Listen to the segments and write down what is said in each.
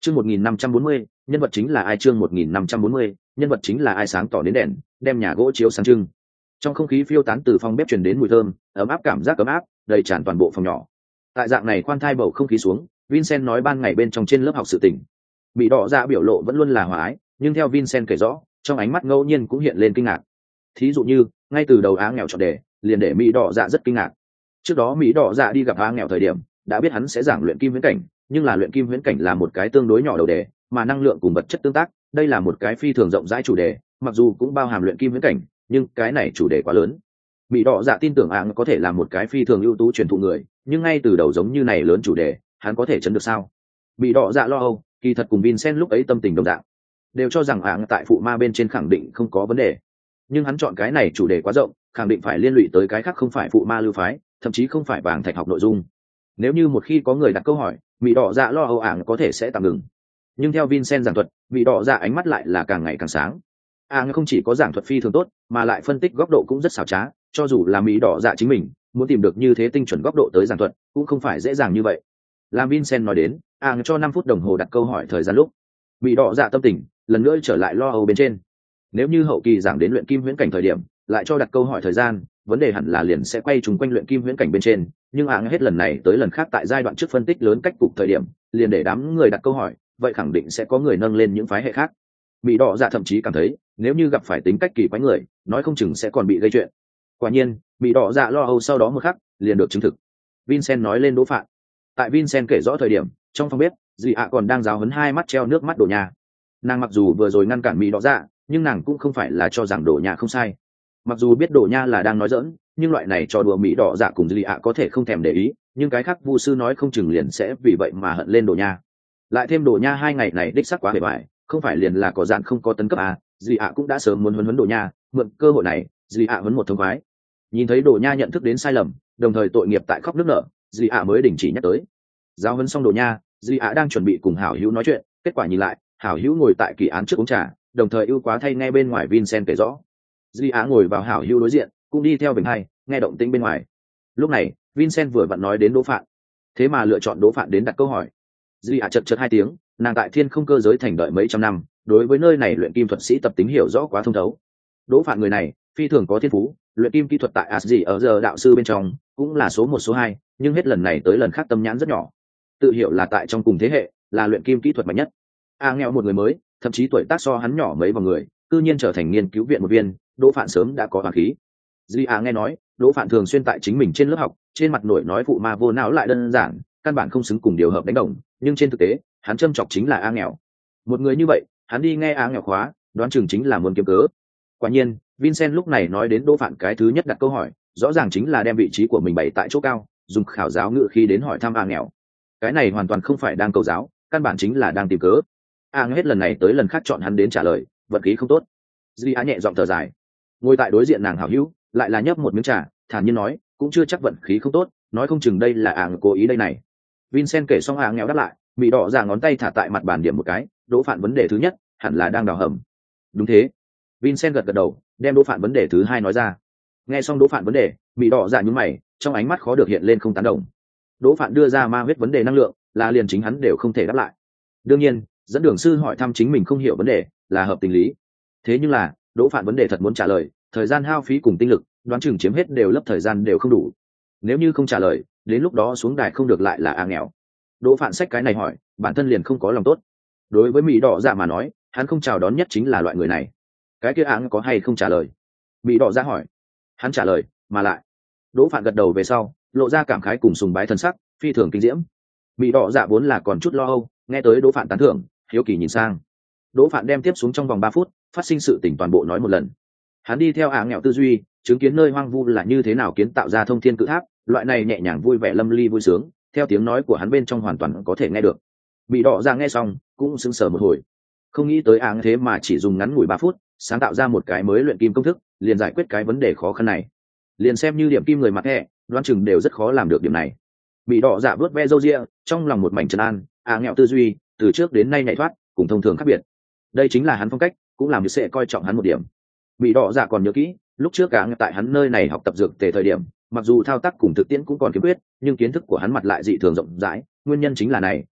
Chương 1540, nhân vật chính là ai? Chương 1540, nhân vật chính là ai? Sáng tỏ đến đèn, đem nhà gỗ chiếu sáng trưng. Trong không khí phiêu tán từ phòng bếp truyền đến mùi thơm, ấm áp, cảm giác ấm áp, đầy tràn toàn bộ phòng nhỏ. Tại dạng này khoan thai bầu không khí xuống, Vincent nói ban ngày bên trong trên lớp học sự tình. Bị đỏ dạ biểu lộ vẫn luôn là hòa ái, nhưng theo Vincent kể rõ, trong ánh mắt ngẫu nhiên cũng hiện lên kinh ngạc. Thí dụ như, ngay từ đầu Á nghèo chọn đề, liền để Mỹ đỏ dạ rất kinh ngạc. Trước đó Mỹ đỏ dạ đi gặp Á nghèo thời điểm, đã biết hắn sẽ giảng luyện kim huyễn cảnh, nhưng là luyện kim huyễn cảnh là một cái tương đối nhỏ đầu đề, mà năng lượng cùng vật chất tương tác, đây là một cái phi thường rộng rãi chủ đề, mặc dù cũng bao hàm luyện kim huyễn cảnh, nhưng cái này chủ đề quá lớn. Mỹ đỏ dạ tin tưởng Áng có thể là một cái phi thường ưu tú truyền thụ người, nhưng ngay từ đầu giống như này lớn chủ đề, hắn có thể chấn được sao? Mỹ đỏ dạ lo âu, kỳ thật cùng Vincent lúc ấy tâm tình đồng dạng, đều cho rằng Áng tại phụ ma bên trên khẳng định không có vấn đề, nhưng hắn chọn cái này chủ đề quá rộng, khẳng định phải liên lụy tới cái khác không phải phụ ma lưu phái, thậm chí không phải vàng thạch học nội dung. Nếu như một khi có người đặt câu hỏi, Mỹ đỏ dạ lo âu Áng có thể sẽ tạm ngừng. Nhưng theo Vincent giảng thuật, Mỹ đỏ dạ ánh mắt lại là càng ngày càng sáng. Áng không chỉ có giảng thuật phi thường tốt, mà lại phân tích góc độ cũng rất xảo trá, cho dù là Mỹ đỏ dạ chính mình muốn tìm được như thế tinh chuẩn góc độ tới giảng thuật cũng không phải dễ dàng như vậy. Làm Vincent nói đến, Áng cho 5 phút đồng hồ đặt câu hỏi thời gian lúc, Mỹ đỏ dạ tâm tình lần nữa trở lại lo âu bên trên. Nếu như hậu kỳ giảng đến luyện kim huyễn cảnh thời điểm, lại cho đặt câu hỏi thời gian, vấn đề hẳn là liền sẽ quay trùng quanh luyện kim huyễn cảnh bên trên, nhưng Áng hết lần này tới lần khác tại giai đoạn trước phân tích lớn cách cục thời điểm, liền để đám người đặt câu hỏi, vậy khẳng định sẽ có người nâng lên những phái hệ khác. Mỹ đỏ dạ thậm chí cảm thấy, nếu như gặp phải tính cách kỳ quái người, nói không chừng sẽ còn bị gây chuyện. Quả nhiên, Mỹ đỏ dạ lo âu sau đó một khắc liền được chứng thực. Vincent nói lên Đỗ Phạn. Tại Vincent kể rõ thời điểm, trong phòng bếp, dì ạ còn đang giáo huấn hai mắt treo nước mắt Đỗ Nha. Nàng mặc dù vừa rồi ngăn cản Mỹ đỏ dạ, nhưng nàng cũng không phải là cho rằng Đỗ Nha không sai. Mặc dù biết Đỗ Nha là đang nói giỡn, nhưng loại này cho đùa Mỹ đỏ dạ cùng dì ạ có thể không thèm để ý, nhưng cái khác vu sư nói không chừng liền sẽ vì vậy mà hận lên Đỗ Nha. Lại thêm Đỗ Nha 2 ngày này đích xác quá bề bại, không phải liền là có dạn không có tấn cấp à, dì ạ cũng đã sớm muốn huấn Đỗ Nha, mượn cơ hội này, dì ạ huấn một thông khoái. Nhìn thấy Đỗ Nha nhận thức đến sai lầm, đồng thời tội nghiệp tại khóc nức nở, dì ạ mới đình chỉ nhắc tới. Giáo huấn xong Đỗ Nha, dì ạ đang chuẩn bị cùng hảo hữu nói chuyện, kết quả nhìn lại, hảo hữu ngồi tại kỳ án trước uống trà, đồng thời ưu quá thay nghe bên ngoài Vincent kể rõ. Dì ạ ngồi vào hảo hữu đối diện, cũng đi theo bình hai, nghe động tĩnh bên ngoài. Lúc này, Vincent vừa vặn nói đến Đỗ Phạn, thế mà lựa chọn Đỗ Phạn đến đặt câu hỏi. Dì ạ chật 2 tiếng, nàng tại Thiên Không cơ giới thành đợi mấy trăm năm, đối với nơi này luyện kim thuật sĩ tập tính hiểu rõ quá thông thấu. Đỗ Phạn người này phi thường có thiên phú, luyện kim kỹ thuật tại Asdi ở giờ đạo sư bên trong cũng là số 1 số 2, nhưng hết lần này tới lần khác tâm nhãn rất nhỏ, tự hiểu là tại trong cùng thế hệ là luyện kim kỹ thuật mạnh nhất. Nghèo một người mới, thậm chí tuổi tác so hắn nhỏ mấy vào người, tự nhiên trở thành nghiên cứu viện một viên, Đỗ Phạn sớm đã có hoàn khí. Di nghe nói, Đỗ Phạn thường xuyên tại chính mình trên lớp học, trên mặt nổi nói phụ ma vô não lại đơn giản, căn bản không xứng cùng điều hợp đánh đồng, nhưng trên thực tế, hắn châm chọc chính là nghèo. Một người như vậy, hắn đi nghe nghèo khóa, đoán chừng chính là muốn kiếm cớ. Quả nhiên, Vincent lúc này nói đến Đỗ Phạn cái thứ nhất đặt câu hỏi, rõ ràng chính là đem vị trí của mình bày tại chỗ cao, dùng khảo giáo ngữ khi đến hỏi thăm nghèo. Cái này hoàn toàn không phải đang cầu giáo, căn bản chính là đang tìm cớ. Hết lần này tới lần khác chọn hắn đến trả lời, vận khí không tốt. Di nhẹ giọng thở dài, ngồi tại đối diện nàng hảo hữu, lại là nhấp một miếng trà, thản nhiên nói, cũng chưa chắc vận khí không tốt, nói không chừng đây là cố ý đây này. Vincent kể xong nghèo đáp lại, Mỹ đỏ ra ngón tay thả tại mặt bàn điểm một cái, Đỗ Phạn vấn đề thứ nhất hẳn là đang đào hầm. Đúng thế. Vincent gật đầu, đem Đỗ Phạn vấn đề thứ 2 nói ra. Nghe xong Đỗ Phạn vấn đề, Mỹ đỏ ra nhướng mày, trong ánh mắt khó được hiện lên không tán đồng. Đỗ Phạn đưa ra ma huyết vấn đề năng lượng, là liền chính hắn đều không thể đáp lại. Đương nhiên, dẫn đường sư hỏi thăm chính mình không hiểu vấn đề, là hợp tình lý. Thế nhưng là, Đỗ Phạn vấn đề thật muốn trả lời, thời gian hao phí cùng tinh lực, đoán chừng chiếm hết đều lấp thời gian đều không đủ. Nếu như không trả lời, đến lúc đó xuống đài không được lại là nghèo. Đỗ Phạn xách cái này hỏi, bản thân liền không có lòng tốt. Đối với Mỹ đỏ dạ mà nói, hắn không chào đón nhất chính là loại người này. Cái kia có hay không trả lời? Mỹ đỏ dạ hỏi. Hắn trả lời, mà lại. Đỗ Phạn gật đầu về sau, lộ ra cảm khái cùng sùng bái thân sắc, phi thường kinh diễm. Mỹ đỏ dạ vốn là còn chút lo âu, nghe tới Đỗ Phạn tán thưởng, hiếu kỳ nhìn sang. Đỗ Phạn đem tiếp xuống trong vòng 3 phút, phát sinh sự tình toàn bộ nói một lần. Hắn đi theo nghèo tư duy, chứng kiến nơi hoang vu là như thế nào kiến tạo ra thông thiên cự tháp, loại này nhẹ nhàng vui vẻ lâm ly vui sướng, theo tiếng nói của hắn bên trong hoàn toàn có thể nghe được. Bị đỏ ra nghe xong cũng sững sờ một hồi, không nghĩ tới thế mà chỉ dùng ngắn ngủi 3 phút sáng tạo ra một cái mới luyện kim công thức, liền giải quyết cái vấn đề khó khăn này. Liền xem như điểm kim người mặt thẻ, đoán chừng đều rất khó làm được điểm này. Bị đỏ dạ vớt ve râu ria, trong lòng một mảnh trấn an. Nghèo tư duy từ trước đến nay nhảy thoát, cùng thông thường khác biệt, đây chính là hắn phong cách, cũng làm như sẽ coi trọng hắn một điểm. Bị đỏ dạ còn nhớ kỹ, lúc trước tại hắn nơi này học tập dược tề thời điểm, mặc dù thao tác cùng thực tiễn cũng còn khiếm khuyết, nhưng kiến thức của hắn mặt lại dị thường rộng rãi. Nguyên nhân chính là này,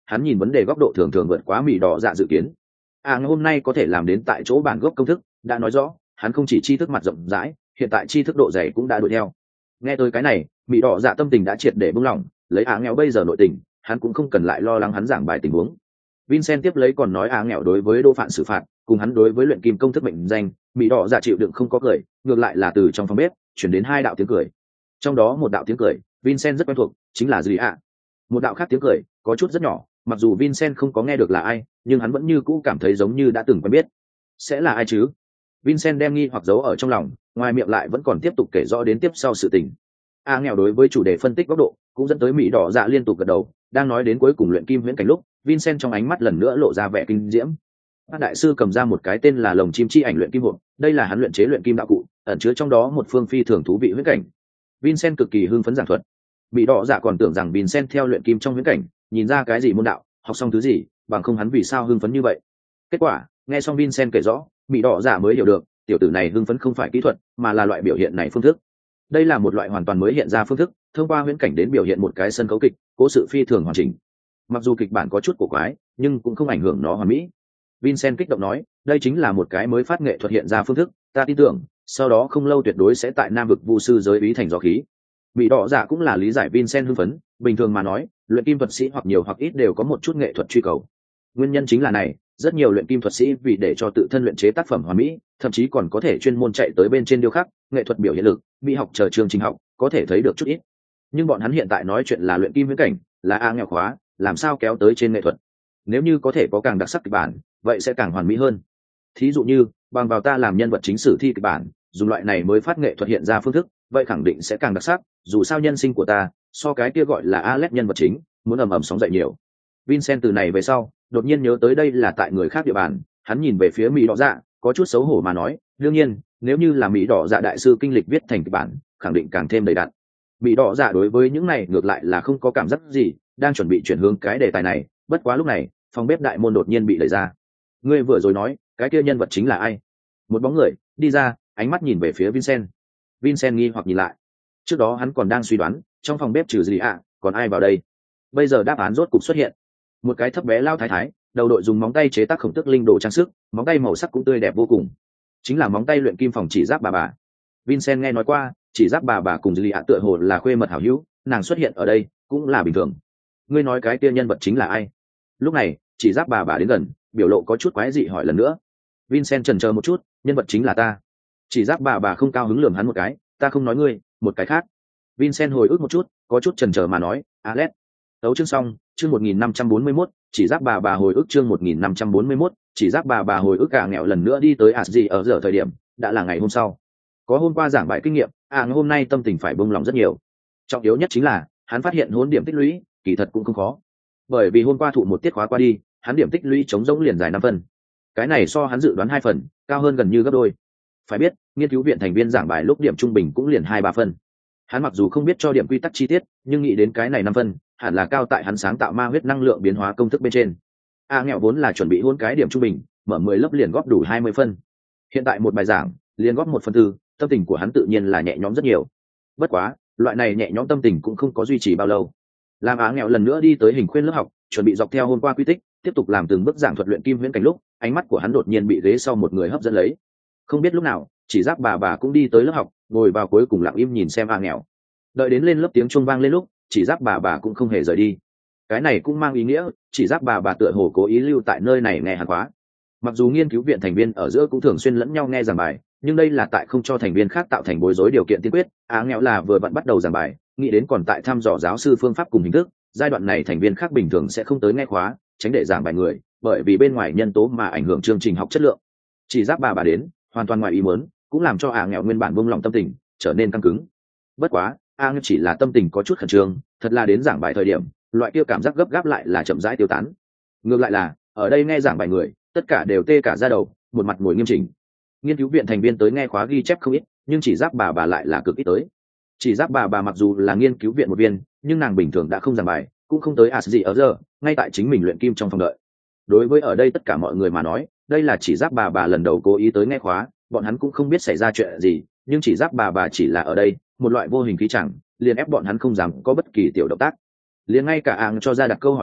hắn nhìn vấn đề góc độ thường thường vượt quá Mị Đỏ Dạ dự kiến. Hôm nay có thể làm đến tại chỗ bản gốc công thức đã nói rõ hắn không chỉ tri thức mặt rộng rãi, hiện tại tri thức độ dày cũng đã đuổi theo. Nghe tới cái này, Mị Đỏ Dạ tâm tình đã triệt để buông lỏng, lấy nghèo bây giờ nội tình, hắn cũng không cần lại lo lắng hắn giảng bài tình huống. Vincent tiếp lấy còn nói nghèo đối với Đỗ Phạn xử phạt, cùng hắn đối với luyện kim công thức mệnh danh, Mị Đỏ Dạ chịu đựng không có cười, ngược lại là từ trong phòng bếp chuyển đến hai đạo tiếng cười. Trong đó một đạo tiếng cười, Vincent rất quen thuộc, chính là gì ạ? Một đạo khác tiếng cười, có chút rất nhỏ, mặc dù Vincent không có nghe được là ai, nhưng hắn vẫn như cũ cảm thấy giống như đã từng quen biết. Sẽ là ai chứ? Vincent đem nghi hoặc giấu ở trong lòng, ngoài miệng lại vẫn còn tiếp tục kể rõ đến tiếp sau sự tình. Nghèo đối với chủ đề phân tích góc độ, cũng dẫn tới Mị Đỏ Dạ liên tục gật đầu, đang nói đến cuối cùng luyện kim huyễn cảnh lúc, Vincent trong ánh mắt lần nữa lộ ra vẻ kinh diễm. Bác đại sư cầm ra một cái tên là lồng chim chi ảnh luyện kim hộp, đây là hắn luyện chế luyện kim đạo cụ, ẩn chứa trong đó một phương phi thường thú vị huyễn cảnh. Vincent cực kỳ hưng phấn giảng thuật. Mị Đỏ Dạ còn tưởng rằng Vincent theo luyện kim trong huyễn cảnh, nhìn ra cái gì môn đạo, học xong thứ gì, bằng không hắn vì sao hưng phấn như vậy. Kết quả, nghe xong Vincent kể rõ, Mị Đỏ Dạ mới hiểu được, tiểu tử này hưng phấn không phải kỹ thuật, mà là loại biểu hiện này phương thức. Đây là một loại hoàn toàn mới hiện ra phương thức, thông qua huyễn cảnh đến biểu hiện một cái sân khấu kịch, cố sự phi thường hoàn chỉnh. Mặc dù kịch bản có chút cổ quái, nhưng cũng không ảnh hưởng nó hoàn mỹ. Vincent kích động nói, đây chính là một cái mới phát nghệ thuật hiện ra phương thức, ta tin tưởng, sau đó không lâu tuyệt đối sẽ tại Nam vực vu sư giới ý thành gió khí. Mị Đỏ Dạ cũng là lý giải Vincent hưng phấn, bình thường mà nói, luyện kim thuật sĩ hoặc nhiều hoặc ít đều có một chút nghệ thuật truy cầu. Nguyên nhân chính là này, rất nhiều luyện kim thuật sĩ vì để cho tự thân luyện chế tác phẩm hoàn mỹ, thậm chí còn có thể chuyên môn chạy tới bên trên điêu khắc, nghệ thuật biểu hiện lực, mỹ học chờ chương trình học, có thể thấy được chút ít. Nhưng bọn hắn hiện tại nói chuyện là luyện kim huyễn cảnh, là nghèo khóa, làm sao kéo tới trên nghệ thuật? Nếu như có thể có càng đặc sắc kịch bản, vậy sẽ càng hoàn mỹ hơn. Thí dụ như, bằng vào ta làm nhân vật chính sử thi kịch bản, dùng loại này mới phát nghệ thuật hiện ra phương thức, vậy khẳng định sẽ càng đặc sắc, dù sao nhân sinh của ta, so cái kia gọi là Alex nhân vật chính, muốn ầm ầm sóng dậy nhiều. Vincent từ này về sau, đột nhiên nhớ tới đây là tại người khác địa bàn, hắn nhìn về phía Mị Đỏ Dạ, có chút xấu hổ mà nói, đương nhiên, nếu như là Mị Đỏ Dạ đại sư kinh lịch viết thành kịch bản, khẳng định càng thêm đầy đặn. Mị Đỏ Dạ đối với những này ngược lại là không có cảm giác gì, đang chuẩn bị chuyển hướng cái đề tài này, bất quá lúc này, phòng bếp đại môn đột nhiên bị đẩy ra. Ngươi vừa rồi nói, cái kia nhân vật chính là ai? Một bóng người đi ra, ánh mắt nhìn về phía Vincent. Vincent nghi hoặc nhìn lại. Trước đó hắn còn đang suy đoán, trong phòng bếp trừ gì còn ai vào đây? Bây giờ đáp án rốt cục xuất hiện. Một cái thấp bé lao thái thái, đầu đội dùng móng tay chế tác khổng tước linh đồ trang sức, móng tay màu sắc cũng tươi đẹp vô cùng. Chính là móng tay luyện kim phòng chỉ giáp bà. Vincent nghe nói qua, chỉ giáp bà cùng Dư tựa hồ là khuê mật hảo hữu, nàng xuất hiện ở đây cũng là bình thường. Ngươi nói cái kia nhân vật chính là ai? Lúc này, chỉ giáp bà đến gần, biểu lộ có chút quái dị hỏi lần nữa. Vincent chần chờ một chút, nhân vật chính là ta. Chỉ giáp bà không cao hứng lườm hắn một cái, ta không nói ngươi, một cái khác. Vincent hồi ức một chút, có chút chần chờ mà nói, Alex. Tấu chương xong, chương 1541, chỉ giáp bà hồi ức chương 1541, chỉ giáp bà hồi ức cả nghèo lần nữa đi tới Asdi ở giờ thời điểm, đã là ngày hôm sau. Có hôm qua giảng bài kinh nghiệm, ngày hôm nay tâm tình phải buông lòng rất nhiều. Trọng yếu nhất chính là, hắn phát hiện hỗn điểm tích lũy, kỳ thật cũng không khó. Bởi vì hôm qua thụ một tiết khóa qua đi, hắn điểm tích lũy chống rỗng liền dài 5 phần. Cái này so hắn dự đoán 2 phần, cao hơn gần như gấp đôi. Phải biết, nghiên cứu viện thành viên giảng bài lúc điểm trung bình cũng liền 2-3 phần. Hắn mặc dù không biết cho điểm quy tắc chi tiết, nhưng nghĩ đến cái này 5 phần, hẳn là cao tại hắn sáng tạo ma huyết năng lượng biến hóa công thức bên trên. Nghèo vốn là chuẩn bị hôn cái điểm trung bình, mở 10 lớp liền góp đủ 20 phân. Hiện tại một bài giảng, liền góp 1/4, tâm tình của hắn tự nhiên là nhẹ nhõm rất nhiều. Bất quá, loại này nhẹ nhõm tâm tình cũng không có duy trì bao lâu. Làm nghèo lần nữa đi tới hình khuyên lớp học, chuẩn bị dọc theo hôm qua quy tích, tiếp tục làm từng bước giảng thuật luyện kim huyễn cảnh lúc, ánh mắt của hắn đột nhiên bị ghế sau một người hấp dẫn lấy. Không biết lúc nào, chỉ giáp bà cũng đi tới lớp học, ngồi vào cuối cùng lặng im nhìn xem nghèo. Đợi đến lên lớp tiếng chuông vang lên lúc, chỉ giáp bà cũng không hề rời đi. Cái này cũng mang ý nghĩa, chỉ giáp bà tựa hồ cố ý lưu tại nơi này nghe hắn khóa. Mặc dù nghiên cứu viện thành viên ở giữa cũng thường xuyên lẫn nhau nghe giảng bài, nhưng đây là tại không cho thành viên khác tạo thành bối rối điều kiện tiên quyết. Nghèo là vừa vặn bắt đầu giảng bài, nghĩ đến còn tại thăm dò giáo sư phương pháp cùng hình thức, giai đoạn này thành viên khác bình thường sẽ không tới nghe khóa, tránh để giảng bài người, bởi vì bên ngoài nhân tố mà ảnh hưởng chương trình học chất lượng. Chỉ giáp bà đến, hoàn toàn ngoài ý muốn, cũng làm cho nghèo nguyên bản buông lòng tâm tình trở nên căng cứng. Bất quá, nghèo chỉ là tâm tình có chút khẩn trương, thật là đến giảng bài thời điểm, loại kia cảm giác gấp gáp lại là chậm rãi tiêu tán. Ngược lại là, ở đây nghe giảng bài người, tất cả đều tê cả da đầu, một mặt ngồi nghiêm chỉnh. Nghiên cứu viện thành viên tới nghe khóa ghi chép không ít, nhưng chỉ giáp bà lại là cực ít tới. Chỉ giáp bà mặc dù là nghiên cứu viện một viên, nhưng nàng bình thường đã không giảng bài, cũng không tới Asdi ở giờ, ngay tại chính mình luyện kim trong phòng đợi. Đối với ở đây tất cả mọi người mà nói, đây là chỉ giáp bà lần đầu cố ý tới nghe khóa, bọn hắn cũng không biết xảy ra chuyện gì, nhưng chỉ giáp bà chỉ là ở đây, một loại vô hình khí chẳng, liền ép bọn hắn không dám có bất kỳ tiểu động tác. Liền ngay cả cho ra đặt câu hỏi khâu,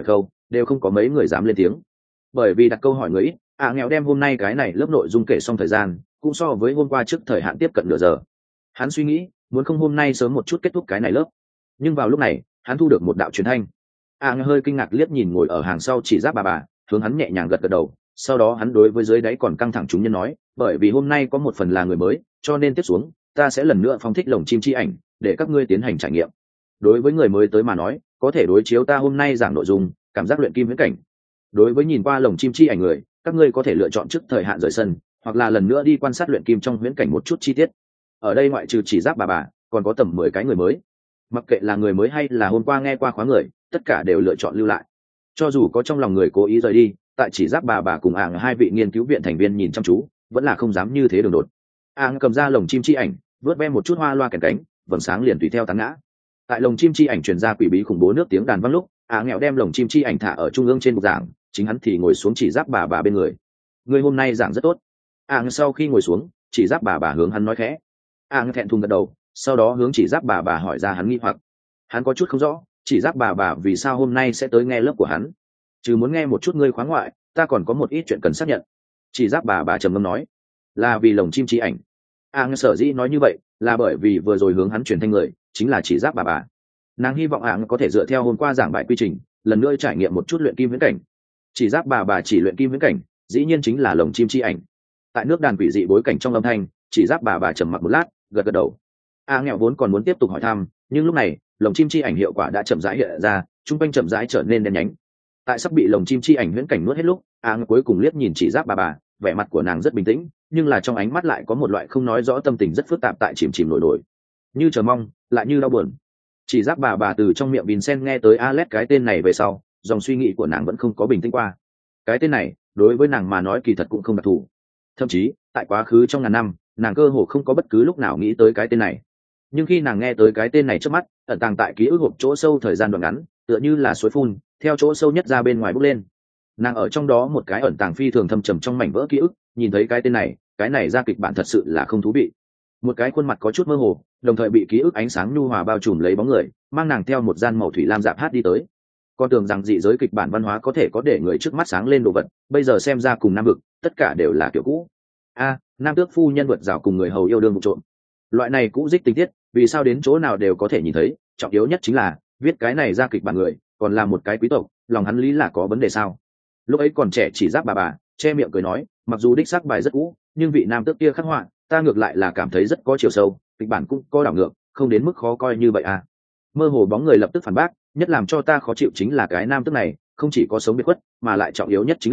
đều không có mấy người dám lên tiếng. Bởi vì đặt câu hỏi người ít, nghèo đem hôm nay cái này lớp nội dung kể xong thời gian cũng so với hôm qua trước thời hạn tiếp cận nửa giờ. Hắn suy nghĩ muốn không hôm nay sớm một chút kết thúc cái này lớp, nhưng vào lúc này hắn thu được một đạo truyền thanh. Nghèo hơi kinh ngạc liếc nhìn ngồi ở hàng sau Chỉ Giáp bà, hướng hắn nhẹ nhàng gật gật đầu. Sau đó hắn đối với dưới đáy còn căng thẳng chúng nhân nói, bởi vì hôm nay có một phần là người mới, cho nên tiếp xuống ta sẽ lần nữa phóng thích lồng chim chi ảnh để các ngươi tiến hành trải nghiệm. Đối với người mới tới mà nói, có thể đối chiếu ta hôm nay giảng nội dung cảm giác luyện kim viễn cảnh. Đối với nhìn qua lồng chim chi ảnh người, các ngươi có thể lựa chọn trước thời hạn rời sân, hoặc là lần nữa đi quan sát luyện kim trong viễn cảnh một chút chi tiết. Ở đây ngoại trừ Chỉ Giáp bà, còn có tầm 10 cái người mới. Mặc kệ là người mới hay là hôm qua nghe qua khóa người, tất cả đều lựa chọn lưu lại. Cho dù có trong lòng người cố ý rời đi, tại Chỉ Giáp bà cùng hai vị nghiên cứu viện thành viên nhìn chăm chú, vẫn là không dám như thế đường đột. Cầm ra lồng chim chi ảnh, vớt ve một chút hoa loa kèn cánh, vầng sáng liền tùy theo tán ngã. Tại lồng chim chi ảnh truyền ra quỷ bí khủng bố nước tiếng đàn vang lúc, nghèo đem lồng chim chi ảnh thả ở trung ương trên bục giảng, chính hắn thì ngồi xuống Chỉ Giáp bà bên người. Người hôm nay giảng rất tốt. Sau khi ngồi xuống, Chỉ Giáp bà hướng hắn nói khẽ. Thẹn thùng gật đầu, sau đó hướng Chỉ Giáp bà hỏi ra hắn nghi hoặc. Hắn có chút không rõ, Chỉ Giáp bà vì sao hôm nay sẽ tới nghe lớp của hắn. Chứ muốn nghe một chút ngươi khóa ngoại, ta còn có một ít chuyện cần xác nhận. Chỉ Giáp bà trầm ngâm nói, là vì lồng chim chi ảnh. Sở dĩ nói như vậy là bởi vì vừa rồi hướng hắn truyền thanh người chính là Chỉ Giáp bà. Nàng hy vọng có thể dựa theo hôm qua giảng bài quy trình, lần nữa trải nghiệm một chút luyện kim viễn cảnh. Chỉ Giáp bà chỉ luyện kim viễn cảnh, dĩ nhiên chính là lồng chim chi ảnh. Tại nước đàn quỷ dị bối cảnh trong âm thanh, Chỉ Giáp bà trầm mặc một lát, gật gật đầu. Nghèo vốn còn muốn tiếp tục hỏi thăm, nhưng lúc này lồng chim chi ảnh hiệu quả đã chậm rãi hiện ra, trung quanh chậm rãi trở nên đen nhánh. Tại sắp bị lồng chim chi ảnh huyễn cảnh nuốt hết lúc, cuối cùng liếc nhìn Chỉ Giáp bà, vẻ mặt của nàng rất bình tĩnh, nhưng là trong ánh mắt lại có một loại không nói rõ tâm tình rất phức tạp tại chìm nổi nổi, như chờ mong lại như đau buồn. Chỉ Giáp bà từ trong miệng Vincent nghe tới Alex cái tên này về sau, dòng suy nghĩ của nàng vẫn không có bình tĩnh qua. Cái tên này đối với nàng mà nói kỳ thật cũng không đặc thù, thậm chí tại quá khứ trong ngàn năm nàng cơ hồ không có bất cứ lúc nào nghĩ tới cái tên này. Nhưng khi nàng nghe tới cái tên này trước mắt, ẩn tàng tại ký ức hộp chỗ sâu thời gian đoạn ngắn, tựa như là suối phun theo chỗ sâu nhất ra bên ngoài bốc lên. Nàng ở trong đó một cái ẩn tàng phi thường thâm trầm trong mảnh vỡ ký ức, nhìn thấy cái này ra kịch bản thật sự là không thú vị. Một cái khuôn mặt có chút mơ hồ, đồng thời bị ký ức ánh sáng nhu hòa bao trùm lấy bóng người, mang nàng theo một gian màu thủy lam dạp hát đi tới. Con tưởng rằng dị giới kịch bản văn hóa có thể có để người trước mắt sáng lên đồ vật, bây giờ xem ra cùng nam vực tất cả đều là kiểu cũ. Nam tước phu nhân vượt rào cùng người hầu yêu đương vụ trộm, loại này cũ dích tình tiết vì sao đến chỗ nào đều có thể nhìn thấy. Trọng yếu nhất chính là viết cái này ra kịch bản người còn là một cái quý tộc, lòng hắn lý là có vấn đề sao? Lúc ấy còn trẻ Chỉ Giáp bà che miệng cười nói, mặc dù đích xác bài rất cũ, nhưng vị nam tước kia khắc họa ta ngược lại là cảm thấy rất có chiều sâu, kịch bản cũng có đảo ngược, không đến mức khó coi như vậy à. Mơ hồ bóng người lập tức phản bác, nhất làm cho ta khó chịu chính là cái nam tước này không chỉ có sống biệt khuất, mà lại trọng yếu nhất chính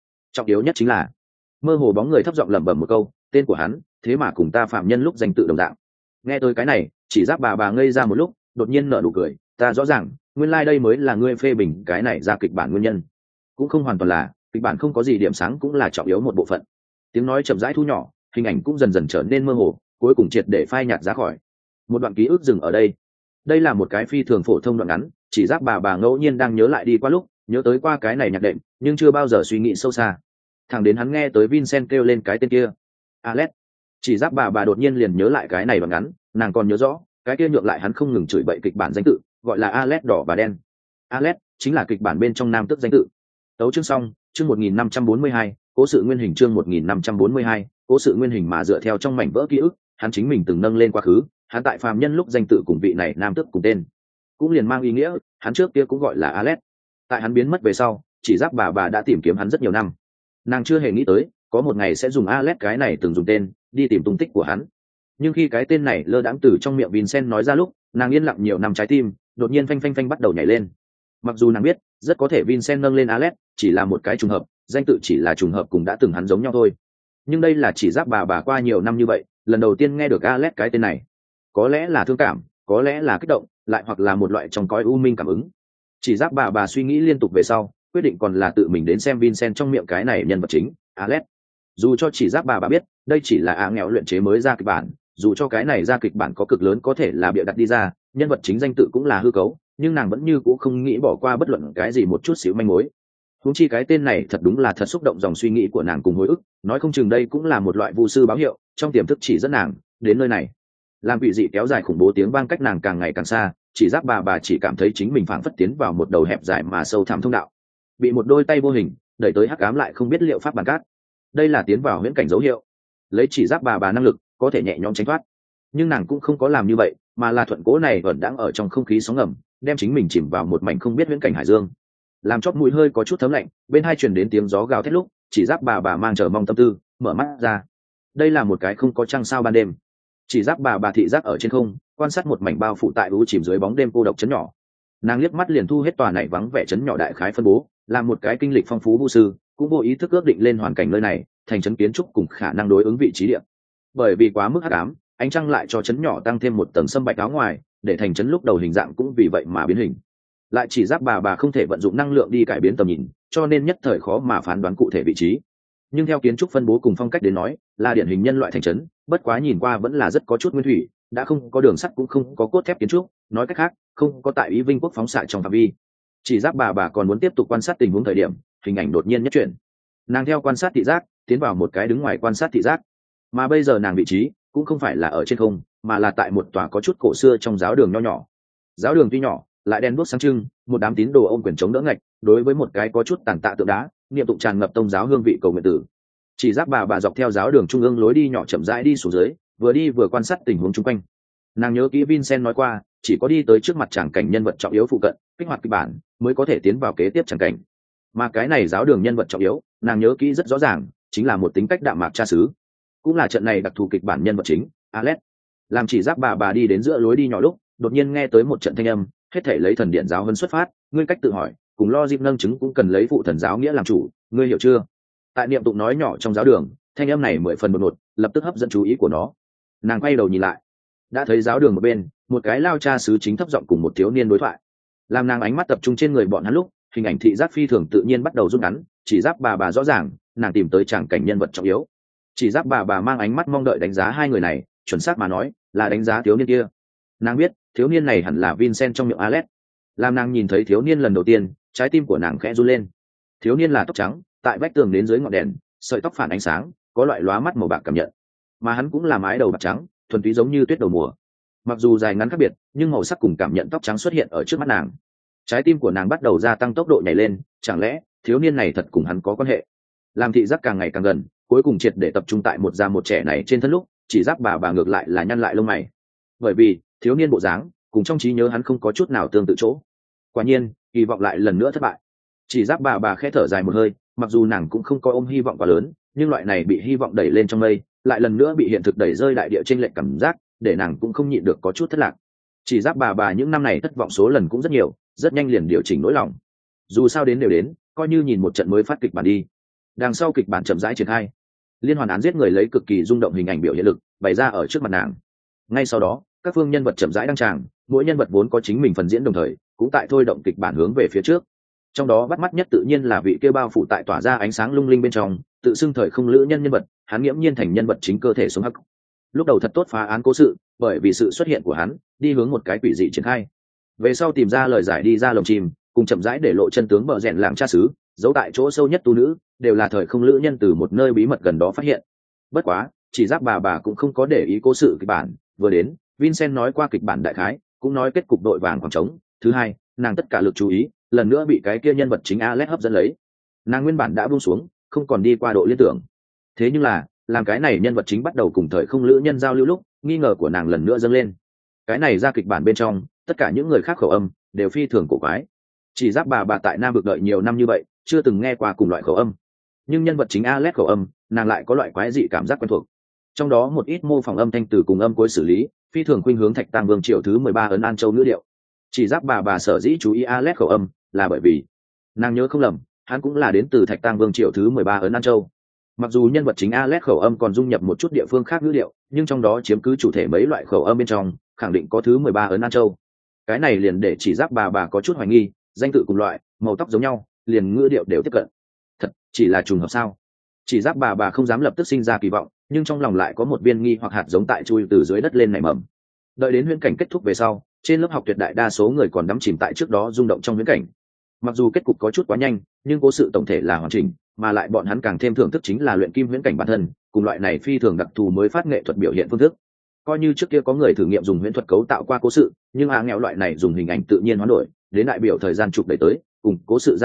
là mơ hồ bóng người thấp giọng lẩm bẩm một câu, tên của hắn thế mà cùng ta phạm nhân lúc danh tự đồng dạng. Nghe tôi cái này, Chỉ Giáp bà ngây ra một lúc, đột nhiên nở nụ cười, ta rõ ràng, nguyên lai đây mới là ngươi phê bình cái này ra kịch bản nguyên nhân. Cũng không hoàn toàn là, kịch bản không có gì điểm sáng cũng là trọng yếu một bộ phận. Tiếng nói chậm rãi thu nhỏ, hình ảnh cũng dần dần trở nên mơ hồ, cuối cùng triệt để phai nhạt ra khỏi. Một đoạn ký ức dừng ở đây. Đây là một cái phi thường phổ thông đoạn ngắn, Chỉ Giáp bà ngẫu nhiên đang nhớ lại đi qua lúc, nhớ tới qua cái này nhạc đệm, nhưng chưa bao giờ suy nghĩ sâu xa. Thẳng đến hắn nghe tới Vincent kêu lên cái tên kia, Alex. Chỉ Giáp bà đột nhiên liền nhớ lại cái này đoạn ngắn, nàng còn nhớ rõ, cái kia nhượng lại hắn không ngừng chửi bậy kịch bản danh tự, gọi là Alex đỏ và đen. Alex chính là kịch bản bên trong nam tước danh tự. Tấu chương xong, chương 1542, cố sự nguyên hình chương 1542, cố sự nguyên hình mà dựa theo trong mảnh vỡ ký ức, hắn chính mình từng nâng lên quá khứ, hắn tại phàm nhân lúc danh tự cùng vị này nam tước cùng tên, cũng liền mang ý nghĩa, hắn trước kia cũng gọi là Alex. Tại hắn biến mất về sau, Chỉ Giáp bà đã tìm kiếm hắn rất nhiều năm. Nàng chưa hề nghĩ tới, có một ngày sẽ dùng Alex cái này từng dùng tên, đi tìm tung tích của hắn. Nhưng khi cái tên này lơ đãng từ trong miệng Vincent nói ra lúc, nàng yên lặng nhiều năm trái tim đột nhiên phanh phanh phanh bắt đầu nhảy lên. Mặc dù nàng biết, rất có thể Vincent nâng lên Alex chỉ là một cái trùng hợp, danh tự chỉ là trùng hợp cùng đã từng hắn giống nhau thôi. Nhưng đây là Chỉ Giáp bà qua nhiều năm như vậy, lần đầu tiên nghe được Alex cái tên này. Có lẽ là thương cảm, có lẽ là kích động, lại hoặc là một loại trong cõi u minh cảm ứng. Chỉ Giáp bà suy nghĩ liên tục về sau, quyết định còn là tự mình đến xem Vincent trong miệng cái này nhân vật chính, Alex. Dù cho Chỉ Giáp bà biết, đây chỉ là nghèo luyện chế mới ra kịch bản, dù cho cái này ra kịch bản có cực lớn có thể là bịa đặt đi ra, nhân vật chính danh tự cũng là hư cấu, nhưng nàng vẫn như cũng không nghĩ bỏ qua bất luận cái gì một chút xíu manh mối. Huống chi cái tên này thật đúng là thật xúc động dòng suy nghĩ của nàng cùng hồi ức, nói không chừng đây cũng là một loại vu sư báo hiệu, trong tiềm thức chỉ dẫn nàng đến nơi này. Làm quỷ dị kéo dài khủng bố tiếng vang cách nàng càng ngày càng xa, Chỉ Giáp bà chỉ cảm thấy chính mình phảng phất tiến vào một đầu hẹp dài mà sâu thẳm thông đạo. bị một đôi tay vô hình đẩy tới hắc ám lại không biết liệu pháp bàn cát. Đây là tiến vào huyễn cảnh dấu hiệu. Lấy chỉ giáp bà năng lực có thể nhẹ nhõm tránh thoát, nhưng nàng cũng không có làm như vậy, mà là thuận cố này vẫn đang ở trong không khí sóng ngầm, đem chính mình chìm vào một mảnh không biết huyễn cảnh hải dương. Làm chóp mũi hơi có chút thấm lạnh, bên hai truyền đến tiếng gió gào thét lúc chỉ giáp bà mang chờ mong tâm tư mở mắt ra. Đây là một cái không có trăng sao ban đêm. Chỉ giáp bà thị giác ở trên không, quan sát một mảnh bao phủ tại u chìm dưới bóng đêm cô độc trấn nhỏ. Nàng liếc mắt liền thu hết tòa này vắng vẻ trấn nhỏ đại khái phân bố, làm một cái kinh lịch phong phú vu sư cũng vô ý thức ước định lên hoàn cảnh nơi này thành trấn kiến trúc cùng khả năng đối ứng vị trí địa. Bởi vì quá mức hắc ám, ánh trăng lại cho trấn nhỏ tăng thêm một tầng sâm bạch áo ngoài, để thành trấn lúc đầu hình dạng cũng vì vậy mà biến hình. Lại chỉ giáp bà không thể vận dụng năng lượng đi cải biến tầm nhìn, cho nên nhất thời khó mà phán đoán cụ thể vị trí. Nhưng theo kiến trúc phân bố cùng phong cách đến nói, là điển hình nhân loại thành trấn, bất quá nhìn qua vẫn là rất có chút nguyên thủy, đã không có đường sắt cũng không có cốt thép kiến trúc, nói cách khác, không có tại Ý Vinh quốc phóng xạ trong phạm vi. Chỉ giáp bà còn muốn tiếp tục quan sát tình huống thời điểm, hình ảnh đột nhiên nhất chuyển. Nàng theo quan sát thị giác tiến vào một cái đứng ngoài quan sát thị giác, mà bây giờ nàng vị trí cũng không phải là ở trên không, mà là tại một tòa có chút cổ xưa trong giáo đường nho nhỏ. Giáo đường tuy nhỏ, lại đèn đuốc sáng trưng, một đám tín đồ ôm quyền chống đỡ ngạch, đối với một cái có chút tàn tạ tượng đá, niệm tụng tràn ngập tông giáo hương vị cầu nguyện tử. Chỉ giáp bà dọc theo giáo đường trung ương lối đi nhỏ chậm rãi đi xuống dưới, vừa đi vừa quan sát tình huống chung quanh. Nàng nhớ kỹ Vincent nói qua, chỉ có đi tới trước mặt tràng cảnh nhân vật trọng yếu phụ cận, kích hoạt kịch bản mới có thể tiến vào kế tiếp tràng cảnh. Mà cái này giáo đường nhân vật trọng yếu, nàng nhớ kỹ rất rõ ràng, chính là một tính cách đạm mạc cha xứ, cũng là trận này đặc thù kịch bản nhân vật chính, Alex. Làm chỉ giáp bà đi đến giữa lối đi nhỏ lúc, đột nhiên nghe tới một trận thanh âm, hết thể lấy thần điện giáo huấn xuất phát, ngươi cách tự hỏi, cùng lo dịp nâng chứng cũng cần lấy phụ thần giáo nghĩa làm chủ, ngươi hiểu chưa? Tại niệm tụng nói nhỏ trong giáo đường, thanh âm này 10 phần đột ngột, lập tức hấp dẫn chú ý của nó. Nàng quay đầu nhìn lại, đã thấy giáo đường một bên, một cái lao cha xứ chính thấp giọng cùng một thiếu niên đối thoại. Làm nàng ánh mắt tập trung trên người bọn hắn lúc, hình ảnh thị giác phi thường tự nhiên bắt đầu rút ngắn, chỉ giáp bà rõ ràng, nàng tìm tới tràng cảnh nhân vật trọng yếu. Chỉ giáp bà mang ánh mắt mong đợi đánh giá hai người này, chuẩn xác mà nói, là đánh giá thiếu niên kia. Nàng biết, thiếu niên này hẳn là Vincent trong miệng Alex. Làm nàng nhìn thấy thiếu niên lần đầu tiên, trái tim của nàng khẽ run lên. Thiếu niên là tóc trắng, tại vách tường đến dưới ngọn đèn, sợi tóc phản ánh sáng, có loại lóa mắt màu bạc cảm nhận. Mà hắn cũng là mái đầu bạc trắng, thuần túy giống như tuyết đầu mùa. Mặc dù dài ngắn khác biệt, nhưng màu sắc cùng cảm nhận tóc trắng xuất hiện ở trước mắt nàng. Trái tim của nàng bắt đầu gia tăng tốc độ nhảy lên, chẳng lẽ thiếu niên này thật cùng hắn có quan hệ? Làm thị giác càng ngày càng gần, cuối cùng triệt để tập trung tại một già một trẻ này trên thân lúc, chỉ giáp bà ngược lại là nhăn lại lông mày. Bởi vì thiếu niên bộ dáng cùng trong trí nhớ hắn không có chút nào tương tự chỗ. Quả nhiên, kỳ vọng lại lần nữa thất bại. Chỉ giáp bà khẽ thở dài một hơi, mặc dù nàng cũng không có ôm hy vọng quá lớn, nhưng loại này bị hy vọng đẩy lên trong mây, lại lần nữa bị hiện thực đẩy rơi đại địa trên lệch cảm giác, để nàng cũng không nhịn được có chút thất lạc. Chỉ giáp bà những năm này thất vọng số lần cũng rất nhiều, rất nhanh liền điều chỉnh nỗi lòng. Dù sao đến đều đến, coi như nhìn một trận mới phát kịch bản đi. Đằng sau kịch bản chậm rãi triển khai, liên hoàn án giết người lấy cực kỳ rung động hình ảnh biểu hiện lực bày ra ở trước mặt nàng. Ngay sau đó, các phương nhân vật chậm rãi đăng tràng, mỗi nhân vật vốn có chính mình phần diễn đồng thời, cũng tại thôi động kịch bản hướng về phía trước. Trong đó bắt mắt nhất tự nhiên là vị kia bao phủ tại tỏa ra ánh sáng lung linh bên trong, tự xưng thời không lữ nhân vật, hắn nghiễm nhiên thành nhân vật chính cơ thể sống hắc. Lúc đầu thật tốt phá án cố sự, bởi vì sự xuất hiện của hắn, đi hướng một cái quỷ dị triển khai. Về sau tìm ra lời giải đi ra lồng chìm, cùng chậm rãi để lộ chân tướng bờ rèn làng cha xứ, giấu tại chỗ sâu nhất tu nữ, đều là thời không lữ nhân từ một nơi bí mật gần đó phát hiện. Bất quá, chỉ giáp bà cũng không có để ý cố sự kịch bản, vừa đến, Vincent nói qua kịch bản đại khái, cũng nói kết cục đội vàng khoảng trống. Thứ hai, nàng tất cả lực chú ý lần nữa bị cái kia nhân vật chính Alex hấp dẫn lấy. Nàng nguyên bản đã buông xuống, không còn đi qua độ liên tưởng. Thế nhưng là, làm cái này nhân vật chính bắt đầu cùng thời không lữ nhân giao lưu lúc, nghi ngờ của nàng lần nữa dâng lên. Cái này ra kịch bản bên trong, tất cả những người khác khẩu âm đều phi thường cổ quái. Chỉ giáp bà tại Nam vực đợi nhiều năm như vậy, chưa từng nghe qua cùng loại khẩu âm. Nhưng nhân vật chính Alex khẩu âm, nàng lại có loại quái dị cảm giác quen thuộc. Trong đó một ít mô phỏng âm thanh từ cùng âm cuối xử lý, phi thường khuynh hướng Thạch Tang Vương triều thứ 13 ấn An Châu ngữ điệu. Chỉ giáp bà sở dĩ chú ý Alex khẩu âm, là bởi vì nàng nhớ không lầm, hắn cũng là đến từ Thạch Tang Vương triều thứ 13 ấn An Châu. Mặc dù nhân vật chính Alex khẩu âm còn dung nhập một chút địa phương khác ngữ điệu, nhưng trong đó chiếm cứ chủ thể mấy loại khẩu âm bên trong, khẳng định có thứ 13 ấn An Châu. Cái này liền để chỉ giáp bà có chút hoài nghi, danh tự cùng loại, màu tóc giống nhau, liền ngữ điệu đều tiếp cận. Thật, chỉ là trùng hợp sao? Chỉ giáp bà không dám lập tức sinh ra kỳ vọng, nhưng trong lòng lại có một viên nghi hoặc hạt giống tại chui từ dưới đất lên nảy mầm. Đợi đến huyễn cảnh kết thúc về sau, trên lớp học tuyệt đại đa số người còn đắm chìm tại trước đó rung động trong huyễn cảnh. Mặc dù kết cục có chút quá nhanh, nhưng cố sự tổng thể là hoàn chỉnh, mà lại bọn hắn càng thêm thưởng thức chính là luyện kim huyễn cảnh bản thân, cùng loại này phi thường đặc thù mới phát nghệ thuật biểu hiện phương thức. Coi như trước kia có người thử nghiệm dùng huyễn thuật cấu tạo qua cố sự, nhưng nghèo loại này dùng hình ảnh tự nhiên hoán đổi, đến đại biểu thời gian chụp đẩy tới, cùng cố sự gia tăng,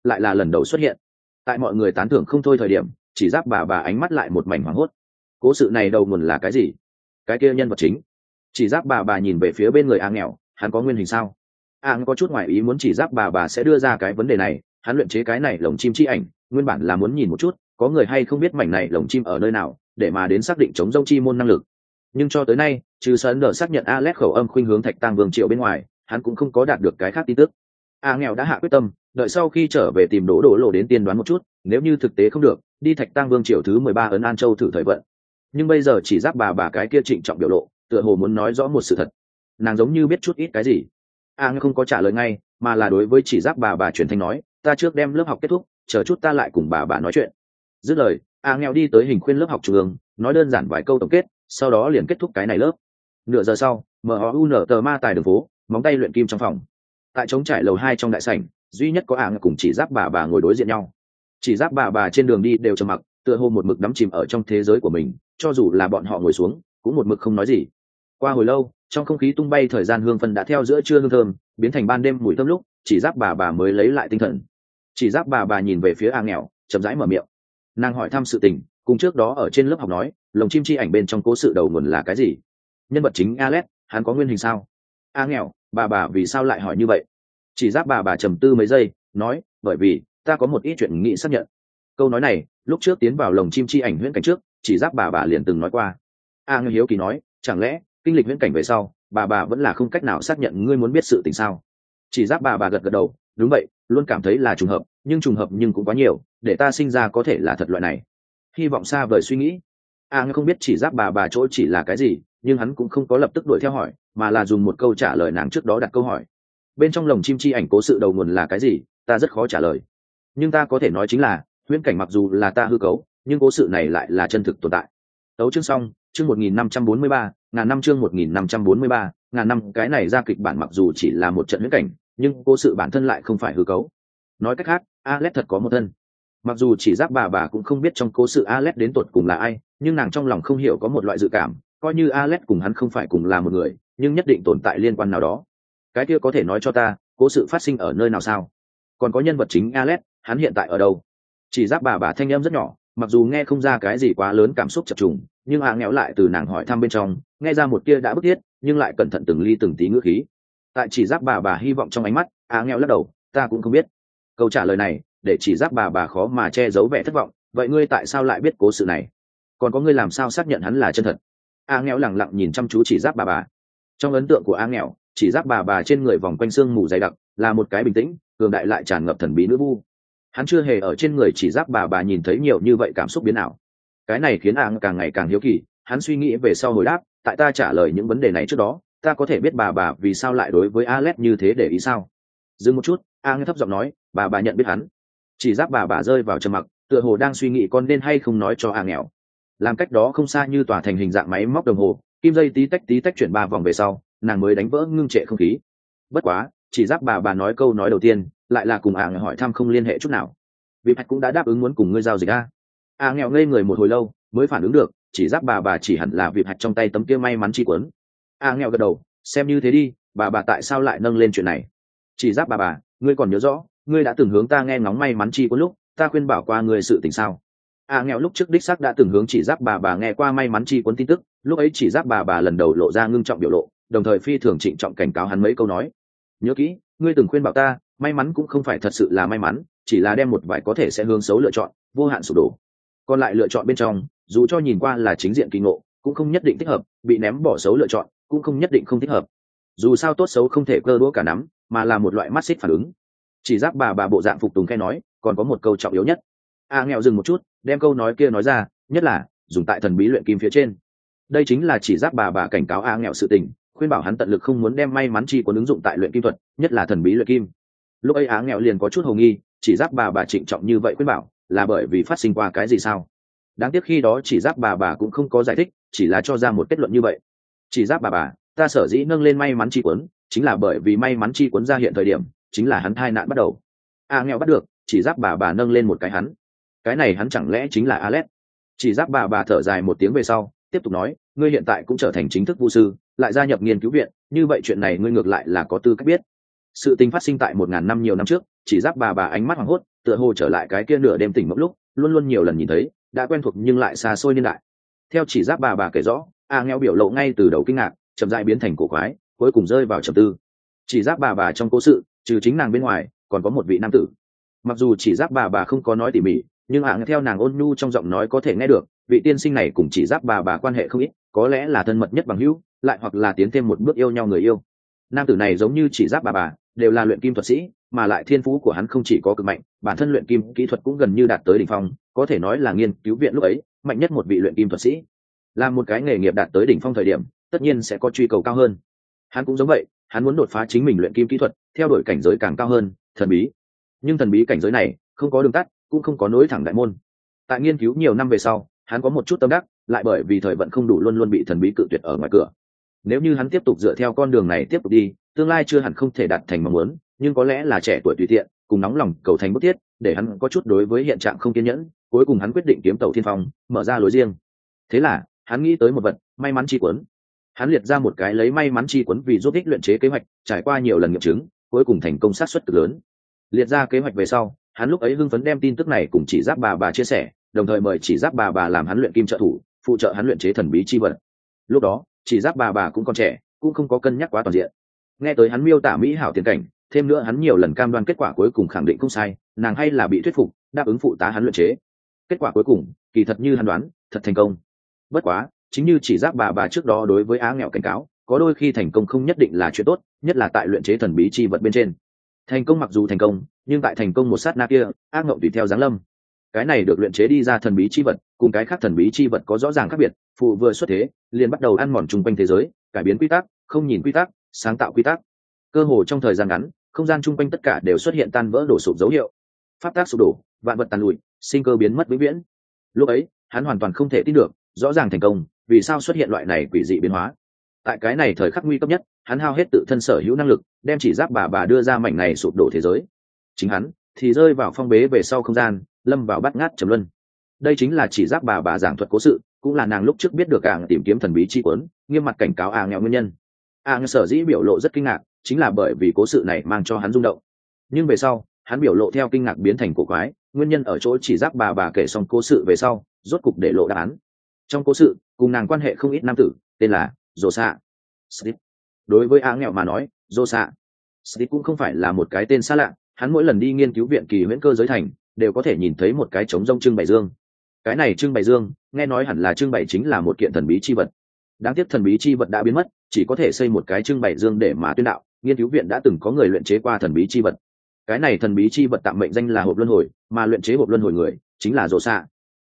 lại là lần đầu xuất hiện. Tại mọi người tán thưởng không thôi thời điểm, chỉ giáp bà ánh mắt lại một mảnh hoảng hốt. Cố sự này đầu nguồn là cái gì? Cái kia nhân vật chính. Chỉ giáp bà nhìn về phía bên người A nghèo, hắn có nguyên hình sao? A có chút ngoài ý muốn chỉ giáp bà sẽ đưa ra cái vấn đề này, hắn luyện chế cái này lồng chim chi ảnh, nguyên bản là muốn nhìn một chút, có người hay không biết mảnh này lồng chim ở nơi nào, để mà đến xác định chống rông chi môn năng lực. Nhưng cho tới nay, trừ Sơn Đờ xác nhận Alex khẩu âm khuynh hướng Thạch Tang Vương Triệu bên ngoài, hắn cũng không có đạt được cái khác tin tức. A nghèo đã hạ quyết tâm, đợi sau khi trở về tìm Đỗ Lộ đến tiên đoán một chút, nếu như thực tế không được, đi Thạch Tang Vương Triều thứ 13 ấn An Châu thử thời vận. Nhưng bây giờ chỉ giáp bà cái kia trịnh trọng biểu lộ, tựa hồ muốn nói rõ một sự thật. Nàng giống như biết chút ít cái gì. A không có trả lời ngay, mà là đối với chỉ giáp bà truyền thanh nói, ta trước đem lớp học kết thúc, chờ chút ta lại cùng bà nói chuyện. Dứt lời, A nghèo đi tới hình khuyên lớp học trung ương, nói đơn giản vài câu tổng kết, sau đó liền kết thúc cái này lớp. Nửa giờ sau, MOUN tờ ma tài đường phố, móng tay luyện kim trong phòng. Tại trống trải lầu 2 trong đại sảnh, duy nhất có A cùng chỉ giáp bà ngồi đối diện nhau. Chỉ giáp bà trên đường đi đều trầm mặc, tựa hồ một mực đắm chìm ở trong thế giới của mình, cho dù là bọn họ ngồi xuống cũng một mực không nói gì. Qua hồi lâu, trong không khí tung bay thời gian hương phân đã theo giữa trưa hương thơm biến thành ban đêm mùi thơm lúc chỉ giáp bà mới lấy lại tinh thần. Chỉ giáp bà nhìn về phía A nghèo, chậm rãi mở miệng. Nàng hỏi thăm sự tình cùng trước đó ở trên lớp học nói, lồng chim chi ảnh bên trong cố sự đầu nguồn là cái gì, nhân vật chính Alex hắn có nguyên hình sao? A nghèo, bà vì sao lại hỏi như vậy? Chỉ giáp bà trầm tư mấy giây, nói, bởi vì ta có một ít chuyện nghĩ xác nhận. Câu nói này lúc trước tiến vào lồng chim chi ảnh huyễn cảnh trước, chỉ giáp bà liền từng nói qua. A hiếu kỳ nói, chẳng lẽ kinh lịch huyễn cảnh về sau bà vẫn là không cách nào xác nhận ngươi muốn biết sự tình sao? Chỉ giáp bà gật đầu, đúng vậy, luôn cảm thấy là trùng hợp nhưng cũng quá nhiều, để ta sinh ra có thể là thật loại này. Hy vọng xa vời suy nghĩ. A không biết chỉ giáp bà chỗ chỉ là cái gì, nhưng hắn cũng không có lập tức đuổi theo hỏi, mà là dùng một câu trả lời nàng trước đó đặt câu hỏi. Bên trong lồng chim chi ảnh cố sự đầu nguồn là cái gì, ta rất khó trả lời. Nhưng ta có thể nói chính là, huyễn cảnh mặc dù là ta hư cấu, nhưng cố sự này lại là chân thực tồn tại. Tấu chương xong, chương 1543, ngàn năm chương 1543, ngàn năm. Cái này ra kịch bản mặc dù chỉ là một trận huyễn cảnh, nhưng cố sự bản thân lại không phải hư cấu. Nói cách khác, Alex thật có một thân. Mặc dù chỉ giáp bà cũng không biết trong cố sự Alex đến tột cùng là ai, nhưng nàng trong lòng không hiểu có một loại dự cảm, coi như Alex cùng hắn không phải cùng là một người, nhưng nhất định tồn tại liên quan nào đó. Cái kia có thể nói cho ta, cố sự phát sinh ở nơi nào sao? Còn có nhân vật chính Alex, hắn hiện tại ở đâu? Chỉ giáp bà thanh âm rất nhỏ, mặc dù nghe không ra cái gì quá lớn cảm xúc chập trùng, nhưng nghèo lại từ nàng hỏi thăm bên trong nghe ra một tia đã bức thiết nhưng lại cẩn thận từng ly từng tí ngữ khí. Tại chỉ giáp bà hy vọng trong ánh mắt, nghèo lắc đầu, ta cũng không biết. Câu trả lời này để chỉ giáp bà khó mà che giấu vẻ thất vọng. Vậy ngươi tại sao lại biết cố sự này? Còn có ngươi làm sao xác nhận hắn là chân thật? nghèo lẳng lặng nhìn chăm chú chỉ giáp bà. Trong ấn tượng của nghèo, chỉ giáp bà trên người vòng quanh xương mù dày đặc, là một cái bình tĩnh cường đại lại tràn ngập thần bí nữ vu. Hắn chưa hề ở trên người chỉ giáp bà nhìn thấy nhiều như vậy cảm xúc biến ảo. Cái này khiến càng ngày càng hiếu kỳ. Hắn suy nghĩ về sau hồi đáp, tại ta trả lời những vấn đề này trước đó, ta có thể biết bà vì sao lại đối với Alex như thế để ý sao? Dừng một chút, nghe thấp giọng nói, bà nhận biết hắn. Chỉ giáp bà rơi vào trầm mặc, tựa hồ đang suy nghĩ con nên hay không nói cho nghèo. Làm cách đó không xa như tòa thành hình dạng máy móc đồng hồ, kim dây tí tách chuyển 3 vòng về sau, nàng mới đánh vỡ ngưng trệ không khí. Bất quá, chỉ giáp bà nói câu nói đầu tiên lại là cùng hỏi thăm không liên hệ chút nào. Vì Hạch cũng đã đáp ứng muốn cùng ngươi giao dịch nghèo ngây người một hồi lâu mới phản ứng được, chỉ giáp bà chỉ hẳn là Vịp Hạch trong tay tấm kia may mắn chi quấn. nghèo gật đầu, xem như thế đi, bà tại sao lại nâng lên chuyện này? Chỉ giáp bà, ngươi còn nhớ rõ, ngươi đã từng hướng ta nghe ngóng may mắn chi quấn lúc, ta khuyên bảo qua ngươi sự tình sao? nghèo lúc trước đích xác đã từng hướng chỉ giáp bà nghe qua may mắn chi quấn tin tức, lúc ấy chỉ giáp bà lần đầu lộ ra ngưng trọng biểu lộ, đồng thời phi thường trịnh trọng cảnh cáo hắn mấy câu nói. Nhớ kỹ, ngươi từng khuyên bảo ta, may mắn cũng không phải thật sự là may mắn, chỉ là đem một vài có thể sẽ hướng xấu lựa chọn, vô hạn sụp đổ. Còn lại lựa chọn bên trong, dù cho nhìn qua là chính diện kỳ ngộ, cũng không nhất định thích hợp, bị ném bỏ xấu lựa chọn cũng không nhất định không thích hợp. Dù sao tốt xấu không thể cơ đũa cả nắm, mà là một loại mắt xích phản ứng. Chỉ giáp bà bộ dạng phục tùng khe nói, còn có một câu trọng yếu nhất. nghèo dừng một chút, đem câu nói kia nói ra, nhất là dùng tại thần bí luyện kim phía trên. Đây chính là chỉ giáp bà cảnh cáo nghèo sự tình, khuyên bảo hắn tận lực không muốn đem may mắn chi cuốn ứng dụng tại luyện kim thuật, nhất là thần bí luyện kim. Lúc ấy nghèo liền có chút hồ nghi, chỉ giáp bà trịnh trọng như vậy khuyên bảo là bởi vì phát sinh qua cái gì sao? Đáng tiếc khi đó chỉ giáp bà cũng không có giải thích, chỉ là cho ra một kết luận như vậy. Chỉ giáp bà, ta sở dĩ nâng lên may mắn chi cuốn chính là bởi vì may mắn chi cuốn ra hiện thời điểm chính là hắn tai nạn bắt đầu. nghèo bắt được, chỉ giáp bà nâng lên một cái hắn. Cái này hắn chẳng lẽ chính là Alex? Chỉ giáp bà thở dài một tiếng về sau tiếp tục nói, ngươi hiện tại cũng trở thành chính thức vu sư, lại gia nhập nghiên cứu viện, như vậy chuyện này ngươi ngược lại là có tư cách biết. Sự tình phát sinh tại 1000 năm nhiều năm trước, chỉ giáp bà ánh mắt hoảng hốt, tựa hồ trở lại cái kia nửa đêm tỉnh mộng lúc luôn luôn nhiều lần nhìn thấy, đã quen thuộc nhưng lại xa xôi niên đại. Theo chỉ giáp bà kể rõ, nghèo biểu lộ ngay từ đầu kinh ngạc, chậm rãi biến thành cổ quái, cuối cùng rơi vào trầm tư. Chỉ giáp bà trong cố sự, trừ chính nàng bên ngoài, còn có một vị nam tử. Mặc dù chỉ giáp bà không có nói tỉ mỉ, nhưng theo nàng ôn nhu trong giọng nói có thể nghe được, vị tiên sinh này cùng chỉ giáp bà quan hệ không ít, có lẽ là thân mật nhất bằng hữu, lại hoặc là tiến thêm một bước yêu nhau người yêu. Nam tử này giống như chỉ giáp bà đều là luyện kim thuật sĩ, mà lại thiên phú của hắn không chỉ có cực mạnh, bản thân luyện kim kỹ thuật cũng gần như đạt tới đỉnh phong, có thể nói là nghiên cứu viện lúc ấy mạnh nhất một vị luyện kim thuật sĩ. Làm một cái nghề nghiệp đạt tới đỉnh phong thời điểm, tất nhiên sẽ có truy cầu cao hơn. Hắn cũng giống vậy, hắn muốn đột phá chính mình luyện kim kỹ thuật, theo đuổi cảnh giới càng cao hơn, thần bí. Nhưng thần bí cảnh giới này không có đường tắt, cũng không có nối thẳng đại môn. Tại nghiên cứu nhiều năm về sau, hắn có một chút tâm đắc, lại bởi vì thời vận không đủ luôn luôn bị thần bí cự tuyệt ở ngoài cửa. Nếu như hắn tiếp tục dựa theo con đường này tiếp tục đi, tương lai chưa hẳn không thể đạt thành mong muốn, nhưng có lẽ là trẻ tuổi tùy tiện, cùng nóng lòng cầu thành bức thiết, để hắn có chút đối với hiện trạng không kiên nhẫn, cuối cùng hắn quyết định kiếm tàu thiên phong, mở ra lối riêng. Thế là, hắn nghĩ tới một vật, may mắn chi quấn. Hắn liệt ra một cái lấy may mắn chi quấn vì giúp ích luyện chế kế hoạch, trải qua nhiều lần nghiệm chứng, cuối cùng thành công sát suất cực lớn. Liệt ra kế hoạch về sau, hắn lúc ấy hưng phấn đem tin tức này cùng chỉ giáp bà chia sẻ, đồng thời mời chỉ giáp bà làm hắn luyện kim trợ thủ, phụ trợ hắn luyện chế thần bí chi vật. Lúc đó, chỉ giáp bà cũng còn trẻ, cũng không có cân nhắc quá toàn diện. Nghe tới hắn miêu tả mỹ hảo tiền cảnh, thêm nữa hắn nhiều lần cam đoan kết quả cuối cùng khẳng định không sai, nàng hay là bị thuyết phục, đáp ứng phụ tá hắn luyện chế. Kết quả cuối cùng, kỳ thật như hắn đoán, thật thành công. Bất quá, chính như chỉ giáp bà trước đó đối với nghèo cảnh cáo, có đôi khi thành công không nhất định là chuyện tốt, nhất là tại luyện chế thần bí chi vật bên trên. Thành công mặc dù thành công, nhưng tại thành công một sát na kia, ác ngộng tùy theo giáng lâm. Cái này được luyện chế đi ra thần bí chi vật, cùng cái khác thần bí chi vật có rõ ràng khác biệt, phụ vừa xuất thế, liền bắt đầu ăn mòn chung quanh thế giới, cải biến quy tắc, không nhìn quy tắc, sáng tạo quy tắc. Cơ hồ trong thời gian ngắn, không gian chung quanh tất cả đều xuất hiện tan vỡ đổ sụp dấu hiệu. Pháp tắc sụp đổ, vạn vật tàn lụi, sinh cơ biến mất vĩnh viễn. Lúc ấy, hắn hoàn toàn không thể tin được, rõ ràng thành công, vì sao xuất hiện loại này quỷ dị biến hóa. Tại cái này thời khắc nguy cấp nhất, hắn hao hết tự thân sở hữu năng lực, đem chỉ giáp bà đưa ra mảnh này sụp đổ thế giới. Chính hắn thì rơi vào phong bế về sau không gian, lâm vào bát ngát trầm luân. Đây chính là chỉ giáp bà giảng thuật cố sự, cũng là nàng lúc trước biết được tìm kiếm thần bí chi quấn, nghiêm mặt cảnh cáo nghèo nguyên nhân. Sở dĩ biểu lộ rất kinh ngạc, chính là bởi vì cố sự này mang cho hắn rung động. Nhưng về sau, hắn biểu lộ theo kinh ngạc biến thành cổ quái, nguyên nhân ở chỗ chỉ giáp bà kể xong cố sự về sau, rốt cục để lộ đáp án. Trong cố sự, cùng nàng quan hệ không ít nam tử, tên là Rosa. Đối với nghèo mà nói, Rosa cũng không phải là một cái tên xa lạ, hắn mỗi lần đi nghiên cứu viện kỳ huyễn cơ giới thành, đều có thể nhìn thấy một cái trống rông trưng bày dương. Cái này trưng bày dương, nghe nói hẳn là trưng bày chính là một kiện thần bí chi vật. Đáng tiếc thần bí chi vật đã biến mất, chỉ có thể xây một cái trưng bày dương để mà tuyên đạo, nghiên cứu viện đã từng có người luyện chế qua thần bí chi vật. Cái này thần bí chi vật tạm mệnh danh là hộp luân hồi, mà luyện chế hộp luân hồi người chính là Rosa.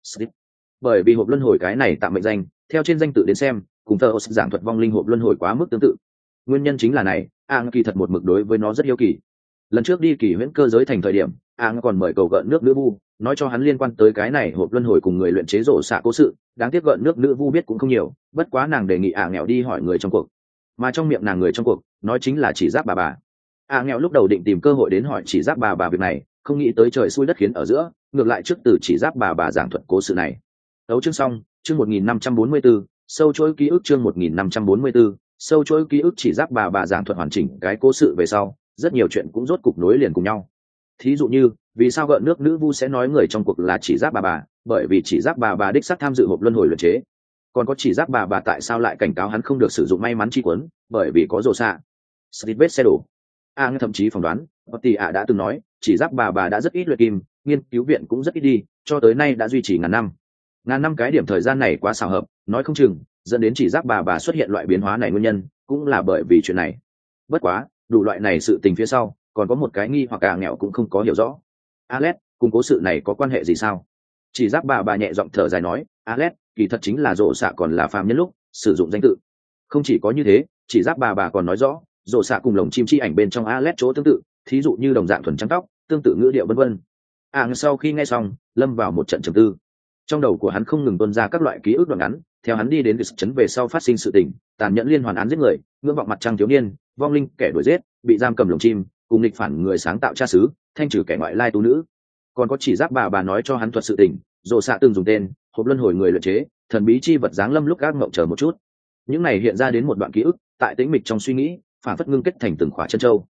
Bởi vì hộp luân hồi cái này tạm mệnh danh, theo trên danh tự đến xem, cùng thơ giảng thuật vong linh hộp luân hồi quá mức tương tự. Nguyên nhân chính là này, kỳ thật một mực đối với nó rất yêu kỳ. Lần trước đi kỳ huyễn cơ giới thành thời điểm, còn mời cầu gợn nước nữ vu, nói cho hắn liên quan tới cái này hộp luân hồi cùng người luyện chế rổ xạ cố sự. Đáng tiếc gợn nước nữ vu biết cũng không nhiều, bất quá nàng đề nghị nghèo đi hỏi người trong cuộc, mà trong miệng nàng người trong cuộc nói chính là chỉ giáp bà. Nghèo lúc đầu định tìm cơ hội đến hỏi chỉ giáp bà việc này, không nghĩ tới trời xui đất khiến ở giữa, ngược lại trước từ chỉ giáp bà giảng thuật cố sự này. Đấu chương xong, chương 1544, sâu chuỗi ký ức chương 1544, sâu chuỗi ký ức chỉ giáp bà giảng thuật hoàn chỉnh cái cố sự về sau, rất nhiều chuyện cũng rốt cục nối liền cùng nhau. Thí dụ như, vì sao gợn nước nữ vu sẽ nói người trong cuộc là chỉ giáp bà, bởi vì chỉ giáp bà đích xác tham dự hộp luân hồi luyện chế. Còn có chỉ giáp bà tại sao lại cảnh cáo hắn không được sử dụng may mắn chi quấn, bởi vì có rồ xạ. Vết xe đổ. Thậm chí phỏng đoán, đã từng nói, chỉ giáp bà đã rất ít luyện kim, nghiên cứu viện cũng rất ít đi, cho tới nay đã duy trì ngàn năm. Ngàn năm cái điểm thời gian này quá xảo hợp, nói không chừng dẫn đến chỉ giáp bà xuất hiện loại biến hóa này nguyên nhân cũng là bởi vì chuyện này. Bất quá, đủ loại này sự tình phía sau còn có một cái nghi hoặc nghèo cũng không có hiểu rõ. Alex, cùng cố sự này có quan hệ gì sao? Chỉ giáp bà nhẹ giọng thở dài nói, Alex kỳ thật chính là rộ xạ còn là phàm nhân lúc sử dụng danh tự. Không chỉ có như thế, chỉ giáp bà còn nói rõ rộ xạ cùng lồng chim chi ảnh bên trong Alex chỗ tương tự, thí dụ như đồng dạng thuần trắng tóc, tương tự ngữ điệu vân vân. Sau khi nghe xong, lâm vào một trận trầm tư. Trong đầu của hắn không ngừng tuôn ra các loại ký ức đoạn ngắn, theo hắn đi đến trấn về sau phát sinh sự tình, tàn nhẫn liên hoàn án giết người, ngưỡng vọng mặt trăng thiếu niên, vong linh kẻ đuổi giết, bị giam cầm lồng chim, cùng nghịch phản người sáng tạo cha xứ, thanh trừ kẻ ngoại lai tu nữ. Còn có chỉ giáp bà nói cho hắn thuật sự tình, rồ xạ từng dùng tên hộp luân hồi người luyện chế, thần bí chi vật giáng lâm lúc gác mộng chờ một chút. Những này hiện ra đến một đoạn ký ức, tại tĩnh mịch trong suy nghĩ, phản phất ngưng kết thành từng khỏa chân châu.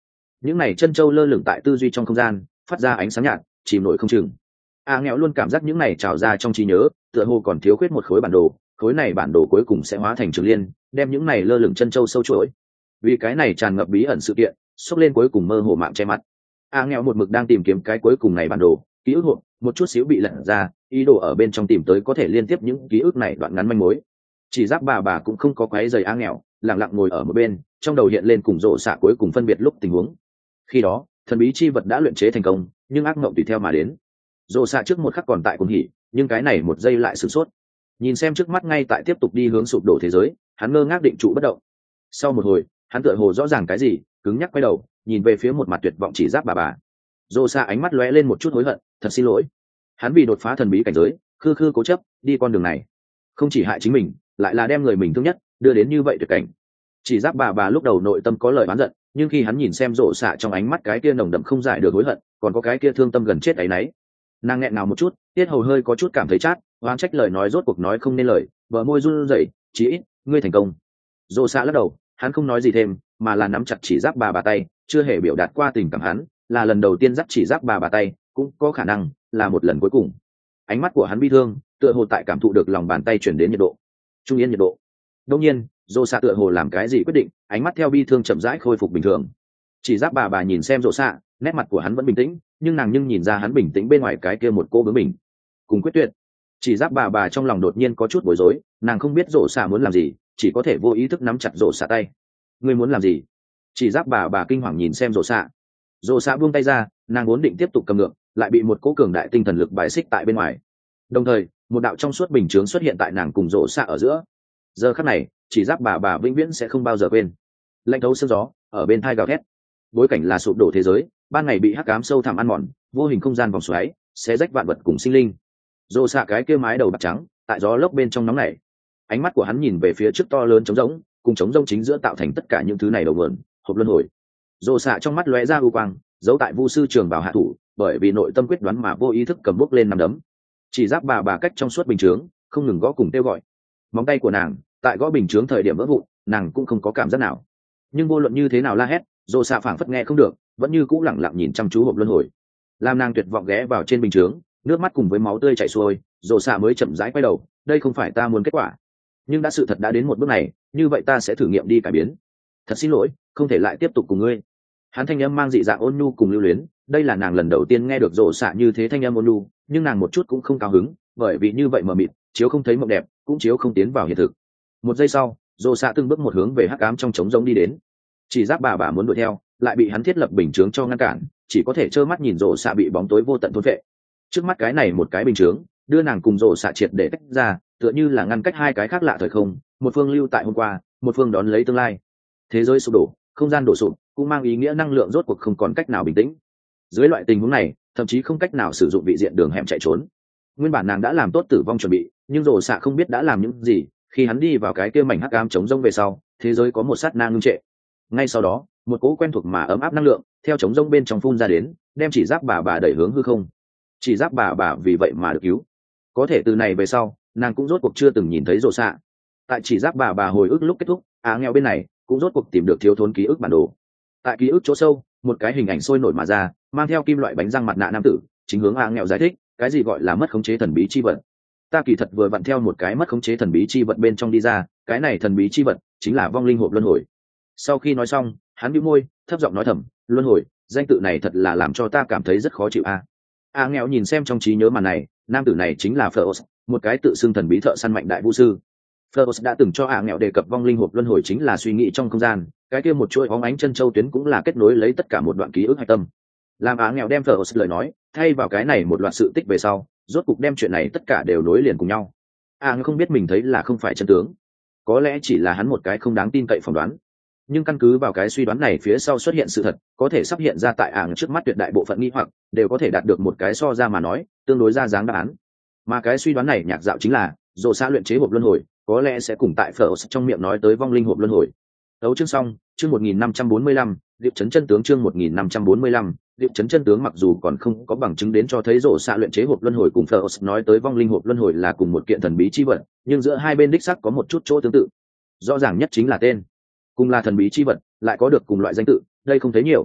những này chân châu lơ lửng tại tư duy trong không gian, phát ra ánh sáng nhạt, chìm nổi không chừng. Nghèo luôn cảm giác những này trào ra trong trí nhớ, tựa hồ còn thiếu khuyết một khối bản đồ, khối này bản đồ cuối cùng sẽ hóa thành trường liên, đem những này lơ lửng chân châu sâu chuỗi. Vì cái này tràn ngập bí ẩn sự kiện, xốc lên cuối cùng mơ hồ mạng che mặt. Nghèo một mực đang tìm kiếm cái cuối cùng này bản đồ, ký ức hộp một chút xíu bị lật ra, ý đồ ở bên trong tìm tới có thể liên tiếp những ký ức này đoạn ngắn manh mối. Chỉ giác bà cũng không có quấy giày nghèo, lặng lặng ngồi ở một bên, trong đầu hiện lên cùng rộ xạ cuối cùng phân biệt lúc tình huống. Khi đó thần bí chi vật đã luyện chế thành công, nhưng ác mộng tùy theo mà đến. Rộ xạ trước một khắc còn tại cuồng hỉ, nhưng cái này một giây lại sửng sốt, nhìn xem trước mắt ngay tại tiếp tục đi hướng sụp đổ thế giới, hắn ngơ ngác định trụ bất động. Sau một hồi hắn tựa hồ rõ ràng cái gì, cứng nhắc quay đầu nhìn về phía một mặt tuyệt vọng chỉ giác bà. Rộ xạ ánh mắt lóe lên một chút hối hận, thật xin lỗi. Hắn vì đột phá thần bí cảnh giới, khư khư cố chấp đi con đường này, không chỉ hại chính mình, lại là đem người mình thương nhất đưa đến như vậy tuyệt cảnh. Chỉ giác bà lúc đầu nội tâm có lời oán giận, nhưng khi hắn nhìn xem rộ xạ trong ánh mắt cái kia nồng đậm không giải được hối hận, còn có cái kia thương tâm gần chết áy náy, nàng nghẹn ngào một chút, tiết hầu hơi có chút cảm thấy chát, oán trách lời nói rốt cuộc nói không nên lời, bờ môi run rẩy, chí ít ngươi thành công. Rộ xạ lắc đầu, hắn không nói gì thêm, mà là nắm chặt chỉ giác bà tay, chưa hề biểu đạt qua tình cảm hắn, là lần đầu tiên dắt chỉ giác bà tay, cũng có khả năng là một lần cuối cùng. Ánh mắt của hắn bi thương, tựa hồ tại cảm thụ được lòng bàn tay chuyển đến nhiệt độ, trung yên nhiệt độ. Đương nhiên rộ xạ tựa hồ làm cái gì quyết định, ánh mắt theo bi thương chậm rãi khôi phục bình thường. Chỉ giác bà nhìn xem rộ xạ, nét mặt của hắn vẫn bình tĩnh, nhưng nàng nhìn ra hắn bình tĩnh bên ngoài cái kia một cô bướng bỉnh cùng quyết tuyệt. Chỉ giác bà trong lòng đột nhiên có chút bối rối, nàng không biết rộ xạ muốn làm gì, chỉ có thể vô ý thức nắm chặt rộ xạ tay. Ngươi muốn làm gì? Chỉ giác bà kinh hoàng nhìn xem rộ xạ. Rộ xạ buông tay ra, nàng vốn định tiếp tục cầm ngược, lại bị một cỗ cường đại tinh thần lực bài xích tại bên ngoài. Đồng thời một đạo trong suốt bình chướng xuất hiện tại nàng cùng rộ xạ ở giữa. Giờ khắc này chỉ giác bà vĩnh viễn sẽ không bao giờ quên. Lạnh thấu xương gió ở bên thai gào thét, bối cảnh là sụp đổ thế giới, ban ngày bị hắc ám sâu thẳm ăn mòn, vô hình không gian vòng xoáy xé rách vạn vật cùng sinh linh. Rộ xạ cái kia mái đầu bạc trắng tại gió lốc bên trong nóng nảy, ánh mắt của hắn nhìn về phía trước to lớn trống rỗng, cùng trống rỗng chính giữa tạo thành tất cả những thứ này đầu nguồn hộp luân hồi. Rộ xạ trong mắt lóe ra u quang, giấu tại vu sư trường bảo hạ thủ, bởi vì nội tâm quyết đoán mà vô ý thức cầm bút lên nắm đấm. Chỉ giác bà cách trong suốt bình chướng không ngừng gõ cùng kêu gọi. Móng tay của nàng tại gõ bình chướng thời điểm vỡ vụn, nàng cũng không có cảm giác nào, nhưng vô luận như thế nào la hét, rộ xạ phảng phất nghe không được, vẫn như cũ lẳng lặng nhìn chăm chú hộp luân hồi. Làm nàng tuyệt vọng ghé vào trên bình chướng, nước mắt cùng với máu tươi chảy xuôi, rộ xạ mới chậm rãi quay đầu. Đây không phải ta muốn kết quả, nhưng đã sự thật đã đến một bước này, như vậy ta sẽ thử nghiệm đi cải biến. Thật xin lỗi, không thể lại tiếp tục cùng ngươi. Hắn thanh âm mang dị dạng ôn nhu cùng lưu luyến, đây là nàng lần đầu tiên nghe được rộ xạ như thế thanh âm ôn nhu, nhưng nàng một chút cũng không cao hứng, bởi vì như vậy mờ mịt, chiếu không thấy mộng đẹp, cũng chiếu không tiến vào hiện thực. Một giây sau rộ xạ từng bước một hướng về hắc ám trong trống rỗng đi đến. Chỉ giác bà muốn đuổi theo, lại bị hắn thiết lập bình chướng cho ngăn cản, chỉ có thể trơ mắt nhìn rộ xạ bị bóng tối vô tận thôn vệ. Trước mắt cái này một cái bình chướng đưa nàng cùng rộ xạ triệt để tách ra, tựa như là ngăn cách hai cái khác lạ thời không, một phương lưu tại hôm qua, một phương đón lấy tương lai. Thế giới sụp đổ, không gian đổ sụp, cũng mang ý nghĩa năng lượng rốt cuộc không còn cách nào bình tĩnh. Dưới loại tình huống này thậm chí không cách nào sử dụng vị diện đường hẻm chạy trốn. Nguyên bản nàng đã làm tốt tử vong chuẩn bị, nhưng rộ xạ không biết đã làm những gì. Khi hắn đi vào cái kia mảnh hắc ám trống rỗng về sau, thế giới có một sát na ngưng trệ. Ngay sau đó một cỗ quen thuộc mà ấm áp năng lượng theo trống rỗng bên trong phun ra đến, đem chỉ giác bà đẩy hướng hư không. Chỉ giác bà vì vậy mà được cứu. Có thể từ này về sau nàng cũng rốt cuộc chưa từng nhìn thấy rộ xạ. Tại chỉ giác bà hồi ức lúc kết thúc, nghèo bên này cũng rốt cuộc tìm được thiếu thốn ký ức bản đồ. Tại ký ức chỗ sâu, một cái hình ảnh sôi nổi mà ra, mang theo kim loại bánh răng mặt nạ nam tử, chính hướng nghèo giải thích cái gì gọi là mất khống chế thần bí chi vật. Ta kỳ thật vừa vặn theo một cái mất khống chế thần bí chi vật bên trong đi ra, cái này thần bí chi vật chính là vong linh hộp luân hồi. Sau khi nói xong hắn bĩu môi, thấp giọng nói thầm, luân hồi, danh tự này thật là làm cho ta cảm thấy rất khó chịu nghèo nhìn xem trong trí nhớ màn này, nam tử này chính là Phlos, một cái tự xưng thần bí thợ săn mạnh đại vũ sư. Phlos đã từng cho nghèo đề cập vong linh hộp luân hồi chính là suy nghĩ trong không gian, cái kia một chuỗi óng ánh chân châu tuyến cũng là kết nối lấy tất cả một đoạn ký ức hạch tâm. Làm nghèo đem Phlos lời nói thay vào cái này một loạt sự tích về sau, rốt cục đem chuyện này tất cả đều nối liền cùng nhau. nghèo không biết mình thấy là không phải chân tướng, có lẽ chỉ là hắn một cái không đáng tin cậy phỏng đoán, nhưng căn cứ vào cái suy đoán này phía sau xuất hiện sự thật, có thể sắp hiện ra tại trước mắt tuyệt đại bộ phận nghi hoặc đều có thể đạt được một cái so ra mà nói tương đối ra dáng đáp án. Mà cái suy đoán này nhạc dạo chính là rộ xạ luyện chế hộp luân hồi có lẽ sẽ cùng tại phở trong miệng nói tới vong linh hộp luân hồi. Đấu chương xong, chương 1545, điệp chấn chân tướng chương 1545, điệp chấn chân tướng mặc dù còn không có bằng chứng đến cho thấy rộ xạ luyện chế hộp luân hồi cùng phở nói tới vong linh hộp luân hồi là cùng một kiện thần bí chi vật, nhưng giữa hai bên đích xác có một chút chỗ tương tự. Rõ ràng nhất chính là tên, cùng là thần bí chi vật lại có được cùng loại danh tự, đây không thấy nhiều.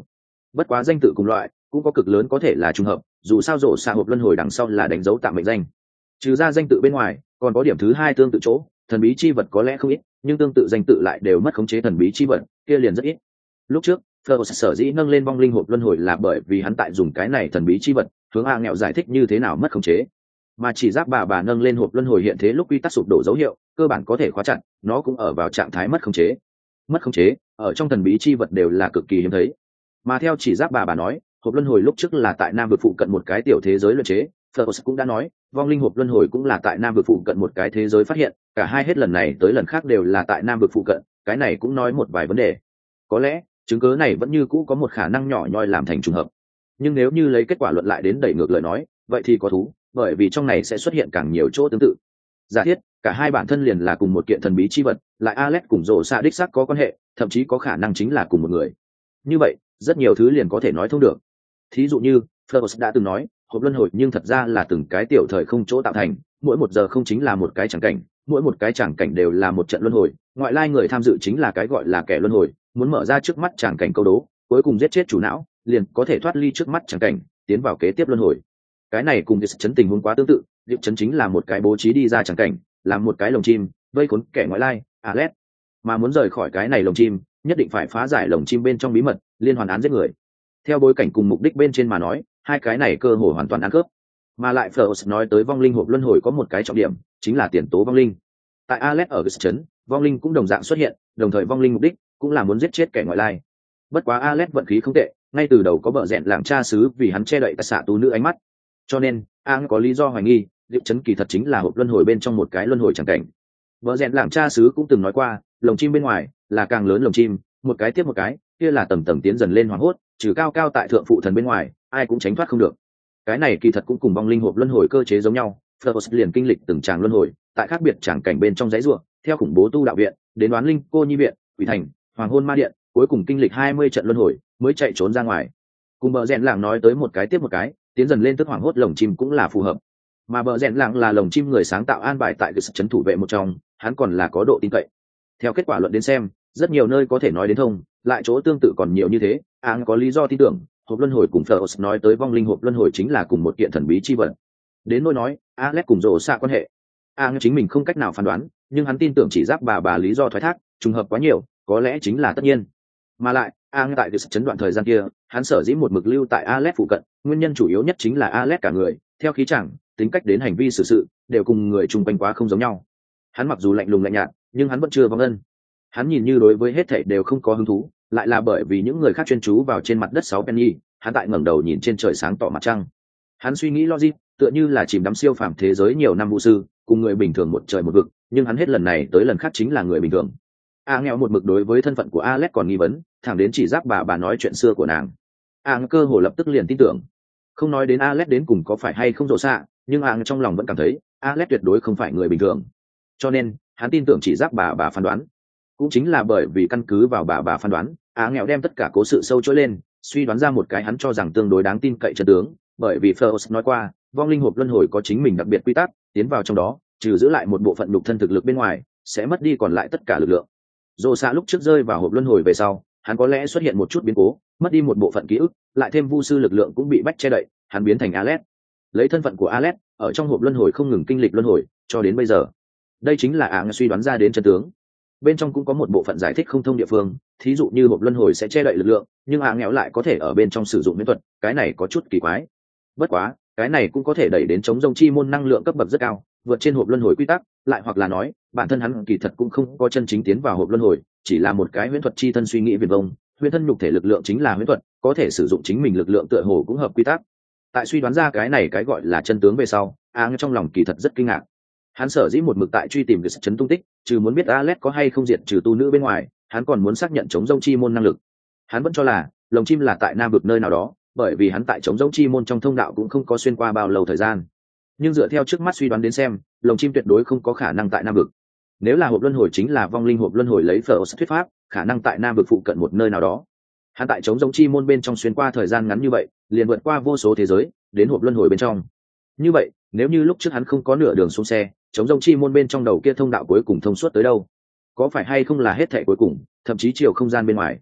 bất quá danh tự cùng loại cũng có cực lớn có thể là trùng hợp, dù sao rổ xạ hộp luân hồi đằng sau là đánh dấu tạm mệnh danh. Trừ ra danh tự bên ngoài, còn có điểm thứ hai tương tự chỗ, thần bí chi vật có lẽ không ít, nhưng tương tự danh tự lại đều mất khống chế thần bí chi vật, kia liền rất ít. Lúc trước, Fleur sở dĩ nâng lên vong linh hộp luân hồi là bởi vì hắn tại dùng cái này thần bí chi vật, hướng A Nghèo giải thích như thế nào mất khống chế. Mà chỉ giác bà nâng lên hộp luân hồi hiện thế lúc quy tắc sụp đổ dấu hiệu, cơ bản có thể khóa chặt, nó cũng ở vào trạng thái mất khống chế. Mất khống chế, ở trong thần bí chi vật đều là cực kỳ hiếm thấy. Mà theo chỉ giác bà nói, hộp luân hồi lúc trước là tại Nam vực phụ cận một cái tiểu thế giới luyện chế, Fleur cũng đã nói, vong linh hộp luân hồi cũng là tại Nam vực phụ cận một cái thế giới phát hiện, cả hai hết lần này tới lần khác đều là tại Nam vực phụ cận, cái này cũng nói một vài vấn đề. Có lẽ chứng cứ này vẫn như cũ có một khả năng nhỏ nhoi làm thành trùng hợp, nhưng nếu như lấy kết quả luận lại đến đẩy ngược lời nói, vậy thì có thú, bởi vì trong này sẽ xuất hiện càng nhiều chỗ tương tự. Giả thiết cả hai bản thân liền là cùng một kiện thần bí chi vật, lại Alex cùng rổ xạ đích xác có quan hệ, thậm chí có khả năng chính là cùng một người. Như vậy rất nhiều thứ liền có thể nói thông được. Thí dụ như Fleur đã từng nói, hộp luân hồi nhưng thật ra là từng cái tiểu thời không chỗ tạo thành, mỗi một giờ không chính là một cái tràng cảnh, mỗi một cái tràng cảnh đều là một trận luân hồi, ngoại lai người tham dự chính là cái gọi là kẻ luân hồi, muốn mở ra trước mắt tràng cảnh câu đố, cuối cùng giết chết chủ não, liền có thể thoát ly trước mắt tràng cảnh, tiến vào kế tiếp luân hồi. Cái này cùng Diệp Chấn tình huống quá tương tự, Diệp Chấn chính là một cái bố trí đi ra tràng cảnh, làm một cái lồng chim, vây khốn kẻ ngoại lai, Alex, mà muốn rời khỏi cái này lồng chim, nhất định phải phá giải lồng chim bên trong bí mật, liên hoàn án giết người. Theo bối cảnh cùng mục đích bên trên mà nói, hai cái này cơ hội hoàn toàn ăn khớp. Mà lại Fleur nói tới vong linh hộp luân hồi có một cái trọng điểm, chính là tiền tố vong linh. Tại Alex ở Diệp Chấn, vong linh cũng đồng dạng xuất hiện, đồng thời vong linh mục đích cũng là muốn giết chết kẻ ngoại lai. Bất quá Alex vận khí không tệ, ngay từ đầu có bợ rẽn làm cha xứ vì hắn che đậy cả xạ tú nữ ánh mắt, cho nên Ang có lý do hoài nghi Diệp Chấn kỳ thật chính là hộp luân hồi bên trong một cái luân hồi chẳng cảnh. Bợ rẽn làm cha xứ cũng từng nói qua, lồng chim bên ngoài là càng lớn lồng chim, một cái tiếp một cái, kia là tầng tầng tiến dần lên hoảng hốt, trừ cao cao tại thượng phụ thần bên ngoài, ai cũng tránh thoát không được. Cái này kỳ thật cũng cùng vong linh hộp luân hồi cơ chế giống nhau, Fleur liền kinh lịch từng tràng luân hồi, tại khác biệt tràng cảnh bên trong dãy rùa, theo khủng bố tu đạo viện, đến đoán linh cô nhi viện, quỷ thành, hoàng hôn ma điện, cuối cùng kinh lịch 20 trận luân hồi mới chạy trốn ra ngoài. Cùng bờ rèn làng nói tới một cái tiếp một cái, tiến dần lên tức hoảng hốt lồng chim cũng là phù hợp. Mà bờ rèn làng là lồng chim người sáng tạo an bài tại cái sự trấn thủ vệ một trong, hắn còn là có độ tin cậy. Theo kết quả luận đến xem, rất nhiều nơi có thể nói đến thông, lại chỗ tương tự còn nhiều như thế, Ang có lý do tin tưởng hộp luân hồi cùng Fleur nói tới vong linh hộp luân hồi chính là cùng một kiện thần bí chi vật. Đến nỗi nói Alex cùng rổ xạ quan hệ, Ang chính mình không cách nào phán đoán, nhưng hắn tin tưởng chỉ giác bà lý do thoái thác trùng hợp quá nhiều, có lẽ chính là tất nhiên. Mà lại Ang tại cái chấn đoạn thời gian kia, hắn sở dĩ một mực lưu tại Alex phụ cận, nguyên nhân chủ yếu nhất chính là Alex cả người, theo khí chẳng, tính cách đến hành vi xử sự, đều cùng người chung quanh quá không giống nhau. Hắn mặc dù lạnh lùng lạnh nhạt, nhưng hắn vẫn chưa vong ân. Hắn nhìn như đối với hết thảy đều không có hứng thú, lại là bởi vì những người khác chuyên chú vào trên mặt đất 6 penny, hắn tại ngẩng đầu nhìn trên trời sáng tỏ mặt trăng. Hắn suy nghĩ logic, tựa như là chìm đắm siêu phàm thế giới nhiều năm vũ sư, cùng người bình thường một trời một vực, nhưng hắn hết lần này tới lần khác chính là người bình thường. Nghèo một mực đối với thân phận của Alex còn nghi vấn, thẳng đến chỉ giác bà nói chuyện xưa của nàng. Cơ hồ lập tức liền tin tưởng. Không nói đến Alex đến cùng có phải hay không rộ xạ, nhưng trong lòng vẫn cảm thấy Alex tuyệt đối không phải người bình thường. Cho nên, hắn tin tưởng chỉ giác bà phán đoán. Cũng chính là bởi vì căn cứ vào bà phán đoán, nghèo đem tất cả cố sự sâu trỗi lên, suy đoán ra một cái hắn cho rằng tương đối đáng tin cậy chân tướng, bởi vì Fleur nói qua, vong linh hộp luân hồi có chính mình đặc biệt quy tắc, tiến vào trong đó, trừ giữ lại một bộ phận nhục thân thực lực bên ngoài, sẽ mất đi còn lại tất cả lực lượng. Rồ xạ lúc trước rơi vào hộp luân hồi về sau, hắn có lẽ xuất hiện một chút biến cố, mất đi một bộ phận ký ức, lại thêm vu sư lực lượng cũng bị bách che đậy, hắn biến thành Alex. Lấy thân phận của Alex, ở trong hộp luân hồi không ngừng kinh lịch luân hồi, cho đến bây giờ. Đây chính là suy đoán ra đến chân tướng. Bên trong cũng có một bộ phận giải thích không thông địa phương, thí dụ như hộp luân hồi sẽ che đậy lực lượng, nhưng nghèo lại có thể ở bên trong sử dụng miễn thuật, cái này có chút kỳ quái. Bất quá, cái này cũng có thể đẩy đến chống rông chi môn năng lượng cấp bậc rất cao, vượt trên hộp luân hồi quy tắc, lại hoặc là nói, bản thân hắn kỳ thật cũng không có chân chính tiến vào hộp luân hồi, chỉ là một cái huyễn thuật chi thân suy nghĩ viển vông, huyễn thân nhục thể lực lượng chính là huyễn thuật, có thể sử dụng chính mình lực lượng tựa hồ cũng hợp quy tắc. Tại suy đoán ra cái này cái gọi là chân tướng về sau, trong lòng kỳ thật rất kinh ngạc. Hắn sở dĩ một mực tại truy tìm được chấn tung tích, trừ muốn biết Alex có hay không diệt trừ tu nữ bên ngoài, hắn còn muốn xác nhận chống rông chi môn năng lực. Hắn vẫn cho là lồng chim là tại Nam vực nơi nào đó, bởi vì hắn tại chống rông chi môn trong thông đạo cũng không có xuyên qua bao lâu thời gian. Nhưng dựa theo trước mắt suy đoán đến xem, lồng chim tuyệt đối không có khả năng tại Nam vực. Nếu là hộp luân hồi chính là vong linh hộp luân hồi lấy Fleur thuyết pháp, khả năng tại Nam vực phụ cận một nơi nào đó. Hắn tại chống rông chi môn bên trong xuyên qua thời gian ngắn như vậy, liền vượt qua vô số thế giới, đến hộp luân hồi bên trong. Như vậy, nếu như lúc trước hắn không có nửa đường xuống xe, chống rông chi môn bên trong đầu kia thông đạo cuối cùng thông suốt tới đâu? Có phải hay không là hết thảy cuối cùng, thậm chí chiều không gian bên ngoài?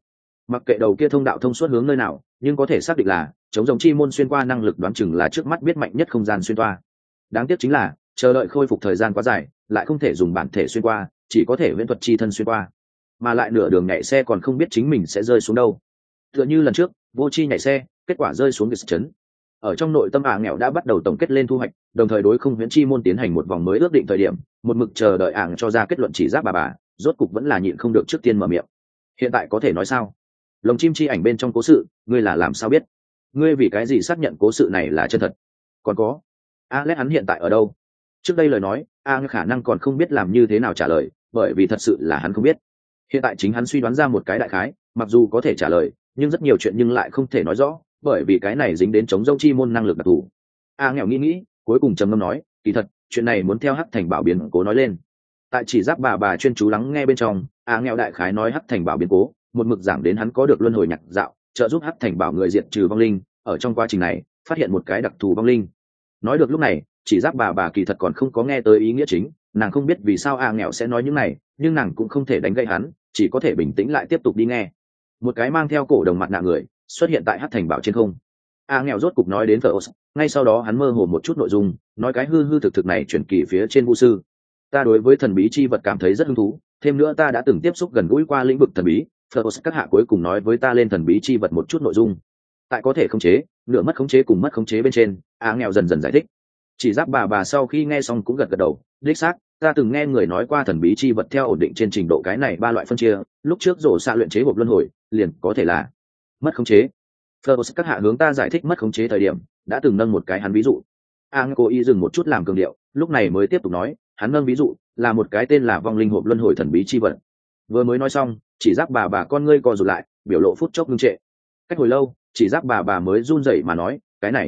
Mặc kệ đầu kia thông đạo thông suốt hướng nơi nào, nhưng có thể xác định là chống giống chi môn xuyên qua năng lực đoán chừng là trước mắt biết mạnh nhất không gian xuyên toa. Đáng tiếc chính là chờ đợi khôi phục thời gian quá dài, lại không thể dùng bản thể xuyên qua, chỉ có thể viễn thuật chi thân xuyên qua, mà lại nửa đường nhảy xe còn không biết chính mình sẽ rơi xuống đâu. Tựa như lần trước vô chi nhảy xe, kết quả rơi xuống Ghis chấn. Ở trong nội tâm nghèo đã bắt đầu tổng kết lên thu hoạch, đồng thời đối không huyễn chi môn tiến hành một vòng mới ước định thời điểm, một mực chờ đợi cho ra kết luận chỉ giáp bà, rốt cục vẫn là nhịn không được trước tiên mở miệng. Hiện tại có thể nói sao? Lồng chim chi ảnh bên trong cố sự, ngươi là làm sao biết? Ngươi vì cái gì xác nhận cố sự này là chân thật? Còn có, Alex hắn hiện tại ở đâu? Trước đây lời nói, khả năng còn không biết làm như thế nào trả lời, bởi vì thật sự là hắn không biết. Hiện tại chính hắn suy đoán ra một cái đại khái, mặc dù có thể trả lời, nhưng rất nhiều chuyện nhưng lại không thể nói rõ, bởi vì cái này dính đến chống dâu chi môn năng lực đặc thù. Nghèo nghĩ, cuối cùng trầm ngâm nói, kỳ thật, chuyện này muốn theo Hắc Thành Bảo biến cố nói lên. Tại chỉ giáp bà chuyên chú lắng nghe bên trong, nghèo đại khái nói Hắc Thành Bảo biến cố, một mực giảng đến hắn có được luân hồi nhạc dạo, trợ giúp Hắc Thành Bảo người diệt trừ vong linh, ở trong quá trình này, phát hiện một cái đặc thù vong linh. Nói được lúc này, chỉ giáp bà kỳ thật còn không có nghe tới ý nghĩa chính, nàng không biết vì sao nghèo sẽ nói những này, nhưng nàng cũng không thể đánh gậy hắn, chỉ có thể bình tĩnh lại tiếp tục đi nghe. Một cái mang theo cổ đồng mặt nạ người xuất hiện tại Hắc Thành Bảo trên không. Nghèo rốt cục nói đến Phlos, ngay sau đó hắn mơ hồ một chút nội dung, nói cái hư thực này chuyển kỳ phía trên vu sư. Ta đối với thần bí chi vật cảm thấy rất hứng thú, thêm nữa ta đã từng tiếp xúc gần gũi qua lĩnh vực thần bí. Phlos các hạ cuối cùng nói với ta lên thần bí chi vật một chút nội dung. Tại có thể khống chế, nửa mất khống chế cùng mất khống chế bên trên, nghèo dần dần giải thích. Chỉ giáp bà sau khi nghe xong cũng gật gật đầu, đích xác, ta từng nghe người nói qua thần bí chi vật theo ổn định trên trình độ cái này ba loại phân chia, lúc trước rổ xạ luyện chế hộp luân hồi, liền có thể là mất khống chế. Phlos các hạ hướng ta giải thích mất khống chế thời điểm, đã từng nâng một cái hắn ví dụ. Cố ý dừng một chút làm cường điệu, lúc này mới tiếp tục nói, hắn nâng ví dụ là một cái tên là vong linh hộp luân hồi thần bí chi vật. Vừa mới nói xong, chỉ giáp bà con ngươi co rụt lại, biểu lộ phút chốc ngưng trệ. Cách hồi lâu, chỉ giáp bà mới run rẩy mà nói,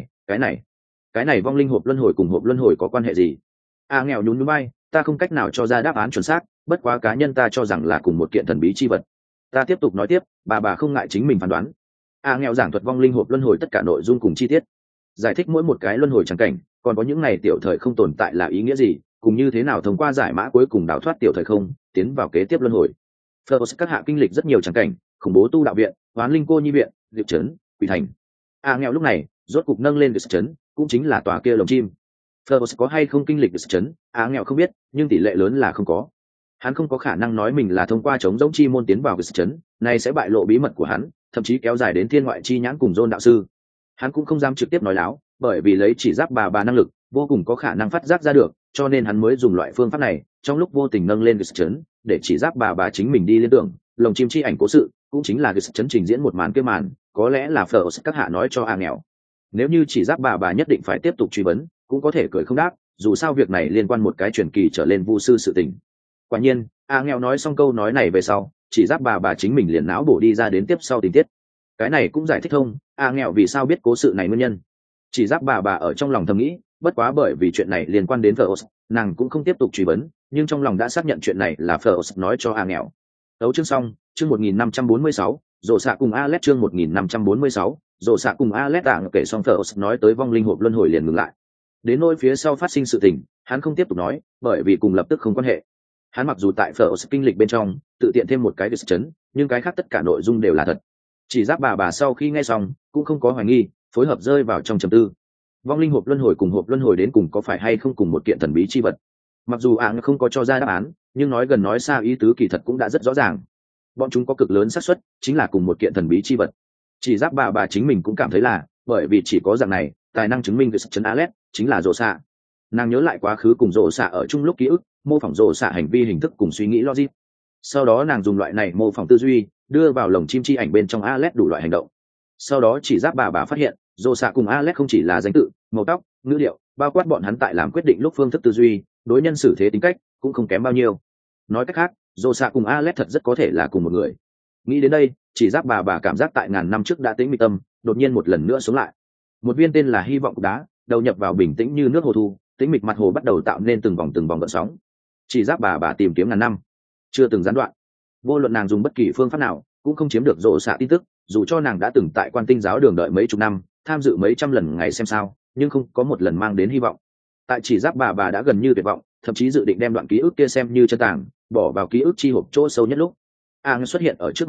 cái này vong linh hộp luân hồi cùng hộp luân hồi có quan hệ gì? Nghèo nhún nhún vai, ta không cách nào cho ra đáp án chuẩn xác, bất quá cá nhân ta cho rằng là cùng một kiện thần bí chi vật. Ta tiếp tục nói tiếp, bà không ngại chính mình phán đoán. Nghèo giảng thuật vong linh hộp luân hồi tất cả nội dung cùng chi tiết, giải thích mỗi một cái luân hồi trắng cảnh, còn có những này tiểu thời không tồn tại là ý nghĩa gì, cùng như thế nào thông qua giải mã cuối cùng đào thoát tiểu thời không, tiến vào kế tiếp luân hồi. Phlos các hạ kinh lịch rất nhiều trắng cảnh, khủng bố tu đạo viện, hoán linh cô nhi viện, diệu trấn, quỷ thành. Nghèo lúc này rốt cục nâng lên diệu trấn, cũng chính là tòa kia lồng chim. Phlos có hay không kinh lịch diệu trấn, nghèo không biết, nhưng tỷ lệ lớn là không có. Hắn không có khả năng nói mình là thông qua chống giống chi môn tiến vào diệu trấn, này sẽ bại lộ bí mật của hắn, thậm chí kéo dài đến thiên ngoại chi nhãn cùng Dôn đạo sư. Hắn cũng không dám trực tiếp nói láo, bởi vì lấy chỉ giáp bà năng lực vô cùng có khả năng phát giác ra được, cho nên hắn mới dùng loại phương pháp này, trong lúc vô tình nâng lên diệu trấn, để chỉ giáp bà chính mình đi liên tưởng lồng chim chi ảnh cố sự, cũng chính là diệu trấn trình diễn một màn kia màn, có lẽ là Phlos các hạ nói cho nghèo. Nếu như chỉ giáp bà nhất định phải tiếp tục truy vấn, cũng có thể cười không đáp, dù sao việc này liên quan một cái truyền kỳ trở lên vu sư sự tình. Quả nhiên, nghèo nói xong câu nói này về sau, chỉ giáp bà chính mình liền não bổ đi ra đến tiếp sau tình tiết. Cái này cũng giải thích thông, nghèo vì sao biết cố sự này nguyên nhân. Chỉ giáp bà ở trong lòng thầm nghĩ, bất quá bởi vì chuyện này liên quan đến Phlos, nàng cũng không tiếp tục truy vấn, nhưng trong lòng đã xác nhận chuyện này là Phlos nói cho nghèo. Đấu chương xong, chương 1546, rổ xạ cùng Alex chương 1546, rổ xạ cùng Alex kể xong Phlos nói tới vong linh hộp luân hồi liền ngừng lại. Đến nỗi phía sau phát sinh sự tình, hắn không tiếp tục nói, bởi vì cùng lập tức không quan hệ. Hắn mặc dù tại Phlos kinh lịch bên trong tự tiện thêm một cái diệt chấn, nhưng cái khác tất cả nội dung đều là thật. Chỉ giáp bà sau khi nghe xong cũng không có hoài nghi, phối hợp rơi vào trong trầm tư. Vong linh hộp luân hồi cùng hộp luân hồi đến cùng có phải hay không cùng một kiện thần bí chi vật? Mặc dù không có cho ra đáp án, nhưng nói gần nói xa ý tứ kỳ thật cũng đã rất rõ ràng. Bọn chúng có cực lớn xác suất chính là cùng một kiện thần bí chi vật. Chỉ giáp bà chính mình cũng cảm thấy là, bởi vì chỉ có dạng này, tài năng chứng minh việc chấn Alex chính là rổ xạ. Nàng nhớ lại quá khứ cùng rổ xạ ở chung lúc ký ức, mô phỏng rổ xạ hành vi hình thức cùng suy nghĩ logic. Sau đó nàng dùng loại này mô phỏng tư duy, đưa vào lồng chim chi ảnh bên trong Alex đủ loại hành động. Sau đó chỉ giáp bà phát hiện, rổ xạ cùng Alex không chỉ là danh tự, màu tóc, ngữ điệu, bao quát bọn hắn tại làm quyết định lúc phương thức tư duy, đối nhân xử thế tính cách cũng không kém bao nhiêu. Nói cách khác, rổ xạ cùng Alex thật rất có thể là cùng một người. Nghĩ đến đây, chỉ giáp bà cảm giác tại ngàn năm trước đã tĩnh mịch tâm, đột nhiên một lần nữa sống lại. Một viên tên là hy vọng cục đá đầu nhập vào bình tĩnh như nước hồ thu, tĩnh mịch mặt hồ bắt đầu tạo nên từng vòng gợn sóng. Chỉ giáp bà tìm kiếm ngàn năm, chưa từng gián đoạn. Vô luận nàng dùng bất kỳ phương pháp nào, cũng không chiếm được rổ xạ tin tức, dù cho nàng đã từng tại Quan Tinh giáo đường đợi mấy chục năm, tham dự mấy trăm lần ngày xem sao, nhưng không có một lần mang đến hy vọng. Tại chỉ giáp bà đã gần như tuyệt vọng, thậm chí dự định đem đoạn ký ức kia xem như chân tàng, bỏ vào ký ức chi hộp chỗ sâu nhất lúc, xuất hiện ở trước mặt hắn,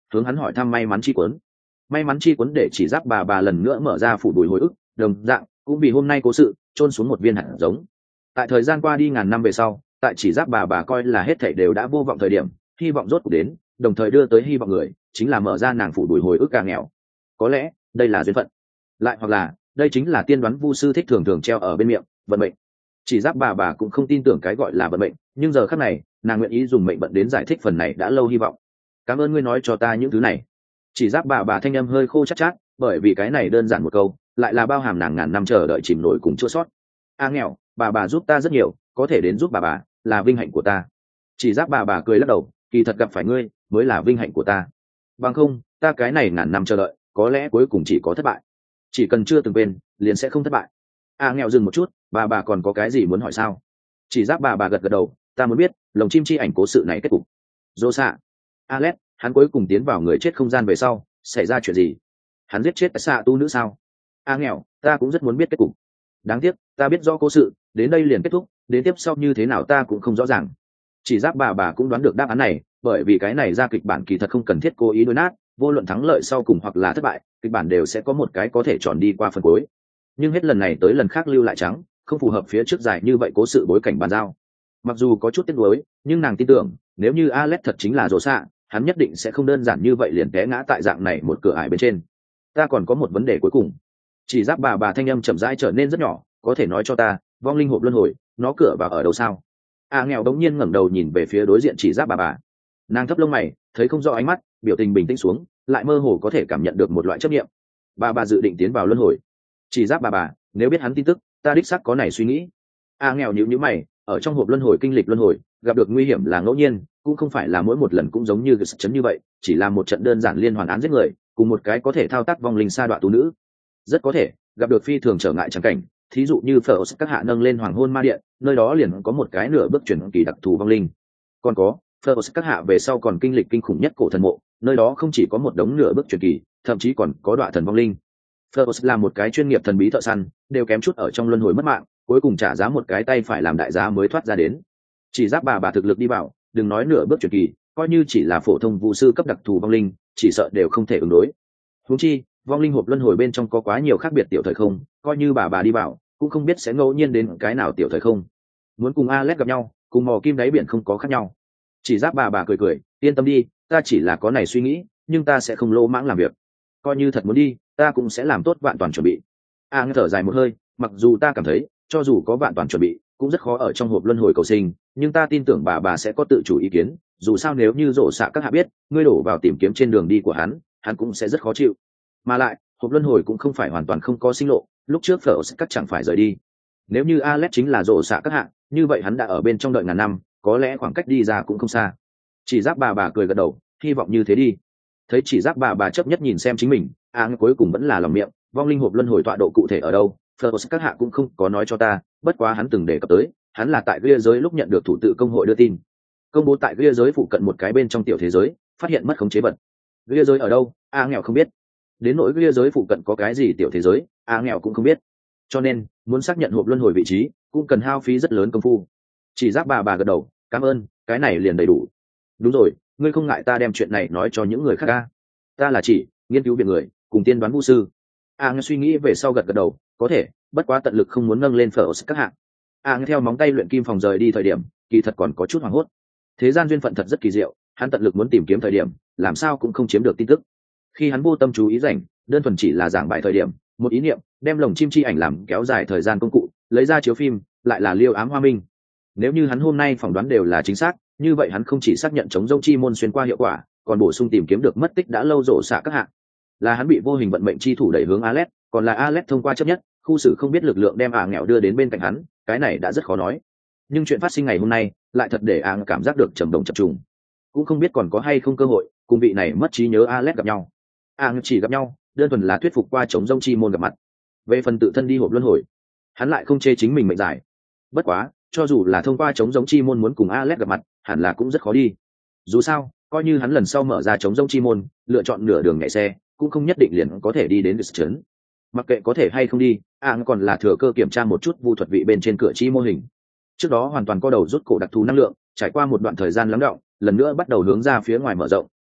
hướng hắn hỏi thăm may mắn chi cuốn. May mắn chi cuốn để chỉ giáp bà lần nữa mở ra phủ đùi hồi ức, đồng dạng cũng vì hôm nay cố sự chôn xuống một viên hạt giống. Tại thời gian qua đi ngàn năm về sau, tại chỉ giáp bà coi là hết thảy đều đã vô vọng thời điểm, hy vọng rốt cuộc đến, đồng thời đưa tới hy vọng người chính là mở ra nàng phủ đùi hồi ức càng nghèo. Có lẽ đây là duyên phận, lại hoặc là đây chính là tiên đoán vu sư thích thường thường treo ở bên miệng vận mệnh. Chỉ giáp bà cũng không tin tưởng cái gọi là vận mệnh, nhưng giờ khắc này nàng nguyện ý dùng mệnh vận đến giải thích phần này đã lâu hy vọng. Cảm ơn ngươi nói cho ta những thứ này. Chỉ giáp bà thanh âm hơi khô chát chát, bởi vì cái này đơn giản một câu lại là bao hàm nàng ngàn năm chờ đợi chìm nổi cùng chua sót. Nghèo, bà giúp ta rất nhiều, có thể đến giúp bà là vinh hạnh của ta. Chỉ giáp bà cười lắc đầu, kỳ thật gặp phải ngươi mới là vinh hạnh của ta, bằng không ta cái này ngàn năm chờ đợi có lẽ cuối cùng chỉ có thất bại. Chỉ cần chưa từng quên liền sẽ không thất bại. Nghèo dừng một chút, bà còn có cái gì muốn hỏi sao? Chỉ giáp bà gật đâu, ta muốn biết lồng chim chi ảnh cố sự này kết cục. Dô xạ Alex, hắn cuối cùng tiến vào người chết không gian về sau xảy ra chuyện gì? Hắn giết chết xạ tu nữ sao? Nghèo, ta cũng rất muốn biết kết cục. Đáng tiếc ta biết rõ cố sự đến đây liền kết thúc, đến tiếp sau như thế nào ta cũng không rõ ràng. Chỉ giáp bà cũng đoán được đáp án này, bởi vì cái này ra kịch bản kỳ thật không cần thiết cố ý đối nát, vô luận thắng lợi sau cùng hoặc là thất bại, kịch bản đều sẽ có một cái có thể tròn đi qua phần cuối. Nhưng hết lần này tới lần khác lưu lại trắng, không phù hợp phía trước dài như vậy cố sự bối cảnh bàn giao. Mặc dù có chút tiếc nuối, nhưng nàng tin tưởng nếu như Alex thật chính là rồ xạ, hắn nhất định sẽ không đơn giản như vậy liền té ngã tại dạng này một cửa ải bên trên. Ta còn có một vấn đề cuối cùng. Chỉ giáp bà thanh âm chậm rãi trở nên rất nhỏ, có thể nói cho ta vong linh hộp luân hồi nó cửa vào ở đâu sao? Nghèo đống nhiên ngẩng đầu nhìn về phía đối diện chỉ giáp bà. Nàng thấp lông mày, thấy không rõ ánh mắt, biểu tình bình tĩnh xuống, lại mơ hồ có thể cảm nhận được một loại chấp niệm. Bà dự định tiến vào luân hồi. Chỉ giáp bà nếu biết hắn tin tức, ta đích xác có này suy nghĩ. Nghèo nhíu mày, ở trong hộp luân hồi kinh lịch luân hồi, gặp được nguy hiểm là ngẫu nhiên, cũng không phải là mỗi một lần cũng giống như chấn như vậy, chỉ là một trận đơn giản liên hoàn án giết người, cùng một cái có thể thao tác vong linh sa đọa tú nữ. Rất có thể gặp được phi thường trở ngại chẳng cảnh, thí dụ như phở các hạ nâng lên hoàng hôn ma điện, nơi đó liền có một cái nửa bước chuyển kỳ đặc thù vong linh. Còn có phở các hạ về sau còn kinh lịch kinh khủng nhất cổ thần mộ, nơi đó không chỉ có một đống nửa bước chuyển kỳ, thậm chí còn có đoạn thần vong linh. Phở là một cái chuyên nghiệp thần bí thợ săn, đều kém chút ở trong luân hồi mất mạng, cuối cùng trả giá một cái tay phải làm đại giá mới thoát ra đến. Chỉ giáp bà thực lực đi vào, đừng nói nửa bước chuyển kỳ, coi như chỉ là phổ thông vu sư cấp đặc thù vong linh, chỉ sợ đều không thể ứng đối. Huống chi vong linh hộp luân hồi bên trong có quá nhiều khác biệt tiểu thời không, coi như bà đi vào cũng không biết sẽ ngẫu nhiên đến cái nào tiểu thời không. Muốn cùng Alex gặp nhau, cùng mò kim đáy biển không có khác nhau. Chỉ giáp bà cười, yên tâm đi, ta chỉ là có này suy nghĩ, nhưng ta sẽ không lỗ mãng làm việc. Coi như thật muốn đi, ta cũng sẽ làm tốt vạn toàn chuẩn bị. Thở dài một hơi, mặc dù ta cảm thấy cho dù có vạn toàn chuẩn bị cũng rất khó ở trong hộp luân hồi cầu sinh, nhưng ta tin tưởng bà sẽ có tự chủ ý kiến. Dù sao nếu như rộ xạ các hạ biết ngươi đổ vào tìm kiếm trên đường đi của hắn cũng sẽ rất khó chịu. Mà lại hộp luân hồi cũng không phải hoàn toàn không có sinh lộ, lúc trước phở các chẳng phải rời đi. Nếu như Alex chính là rộ xạ các hạ, như vậy hắn đã ở bên trong đợi ngàn năm, có lẽ khoảng cách đi ra cũng không xa. Chỉ giáp bà cười gật đầu, hy vọng như thế đi. Thấy chỉ giáp bà chấp nhất nhìn xem chính mình, cuối cùng vẫn là lòng miệng, vong linh hộp luân hồi tọa độ cụ thể ở đâu, phở các hạ cũng không có nói cho ta, bất quá hắn từng đề cập tới, hắn là tại bia giới lúc nhận được thủ tự công hội đưa tin, công bố tại bia giới phụ cận một cái bên trong tiểu thế giới phát hiện mất khống chế vật. Bia giới ở đâu, nghèo không biết. Đến nỗi bia giới phụ cận có cái gì tiểu thế giới, nghèo cũng không biết. Cho nên muốn xác nhận hộp luân hồi vị trí cũng cần hao phí rất lớn công phu. Chỉ giáp bà gật đầu, cảm ơn, cái này liền đầy đủ. Đúng rồi, ngươi không ngại ta đem chuyện này nói cho những người khác à? Ta là chỉ nghiên cứu viện người cùng tiên đoán vu sư. Nghe suy nghĩ về sau gật đầu, có thể, bất quá tận lực không muốn nâng lên phở các hạng. Nghe theo móng tay luyện kim phòng rời đi thời điểm, kỳ thật còn có chút hoảng hốt. Thế gian duyên phận thật rất kỳ diệu, hắn tận lực muốn tìm kiếm thời điểm, làm sao cũng không chiếm được tin tức. Khi hắn vô tâm chú ý rảnh, đơn thuần chỉ là giảng bài thời điểm, một ý niệm đem lồng chim chi ảnh làm kéo dài thời gian công cụ, lấy ra chiếu phim, lại là Liêu Ám Hoa Minh. Nếu như hắn hôm nay phỏng đoán đều là chính xác, như vậy hắn không chỉ xác nhận chống dông chi môn xuyên qua hiệu quả, còn bổ sung tìm kiếm được mất tích đã lâu rộ xạ các hạng. Là hắn bị vô hình vận mệnh chi thủ đẩy hướng Alex, còn là Alex thông qua chấp nhất khu xử không biết lực lượng đem nghèo đưa đến bên cạnh hắn, cái này đã rất khó nói. Nhưng chuyện phát sinh ngày hôm nay lại thật để cảm giác được trầm động chập trùng, cũng không biết còn có hay không cơ hội cùng vị này mất trí nhớ Alex gặp nhau. Chỉ gặp nhau đơn thuần là thuyết phục qua chống dông chi môn gặp mặt. Về phần tự thân đi hộp luân hồi, hắn lại không chê chính mình mệnh giải. Bất quá cho dù là thông qua chống giống chi môn muốn cùng Alex gặp mặt, hẳn là cũng rất khó đi. Dù sao coi như hắn lần sau mở ra chống giống chi môn, lựa chọn nửa đường nhảy xe, cũng không nhất định liền có thể đi đến trấn. Mặc kệ có thể hay không đi, còn là thừa cơ kiểm tra một chút vu thuật vị bên trên cửa chi mô hình. Trước đó hoàn toàn co đầu rút cổ đặc thù năng lượng, trải qua một đoạn thời gian lắng đọng, lần nữa bắt đầu hướng ra phía ngoài mở rộng,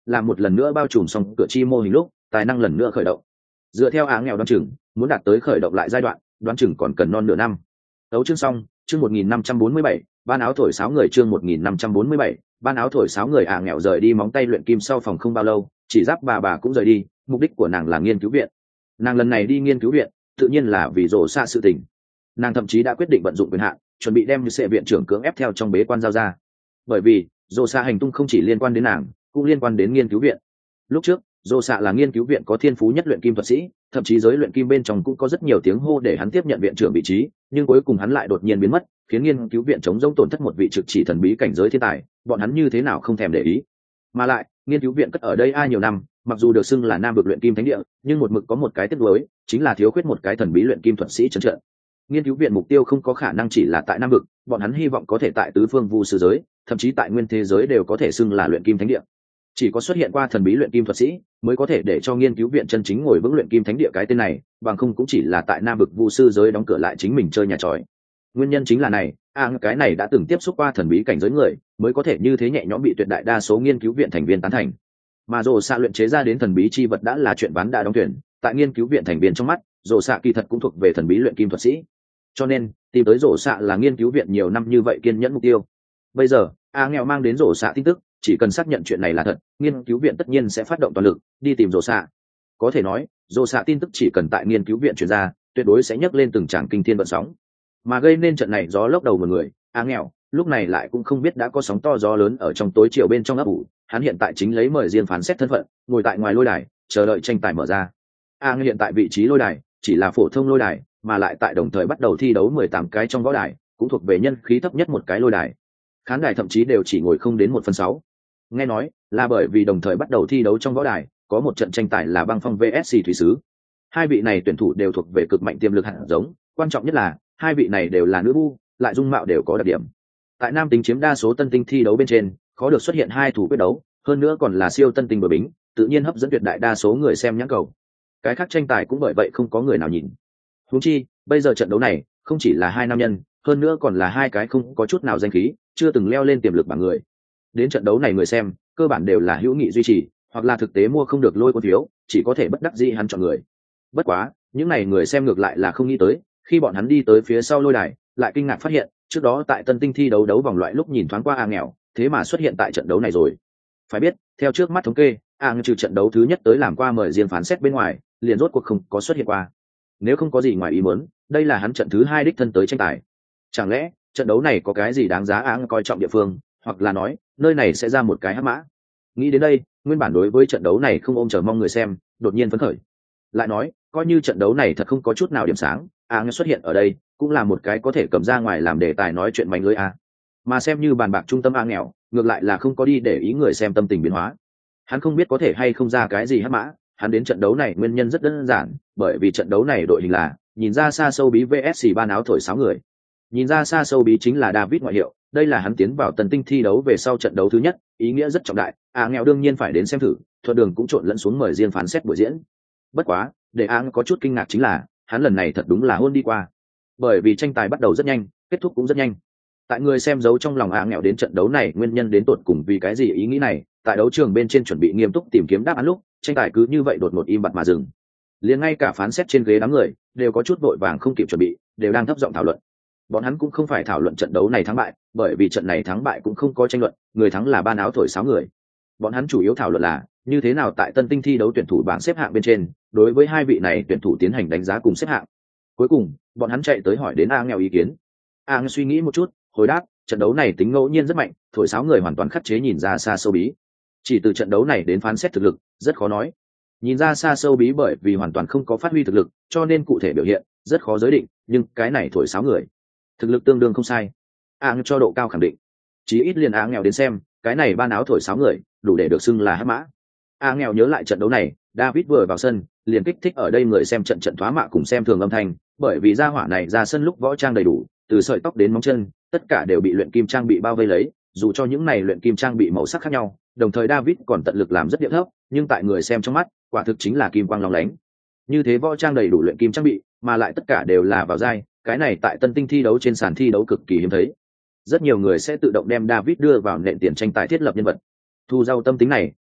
làm một lần nữa bao trùm xong cửa chi mô hình lúc tài năng lần nữa khởi động. Dựa theo áng nghèo đoán chừng muốn đạt tới khởi động lại giai đoạn đoán chừng còn cần non nửa năm. Tấu chương xong, chương 1547, ban áo thổi sáo người, chương 1547, ban áo thổi sáo người. Nghèo rời đi móng tay luyện kim sau phòng không bao lâu, chỉ giáp bà cũng rời đi. Mục đích của nàng là nghiên cứu viện. Nàng lần này đi nghiên cứu viện tự nhiên là vì rồ xạ sự tình. Nàng thậm chí đã quyết định vận dụng quyền hạn chuẩn bị đem như sệ viện trưởng cưỡng ép theo trong bế quan giao ra, bởi vì rồ xạ hành tung không chỉ liên quan đến nàng cũng liên quan đến nghiên cứu viện. Lúc trước rồ xạ là nghiên cứu viện có thiên phú nhất luyện kim thuật sĩ, thậm chí giới luyện kim bên trong cũng có rất nhiều tiếng hô để hắn tiếp nhận viện trưởng vị trí, nhưng cuối cùng hắn lại đột nhiên biến mất, khiến nghiên cứu viện chống rỗng tổn thất một vị trực chỉ thần bí cảnh giới thiên tài. Bọn hắn như thế nào không thèm để ý. Mà lại nghiên cứu viện cất ở đây ai nhiều năm, mặc dù được xưng là nam vực luyện kim thánh địa, nhưng một mực có một cái tiếc nuối, chính là thiếu khuyết một cái thần bí luyện kim thuật sĩ trấn trận. Nghiên cứu viện mục tiêu không có khả năng chỉ là tại nam vực, bọn hắn hy vọng có thể tại tứ phương vu sư giới, thậm chí tại nguyên thế giới đều có thể xưng là luyện kim thánh địa. Chỉ có xuất hiện qua thần bí luyện kim thuật sĩ mới có thể để cho nghiên cứu viện chân chính ngồi vững luyện kim thánh địa cái tên này, bằng không cũng chỉ là tại nam vực vu sư giới đóng cửa lại chính mình chơi nhà tròi. Nguyên nhân chính là này, cái này đã từng tiếp xúc qua thần bí cảnh giới người mới có thể như thế nhẹ nhõm bị tuyệt đại đa số nghiên cứu viện thành viên tán thành. Mà rồ xạ luyện chế ra đến thần bí chi vật đã là chuyện ván đã đóng thuyền, tại nghiên cứu viện thành viên trong mắt rồ xạ kỳ thật cũng thuộc về thần bí luyện kim thuật sĩ, cho nên tìm tới rồ xạ là nghiên cứu viện nhiều năm như vậy kiên nhẫn mục tiêu. Bây giờ nghèo mang đến rồ xạ tin tức, chỉ cần xác nhận chuyện này là thật, nghiên cứu viện tất nhiên sẽ phát động toàn lực đi tìm rồ xạ. Có thể nói rồ xạ tin tức chỉ cần tại nghiên cứu viện truyền ra, tuyệt đối sẽ nhấc lên từng tràng kinh thiên vận sóng, mà gây nên trận này gió lốc đầu một người. Nghèo lúc này lại cũng không biết đã có sóng to gió lớn ở trong tối chiều bên trong ấp ủ. Hắn hiện tại chính lấy mời riêng phán xét thân phận ngồi tại ngoài lôi đài chờ đợi tranh tài mở ra. Hiện tại vị trí lôi đài chỉ là phổ thông lôi đài, mà lại tại đồng thời bắt đầu thi đấu 18 cái trong võ đài, cũng thuộc về nhân khí thấp nhất một cái lôi đài. Khán đài thậm chí đều chỉ ngồi không đến 1/6. Nghe nói là bởi vì đồng thời bắt đầu thi đấu trong võ đài có một trận tranh tài là băng phong vs thủy sứ. Hai vị này tuyển thủ đều thuộc về cực mạnh tiềm lực hạt giống, quan trọng nhất là hai vị này đều là nữ vu, lại dung mạo đều có đặc điểm. Tại nam tính chiếm đa số tân tinh thi đấu bên trên khó được xuất hiện hai thủ quyết đấu, hơn nữa còn là siêu tân tinh bờ bính, tự nhiên hấp dẫn tuyệt đại đa số người xem nhãn cầu. Cái khác tranh tài cũng bởi vậy không có người nào nhìn. Huống chi bây giờ trận đấu này không chỉ là hai nam nhân, hơn nữa còn là hai cái không có chút nào danh khí, chưa từng leo lên tiềm lực bảng người. Đến trận đấu này người xem cơ bản đều là hữu nghị duy trì, hoặc là thực tế mua không được lôi cuốn phiếu, chỉ có thể bất đắc dĩ hắn chọn người. Bất quá những này người xem ngược lại là không nghĩ tới, khi bọn hắn đi tới phía sau lôi đài lại kinh ngạc phát hiện trước đó tại tân tinh thi đấu vòng loại lúc nhìn thoáng qua nghèo, thế mà xuất hiện tại trận đấu này rồi. Phải biết theo trước mắt thống kê, trừ trận đấu thứ nhất tới làm qua mời riêng phán xét bên ngoài, liền rốt cuộc không có xuất hiện qua. Nếu không có gì ngoài ý muốn, đây là hắn trận thứ hai đích thân tới tranh tài. Chẳng lẽ trận đấu này có cái gì đáng giá coi trọng địa phương, hoặc là nói nơi này sẽ ra một cái hắc mã? Nghĩ đến đây, nguyên bản đối với trận đấu này không ôm chờ mong người xem đột nhiên phấn khởi. Lại nói coi như trận đấu này thật không có chút nào điểm sáng, xuất hiện ở đây cũng là một cái có thể cầm ra ngoài làm đề tài nói chuyện mánh lưới. Mà xem như bàn bạc trung tâm nghèo ngược lại là không có đi để ý người xem tâm tình biến hóa. Hắn không biết có thể hay không ra cái gì hắc mã. Hắn đến trận đấu này nguyên nhân rất đơn giản, bởi vì trận đấu này đội hình là nhìn ra xa sâu bí vs ban áo thổi sáo người. Nhìn ra xa sâu bí chính là David ngoại hiệu, đây là hắn tiến vào tần tinh thi đấu về sau trận đấu thứ nhất, ý nghĩa rất trọng đại. Nghèo đương nhiên phải đến xem thử, thuận đường cũng trộn lẫn xuống mời riêng phán xét buổi diễn. Bất quá để có chút kinh ngạc chính là hắn lần này thật đúng là hôn đi qua, bởi vì tranh tài bắt đầu rất nhanh, kết thúc cũng rất nhanh. Tại người xem giấu trong lòng nghèo đến trận đấu này nguyên nhân đến tột cùng vì cái gì ý nghĩ này, tại đấu trường bên trên chuẩn bị nghiêm túc tìm kiếm đáp án lúc tranh tài cứ như vậy đột ngột im bặt mà dừng. Liền ngay cả phán xét trên ghế đám người đều có chút vội vàng không kịp chuẩn bị, đều đang thấp giọng thảo luận. Bọn hắn cũng không phải thảo luận trận đấu này thắng bại, bởi vì trận này thắng bại cũng không có tranh luận, người thắng là ban áo thổi sáo người. Bọn hắn chủ yếu thảo luận là như thế nào tại tân tinh thi đấu tuyển thủ bảng xếp hạng bên trên đối với hai vị này tuyển thủ tiến hành đánh giá cùng xếp hạng. Cuối cùng bọn hắn chạy tới hỏi đến nghèo ý kiến. Suy nghĩ một chút hồi đáp, trận đấu này tính ngẫu nhiên rất mạnh, thổi sáo người hoàn toàn khắc chế nhìn ra xa sâu bí. Chỉ từ trận đấu này đến phán xét thực lực rất khó nói. Nhìn ra xa sâu bí bởi vì hoàn toàn không có phát huy thực lực, cho nên cụ thể biểu hiện rất khó giới định, nhưng cái này thổi sáo người thực lực tương đương không sai. Cho độ cao khẳng định. Chí ít liền nghèo đến xem, cái này ban áo thổi sáo người đủ để được xưng là hắc mã. Nghèo nhớ lại trận đấu này, David vừa vào sân liền kích thích ở đây người xem trận thoá mạ cùng xem thường âm thanh, bởi vì gia hỏa này ra sân lúc võ trang đầy đủ, từ sợi tóc đến móng chân tất cả đều bị luyện kim trang bị bao vây lấy, dù cho những này luyện kim trang bị màu sắc khác nhau, đồng thời David còn tận lực làm rất điệu thấp, nhưng tại người xem trong mắt quả thực chính là kim quang lóng lánh. Như thế võ trang đầy đủ luyện kim trang bị mà lại tất cả đều là vào giai, cái này tại tân tinh thi đấu trên sàn thi đấu cực kỳ hiếm thấy. Rất nhiều người sẽ tự động đem David đưa vào nền tiền tranh tài thiết lập nhân vật. Thu rau tâm tính này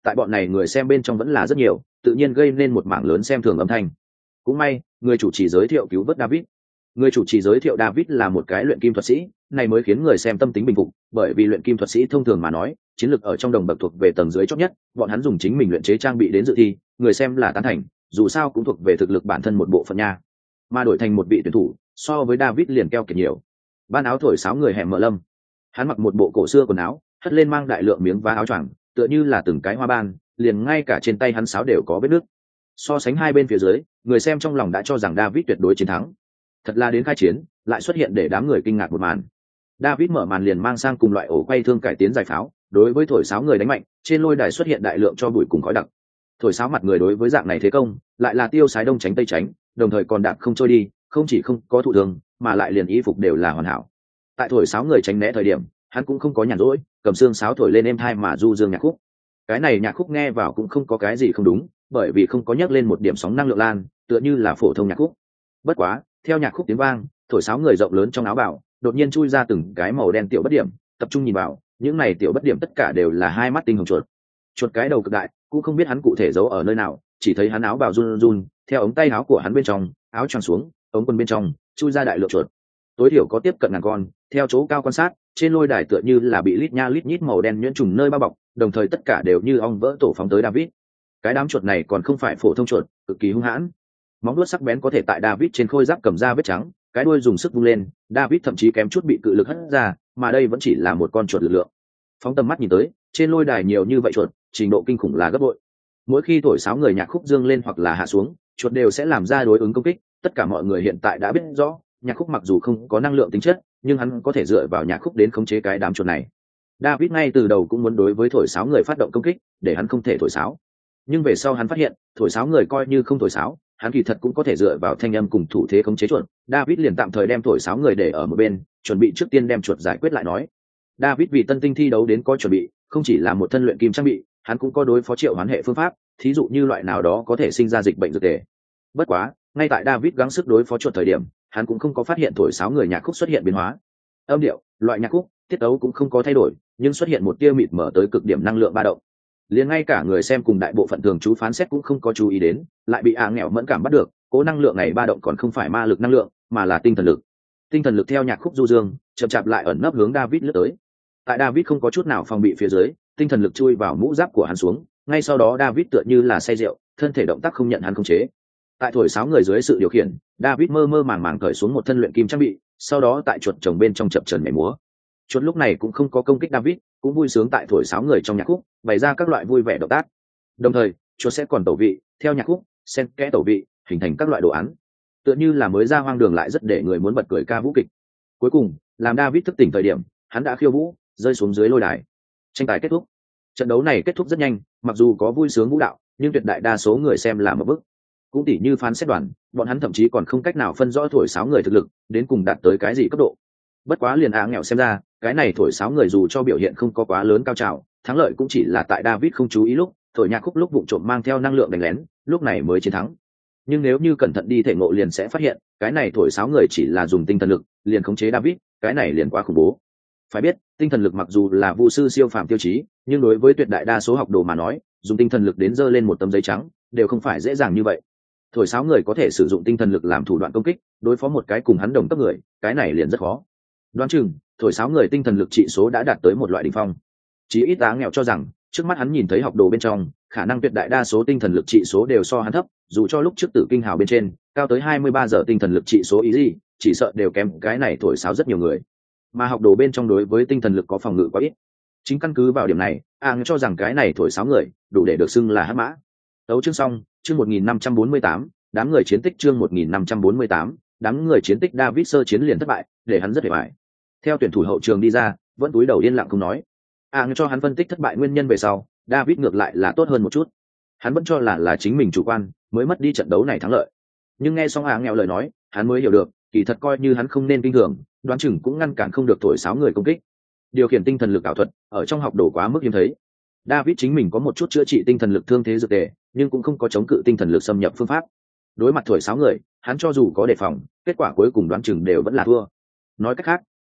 tại bọn này người xem bên trong vẫn là rất nhiều, tự nhiên gây nên một mảng lớn xem thường âm thanh. Cũng may người chủ trì giới thiệu cứu vớt David. Người chủ trì giới thiệu David là một cái luyện kim thuật sĩ, này mới khiến người xem tâm tính bình phục, bởi vì luyện kim thuật sĩ thông thường mà nói chiến lược ở trong đồng bậc thuộc về tầng dưới chót nhất, bọn hắn dùng chính mình luyện chế trang bị đến dự thi, người xem là tán thành, dù sao cũng thuộc về thực lực bản thân một bộ phận nha. Mà đổi thành một vị tuyển thủ so với David liền keo kiệt nhiều. Ban áo thổi sáo người hẻm mở lâm, hắn mặc một bộ cổ xưa quần áo, hất lên mang đại lượng miếng vá áo choàng, tựa như là từng cái hoa ban, liền ngay cả trên tay hắn sáo đều có vết nước. So sánh hai bên phía dưới, người xem trong lòng đã cho rằng David tuyệt đối chiến thắng. Thật là đến khai chiến, lại xuất hiện để đám người kinh ngạc một màn. David mở màn liền mang sang cùng loại ổ quay thương cải tiến giải pháo, đối với thổi sáo người đánh mạnh, trên lôi đài xuất hiện đại lượng cho bụi cùng khói đặc. Thổi sáo mặt người đối với dạng này thế công, lại là tiêu sái đông tránh tây tránh, đồng thời còn đạp không trôi đi, không chỉ không có thụ thương, mà lại liền y phục đều là hoàn hảo. Tại thổi sáo người tránh né thời điểm, hắn cũng không có nhàn rỗi, cầm xương sáo thổi lên êm thai mà du dương nhạc khúc. Cái này nhạc khúc nghe vào cũng không có cái gì không đúng, bởi vì không có nhắc lên một điểm sóng năng lượng lan, tựa như là phổ thông nhạc khúc. Bất quá, theo nhạc khúc tiếng vang, thổi sáo người rộng lớn trong áo bào đột nhiên chui ra từng cái màu đen tiểu bất điểm, tập trung nhìn vào, những này tiểu bất điểm tất cả đều là hai mắt tinh hồng chuột. Chuột cái đầu cực đại, cũng không biết hắn cụ thể giấu ở nơi nào, chỉ thấy hắn áo bào run run, theo ống tay áo của hắn bên trong, áo choàng xuống, ống quần bên trong chui ra đại lượng chuột. Tối thiểu có tiếp cận ngàn con, theo chỗ cao quan sát, trên lôi đài tựa như là bị lít nha lít nhít màu đen nhuyễn trùng nơi bao bọc, đồng thời tất cả đều như ong vỡ tổ phóng tới David. Cái đám chuột này còn không phải phổ thông chuột, cực kỳ hung hãn. Móng vuốt sắc bén có thể tại David trên khôi giáp cầm ra vết trắng, cái đuôi dùng sức vung lên, David thậm chí kém chút bị cự lực hất ra, mà đây vẫn chỉ là một con chuột lực lượng. Phóng tầm mắt nhìn tới, trên lôi đài nhiều như vậy chuột, trình độ kinh khủng là gấp bội. Mỗi khi thổi sáo người nhạc khúc dương lên hoặc là hạ xuống, chuột đều sẽ làm ra đối ứng công kích, tất cả mọi người hiện tại đã biết rõ, nhạc khúc mặc dù không có năng lượng tính chất, nhưng hắn có thể dựa vào nhạc khúc đến khống chế cái đám chuột này. David ngay từ đầu cũng muốn đối với thổi sáo người phát động công kích, để hắn không thể thổi sáo. Nhưng về sau hắn phát hiện, thổi sáo người coi như không thổi sáo, hắn kỳ thật cũng có thể dựa vào thanh âm cùng thủ thế khống chế chuột. David liền tạm thời đem thổi sáo người để ở một bên, chuẩn bị trước tiên đem chuột giải quyết lại nói. David vì tân tinh thi đấu đến có chuẩn bị, không chỉ là một thân luyện kim trang bị, hắn cũng có đối phó triệu hoán hệ phương pháp, thí dụ như loại nào đó có thể sinh ra dịch bệnh dược tề. Bất quá, ngay tại David gắng sức đối phó chuột thời điểm, hắn cũng không có phát hiện thổi sáo người nhạc khúc xuất hiện biến hóa. Âm điệu, loại nhạc khúc, tiết tấu cũng không có thay đổi, nhưng xuất hiện một tia mịt mở tới cực điểm năng lượng ba động. Liền ngay cả người xem cùng đại bộ phận thường chú phán xét cũng không có chú ý đến, lại bị nghèo mẫn cảm bắt được, cố năng lượng này ba động còn không phải ma lực năng lượng, mà là tinh thần lực. Tinh thần lực theo nhạc khúc du dương, chậm chạp lại ẩn nấp hướng David lướt tới. Tại David không có chút nào phòng bị phía dưới, tinh thần lực chui vào mũ giáp của hắn xuống, ngay sau đó David tựa như là say rượu, thân thể động tác không nhận hắn khống chế. Tại thổi sáo người dưới sự điều khiển, David mơ mơ màng màng cởi xuống một thân luyện kim trang bị, sau đó tại chuột chồng bên trong chập chờn nhảy múa. Chuột lúc này cũng không có công kích David, cũng vui sướng tại thổi sáo người trong nhạc khúc, bày ra các loại vui vẻ động tác. Đồng thời, chuột sẽ còn tẩu vị, theo nhạc khúc, xen kẽ tẩu vị, hình thành các loại đồ án. Tựa như là mới ra hoang đường lại rất để người muốn bật cười ca vũ kịch. Cuối cùng, làm David thức tỉnh thời điểm, hắn đã khiêu vũ, rơi xuống dưới lôi đài. Tranh tài kết thúc. Trận đấu này kết thúc rất nhanh, mặc dù có vui sướng vũ đạo, nhưng tuyệt đại đa số người xem là một bức. Cũng tỉ như phán xét đoàn, bọn hắn thậm chí còn không cách nào phân rõ thổi sáo người thực lực đến cùng đạt tới cái gì cấp độ. Bất quá liền nghèo xem ra, cái này thổi sáo người dù cho biểu hiện không có quá lớn cao trào, thắng lợi cũng chỉ là tại David không chú ý lúc thổi nhạc khúc lúc vụng trộm mang theo năng lượng đánh lén, lúc này mới chiến thắng. Nhưng nếu như cẩn thận đi thể ngộ liền sẽ phát hiện, cái này thổi sáo người chỉ là dùng tinh thần lực liền khống chế David, cái này liền quá khủng bố. Phải biết, tinh thần lực mặc dù là vu sư siêu phàm tiêu chí, nhưng đối với tuyệt đại đa số học đồ mà nói, dùng tinh thần lực đến dơ lên một tấm giấy trắng đều không phải dễ dàng như vậy. Thổi sáo người có thể sử dụng tinh thần lực làm thủ đoạn công kích, đối phó một cái cùng hắn đồng cấp người, cái này liền rất khó. Đoán chừng thổi sáo người tinh thần lực trị số đã đạt tới một loại đỉnh phong. Chí ít nghèo cho rằng trước mắt hắn nhìn thấy học đồ bên trong, khả năng tuyệt đại đa số tinh thần lực trị số đều so hắn thấp, dù cho lúc trước Tử Kinh Hào bên trên cao tới 23 giờ tinh thần lực trị số ý gì, chỉ sợ đều kém cái này thổi sáo rất nhiều người. Mà học đồ bên trong đối với tinh thần lực có phòng ngự quá ít. Chính căn cứ vào điểm này, cho rằng cái này thổi sáo người đủ để được xưng là hắc mã. Đấu chương xong, chương 1548, đám người chiến tích chương 1548, đám người chiến tích David sơ chiến liền thất bại, để hắn rất hề bại. Theo tuyển thủ hậu trường đi ra, vẫn cúi đầu yên lặng không nói. Cho hắn phân tích thất bại nguyên nhân về sau, David ngược lại là tốt hơn một chút. Hắn vẫn cho là chính mình chủ quan, mới mất đi trận đấu này thắng lợi. Nhưng nghe xong nghèo lời nói, hắn mới hiểu được, kỳ thật coi như hắn không nên kinh thường, đoán chừng cũng ngăn cản không được thổi sáo người công kích. Điều khiển tinh thần lực ảo thuật, ở trong học đồ quá mức hiếm thấy. David chính mình có một chút chữa trị tinh thần lực thương thế dược tề, nhưng cũng không có chống cự tinh thần lực xâm nhập phương pháp. Đối mặt thổi sáo người, hắn cho dù có đề phòng, kết quả cuối cùng đoán chừng đều vẫn là thua. Nói cách khác,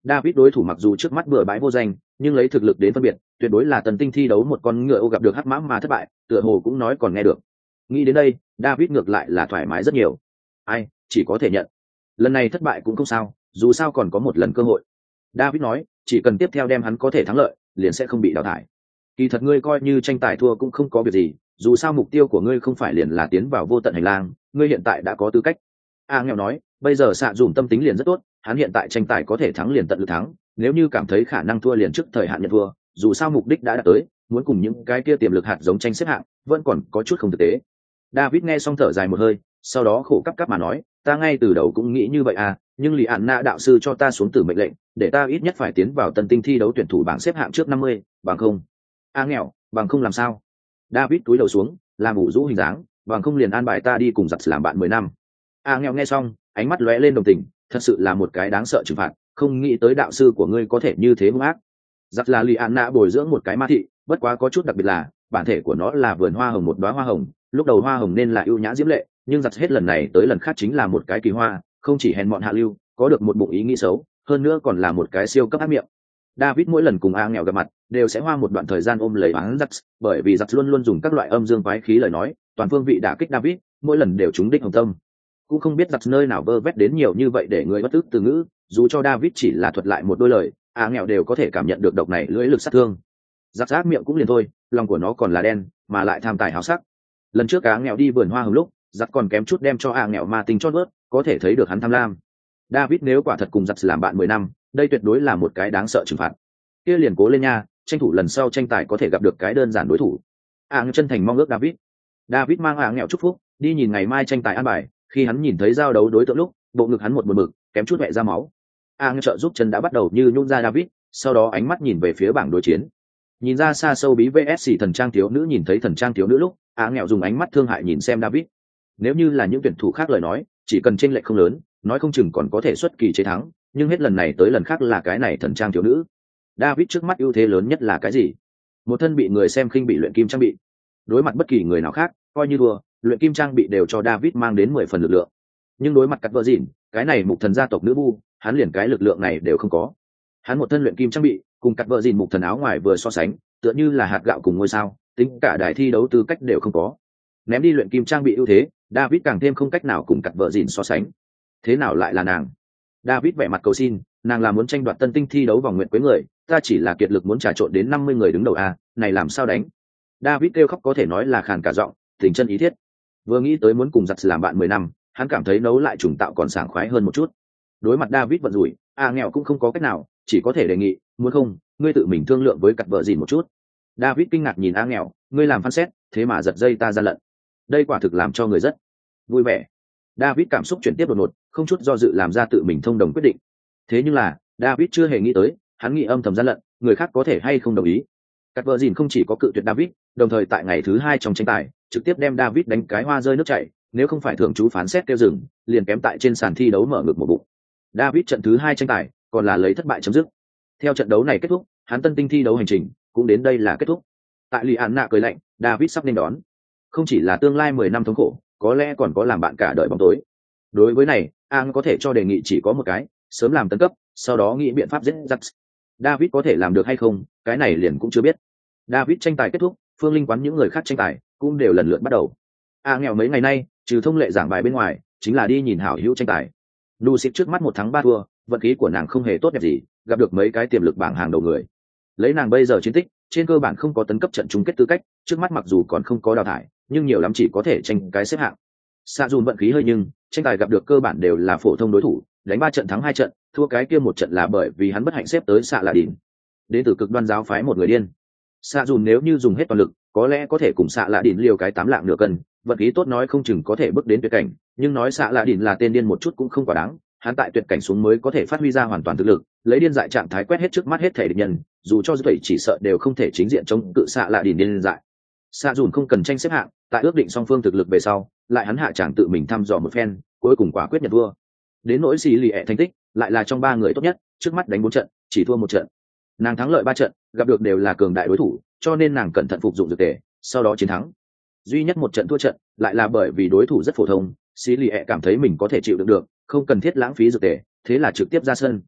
David đối thủ mặc dù trước mắt bừa bãi vô danh, nhưng lấy thực lực đến phân biệt, tuyệt đối là tần tinh thi đấu một con ngựa ô gặp được hắc mã mà thất bại, tựa hồ cũng nói còn nghe được. Nghĩ đến đây, David ngược lại là thoải mái rất nhiều. Ai, chỉ có thể nhận. Lần này thất bại cũng không sao, dù sao còn có một lần cơ hội. David nói, chỉ cần tiếp theo đem hắn có thể thắng lợi, liền sẽ không bị đào thải. Kỳ thật ngươi coi như tranh tài thua cũng không có việc gì, dù sao mục tiêu của ngươi không phải liền là tiến vào vô tận hành lang, ngươi hiện tại đã có tư cách. Nghèo nói, bây giờ xạ dùm tâm tính liền rất tốt, hắn hiện tại tranh tài có thể thắng liền tận lực thắng, nếu như cảm thấy khả năng thua liền trước thời hạn nhận thua, dù sao mục đích đã đạt tới, muốn cùng những cái kia tiềm lực hạt giống tranh xếp hạng, vẫn còn có chút không thực tế. David nghe xong thở dài một hơi, sau đó khổ cắp mà nói, ta ngay từ đầu cũng nghĩ như vậy à, nhưng Lý Anna đạo sư cho ta xuống tử mệnh lệnh, để ta ít nhất phải tiến vào tân tinh thi đấu tuyển thủ bảng xếp hạng trước 50, bằng không. Nghèo, bằng không làm sao? David cúi đầu xuống, làm ủ rũ hình dáng, bằng không liền an bài ta đi cùng giặt làm bạn 10 năm. Nghèo nghe xong, ánh mắt lóe lên đồng tình, thật sự là một cái đáng sợ trừng phạt, không nghĩ tới đạo sư của ngươi có thể như thế hung ác. Giặt là Lý Anna bồi dưỡng một cái ma thị, bất quá có chút đặc biệt là, bản thể của nó là vườn hoa hồng một đóa hoa hồng, lúc đầu hoa hồng nên là ưu nhã diễm lệ, nhưng giặt hết lần này tới lần khác chính là một cái kỳ hoa, không chỉ hèn mọn hạ lưu, có được một bụng ý nghĩ xấu, hơn nữa còn là một cái siêu cấp ác miệng. David mỗi lần cùng nghèo gặp mặt, đều sẽ hoa một đoạn thời gian ôm lấy oán giặt, bởi vì giặt luôn luôn dùng các loại âm dương quái khí lời nói, toàn phương vị đả kích David, mỗi lần đều trúng đích hồng tâm. Cũng không biết giặt nơi nào vơ vét đến nhiều như vậy để người bất tức từ ngữ, dù cho David chỉ là thuật lại một đôi lời, nghèo đều có thể cảm nhận được độc này lưỡi lực sát thương. Giặt ác miệng cũng liền thôi, lòng của nó còn là đen, mà lại tham tài háo sắc. Lần trước nghèo đi vườn hoa hồng lúc, giặt còn kém chút đem cho nghèo ma tinh chót vớt, có thể thấy được hắn tham lam. David nếu quả thật cùng giặt làm bạn 10 năm, đây tuyệt đối là một cái đáng sợ trừng phạt. Kia liền cố lên nha, tranh thủ lần sau tranh tài có thể gặp được cái đơn giản đối thủ. Chân thành mong ước David. David mang nghèo chúc phúc, đi nhìn ngày mai tranh tài an bài, khi hắn nhìn thấy giao đấu đối tượng lúc, bộ ngực hắn một mực, kém chút mẹ ra máu. Trợ giúp chân đã bắt đầu như nhún ra David, sau đó ánh mắt nhìn về phía bảng đối chiến. Nhìn ra xa sâu bí VS thần trang thiếu nữ nhìn thấy thần trang thiếu nữ lúc, nghèo dùng ánh mắt thương hại nhìn xem David. Nếu như là những tuyển thủ khác lời nói, chỉ cần chênh lệch không lớn, nói không chừng còn có thể xuất kỳ chế thắng, nhưng hết lần này tới lần khác là cái này thần trang thiếu nữ. David trước mắt ưu thế lớn nhất là cái gì? Một thân bị người xem khinh bị luyện kim trang bị. Đối mặt bất kỳ người nào khác, coi như đua, luyện kim trang bị đều cho David mang đến 10 phần lực lượng. Nhưng đối mặt cắt vợ dịn, cái này mục thần gia tộc nữ vu, hắn liền cái lực lượng này đều không có. Hắn một thân luyện kim trang bị, cùng cắt vợ dịn mục thần áo ngoài vừa so sánh, tựa như là hạt gạo cùng ngôi sao, tính cả đài thi đấu tư cách đều không có. Ném đi luyện kim trang bị ưu thế, David càng thêm không cách nào cùng cắt vợ dịn so sánh. Thế nào lại là nàng? David vẻ mặt cầu xin, nàng là muốn tranh đoạt tân tinh thi đấu vòng nguyện quế người, ta chỉ là kiệt lực muốn trà trộn đến 50 người đứng đầu a, này làm sao đánh? David kêu khóc có thể nói là khàn cả giọng, tình chân ý thiết. Vừa nghĩ tới muốn cùng giặt làm bạn 10 năm, hắn cảm thấy nấu lại trùng tạo còn sảng khoái hơn một chút. Đối mặt David vận rủi, nghèo cũng không có cách nào, chỉ có thể đề nghị, muốn không, ngươi tự mình thương lượng với cặp vợ dìn một chút. David kinh ngạc nhìn nghèo, ngươi làm phán xét, thế mà giật dây ta ra lận. Đây quả thực làm cho người rất vui vẻ. David cảm xúc chuyển tiếp đột ngột, không chút do dự làm ra tự mình thông đồng quyết định. Thế nhưng là, David chưa hề nghĩ tới, hắn nghĩ âm thầm gian lận, người khác có thể hay không đồng ý. Cắt vợ dìn không chỉ có cự tuyệt David, đồng thời tại ngày thứ 2 trong tranh tài, trực tiếp đem David đánh cái hoa rơi nước chảy, nếu không phải thưởng chú phán xét kêu dừng, liền kém tại trên sàn thi đấu mở ngực một bụng. David trận thứ 2 tranh tài, còn là lấy thất bại chấm dứt. Theo trận đấu này kết thúc, hắn tân tinh thi đấu hành trình cũng đến đây là kết thúc. Tại Lý Anna cười lạnh, David sắp nên đón, không chỉ là tương lai 10 năm thống khổ, có lẽ còn có làm bạn cả đời bóng tối. Đối với này, có thể cho đề nghị chỉ có một cái, sớm làm tấn cấp, sau đó nghĩ biện pháp giết giặc. David có thể làm được hay không, cái này liền cũng chưa biết. David tranh tài kết thúc, Phương Linh quán những người khác tranh tài cũng đều lần lượt bắt đầu. Nghèo mấy ngày nay, trừ thông lệ giảng bài bên ngoài, chính là đi nhìn hảo hữu tranh tài. Lucy trước mắt 1 thắng 3 thua, vận khí của nàng không hề tốt đẹp gì, gặp được mấy cái tiềm lực bảng hàng đầu người. Lấy nàng bây giờ chiến tích, trên cơ bản không có tấn cấp trận chung kết tư cách, trước mắt mặc dù còn không có đào thải, nhưng nhiều lắm chỉ có thể tranh cái xếp hạng. Sa Jun vận khí hơi nhưng, tranh tài gặp được cơ bản đều là phổ thông đối thủ, đánh 3 trận thắng 2 trận, thua cái kia 1 trận là bởi vì hắn bất hạnh xếp tới xạ lạ đỉnh. Đến từ cực đoan giáo phái một người điên. Sa Jun nếu như dùng hết toàn lực, có lẽ có thể cùng xạ lạ đỉnh liều cái 8 lạng nửa cân, vận khí tốt nói không chừng có thể bước đến tuyệt cảnh, nhưng nói xạ lạ đỉnh là tên điên một chút cũng không quá đáng, hắn tại tuyệt cảnh xuống mới có thể phát huy ra hoàn toàn thực lực, lấy điên dại trạng thái quét hết trước mắt hết thể địch nhân, dù cho vậy chỉ sợ đều không thể chính diện chống cự xạ lạ đỉnh điên dại. Sa Jun không cần tranh xếp hạng, tại ước định song phương thực lực về sau, lại hắn hạ chẳng tự mình thăm dò một phen, cuối cùng quả quyết nhận thua. Đến nỗi xì lì ẹ thành tích, lại là trong 3 người tốt nhất, trước mắt đánh 4 trận, chỉ thua 1 trận. Nàng thắng lợi 3 trận, gặp được đều là cường đại đối thủ, cho nên nàng cẩn thận phục dụng dược tề, sau đó chiến thắng. Duy nhất 1 trận thua trận, lại là bởi vì đối thủ rất phổ thông, xì lì ẹ cảm thấy mình có thể chịu đựng được, không cần thiết lãng phí dược tề, thế là trực tiếp ra sân.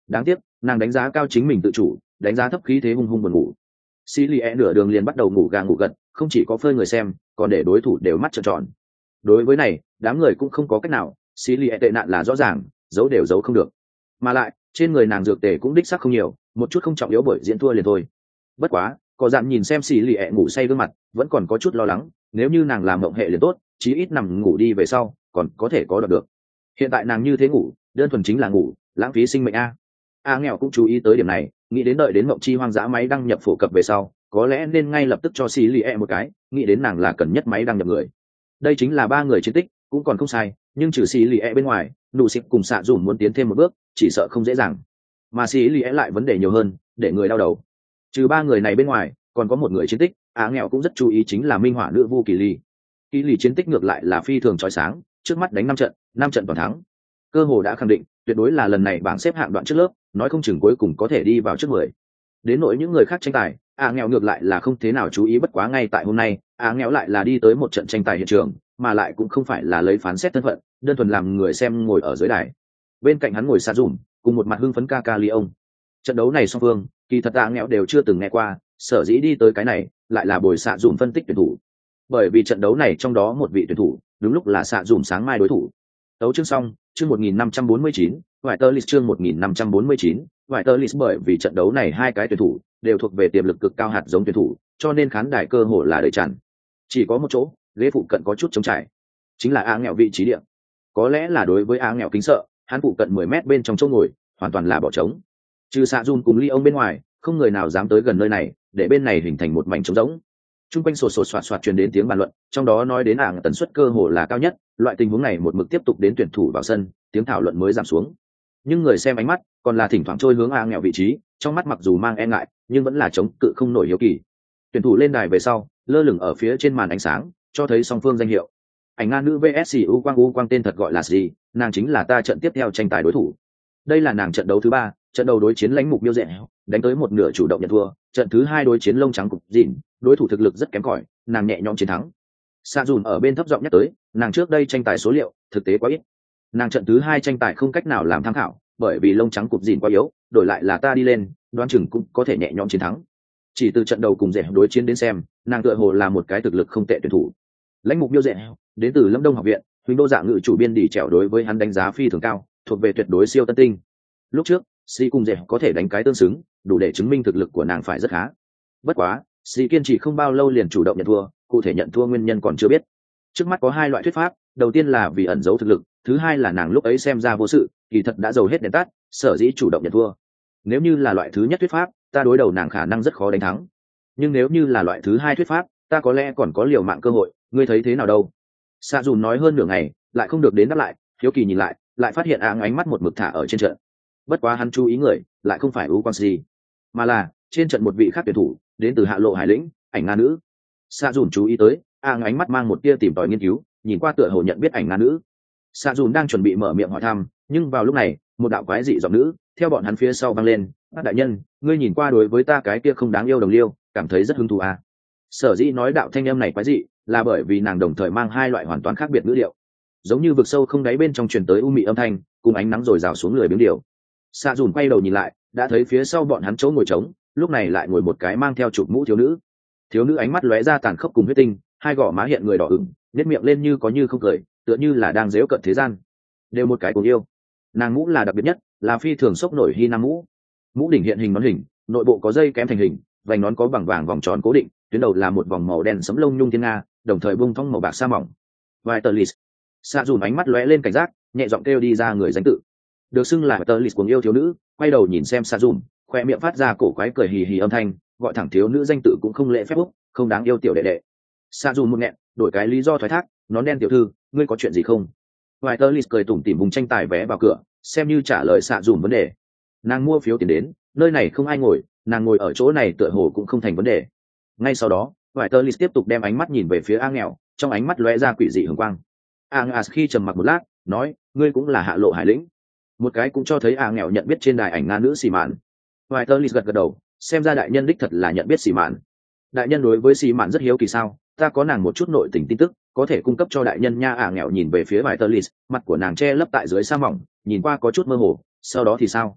đáng tiếc nàng đánh giá cao chính mình tự chủ, đánh giá thấp khí thế hung hung buồn ngủ. Xí lì nửa đường liền bắt đầu ngủ gà ngủ gật, không chỉ có phơi người xem, còn để đối thủ đều mắt trợn tròn. Đối với này, đám người cũng không có cách nào, xí lì tệ nạn là rõ ràng, giấu đều giấu không được. Mà lại, trên người nàng dược tề cũng đích xác không nhiều, một chút không trọng yếu bởi diễn thua liền thôi. Bất quá, có dạn nhìn xem xì lì ngủ say gương mặt, vẫn còn có chút lo lắng, nếu như nàng làm mộng hệ liền tốt, chí ít nằm ngủ đi về sau, còn có thể có được. Hiện tại nàng như thế ngủ, đơn thuần chính là ngủ, lãng phí sinh mệnh a. Nghèo cũng chú ý tới điểm này, nghĩ đến đợi đến mộng chi hoang dã máy đăng nhập phổ cập về sau, có lẽ nên ngay lập tức cho xì lì một cái, nghĩ đến nàng là cần nhất máy đăng nhập người. Đây chính là 3 người chiến tích, cũng còn không sai, nhưng trừ xì lì bên ngoài, nụ xịp cùng xạ dùm muốn tiến thêm một bước, chỉ sợ không dễ dàng. Mà xì lì lại vấn đề nhiều hơn, để người đau đầu. Trừ 3 người này bên ngoài, còn có một người chiến tích, nghèo cũng rất chú ý, chính là minh họa nữ vu kỳ lì. Kỳ lì chiến tích ngược lại là phi thường chói sáng, trước mắt đánh 5 trận toàn thắng, cơ hồ đã khẳng định tuyệt đối là lần này bảng xếp hạng đoạn trước lớp, nói không chừng cuối cùng có thể đi vào trước 10. Đến nỗi những người khác tranh tài, nghèo ngược lại là không thế nào chú ý, bất quá ngay tại hôm nay, nghèo lại là đi tới một trận tranh tài hiện trường, mà lại cũng không phải là lấy phán xét thân phận, đơn thuần làm người xem ngồi ở dưới đài. Bên cạnh hắn ngồi Sa Dùm, cùng một mặt hưng phấn Ca Leon. Trận đấu này song phương, kỳ thật nghèo đều chưa từng nghe qua, sở dĩ đi tới cái này, lại là bồi Sa Dùm phân tích tuyển thủ. Bởi vì trận đấu này trong đó một vị tuyển thủ, đúng lúc là Sa Dùm sáng mai đối thủ. Đấu chương xong, chương 1549, ngoại tơ list chương 1549, ngoại tơ list, bởi vì trận đấu này hai cái tuyển thủ đều thuộc về tiềm lực cực cao hạt giống tuyển thủ, cho nên khán đài cơ hồ là đầy tràn. Chỉ có một chỗ, ghế phụ cận có chút trống trải, chính là nghèo vị trí địa. Có lẽ là đối với nghèo kính sợ, hắn phụ cận 10 mét bên trong chỗ ngồi, hoàn toàn là bỏ trống. Trừ Sa Dùm cùng Leon bên ngoài, không người nào dám tới gần nơi này, để bên này hình thành một mảnh trống rỗng. Trung quanh sột soạt truyền đến tiếng bàn luận, trong đó nói đến tần suất cơ hồ là cao nhất, loại tình huống này một mực tiếp tục đến tuyển thủ vào sân, tiếng thảo luận mới giảm xuống. Nhưng người xem ánh mắt còn là thỉnh thoảng trôi hướng nghèo vị trí, trong mắt mặc dù mang e ngại, nhưng vẫn là chống cự không nổi hiếu kỳ. Tuyển thủ lên đài về sau, lơ lửng ở phía trên màn ánh sáng, cho thấy song phương danh hiệu. Ảnh Nga nữ VS U Quang tên thật gọi là gì, nàng chính là ta trận tiếp theo tranh tài đối thủ. Đây là nàng trận đấu thứ 3, trận đầu đối chiến lãnh mục Miêu Dẹn, đánh tới một nửa chủ động nhận thua, trận thứ 2 đối chiến lông trắng cục dịn, đối thủ thực lực rất kém cỏi, nàng nhẹ nhõm chiến thắng. Sa Dùn ở bên thấp giọng nhắc tới, nàng trước đây tranh tài số liệu thực tế quá ít, nàng trận thứ 2 tranh tài không cách nào làm tham khảo, bởi vì lông trắng cục dịn quá yếu, đổi lại là ta đi lên, đoán chừng cũng có thể nhẹ nhõm chiến thắng. Chỉ từ trận đầu cùng Dẹn đối chiến đến xem, nàng tựa hồ là một cái thực lực không tệ tuyển thủ. Lãnh mục Miêu Dẹn đến từ Lâm Đông học viện, Huỳnh Đô Dạng ngự chủ biên đỉ trẻo đối với hắn đánh giá phi thường cao, thuộc về tuyệt đối siêu tân tinh. Lúc trước, Si cùng Dẹn có thể đánh cái tương xứng, đủ để chứng minh thực lực của nàng phải rất khá. Bất quá, Si kiên trì không bao lâu liền chủ động nhận thua, cụ thể nhận thua nguyên nhân còn chưa biết. Trước mắt có 2 loại thuyết pháp, đầu tiên là vì ẩn giấu thực lực, thứ hai là nàng lúc ấy xem ra vô sự, kỳ thật đã dầu hết đèn tắt, sở dĩ chủ động nhận thua. Nếu như là loại thứ nhất thuyết pháp, ta đối đầu nàng khả năng rất khó đánh thắng. Nhưng nếu như là loại thứ hai thuyết pháp, ta có lẽ còn có liều mạng cơ hội, ngươi thấy thế nào đâu? Sa Dùn nói hơn nửa ngày, lại không được đến đáp lại, hiếu kỳ nhìn lại phát hiện ánh mắt một mực thả ở trên trận. Bất quá hắn chú ý người, lại không phải U Quang gì, mà là trên trận một vị khác tuyển thủ, đến từ Hạ Lộ Hải Lĩnh, Ảnh Nga nữ. Sa Dùn chú ý tới, ánh mắt mang một tia tìm tòi nghiên cứu, nhìn qua tựa hồ nhận biết Ảnh Nga nữ. Sa Dùn đang chuẩn bị mở miệng hỏi thăm, nhưng vào lúc này, một đạo quái dị giọng nữ theo bọn hắn phía sau vang lên, "Bác đại nhân, ngươi nhìn qua đối với ta cái kia không đáng yêu đồng liêu, cảm thấy rất hứng thú à?" Sở dĩ nói đạo thanh âm này quái dị, là bởi vì nàng đồng thời mang 2 loại hoàn toàn khác biệt ngữ điệu, giống như vực sâu không đáy bên trong truyền tới u mị âm thanh, cùng ánh nắng rồi rào xuống lười biếng điều. Sa Dùn quay đầu nhìn lại, đã thấy phía sau bọn hắn chỗ ngồi trống, lúc này lại ngồi một cái mang theo chụp mũ thiếu nữ. Thiếu nữ ánh mắt lóe ra tàn khốc cùng huyết tinh, 2 gò má hiện người đỏ ửng, nhếch miệng lên như có như không cười, tựa như là đang giễu cợt thế gian. Đều một cái cùng yêu. Nàng mũ là đặc biệt nhất, là phi thường sốc nổi hy nam mũ. Mũ đỉnh hiện hình nón hình, nội bộ có dây kém thành hình, vành nón có bằng vàng vòng tròn cố định, tuyến đầu là một vòng màu đen sẫm lông nhung thiên nga, đồng thời bung thong màu bạc sa mỏng. Vitalis. Sa Dùn ánh mắt lóe lên cảnh giác, nhẹ giọng kêu đi ra người danh tự. Được xưng là Vitalis cuồng yêu thiếu nữ, quay đầu nhìn xem Sa Dùn, khoe miệng phát ra cổ quái cười hì hì âm thanh, gọi thẳng thiếu nữ danh tự cũng không lễ phép úc, không đáng yêu tiểu đệ đệ. Sa Dùn một nghẹn, đổi cái lý do thoái thác, nón đen tiểu thư, ngươi có chuyện gì không? Vitalis cười tủm tỉm vùng tranh tài vé vào cửa, xem như trả lời Sa Dùn vấn đề. Nàng mua phiếu tiền đến, nơi này không ai ngồi, nàng ngồi ở chỗ này tựa hồ cũng không thành vấn đề. Ngay sau đó, Vitalis tiếp tục đem ánh mắt nhìn về phía nghèo, trong ánh mắt lóe ra quỷ dị hường quang. Khi trầm mặc một lát, nói, ngươi cũng là Hạ Lộ Hải Lĩnh. Một cái cũng cho thấy nghèo nhận biết trên đài ảnh Nga nữ Xì Mạn. Vitalis gật gật đầu, xem ra đại nhân đích thật là nhận biết Xì Mạn. Đại nhân đối với Xì Mạn rất hiếu kỳ sao? Ta có nàng một chút nội tình tin tức, có thể cung cấp cho đại nhân nha. Nghèo nhìn về phía Vitalis, mặt của nàng che lấp tại dưới sa mỏng, nhìn qua có chút mơ hồ. Sau đó thì sao?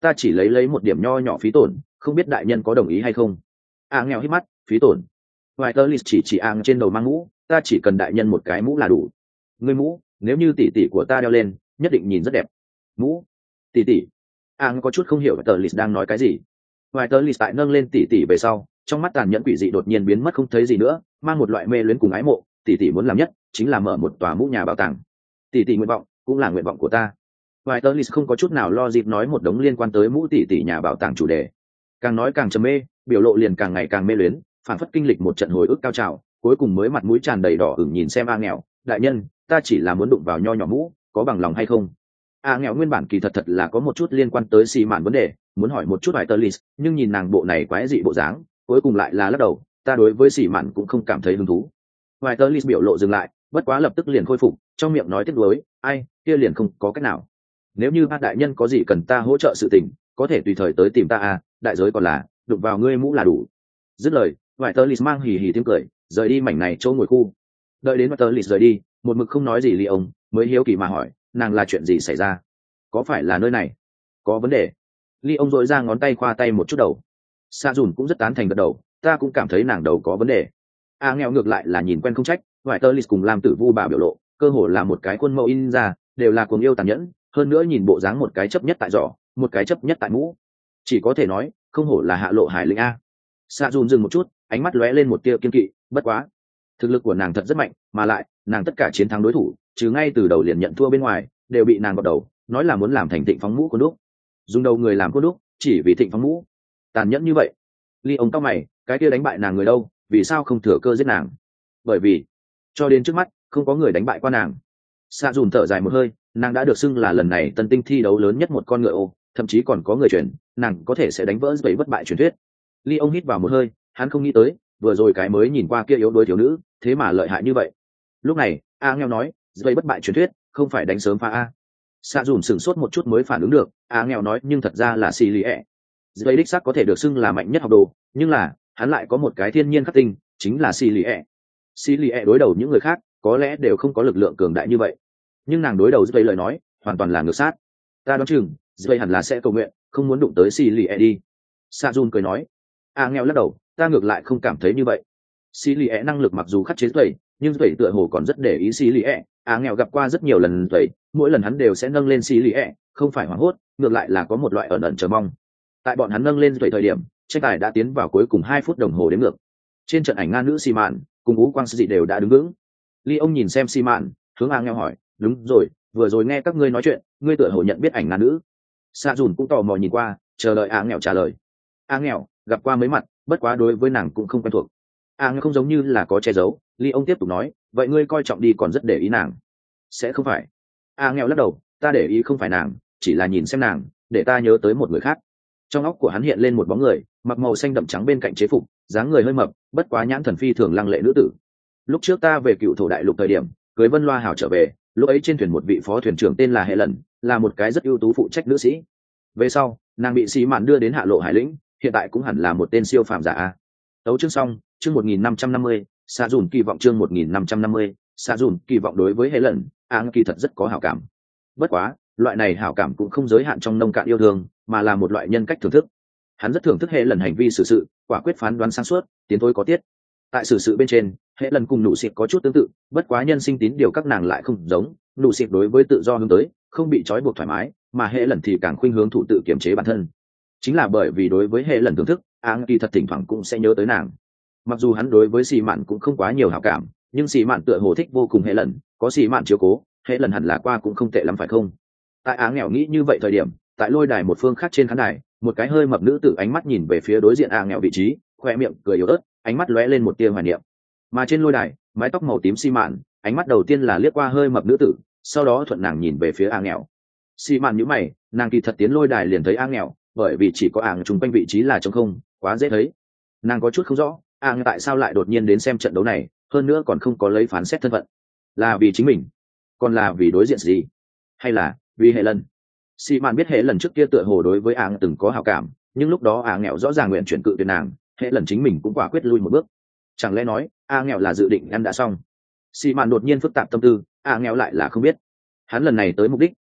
ta chỉ lấy một điểm nho nhỏ phí tổn, không biết đại nhân có đồng ý hay không. Nghèo hít mắt, phí tổn. Vài tơ list chỉ trên đầu mang mũ, ta chỉ cần đại nhân một cái mũ là đủ. Ngươi mũ, nếu như tỷ tỷ của ta đeo lên, nhất định nhìn rất đẹp. Mũ, tỷ tỷ. Có chút không hiểu tờ list đang nói cái gì. Vài tơ list tại nâng lên tỷ tỷ về sau, trong mắt tàn nhẫn quỷ dị đột nhiên biến mất không thấy gì nữa, mang một loại mê luyến cùng ái mộ. Tỷ tỷ muốn làm nhất chính là mở một tòa mũ nhà bảo tàng. Tỷ tỷ nguyện vọng cũng là nguyện vọng của ta. Vài tơ list không có chút nào lo dịp nói một đống liên quan tới mũ tỷ tỷ nhà bảo tàng chủ đề. Càng nói càng trầm mê, biểu lộ liền càng ngày càng mê luyến, phản phất kinh lịch một trận hồi ức cao trào, cuối cùng mới mặt mũi tràn đầy đỏ ửng nhìn xem nghèo, đại nhân, ta chỉ là muốn đụng vào nho nhỏ mũ, có bằng lòng hay không? Nghèo nguyên bản kỳ thật là có một chút liên quan tới xì mạn vấn đề, muốn hỏi một chút tơ list, nhưng nhìn nàng bộ này quái dị bộ dáng, cuối cùng lại là lắc đầu, ta đối với xì mạn cũng không cảm thấy hứng thú. Tơ list biểu lộ dừng lại, bất quá lập tức liền khôi phục, trong miệng nói tiếp nối, ai, kia liền không có cách nào. Nếu như bác đại nhân có gì cần ta hỗ trợ sự tình, có thể tùy thời tới tìm ta đại giới còn là đụng vào ngươi mũ là đủ. Dứt lời, tơ list mang hì hì tiếng cười, rời đi mảnh này chỗ ngồi khu. Đợi đến tơ list rời đi, một mực không nói gì Lý ông mới hiếu kỳ mà hỏi, nàng là chuyện gì xảy ra? Có phải là nơi này có vấn đề? Lý ông dội ra ngón tay khoa tay một chút đầu. Sa dùn cũng rất tán thành gật đầu, ta cũng cảm thấy nàng đầu có vấn đề. Nghèo ngược lại là nhìn quen không trách, tơ list cùng làm tử vu bà biểu lộ, cơ hồ là một cái khuôn mẫu in ra, đều là cuồng yêu tàn nhẫn, hơn nữa nhìn bộ dáng một cái chấp nhất tại giỏ, một cái chấp nhất tại mũ, chỉ có thể nói không hổ là hạ lộ hải lĩnh a. Sa dùn dừng một chút, ánh mắt lóe lên một tia kiên kỵ, bất quá thực lực của nàng thật rất mạnh, mà lại nàng tất cả chiến thắng đối thủ, chứ ngay từ đầu liền nhận thua bên ngoài, đều bị nàng gọt đầu, nói là muốn làm thành Thịnh Phóng mũ của đúc, dùng đầu người làm của đúc, chỉ vì Thịnh Phóng mũ, tàn nhẫn như vậy. Ly ông cao mày, cái kia đánh bại nàng người đâu, vì sao không thừa cơ giết nàng? Bởi vì cho đến trước mắt không có người đánh bại qua nàng. Sa dùn thở dài một hơi, nàng đã được xưng là lần này tân tinh thi đấu lớn nhất một con ngựa ô, thậm chí còn có người truyền nàng có thể sẽ đánh vỡ bảy bất bại truyền thuyết. Ly ông hít vào một hơi, hắn không nghĩ tới vừa rồi cái mới nhìn qua kia yếu đuối thiếu nữ thế mà lợi hại như vậy. Lúc này nghèo nói, bảy bất bại truyền thuyết không phải đánh sớm pha Sa dùn sửng sốt một chút mới phản ứng được, nghèo nói nhưng thật ra là xì lì ẹ. Dây đích xác có thể được xưng là mạnh nhất học đồ, nhưng là hắn lại có một cái thiên nhiên khắc tinh, chính là xì lì ẹ. Xì lì ẹ đối đầu những người khác có lẽ đều không có lực lượng cường đại như vậy, nhưng nàng đối đầu dây lời nói hoàn toàn là ngược sát. Ta đoán chừng dây hẳn là sẽ cầu nguyện không muốn đụng tới xì lì ẹ đi. Sa dùn cười nói. Nghèo lắc đầu, ta ngược lại không cảm thấy như vậy. Xì lì ẹ năng lực mặc dù khắc chế dây, nhưng dây tựa hồ còn rất để ý xì lì ẹ. Nghèo gặp qua rất nhiều lần dây, mỗi lần hắn đều sẽ nâng lên xì lì ẹ, không phải hoảng hốt, ngược lại là có một loại ẩn ẩn chờ mong. Tại bọn hắn nâng lên dây thời điểm, tranh tài đã tiến vào cuối cùng 2 phút đồng hồ đến ngược. Trên trận ảnh nga nữ xì mạn cùng Ú Quang Sĩ đều đã đứng vững. Ly ông nhìn xem xì mạn, hướng nghèo hỏi, đúng rồi, vừa rồi nghe các ngươi nói chuyện, ngươi tựa hồ nhận biết ảnh nga nữ. Sa dùn cũng tò mò nhìn qua, chờ đợi nghèo trả lời. Nghèo gặp qua mấy mặt, bất quá đối với nàng cũng không quen thuộc. Nghèo không giống như là có che giấu. Ly ông tiếp tục nói, vậy ngươi coi trọng đi còn rất để ý nàng? Sẽ không phải. Nghèo lắc đầu, ta để ý không phải nàng, chỉ là nhìn xem nàng để ta nhớ tới một người khác. Trong óc của hắn hiện lên một bóng người, mặc màu xanh đậm trắng bên cạnh chế phục, dáng người hơi mập, bất quá nhãn thần phi thường lăng lệ nữ tử. Lúc trước ta về Cựu Thổ Đại Lục thời điểm, cưới Vân Loa Hảo trở về, lúc ấy trên thuyền một vị phó thuyền trưởng tên là Hệ Lần, là một cái rất ưu tú phụ trách nữ sĩ. Về sau nàng bị xì mạn đưa đến hạ lộ hải lĩnh, hiện tại cũng hẳn là một tên siêu phàm giả. Tấu chương xong, chương 1550, Sa dùn kỳ vọng chương 1550, Sa dùn kỳ vọng đối với Hệ Lần, kỳ thật rất có hảo cảm. Bất quá loại này hảo cảm cũng không giới hạn trong nông cạn yêu thương, mà là một loại nhân cách thưởng thức. Hắn rất thưởng thức Hệ Lần hành vi xử sự, quả quyết phán đoán sáng suốt, tiến thối có tiết. Tại xử sự bên trên, Hệ Lần cùng nụ xịt có chút tương tự, bất quá nhân sinh tín điều các nàng lại không giống. Nụ xịt đối với tự do hướng tới, không bị trói buộc thoải mái, mà Hệ Lần thì càng khuynh hướng thủ tự kiềm chế bản thân. Chính là bởi vì đối với Hệ Lần thưởng thức, kỳ thật thỉnh thoảng cũng sẽ nhớ tới nàng. Mặc dù hắn đối với xì mạn cũng không quá nhiều hảo cảm, nhưng xì mạn tựa hồ thích vô cùng Hệ Lần, có xì mạn chiếu cố, Hệ Lần hẳn là qua cũng không tệ lắm phải không? Tại nghèo nghĩ như vậy thời điểm, tại lôi đài một phương khác trên khán đài, một cái hơi mập nữ tử ánh mắt nhìn về phía đối diện nghèo vị trí, khoe miệng cười yếu ớt, ánh mắt lóe lên một tia hoài niệm. Mà trên lôi đài, mái tóc màu tím xi mạn, ánh mắt đầu tiên là liếc qua hơi mập nữ tử, sau đó thuận nàng nhìn về phía nghèo. Xi mạn nhíu mày, nàng kỳ thật tiến lôi đài liền thấy nghèo, bởi vì chỉ có chung quanh vị trí là trống không, quá dễ thấy. Nàng có chút không rõ, tại sao lại đột nhiên đến xem trận đấu này, hơn nữa còn không có lấy phán xét thân phận. Là vì chính mình, còn là vì đối diện gì, hay là vì Hệ Lần? Xi mạn biết Hệ Lần trước kia tựa hồ đối với từng có hảo cảm, nhưng lúc đó nghèo rõ ràng nguyện chuyển cự tuyệt nàng, Hệ Lần chính mình cũng quả quyết lui một bước. Chẳng lẽ nói nghèo là dự định ăn đã xong? Xi mạn đột nhiên phức tạp tâm tư, nghèo lại là không biết. Hắn lần này tới mục đích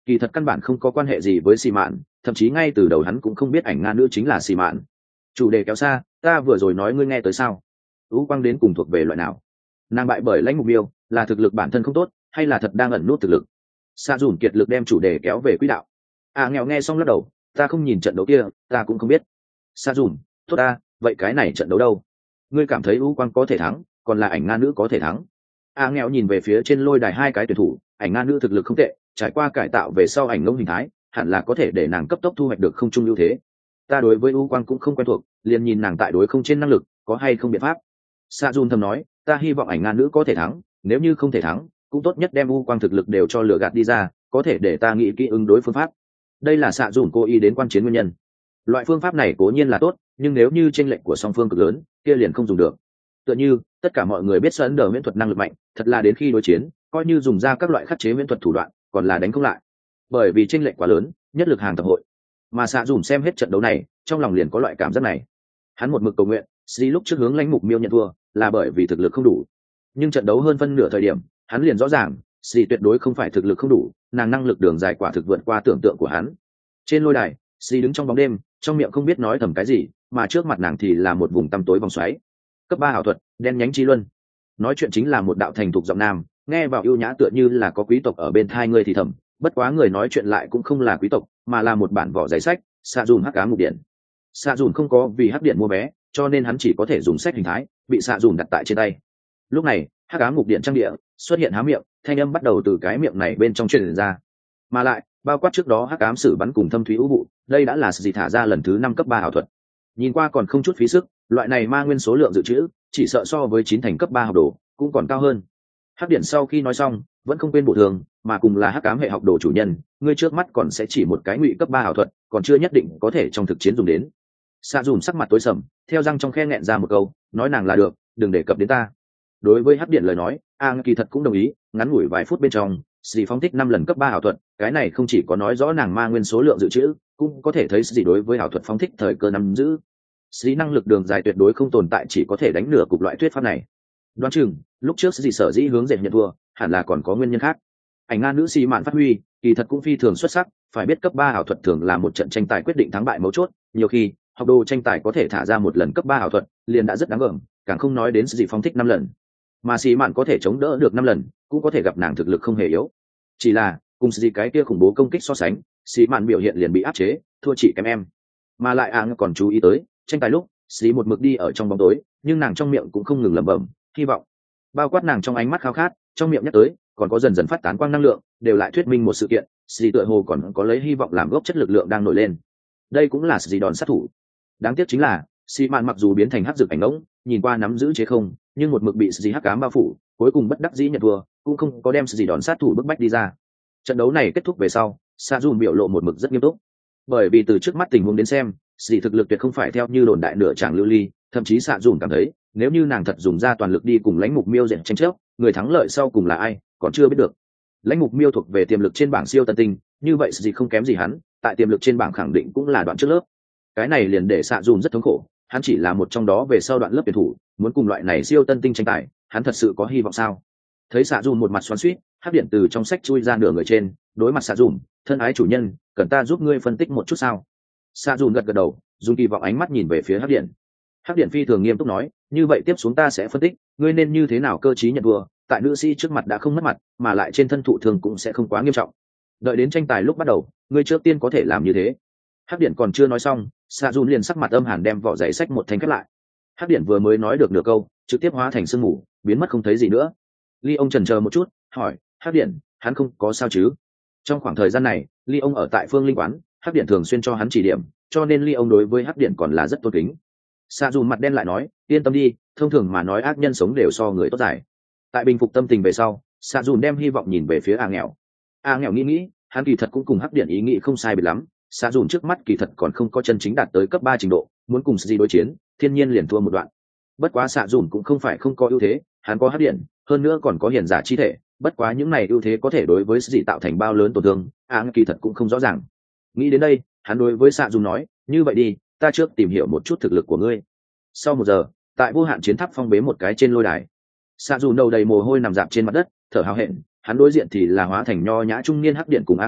kỳ thật căn bản không có quan hệ gì với xì mạn, thậm chí ngay từ đầu hắn cũng không biết ảnh nga nữ chính là xì mạn. Chủ đề kéo xa, ta vừa rồi nói ngươi nghe tới sao? U quang đến cùng thuộc về loại nào? Nàng bại bởi lãnh mục miêu, là thực lực bản thân không tốt hay là thật đang ẩn nút thực lực? Sa dùn kiệt lực đem chủ đề kéo về quỹ đạo. Nghèo nghe xong lắc đầu, ta không nhìn trận đấu kia, ta cũng không biết. Sa dùn, tốt ta, vậy cái này trận đấu đâu? Ngươi cảm thấy U quang có thể thắng, còn là ảnh nga nữ có thể thắng? Nghèo nhìn về phía trên lôi đài hai cái tuyển thủ, ảnh nga nữ thực lực không tệ, trải qua cải tạo về sau ảnh ngông hình thái, hẳn là có thể để nàng cấp tốc thu hoạch được không trung ưu thế. Ta đối với U quang cũng không quen thuộc, liền nhìn nàng tại đối không trên năng lực có hay không biện pháp. Sa dùn thầm nói, ta hy vọng ảnh nga nữ có thể thắng, nếu như không thể thắng cũng tốt nhất đem U quang thực lực đều cho lừa gạt đi ra, có thể để ta nghĩ kỹ ứng đối phương pháp. Đây là Sa dùn cố ý đến quan chiến nguyên nhân. Loại phương pháp này cố nhiên là tốt, nhưng nếu như chênh lệch của song phương cực lớn, kia liền không dùng được. Tựa như tất cả mọi người biết Sơn Đờ miễn thuật năng lực mạnh, thật là đến khi đối chiến, coi như dùng ra các loại khắc chế miễn thuật thủ đoạn, còn là đánh không lại, bởi vì chênh lệch quá lớn, nhất lực hàng tập hội. Mà Sa dùn xem hết trận đấu này, trong lòng liền có loại cảm giác này. Hắn một mực cầu nguyện, Sĩ lúc trước hướng lãnh mục miêu nhận thua, là bởi vì thực lực không đủ. Nhưng trận đấu hơn phân nửa thời điểm, hắn liền rõ ràng, Sĩ tuyệt đối không phải thực lực không đủ, nàng năng lực đường dài quả thực vượt qua tưởng tượng của hắn. Trên lôi đài, Sĩ đứng trong bóng đêm, trong miệng không biết nói thầm cái gì, mà trước mặt nàng thì là một vùng tăm tối vòng xoáy. Cấp 3 ảo thuật, đen nhánh chi luân. Nói chuyện chính là một đạo thành thục giọng nam, nghe vào ưu nhã tựa như là có quý tộc ở bên thai người thì thầm, bất quá người nói chuyện lại cũng không là quý tộc, mà là một bản vỏ giấy sách, Sa dùn hắc ám ngục điện. Sa dùn không có vì hắc điện mua vé, cho nên hắn chỉ có thể dùng sách hình thái, bị Sa dùn đặt tại trên tay. Lúc này, hắc ám ngục điện trang địa xuất hiện há miệng, thanh âm bắt đầu từ cái miệng này bên trong truyền ra. Mà lại, bao quát trước đó hắc ám sử bắn cùng thâm thúy ưu vụ, đây đã là gì thả ra lần thứ 5 cấp 3 ảo thuật. Nhìn qua còn không chút phí sức, loại này ma nguyên số lượng dự trữ, chỉ sợ so với 9 thành cấp 3 học đồ cũng còn cao hơn. Hắc điện sau khi nói xong, vẫn không quên bổ thường, mà cùng là hắc ám hệ học đồ chủ nhân, ngươi trước mắt còn sẽ chỉ một cái ngụy cấp 3 ảo thuật, còn chưa nhất định có thể trong thực chiến dùng đến. Sa dùn sắc mặt tối sầm, theo răng trong khe nghẹn ra một câu, nói nàng là được, đừng đề cập đến ta. Đối với hắc điện lời nói, kỳ thật cũng đồng ý, ngắn ngủi vài phút bên trong, Sĩ phóng thích 5 lần cấp 3 ảo thuật, cái này không chỉ có nói rõ nàng ma nguyên số lượng dự trữ, cũng có thể thấy gì đối với ảo thuật phóng thích thời cơ nắm giữ. Sĩ năng lực đường dài tuyệt đối không tồn tại chỉ có thể đánh nửa cục loại thuyết pháp này. Đoán chừng, lúc trước gì sở dĩ hướng dệt nhận thua, hẳn là còn có nguyên nhân khác. Ảnh nga nữ Sĩ mạn phát huy, kỳ thật cũng phi thường xuất sắc, phải biết cấp 3 ảo thuật thường là một trận tranh tài quyết định thắng bại mấu chốt, nhiều khi học đồ tranh tài có thể thả ra một lần cấp 3 ảo thuật, liền đã rất đáng gờm, càng không nói đến gì phóng thích 5 lần. Mà Sĩ mạn có thể chống đỡ được 5 lần, cũng có thể gặp nàng thực lực không hề yếu. Chỉ là, cùng gì cái kia khủng bố công kích so sánh, Sĩ mạn biểu hiện liền bị áp chế, thua chị kém em. Mà lại còn chú ý tới, tranh tài lúc, Sĩ một mực đi ở trong bóng tối, nhưng nàng trong miệng cũng không ngừng lẩm bẩm, hy vọng. Bao quát nàng trong ánh mắt khao khát, trong miệng nhắc tới, còn có dần dần phát tán quang năng lượng, đều lại thuyết minh một sự kiện, Sĩ tựa hồ còn có lấy hy vọng làm gốc chất lực lượng đang nổi lên. Đây cũng là Sĩ đòn sát thủ. Đáng tiếc chính là, Sĩ mạn mặc dù biến thành hắc dược ảnh ngỗng, nhìn qua nắm giữ chế không, nhưng một mực bị Sĩ hắc ám bao phủ, cuối cùng bất đắc dĩ nhận thua, cũng không có đem Sĩ đòn sát thủ bức bách đi ra. Trận đấu này kết thúc về sau, Sa dùn biểu lộ một mực rất nghiêm túc, bởi vì từ trước mắt tình huống đến xem, Sĩ thực lực tuyệt không phải theo như đồn đại nửa chàng lưu ly, thậm chí Sa dùn cảm thấy, nếu như nàng thật dùng ra toàn lực đi cùng lãnh mục miêu dẹn tranh chấp, người thắng lợi sau cùng là ai, còn chưa biết được. Lãnh mục miêu thuộc về tiềm lực trên bảng siêu tân tinh, như vậy gì không kém gì hắn, tại tiềm lực trên bảng khẳng định cũng là đoạn trước lớp. Cái này liền để Sa dùn rất thống khổ, hắn chỉ là một trong đó về sau đoạn lớp tuyển thủ, muốn cùng loại này siêu tân tinh tranh tài, hắn thật sự có hy vọng sao? Thấy Sa dùn một mặt xoắn xuýt, hắc điện từ trong sách chui ra nửa người trên, đối mặt Sa dùn, thân ái chủ nhân, cần ta giúp ngươi phân tích một chút sao? Sa dùn gật gật đầu, dùng kỳ vọng ánh mắt nhìn về phía hắc điện. Hắc điện phi thường nghiêm túc nói, như vậy tiếp xuống ta sẽ phân tích, ngươi nên như thế nào cơ trí nhận thua, tại nữ sĩ trước mặt đã không mất mặt, mà lại trên thân thụ thường cũng sẽ không quá nghiêm trọng. Đợi đến tranh tài lúc bắt đầu, ngươi trước tiên có thể làm như thế. Hắc điện còn chưa nói xong, Sa dùn liền sắc mặt âm hàn đem vỏ giấy sách một thanh khép lại. Hắc điện vừa mới nói được nửa câu, trực tiếp hóa thành sương mù, biến mất không thấy gì nữa. Ly ông chần chờ một chút, hỏi, Hắc điện, hắn không có sao chứ? Trong khoảng thời gian này, Ly ông ở tại Phương Linh quán, Hắc điện thường xuyên cho hắn chỉ điểm, cho nên Ly ông đối với Hắc điện còn là rất tôn kính. Sa dùn mặt đen lại nói, yên tâm đi, thông thường mà nói ác nhân sống đều so người tốt giải. Tại bình phục tâm tình về sau, Sa dùn đem hy vọng nhìn về phía nghèo. Nghèo nghĩ, hắn kỳ thật cũng cùng Hắc điện ý nghĩ không sai biệt lắm. Sa dùn trước mắt kỳ thật còn không có chân chính đạt tới cấp 3 trình độ, muốn cùng gì đối chiến, thiên nhiên liền thua một đoạn. Bất quá Sa dùn cũng không phải không có ưu thế, hắn có Hắc điện, hơn nữa còn có hiền giả chi thể, bất quá những này ưu thế có thể đối với gì tạo thành bao lớn tổn thương, kỳ thật cũng không rõ ràng. Nghĩ đến đây, hắn đối với Sa dùn nói, như vậy đi, ta trước tìm hiểu một chút thực lực của ngươi. Sau 1 giờ, tại vô hạn chiến tháp phong bế một cái trên lôi đài, Sa dùn đầu đầy mồ hôi nằm dạp trên mặt đất, thở hào hẹn, hắn đối diện thì là hóa thành nho nhã trung niên Hắc điện cùng nghèo,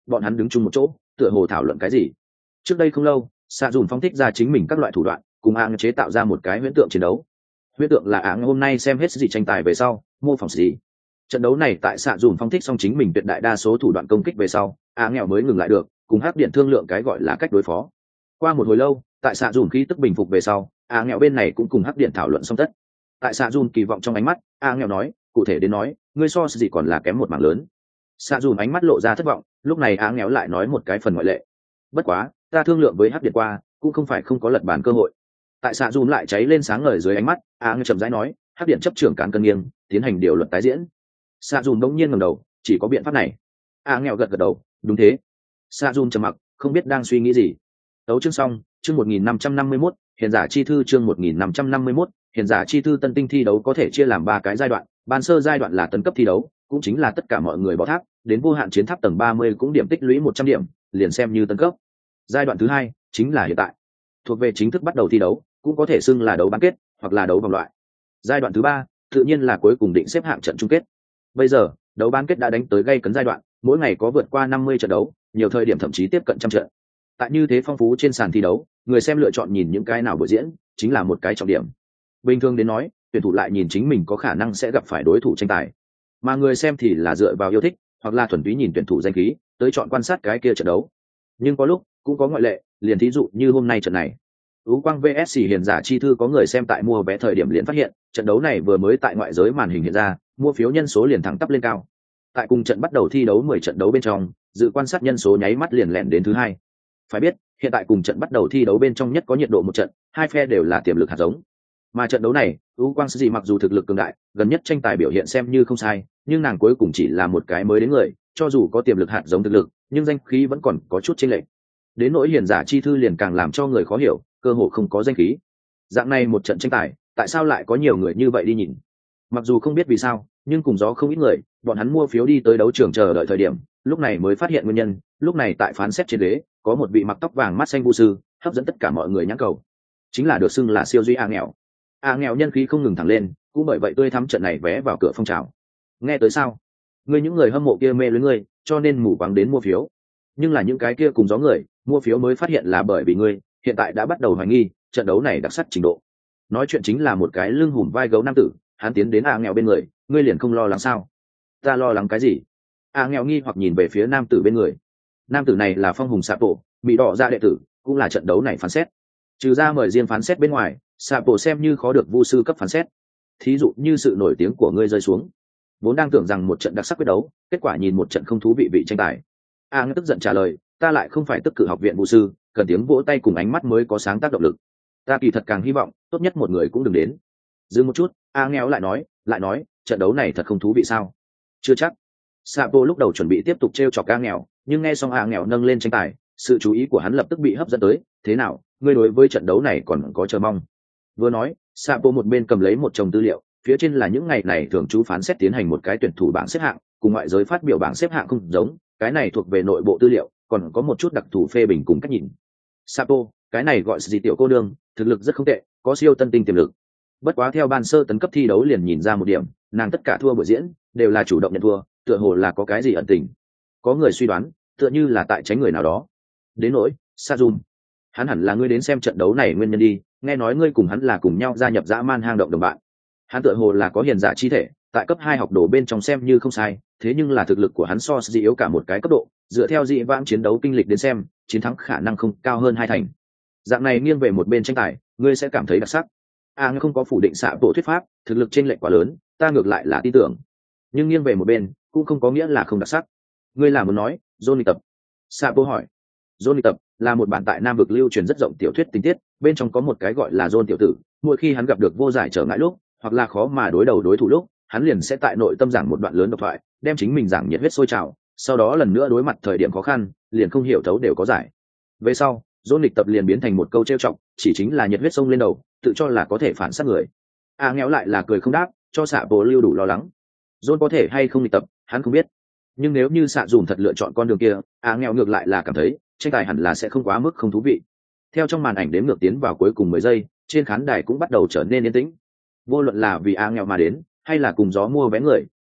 bọn hắn đứng chung một chỗ tựa hồ thảo luận cái gì. Trước đây không lâu xạ dùm phóng thích ra chính mình các loại thủ đoạn cùng áng chế tạo ra một cái huyễn tượng chiến đấu. Huyễn tượng là áng hôm nay xem hết gì tranh tài về sau mô phỏng gì. Trận đấu này tại xạ dùm phóng thích xong chính mình tuyệt đại đa số thủ đoạn công kích về sau áng nghèo mới ngừng lại được, cùng hắc điện thương lượng cái gọi là cách đối phó. Qua một hồi lâu tại xạ dùm khí tức bình phục về sau áng nghèo bên này cũng cùng hắc điện thảo luận xong tất. Tại xạ dùm kỳ vọng trong ánh mắt áng nghèo nói, cụ thể đến nói ngươi so gì còn là kém một mảng lớn. Xạ dùm ánh mắt lộ ra thất vọng, lúc này áng nghèo lại nói một cái phần ngoại lệ, bất quá ta thương lượng với hắc điện qua cũng không phải không có lật bàn cơ hội. Tại xạ dùm lại cháy lên sáng ngời dưới ánh mắt áng chậm rãi nói, hắc điện chấp trưởng cán cân nghiêng tiến hành điều luật tái diễn. Xạ dùm đống nhiên ngẩng đầu, chỉ có biện pháp này. Nghèo gật gật đầu, đúng thế. Xạ dùm trầm mặc, không biết đang suy nghĩ gì. Tấu chương xong, chương 1551, hiền giả chi thư chương 1551, hiền giả chi thư. Tân tinh thi đấu có thể chia làm 3 cái giai đoạn, ban sơ giai đoạn là tấn cấp thi đấu, cũng chính là tất cả mọi người bỏ tháp, đến vô hạn chiến tháp tầng 30 cũng điểm tích lũy 100 điểm, liền xem như tấn cấp. Giai đoạn thứ 2 chính là hiện tại, thuộc về chính thức bắt đầu thi đấu, cũng có thể xưng là đấu bán kết hoặc là đấu vòng loại. Giai đoạn thứ 3 tự nhiên là cuối cùng định xếp hạng trận chung kết. Bây giờ đấu bán kết đã đánh tới gay cấn giai đoạn, mỗi ngày có vượt qua 50 trận đấu, nhiều thời điểm thậm chí tiếp cận trăm trận. Tại như thế phong phú trên sàn thi đấu, người xem lựa chọn nhìn những cái nào buổi diễn chính là một cái trọng điểm. Bình thường đến nói, tuyển thủ lại nhìn chính mình có khả năng sẽ gặp phải đối thủ tranh tài, mà người xem thì là dựa vào yêu thích hoặc là thuần túy nhìn tuyển thủ danh khí tới chọn quan sát cái kia trận đấu. Nhưng có lúc cũng có ngoại lệ, liền thí dụ như hôm nay trận này Ú Quang VS hiền giả chi thư, có người xem tại mua vé thời điểm liền phát hiện trận đấu này vừa mới tại ngoại giới màn hình hiện ra, mua phiếu nhân số liền thẳng tắp lên cao. Tại cùng trận bắt đầu thi đấu 10 trận đấu bên trong, dự quan sát nhân số nháy mắt liền lẹn đến thứ 2. Phải biết, hiện tại cùng trận bắt đầu thi đấu bên trong nhất có nhiệt độ một trận, hai phe đều là tiềm lực hạt giống. Mà trận đấu này, Ú Quang Sư mặc dù thực lực cường đại, gần nhất tranh tài biểu hiện xem như không sai, nhưng nàng cuối cùng chỉ là một cái mới đến người, cho dù có tiềm lực hạt giống thực lực, nhưng danh khí vẫn còn có chút chênh lệch. Đến nỗi hiền giả chi thư liền càng làm cho người khó hiểu, cơ hội không có danh khí. Dạng này một trận tranh tài, tại sao lại có nhiều người như vậy đi nhìn? Mặc dù không biết vì sao, nhưng cùng gió không ít người, bọn hắn mua phiếu đi tới đấu trường chờ đợi thời điểm, lúc này mới phát hiện nguyên nhân. Lúc này tại phán xét trên ghế, có một vị mặc tóc vàng mắt xanh vu sư, hấp dẫn tất cả mọi người nhãn cầu. Chính là được xưng là siêu duy nghèo. Nghèo nhân khí không ngừng thẳng lên, cũng bởi vậy tươi thắm trận này vé vào cửa phong trào. Nghe tới sao? Ngươi những người hâm mộ kia mê lưới ngươi, cho nên mù quáng đến mua phiếu. Nhưng là những cái kia cùng gió người, mua phiếu mới phát hiện là bởi vì ngươi, hiện tại đã bắt đầu hoài nghi trận đấu này đặc sắc trình độ. Nói chuyện chính là một cái lưng hùm vai gấu nam tử, hắn tiến đến nghèo bên người, ngươi liền không lo lắng sao? Ta lo lắng cái gì? Nghèo nghi hoặc nhìn về phía nam tử bên người. Nam tử này là Phong Hùng Sạ Bộ, bị đỏ ra đệ tử, cũng là trận đấu này phán xét. Trừ ra mời riêng phán xét bên ngoài, Sạ Bộ xem như khó được vu sư cấp phán xét. Thí dụ như sự nổi tiếng của ngươi rơi xuống, vốn đang tưởng rằng một trận đặc sắc quyết đấu, kết quả nhìn một trận không thú vị bị tranh tài. Nghèo tức giận trả lời, ta lại không phải tức cử học viện vu sư, cần tiếng vỗ tay cùng ánh mắt mới có sáng tác động lực. Ta kỳ thật càng hy vọng tốt nhất một người cũng đừng đến. Dừng một chút, nghèo lại nói trận đấu này thật không thú vị sao? Chưa chắc. Sapo lúc đầu chuẩn bị tiếp tục trêu chọc nghèo, nhưng nghe xong nghèo nâng lên tranh tài, sự chú ý của hắn lập tức bị hấp dẫn tới. Thế nào, ngươi đối với trận đấu này còn có chờ mong? Vừa nói, Sapo một bên cầm lấy một chồng tư liệu, phía trên là những ngày này thường chú phán xét tiến hành một cái tuyển thủ bảng xếp hạng, cùng ngoại giới phát biểu bảng xếp hạng không giống, cái này thuộc về nội bộ tư liệu, còn có một chút đặc thù phê bình cùng cách nhìn. Sapo, cái này gọi gì tiểu cô đương, thực lực rất không tệ, có siêu tân tinh tiềm lực. Bất quá theo ban sơ tấn cấp thi đấu liền nhìn ra một điểm, nàng tất cả thua buổi diễn đều là chủ động nhận thua, tựa hồ là có cái gì ẩn tình. Có người suy đoán, tựa như là tại tránh người nào đó. Đến nỗi Sajum, hắn hẳn là ngươi đến xem trận đấu này nguyên nhân đi, nghe nói ngươi cùng hắn là cùng nhau gia nhập dã man hang động đồng bạn. Hắn tựa hồ là có hiền giả chi thể, tại cấp 2 học đồ bên trong xem như không sai, thế nhưng là thực lực của hắn so dị yếu cả một cái cấp độ, dựa theo dị vãng chiến đấu kinh lịch đến xem, chiến thắng khả năng không cao hơn 2 thành. Dạng này nghiêng về một bên tranh tài, ngươi sẽ cảm thấy đặc sắc. Ngươi không có phủ định xạ bộ thuyết pháp, thực lực chênh lệch quá lớn, ta ngược lại là tin tưởng. Nhưng nghiêng về một bên, cũng không có nghĩa là không đặc sắc. Ngươi là muốn nói, Johnny tập? Xạ bộ hỏi. Johnny tập là một bản tại Nam vực lưu truyền rất rộng tiểu thuyết tình tiết, bên trong có một cái gọi là John tiểu tử, mỗi khi hắn gặp được vô giải trở ngại lúc, hoặc là khó mà đối đầu đối thủ lúc, hắn liền sẽ tại nội tâm giảng một đoạn lớn độc thoại, đem chính mình giảng nhiệt huyết sôi trào, sau đó lần nữa đối mặt thời điểm khó khăn, liền không hiểu thấu đều có giải. Về sau, John lịch tập liền biến thành một câu trêu chọc, chỉ chính là nhiệt huyết sông lên đầu, tự cho là có thể phản sát người. Nghèo lại là cười không đáp, cho xạ bồ lưu đủ lo lắng. John có thể hay không lịch tập, hắn không biết. Nhưng nếu như xạ dùm thật lựa chọn con đường kia, nghèo ngược lại là cảm thấy tranh tài hẳn là sẽ không quá mức không thú vị. Theo trong màn ảnh đếm ngược tiến vào cuối cùng 10 giây, trên khán đài cũng bắt đầu trở nên yên tĩnh. Vô luận là vì nghèo mà đến, hay là cùng gió mua vé người,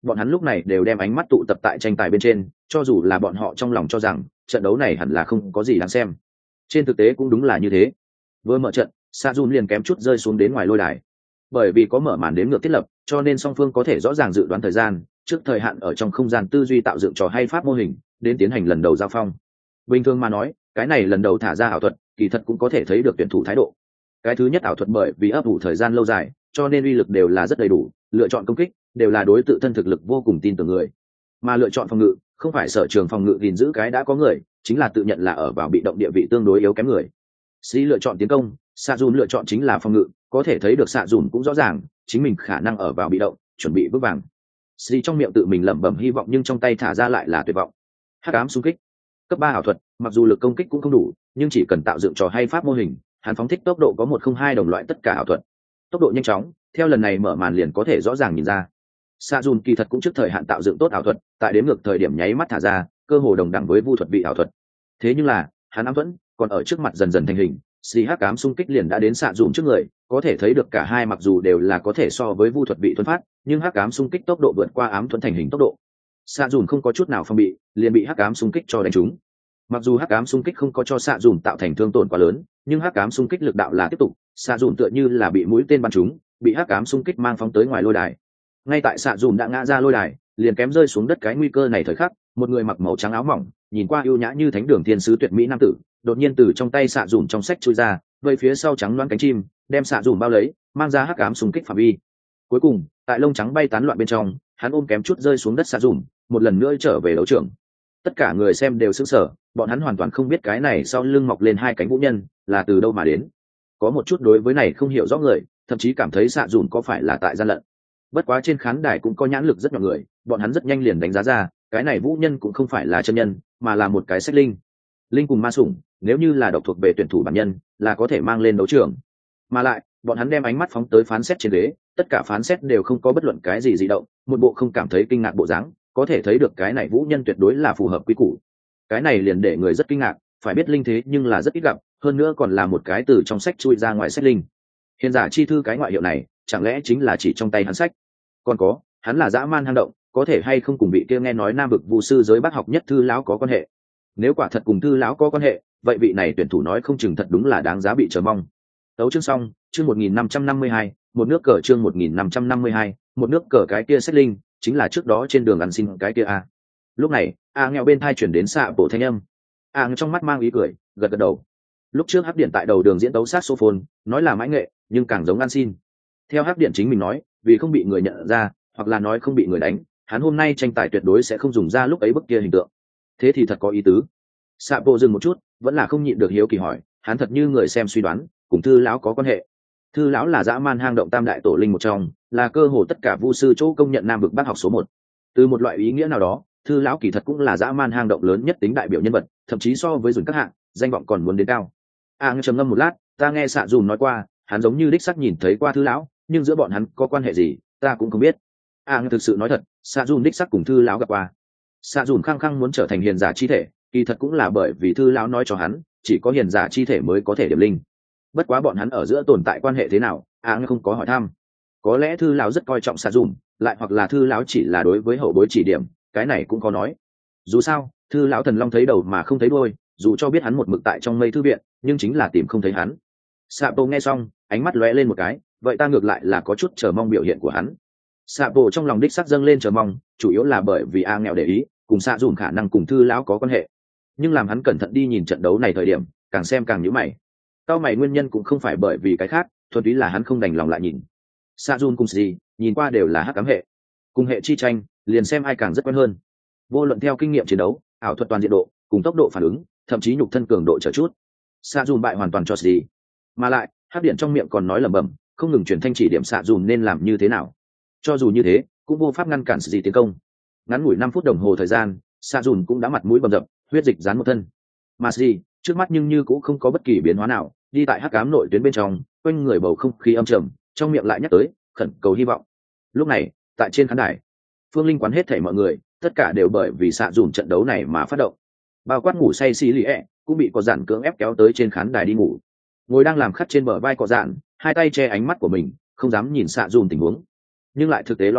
bọn hắn lúc này đều đem ánh mắt tụ tập tại tranh tài bên trên, cho dù là bọn họ trong lòng cho rằng trận đấu này hẳn là không có gì đáng xem. Trên thực tế cũng đúng là như thế. Vừa mở trận, Sa Jun liền kém chút rơi xuống đến ngoài lôi đài. Bởi vì có mở màn đếm ngược thiết lập, cho nên song phương có thể rõ ràng dự đoán thời gian, trước thời hạn ở trong không gian tư duy tạo dựng trò hay pháp mô hình, đến tiến hành lần đầu giao phong. Bình thường mà nói, cái này lần đầu thả ra ảo thuật, kỳ thật cũng có thể thấy được tuyển thủ thái độ. Cái thứ nhất ảo thuật bởi vì ấp ủ thời gian lâu dài, cho nên uy lực đều là rất đầy đủ, lựa chọn công kích đều là đối tự thân thực lực vô cùng tin tưởng người. Mà lựa chọn phòng ngự, không phải sở trường phòng ngự gìn giữ cái đã có người, chính là tự nhận là ở vào bị động địa vị tương đối yếu kém người. Sĩ lựa chọn tiến công, Sa Jun lựa chọn chính là phòng ngự, có thể thấy được Sa Jun cũng rõ ràng, chính mình khả năng ở vào bị động, chuẩn bị vững vàng. Sĩ trong miệng tự mình lẩm bẩm hy vọng nhưng trong tay thả ra lại là tuyệt vọng. Hắc ám xung kích, cấp 3 ảo thuật, mặc dù lực công kích cũng không đủ, nhưng chỉ cần tạo dựng trò hay pháp mô hình, hắn phóng thích tốc độ có 102 đồng loại tất cả ảo thuật. Tốc độ nhanh chóng, theo lần này mở màn liền có thể rõ ràng nhìn ra. Sa Jun kỳ thật cũng trước thời hạn tạo dựng tốt ảo thuật, tại đếm ngược thời điểm nháy mắt thả ra, cơ hồ đồng đẳng với vu thuật vị ảo thuật. Thế nhưng là, hắn ám thuẫn còn ở trước mặt dần dần thành hình, xì hắc ám xung kích liền đã đến Sa Jun trước người, có thể thấy được cả hai mặc dù đều là có thể so với vu thuật vị thuần phát, nhưng hắc ám xung kích tốc độ vượt qua ám thuẫn thành hình tốc độ. Sa Jun không có chút nào phòng bị, liền bị hắc ám xung kích cho đánh trúng. Mặc dù hắc ám xung kích không có cho Sa Jun tạo thành thương tổn quá lớn, nhưng hắc ám xung kích lực đạo là tiếp tục, Sa Jun tựa như là bị mũi tên bắn trúng, bị hắc ám xung kích mang phóng tới ngoài lôi đài. Ngay tại Sa Jun đã ngã ra lôi đài, liền kém rơi xuống đất cái nguy cơ này thời khắc, một người mặc màu trắng áo mỏng, nhìn qua ưu nhã như thánh đường thiên sứ tuyệt mỹ nam tử, đột nhiên từ trong tay Sa Jun trong sách chui ra, vây phía sau trắng loáng cánh chim, đem Sa Jun bao lấy, mang ra hắc ám xung kích phạm vi. Cuối cùng, tại lông trắng bay tán loạn bên trong, hắn ôm kém chút rơi xuống đất Sa Jun, một lần nữa trở về đấu trường. Tất cả người xem đều sững sờ, bọn hắn hoàn toàn không biết cái này sau lưng mọc lên hai cánh vũ nhân là từ đâu mà đến. Có một chút đối với này không hiểu rõ người, thậm chí cảm thấy Sa Jun có phải là tại gian lận. Bất quá trên khán đài cũng có nhãn lực rất nhiều người, bọn hắn rất nhanh liền đánh giá ra, cái này vũ nhân cũng không phải là chân nhân, mà là một cái sách linh. Linh cùng ma sủng, nếu như là độc thuộc về tuyển thủ bản nhân, là có thể mang lên đấu trường. Mà lại, bọn hắn đem ánh mắt phóng tới phán xét trên ghế, tất cả phán xét đều không có bất luận cái gì dị động, một bộ không cảm thấy kinh ngạc bộ dáng, có thể thấy được cái này vũ nhân tuyệt đối là phù hợp quy củ. Cái này liền để người rất kinh ngạc, phải biết linh thế nhưng là rất ít gặp, hơn nữa còn là một cái từ trong sách chui ra ngoài sách linh. Hiền giả chi thư cái ngoại hiệu này, chẳng lẽ chính là chỉ trong tay hắn sách? Còn có, hắn là dã man hang động, có thể hay không cùng vị kia nghe nói nam vực vu sư giới bác học nhất thư lão có quan hệ? Nếu quả thật cùng thư lão có quan hệ, vậy vị này tuyển thủ nói không chừng thật đúng là đáng giá bị chờ mong. Đấu chương xong, chương 1552, một nước cờ chương 1552, một nước cờ cái kia sách linh, chính là trước đó trên đường ăn xin cái kia a. Lúc này, a nghèo bên thai chuyển đến xạ bộ thanh âm. A trong mắt mang ý cười, gật gật đầu. Lúc trước hắc điện tại đầu đường diễn tấu saxophone, nói là mãi nghệ, nhưng càng giống ăn xin. Theo hắc điện chính mình nói, vì không bị người nhận ra, hoặc là nói không bị người đánh, hắn hôm nay tranh tài tuyệt đối sẽ không dùng ra lúc ấy bức kia hình tượng. Thế thì thật có ý tứ. Xạ bộ dừng một chút, vẫn là không nhịn được hiếu kỳ hỏi, hắn thật như người xem suy đoán, cùng thư lão có quan hệ. Thư lão là dã man hang động tam đại tổ linh một trong, là cơ hồ tất cả vu sư chỗ công nhận nam vực bác học số 1. Từ một loại ý nghĩa nào đó, thư lão kỳ thật cũng là dã man hang động lớn nhất tính đại biểu nhân vật, thậm chí so với dùn các hạng, danh vọng còn muốn đến cao. Trầm ngâm một lát, ta nghe xạ dùn nói qua, hắn giống như đích xác nhìn thấy qua thư lão, nhưng giữa bọn hắn có quan hệ gì, ta cũng không biết. Thực sự nói thật, xạ dùn đích xác cùng thư lão gặp qua. Xạ dùn khăng khăng muốn trở thành hiền giả chi thể, kỳ thật cũng là bởi vì thư lão nói cho hắn, chỉ có hiền giả chi thể mới có thể điểm linh. Bất quá bọn hắn ở giữa tồn tại quan hệ thế nào, không có hỏi thăm. Có lẽ thư lão rất coi trọng xạ dùn, lại hoặc là thư lão chỉ là đối với hậu bối chỉ điểm, cái này cũng có nói. Dù sao, thư lão thần long thấy đầu mà không thấy đuôi, dù cho biết hắn một mực tại trong mây thư viện, nhưng chính là tìm không thấy hắn. Sapo nghe xong, ánh mắt lóe lên một cái, vậy ta ngược lại là có chút chờ mong biểu hiện của hắn. Sapo trong lòng đích sắc dâng lên chờ mong, chủ yếu là bởi vì nghèo để ý, cùng xạ dùn khả năng cùng thư lão có quan hệ. Nhưng làm hắn cẩn thận đi nhìn trận đấu này thời điểm, càng xem càng nhíu mày. Cao mày nguyên nhân cũng không phải bởi vì cái khác, thuần túy là hắn không đành lòng lại nhìn. Xạ dùn cùng gì, nhìn qua đều là hắc ám hệ, cùng hệ chi tranh, liền xem ai càng rất quen hơn. Vô luận theo kinh nghiệm chiến đấu, ảo thuật toàn diện độ, cùng tốc độ phản ứng, thậm chí nhục thân cường độ trở chút, xạ dùn bại hoàn toàn cho gì. Mà lại, hắc điện trong miệng còn nói lẩm bẩm, không ngừng truyền thanh chỉ điểm xạ dùn nên làm như thế nào. Cho dù như thế, cũng vô pháp ngăn cản gì tiến công. Ngắn ngủi 5 phút đồng hồ thời gian, xạ dùn cũng đã mặt mũi bầm dập, huyết dịch dán một thân. Mà gì, trước mắt nhưng như cũng không có bất kỳ biến hóa nào, đi tại hắc ám nội tuyến bên trong, quanh người bầu không khí âm trầm, trong miệng lại nhắc tới khẩn cầu hy vọng. Lúc này, tại trên khán đài, Phương Linh quán hết thảy mọi người, tất cả đều bởi vì xạ dùn trận đấu này mà phát động. Bao quát ngủ say xì lì cũng bị có dạn cưỡng ép kéo tới trên khán đài đi ngủ. Ngồi đang làm khắt trên bờ vai có dạn, hai tay che ánh mắt của mình, không dám nhìn xạ dùn tình huống, nhưng lại thực tế lo lắng,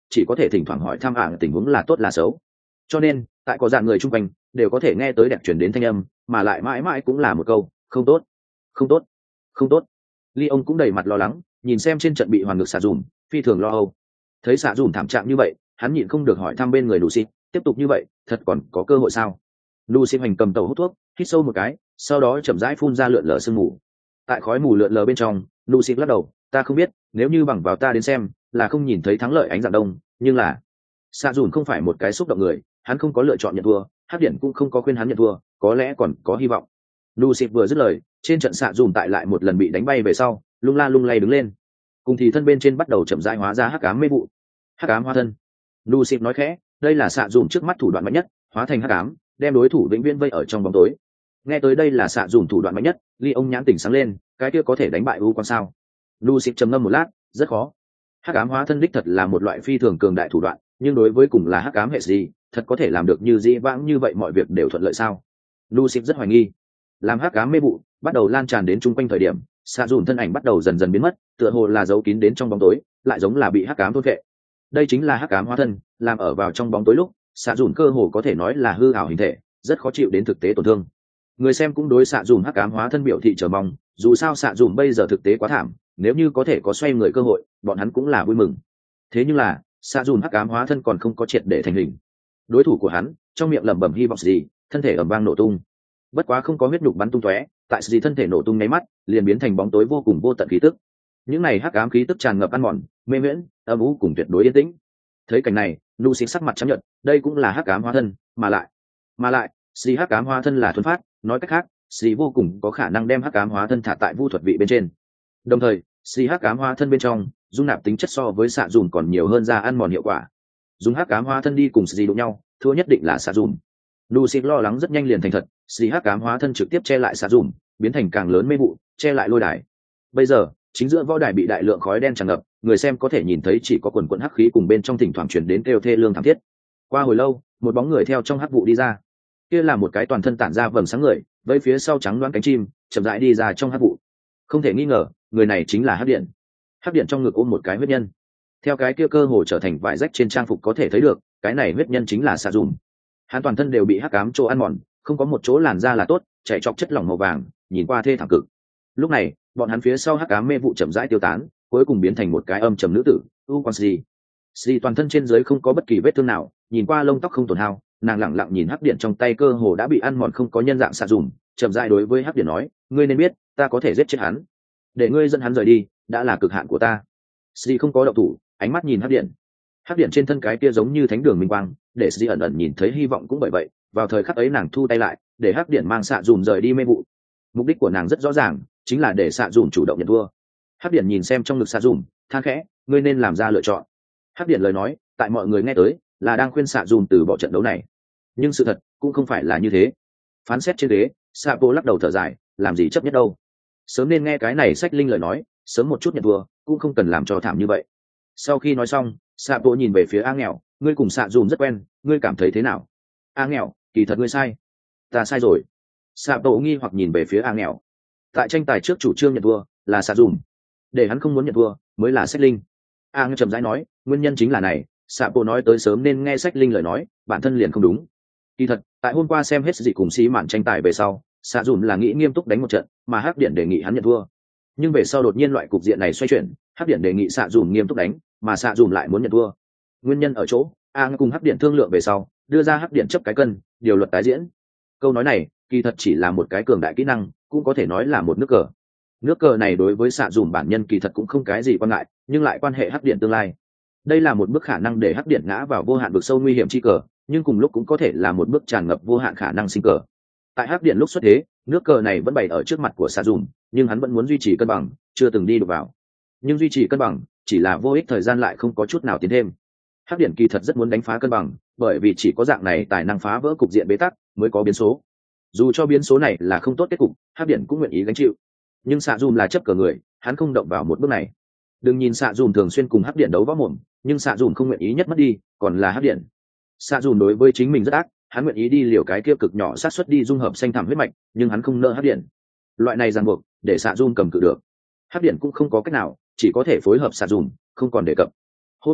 chỉ có thể thỉnh thoảng hỏi thăm tình huống là tốt là xấu. Cho nên tại có dạng người chung quanh đều có thể nghe tới đẹp chuyển đến thanh âm, mà lại mãi mãi cũng là một câu không tốt, không tốt, không tốt. Ly ông cũng đầy mặt lo lắng nhìn xem trên trận bị hoàn ngược xạ dùm, phi thường lo âu. Thấy xạ dùm thảm trạng như vậy, hắn nhịn không được hỏi thăm bên người Lucy, tiếp tục như vậy thật còn có cơ hội sao? Lucy hoành cầm tàu hút thuốc, hít sâu một cái, sau đó chậm rãi phun ra lượn lờ sương mù. Tại khói mù lượn lờ bên trong, Lucy lắc đầu, ta không biết, nếu như bằng vào ta đến xem là không nhìn thấy thắng lợi ánh dạng đông, nhưng là xạ dùn không phải một cái xúc động người, hắn không có lựa chọn nhận thua, hắc điện cũng không có khuyên hắn nhận thua, có lẽ còn có hy vọng. Lucy vừa dứt lời, trên trận xạ dùn tại lại một lần bị đánh bay về sau, lung la lung lay đứng lên, cùng thì thân bên trên bắt đầu chậm rãi hóa ra hắc ám mê vụ. Hắc ám hóa thân. Lucy nói khẽ, đây là xạ dùn trước mắt thủ đoạn mạnh nhất, hóa thành hắc ám, đem đối thủ vĩnh viễn vây ở trong bóng tối. Nghe tới đây là xạ dùn thủ đoạn mạnh nhất, Ly ông nhãn tỉnh sáng lên, cái kia có thể đánh bại u quan sao? Lucy trầm ngâm một lát, rất khó. Hắc ám hóa thân đích thật là một loại phi thường cường đại thủ đoạn, nhưng đối với cùng là hắc ám hệ gì, thật có thể làm được như dĩ vãng như vậy mọi việc đều thuận lợi sao? Lucy rất hoài nghi. Làm hắc ám mê vụ bắt đầu lan tràn đến chung quanh thời điểm, xạ dùn thân ảnh bắt đầu dần dần biến mất, tựa hồ là giấu kín đến trong bóng tối, lại giống là bị hắc ám thôn vệ. Đây chính là hắc ám hóa thân, làm ở vào trong bóng tối lúc, xạ dùn cơ hồ có thể nói là hư ảo hình thể, rất khó chịu đến thực tế tổn thương. Người xem cũng đối xạ dùn hắc ám hóa thân biểu thị chờ mong, dù sao xạ dùn bây giờ thực tế quá thảm, nếu như có thể có xoay người cơ hội, bọn hắn cũng là vui mừng. Thế nhưng là xạ dùn hắc ám hóa thân còn không có triệt để thành hình. Đối thủ của hắn trong miệng lẩm bẩm hy vọng gì, thân thể ầm vang nổ tung. Bất quá không có huyết nhục bắn tung tóe, tại gì thân thể nổ tung nháy mắt, liền biến thành bóng tối vô cùng vô tận khí tức. Những này hắc ám khí tức tràn ngập ăn mòn, mê miễn, âm u cùng tuyệt đối yên tĩnh. Thấy cảnh này, Lucy sắc mặt trắng nhợt, đây cũng là hắc ám hóa thân, mà lại, si hắc ám hóa thân là thuần phát, nói cách khác, si vô cùng có khả năng đem hắc ám hóa thân thả tại vu thuật vị bên trên. Đồng thời, si hắc ám hóa thân bên trong dung nạp tính chất so với xạ dùm còn nhiều hơn ra ăn mòn hiệu quả. Dùng hắc ám hóa thân đi cùng si đụng nhau, thua nhất định là xạ dùm. Lucy lo lắng rất nhanh liền thành thật, si hắc ám hóa thân trực tiếp che lại xạ dùm, biến thành càng lớn mê vụ, che lại lôi đài. Bây giờ, chính giữa võ đài bị đại lượng khói đen tràn ngập, người xem có thể nhìn thấy chỉ có quần quần hắc khí cùng bên trong thỉnh thoảng truyền đến kêu thê lương thảm thiết. Qua hồi lâu, một bóng người theo trong hắc vụ đi ra. Kia là một cái toàn thân tản ra vầng sáng người, với phía sau trắng loáng cánh chim, chậm rãi đi ra trong hắc vụ. Không thể nghi ngờ, người này chính là hắc điện. Hắc điện trong ngực ôm một cái huyết nhân. Theo cái kia cơ hồ trở thành vải rách trên trang phục có thể thấy được, cái này huyết nhân chính là xạ dùm. Hắn toàn thân đều bị hắc ám chỗ ăn mòn, không có một chỗ làn da là tốt, chạy chọc chất lỏng màu vàng, nhìn qua thê thảm cực. Lúc này, bọn hắn phía sau hắc ám mê vụ chậm rãi tiêu tán, cuối cùng biến thành một cái âm trầm nữ tử, U Quan Si. Si toàn thân trên dưới không có bất kỳ vết thương nào, nhìn qua lông tóc không tổn hao, nàng lẳng lặng nhìn hắc điện trong tay cơ hồ đã bị ăn mòn không có nhân dạng xạ dùm, chậm rãi đối với hắc điện nói, ngươi nên biết, ta có thể giết chết hắn, để ngươi dẫn hắn rời đi, đã là cực hạn của ta. Si không có động thủ, ánh mắt nhìn hắc điện. Hắc điện trên thân cái kia giống như thánh đường minh quang, để Si ẩn ẩn nhìn thấy hy vọng cũng bởi vậy, vào thời khắc ấy nàng thu tay lại, để hắc điện mang xạ dùm rời đi mê vụ. Mục đích của nàng rất rõ ràng, chính là để xạ dùm chủ động nhận thua. Hắc điện nhìn xem trong ngực xạ dùm, than khẽ, ngươi nên làm ra lựa chọn. Hắc điện lời nói, tại mọi người nghe tới, là đang khuyên xạ dùm từ bỏ trận đấu này. Nhưng sự thật cũng không phải là như thế. Phán xét trên ghế, Sapo lắc đầu thở dài, làm gì chấp nhất đâu. Sớm nên nghe cái này sách linh lời nói, sớm một chút nhận thua, cũng không cần làm cho thảm như vậy. Sau khi nói xong, Sapo nhìn về phía A Nghèo, ngươi cùng xạ dùm rất quen, ngươi cảm thấy thế nào? A Nghèo, kỳ thật ngươi sai. Ta sai rồi. Sapo nghi hoặc nhìn về phía A Nghèo. Tại tranh tài trước chủ trương nhận thua là xạ dùm, để hắn không muốn nhận thua mới là sách linh. A Nghèo trầm rãi nói, nguyên nhân chính là này. Sapo nói tới sớm nên nghe sách linh lời nói, bản thân liền không đúng. Kỳ thật, tại hôm qua xem hết gì cùng xí mạn tranh tài về sau, xạ dùm là nghĩ nghiêm túc đánh một trận, mà hắc điện đề nghị hắn nhận thua. Nhưng về sau đột nhiên loại cục diện này xoay chuyển, hắc điện đề nghị xạ dùm nghiêm túc đánh, mà xạ dùm lại muốn nhận thua. Nguyên nhân ở chỗ, A cùng hắc điện thương lượng về sau, đưa ra hắc điện chấp cái cân, điều luật tái diễn. Câu nói này, kỳ thật chỉ là một cái cường đại kỹ năng, cũng có thể nói là một nước cờ. Nước cờ này đối với xạ dùm bản nhân kỳ thật cũng không cái gì quan ngại, nhưng lại quan hệ hắc điện tương lai. Đây là một bước khả năng để hắc điện ngã vào vô hạn vực sâu nguy hiểm chi cờ, nhưng cùng lúc cũng có thể là một bước tràn ngập vô hạn khả năng sinh cờ. Tại hắc điện lúc xuất thế, nước cờ này vẫn bày ở trước mặt của xạ dùm, nhưng hắn vẫn muốn duy trì cân bằng, chưa từng đi được vào. Nhưng duy trì cân bằng chỉ là vô ích, thời gian lại không có chút nào tiến thêm. Hắc điện kỳ thật rất muốn đánh phá cân bằng, bởi vì chỉ có dạng này tài năng phá vỡ cục diện bế tắc mới có biến số. Dù cho biến số này là không tốt kết cục, hắc điện cũng nguyện ý gánh chịu. Nhưng xạ dùm là chấp cờ người, hắn không động vào một bước này. Đừng nhìn xạ dùm thường xuyên cùng hắc điện đấu võ mồm, nhưng xạ dùm không nguyện ý nhất mất đi, còn là hắc điện. Xạ dùm đối với chính mình rất ác, hắn nguyện ý đi liều cái kia cực nhỏ sát suất đi dung hợp xanh thẳm huyết mạch, nhưng hắn không nợ hắc điện. Loại này ràng buộc để xạ dùm cầm cự được, hắc điện cũng không có cách nào, chỉ có thể phối hợp xạ dùm, không còn đề cập. Hôm qua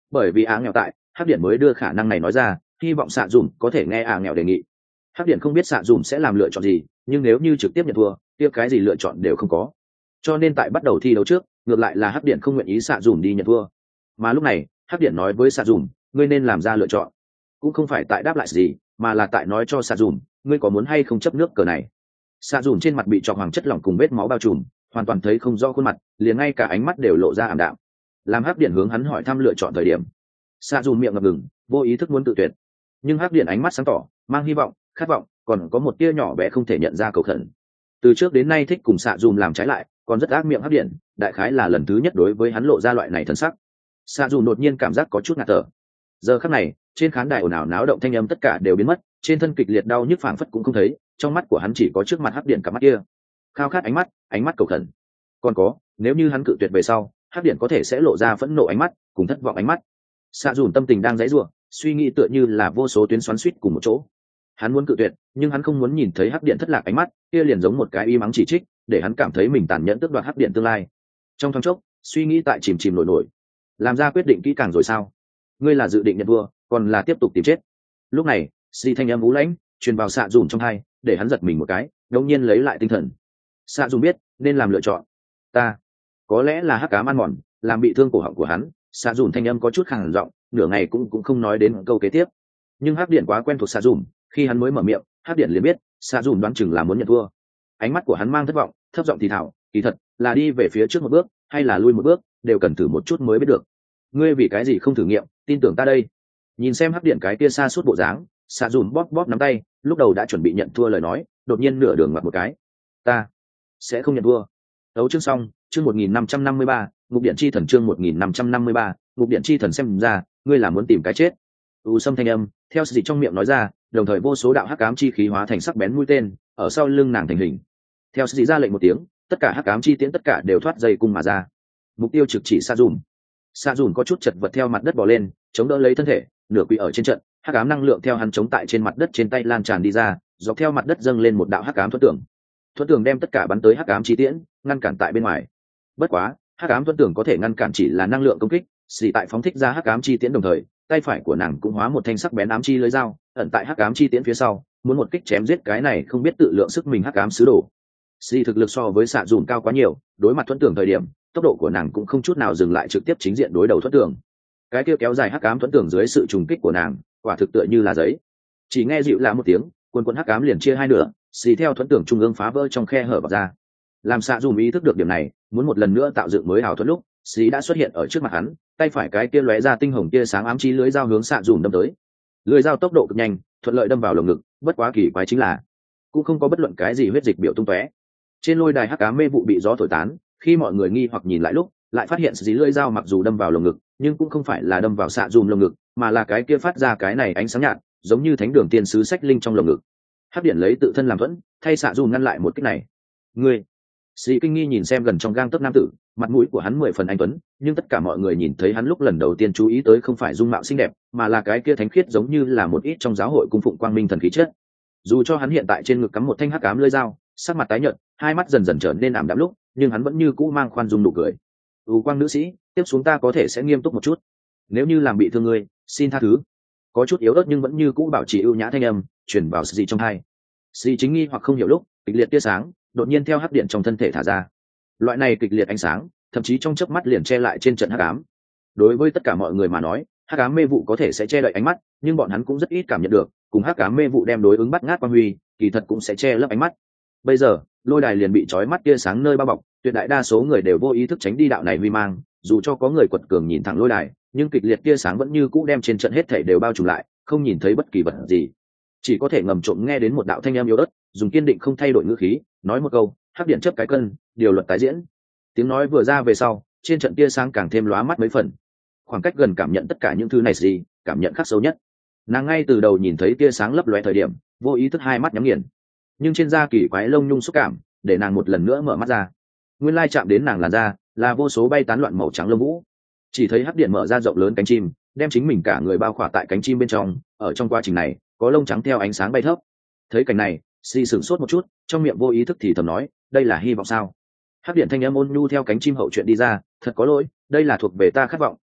bởi vì nghèo tại, hắc điện mới đưa khả năng này nói ra, hy vọng xạ dùm có thể nghe nghèo đề nghị. Hắc điện không biết xạ dùm sẽ làm lựa chọn gì, nhưng nếu như trực tiếp nhận thua, kia cái gì lựa chọn đều không có. Cho nên tại bắt đầu thi đấu trước, ngược lại là hắc điện không nguyện ý xạ dùm đi nhận thua. Mà lúc này hắc điện nói với xạ dùm, ngươi nên làm ra lựa chọn, cũng không phải tại đáp lại gì, mà là tại nói cho xạ dùm, ngươi có muốn hay không chấp nước cờ này. Xạ dùm trên mặt bị trọc hoàng chất lỏng cùng vết máu bao trùm, hoàn toàn thấy không rõ khuôn mặt, liền ngay cả ánh mắt đều lộ ra ảm đạm. Làm hắc điện hướng hắn hỏi thăm lựa chọn thời điểm, xạ dùm miệng ngập ngừng, vô ý thức muốn tự tuyệt, nhưng hắc điện ánh mắt sáng tỏ, mang hy vọng, khát vọng, còn có một tia nhỏ bé không thể nhận ra cầu khẩn. Từ trước đến nay thích cùng xạ dùm làm trái lại, còn rất ác miệng hắc điện, đại khái là lần thứ nhất đối với hắn lộ ra loại này thân sắc. Xạ dùm đột nhiên cảm giác có chút ngạt thở. Giờ khắc này, trên khán đài ồn ào náo động thanh âm tất cả đều biến mất, trên thân kịch liệt đau nhức phảng phất cũng không thấy, trong mắt của hắn chỉ có trước mặt hắc điện cả mắt kia, khao khát ánh mắt cầu khẩn. Còn có, nếu như hắn cự tuyệt về sau, hắc điện có thể sẽ lộ ra phẫn nộ ánh mắt, cùng thất vọng ánh mắt. Xạ dùm tâm tình đang dãy rủa, suy nghĩ tựa như là vô số tuyến xoắn xuýt cùng một chỗ. Hắn muốn cự tuyệt, nhưng hắn không muốn nhìn thấy hắc điện thất lạc ánh mắt, kia liền giống một cái y mắng chỉ trích, để hắn cảm thấy mình tàn nhẫn tước đoạt hắc điện tương lai. Trong thoáng chốc, suy nghĩ tại chìm nổi nổi. Làm ra quyết định kỹ càng rồi sao? Ngươi là dự định nhận vua, còn là tiếp tục tìm chết? Lúc này, xì thanh âm u lãnh truyền vào xạ dùm trong tai, để hắn giật mình một cái, đột nhiên lấy lại tinh thần. Xạ dùm biết nên làm lựa chọn. Ta, có lẽ là hắc ám ăn mòn, làm bị thương cổ họng của hắn. Xạ dùm thanh âm có chút khàn giọng, nửa ngày cũng không nói đến câu kế tiếp. Nhưng hắc điện quá quen thuộc xạ dùm, khi hắn mới mở miệng, hắc điện liền biết xạ dùm đoán chừng là muốn nhận thua. Ánh mắt của hắn mang thất vọng, thấp giọng thì thào, kỳ thật là đi về phía trước một bước hay là lui một bước, đều cần thử một chút mới biết được. Ngươi vì cái gì không thử nghiệm, tin tưởng ta đây. Nhìn xem hắc điện cái kia xa suốt bộ dáng, xạ dùm bóp bóp nắm tay, lúc đầu đã chuẩn bị nhận thua lời nói, đột nhiên nửa đường ngoặt một cái. Ta sẽ không nhận thua. Đấu chương xong, chương 1553, ngục điện chi thần, chương 1553, ngục điện chi thần. Xem ra ngươi là muốn tìm cái chết. U sâm thanh âm theo sự trong miệng nói ra, đồng thời vô số đạo hắc ám chi khí hóa thành sắc bén mũi tên ở sau lưng nàng thành hình. Theo sự ra lệnh một tiếng, tất cả hắc ám chi tiễn tất cả đều thoát dây cung mà ra. Mục tiêu trực chỉ xạ dùm. Xạ dùm có chút chật vật theo mặt đất bò lên, chống đỡ lấy thân thể, nửa quỳ ở trên trận. Hắc ám năng lượng theo hắn chống tại trên mặt đất trên tay lan tràn đi ra, dọc theo mặt đất dâng lên một đạo hắc ám thuẫn tường. Thuẫn tường đem tất cả bắn tới hắc ám chi tiễn ngăn cản tại bên ngoài. Bất quá, hắc ám thuẫn tường có thể ngăn cản chỉ là năng lượng công kích, xì tại phóng thích ra hắc ám chi tiễn đồng thời, tay phải của nàng cũng hóa một thanh sắc bén ám chi lưỡi dao, ẩn tại hắc ám chi tiễn phía sau, muốn một kích chém giết cái này không biết tự lượng sức mình hắc ám sứ đồ. Xì thực lực so với xạ dùm cao quá nhiều, đối mặt thuẫn tường thời điểm, tốc độ của nàng cũng không chút nào dừng lại, trực tiếp chính diện đối đầu thuẫn tường. Cái kia kéo dài hắc ám thuẫn tường dưới sự trùng kích của nàng, quả thực tựa như là giấy. Chỉ nghe dịu là một tiếng, quần hắc ám liền chia hai nửa, xì theo thuẫn tường trung ương phá vỡ trong khe hở bật ra. Làm xạ dùm ý thức được điểm này, muốn một lần nữa tạo dựng mới ảo thuẫn lúc, xì đã xuất hiện ở trước mặt hắn, tay phải cái kia lóe ra tinh hồng tia sáng ám chi lưới dao hướng xạ dùm đâm tới. Lưới dao tốc độ cực nhanh, thuận lợi đâm vào lồng ngực, bất quá kỳ quái chính là cũng không có bất luận cái gì huyết dịch biểu tung tóe. Trên lôi đài hắc ám mê vụ bị gió thổi tán, khi mọi người nghi hoặc nhìn lại lúc, lại phát hiện dí lưỡi dao mặc dù đâm vào lồng ngực, nhưng cũng không phải là đâm vào xạ dùm lồng ngực, mà là cái kia phát ra cái này ánh sáng nhạt, giống như thánh đường tiên sứ sách linh trong lồng ngực. Hắc điện lấy tự thân làm thuẫn, thay xạ dùm ngăn lại một kích này. Ngươi, Sĩ kinh nghi nhìn xem gần trong gang tấc nam tử, mặt mũi của hắn 10 phần anh tuấn, nhưng tất cả mọi người nhìn thấy hắn lúc lần đầu tiên chú ý tới không phải dung mạo xinh đẹp, mà là cái kia thánh khiết giống như là một ít trong giáo hội cung phụng quang minh thần khí chất. Dù cho hắn hiện tại trên ngực cắm một thanh hắc ám lưỡi dao, sắc mặt tái nhợt, hai mắt dần dần trở nên ảm đạm lúc, nhưng hắn vẫn như cũ mang khoan dung nụ cười. Quang nữ sĩ, tiếp xuống ta có thể sẽ nghiêm túc một chút. Nếu như làm bị thương ngươi, xin tha thứ. Có chút yếu ớt nhưng vẫn như cũ bảo trì ưu nhã thanh âm truyền vào Sĩ trong tai. Sĩ chính nghi hoặc không hiểu lúc, kịch liệt tia sáng đột nhiên theo hắc điện trong thân thể thả ra. Loại này kịch liệt ánh sáng, thậm chí trong chớp mắt liền che lại trên trận hắc ám. Đối với tất cả mọi người mà nói, hắc ám mê vụ có thể sẽ che đậy ánh mắt, nhưng bọn hắn cũng rất ít cảm nhận được, cùng hắc ám mê vụ đem đối ứng bắt ngát quang huy, kỳ thật cũng sẽ che lấp ánh mắt. Bây giờ, lôi đài liền bị chói mắt tia sáng nơi bao bọc, tuyệt đại đa số người đều vô ý thức tránh đi đạo này huy mang, dù cho có người quật cường nhìn thẳng lôi đài, nhưng kịch liệt tia sáng vẫn như cũ đem trên trận hết thảy đều bao trùm lại, không nhìn thấy bất kỳ vật gì. Chỉ có thể ngầm trộm nghe đến một đạo thanh âm yếu ớt, dùng kiên định không thay đổi ngữ khí, nói một câu, hắc điện chấp cái cân, điều luật tái diễn. Tiếng nói vừa ra về sau, trên trận tia sáng càng thêm lóa mắt mấy phần. Khoảng cách gần cảm nhận tất cả những thứ này gì, cảm nhận khắc sâu nhất. Nàng ngay từ đầu nhìn thấy tia sáng lấp lóe thời điểm, vô ý thức hai mắt nhắm nghiền. Nhưng trên da kỳ quái lông nhung xúc cảm, để nàng một lần nữa mở mắt ra. Nguyên lai chạm đến nàng làn da, là vô số bay tán loạn màu trắng lông vũ. Chỉ thấy hắc điện mở ra rộng lớn cánh chim, đem chính mình cả người bao khỏa tại cánh chim bên trong. Ở trong quá trình này, có lông trắng theo ánh sáng bay thấp. Thấy cảnh này, Si sửng sốt một chút, trong miệng vô ý thức thì thầm nói, đây là hy vọng sao? Hắc điện thanh âm ôn nhu theo cánh chim hậu chuyện đi ra, thật có lỗi, đây là thuộc về ta khát vọng,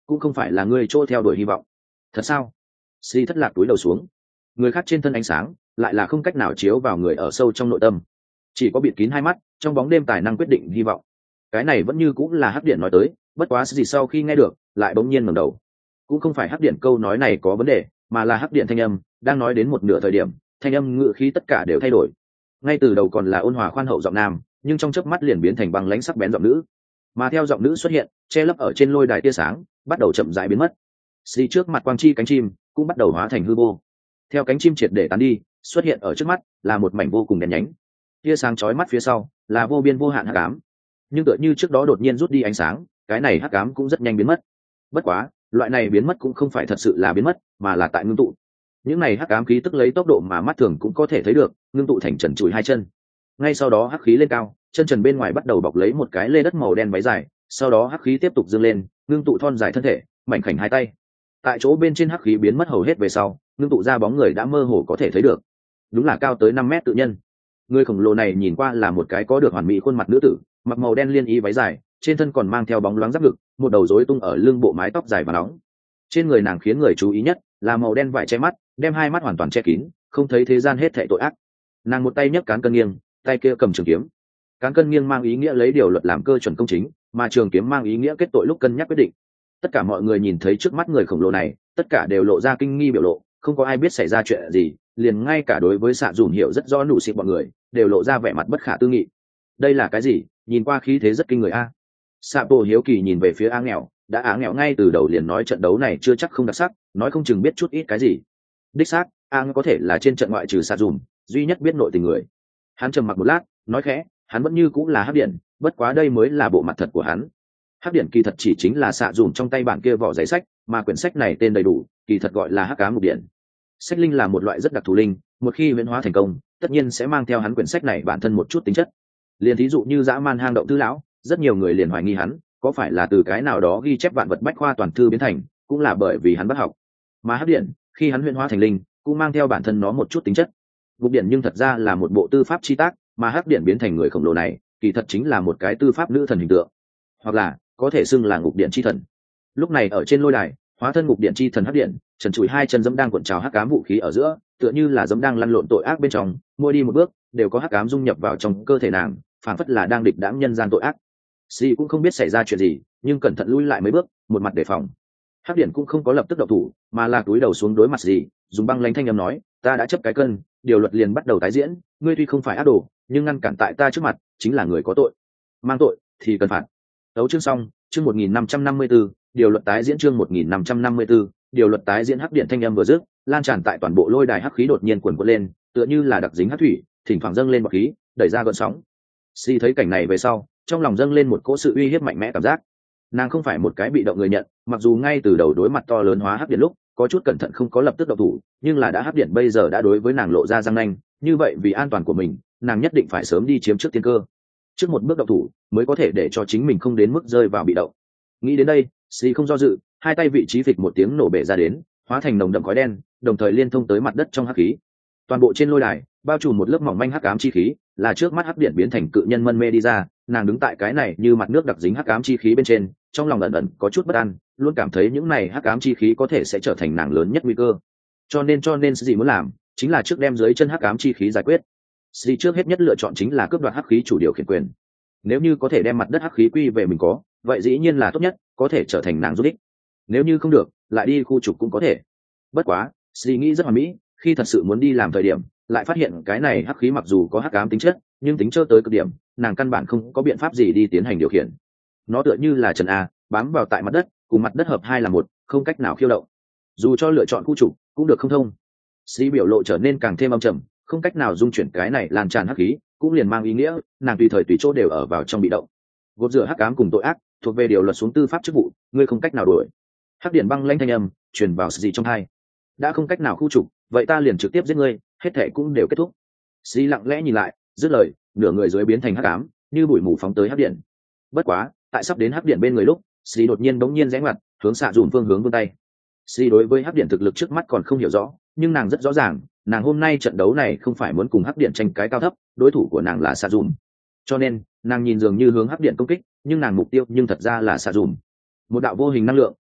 cũng không phải là ngươi chỗ theo đuổi hy vọng. Thật sao? Si thất lạc túi đầu xuống. Người khác trên thân ánh sáng lại là không cách nào chiếu vào người ở sâu trong nội tâm, chỉ có bịt kín hai mắt trong bóng đêm tài năng quyết định hy vọng. Cái này vẫn như cũng là hắc điện nói tới, bất quá gì sau khi nghe được lại bỗng nhiên ngẩng đầu. Cũng không phải hắc điện câu nói này có vấn đề, mà là hắc điện thanh âm đang nói đến một nửa thời điểm, thanh âm ngữ khí tất cả đều thay đổi. Ngay từ đầu còn là ôn hòa khoan hậu giọng nam, nhưng trong chớp mắt liền biến thành băng lãnh sắc bén giọng nữ. Mà theo giọng nữ xuất hiện, che lấp ở trên lôi đài tia sáng bắt đầu chậm rãi biến mất. Xì trước mặt quang chi cánh chim cũng bắt đầu hóa thành hư vô. Theo cánh chim triệt để tán đi, xuất hiện ở trước mắt là một mảnh vô cùng đen nhánh. Tia sáng chói mắt phía sau là vô biên vô hạn hắc ám. Nhưng tựa như trước đó đột nhiên rút đi ánh sáng, cái này hắc ám cũng rất nhanh biến mất. Bất quá, loại này biến mất cũng không phải thật sự là biến mất, mà là tại ngưng tụ. Những này hắc ám khí tức lấy tốc độ mà mắt thường cũng có thể thấy được, ngưng tụ thành trần trụi hai chân. Ngay sau đó hắc khí lên cao, chân trần bên ngoài bắt đầu bọc lấy một cái lê đất màu đen váy dài, sau đó hắc khí tiếp tục dâng lên, ngưng tụ thon dài thân thể, mảnh khảnh hai tay. Tại chỗ bên trên hắc khí biến mất hầu hết về sau, ngưng tụ ra bóng người đã mơ hồ có thể thấy được. Đúng là cao tới 5 mét tự nhân. Người khổng lồ này nhìn qua là một cái có được hoàn mỹ khuôn mặt nữ tử, mặc màu đen liên y váy dài, trên thân còn mang theo bóng loáng giáp ngực, một đầu rối tung ở lưng bộ mái tóc dài và nóng. Trên người nàng khiến người chú ý nhất là màu đen vải che mắt, đem hai mắt hoàn toàn che kín, không thấy thế gian hết thảy tội ác. Nàng một tay nhấc cán cân nghiêng, tay kia cầm trường kiếm. Cán cân nghiêng mang ý nghĩa lấy điều luật làm cơ chuẩn công chính, mà trường kiếm mang ý nghĩa kết tội lúc cân nhắc quyết định. Tất cả mọi người nhìn thấy trước mắt người khổng lồ này, tất cả đều lộ ra kinh nghi biểu lộ, không có ai biết xảy ra chuyện gì, liền ngay cả đối với xạ dùm hiểu rất rõ nụ xịt bọn người đều lộ ra vẻ mặt bất khả tư nghị. Đây là cái gì? Nhìn qua khí thế rất kinh người a. Sạ Bộ hiếu kỳ nhìn về phía Á Nghèo, đã Á Nghèo ngay từ đầu liền nói trận đấu này chưa chắc không đặc sắc, nói không chừng biết chút ít cái gì. Đích xác, Á có thể là trên trận ngoại trừ xạ dùm duy nhất biết nội tình người. Hắn trầm mặc một lát, nói khẽ, hắn vẫn như cũng là hắc điện, bất quá đây mới là bộ mặt thật của hắn. Hắc điện kỳ thật chỉ chính là xạ dùm trong tay bản kia vỏ giấy sách, mà quyển sách này tên đầy đủ, kỳ thật gọi là Hắc Ám Ngục Điện. Sách linh là một loại rất đặc thù linh, một khi huyễn hóa thành công, tất nhiên sẽ mang theo hắn quyển sách này bản thân một chút tính chất. Liền thí dụ như dã man hang động tư lão, rất nhiều người liền hoài nghi hắn có phải là từ cái nào đó ghi chép vạn vật bách khoa toàn thư biến thành, cũng là bởi vì hắn bất học. Mà hắc điện, khi hắn huyễn hóa thành linh, cũng mang theo bản thân nó một chút tính chất. Ngục điện nhưng thật ra là một bộ tư pháp chi tác, mà hắc điện biến thành người khổng lồ này, kỳ thật chính là một cái tư pháp nữ thần hình tượng, hoặc là có thể xưng là ngục điện chi thần. Lúc này ở trên lôi đài, hóa thân ngục điện chi thần hắc điện, trần trụi hai chân dẫm đang cuộn trào hắc ám vũ khí ở giữa, tựa như là dẫm đang lăn lộn tội ác bên trong, mỗi đi một bước đều có hắc ám dung nhập vào trong cơ thể nàng, phảng phất là đang địch đãng nhân gian tội ác. Si cũng không biết xảy ra chuyện gì, nhưng cẩn thận lui lại mấy bước, một mặt đề phòng. Hắc điện cũng không có lập tức động thủ, mà là cúi đầu xuống đối mặt gì, dùng băng lãnh thanh âm nói, ta đã chấp cái cân, điều luật liền bắt đầu tái diễn, ngươi tuy không phải ác đồ, nhưng ngăn cản tại ta trước mặt chính là người có tội, mang tội thì cần phạt. Đấu chương xong, chương 1554, điều luật tái diễn chương 1554, điều luật tái diễn. Hắc điện thanh âm vừa dứt, lan tràn tại toàn bộ lôi đài hắc khí đột nhiên cuồn cuộn lên, tựa như là đặc dính hắc thủy, thỉnh thoảng dâng lên bọt khí, đẩy ra gợn sóng. Si thấy cảnh này về sau, trong lòng dâng lên một cỗ sự uy hiếp mạnh mẽ cảm giác. Nàng không phải một cái bị động người nhận, mặc dù ngay từ đầu đối mặt to lớn hóa hắc điện lúc có chút cẩn thận không có lập tức động thủ, nhưng là đã hắc điện bây giờ đã đối với nàng lộ ra răng nanh, như vậy vì an toàn của mình, nàng nhất định phải sớm đi chiếm trước tiên cơ, trước một bước động thủ mới có thể để cho chính mình không đến mức rơi vào bị động. Nghĩ đến đây, Si không do dự, hai tay vị trí phịch một tiếng nổ bể ra đến, hóa thành nồng đậm khói đen, đồng thời liên thông tới mặt đất trong hắc khí. Toàn bộ trên lôi đài bao trùm một lớp mỏng manh hắc ám chi khí, là trước mắt hắc điện biến thành cự nhân mân mê đi ra. Nàng đứng tại cái này như mặt nước đặc dính hắc ám chi khí bên trên, trong lòng ẩn ẩn có chút bất an, luôn cảm thấy những này hắc ám chi khí có thể sẽ trở thành nàng lớn nhất nguy cơ. Cho nên gì muốn làm chính là trước đem dưới chân hắc ám chi khí giải quyết. Si trước hết nhất lựa chọn chính là cướp đoạt hắc khí chủ điều khiển quyền. Nếu như có thể đem mặt đất hắc khí quy về mình có, vậy dĩ nhiên là tốt nhất, có thể trở thành nàng giúp ích. Nếu như không được, lại đi khu trục cũng có thể. Bất quá, Si nghĩ rất hoàn mỹ, khi thật sự muốn đi làm thời điểm, lại phát hiện cái này hắc khí mặc dù có hắc ám tính chất, nhưng tính chơi tới cực điểm, nàng căn bản không có biện pháp gì đi tiến hành điều khiển. Nó tựa như là trần a, bám vào tại mặt đất, cùng mặt đất hợp hai là một, không cách nào khiêu động. Dù cho lựa chọn khu trục, cũng được không thông. Si biểu lộ trở nên càng thêm âm trầm, không cách nào dung chuyển cái này lan tràn hắc khí, cũng liền mang ý nghĩa nàng tùy thời tùy chỗ đều ở vào trong bị động. Gột rửa hắc ám cùng tội ác thuộc về điều luật xuống tư pháp chức vụ, ngươi không cách nào đuổi. Hắc điện băng lãnh thanh âm truyền vào gì trong tai. Đã không cách nào khu trục, vậy ta liền trực tiếp giết ngươi, hết thảy cũng đều kết thúc. Si lặng lẽ nhìn lại, dứt lời, nửa người dưới biến thành hắc ám, như bụi mù phóng tới hắc điện. Bất quá, tại sắp đến hắc điện bên người lúc, Si đột nhiên bỗng nhiên rẽ ngoặt, hướng xạ dùm phương hướng vươn tay. Si đối với hắc điện thực lực trước mắt còn không hiểu rõ, nhưng nàng rất rõ ràng, nàng hôm nay trận đấu này không phải muốn cùng hắc điện tranh cái cao thấp, đối thủ của nàng là xạ dùm. Cho nên, nàng nhìn dường như hướng hắc điện công kích, nhưng nàng mục tiêu nhưng thật ra là xạ dùm. Một đạo vô hình năng lượng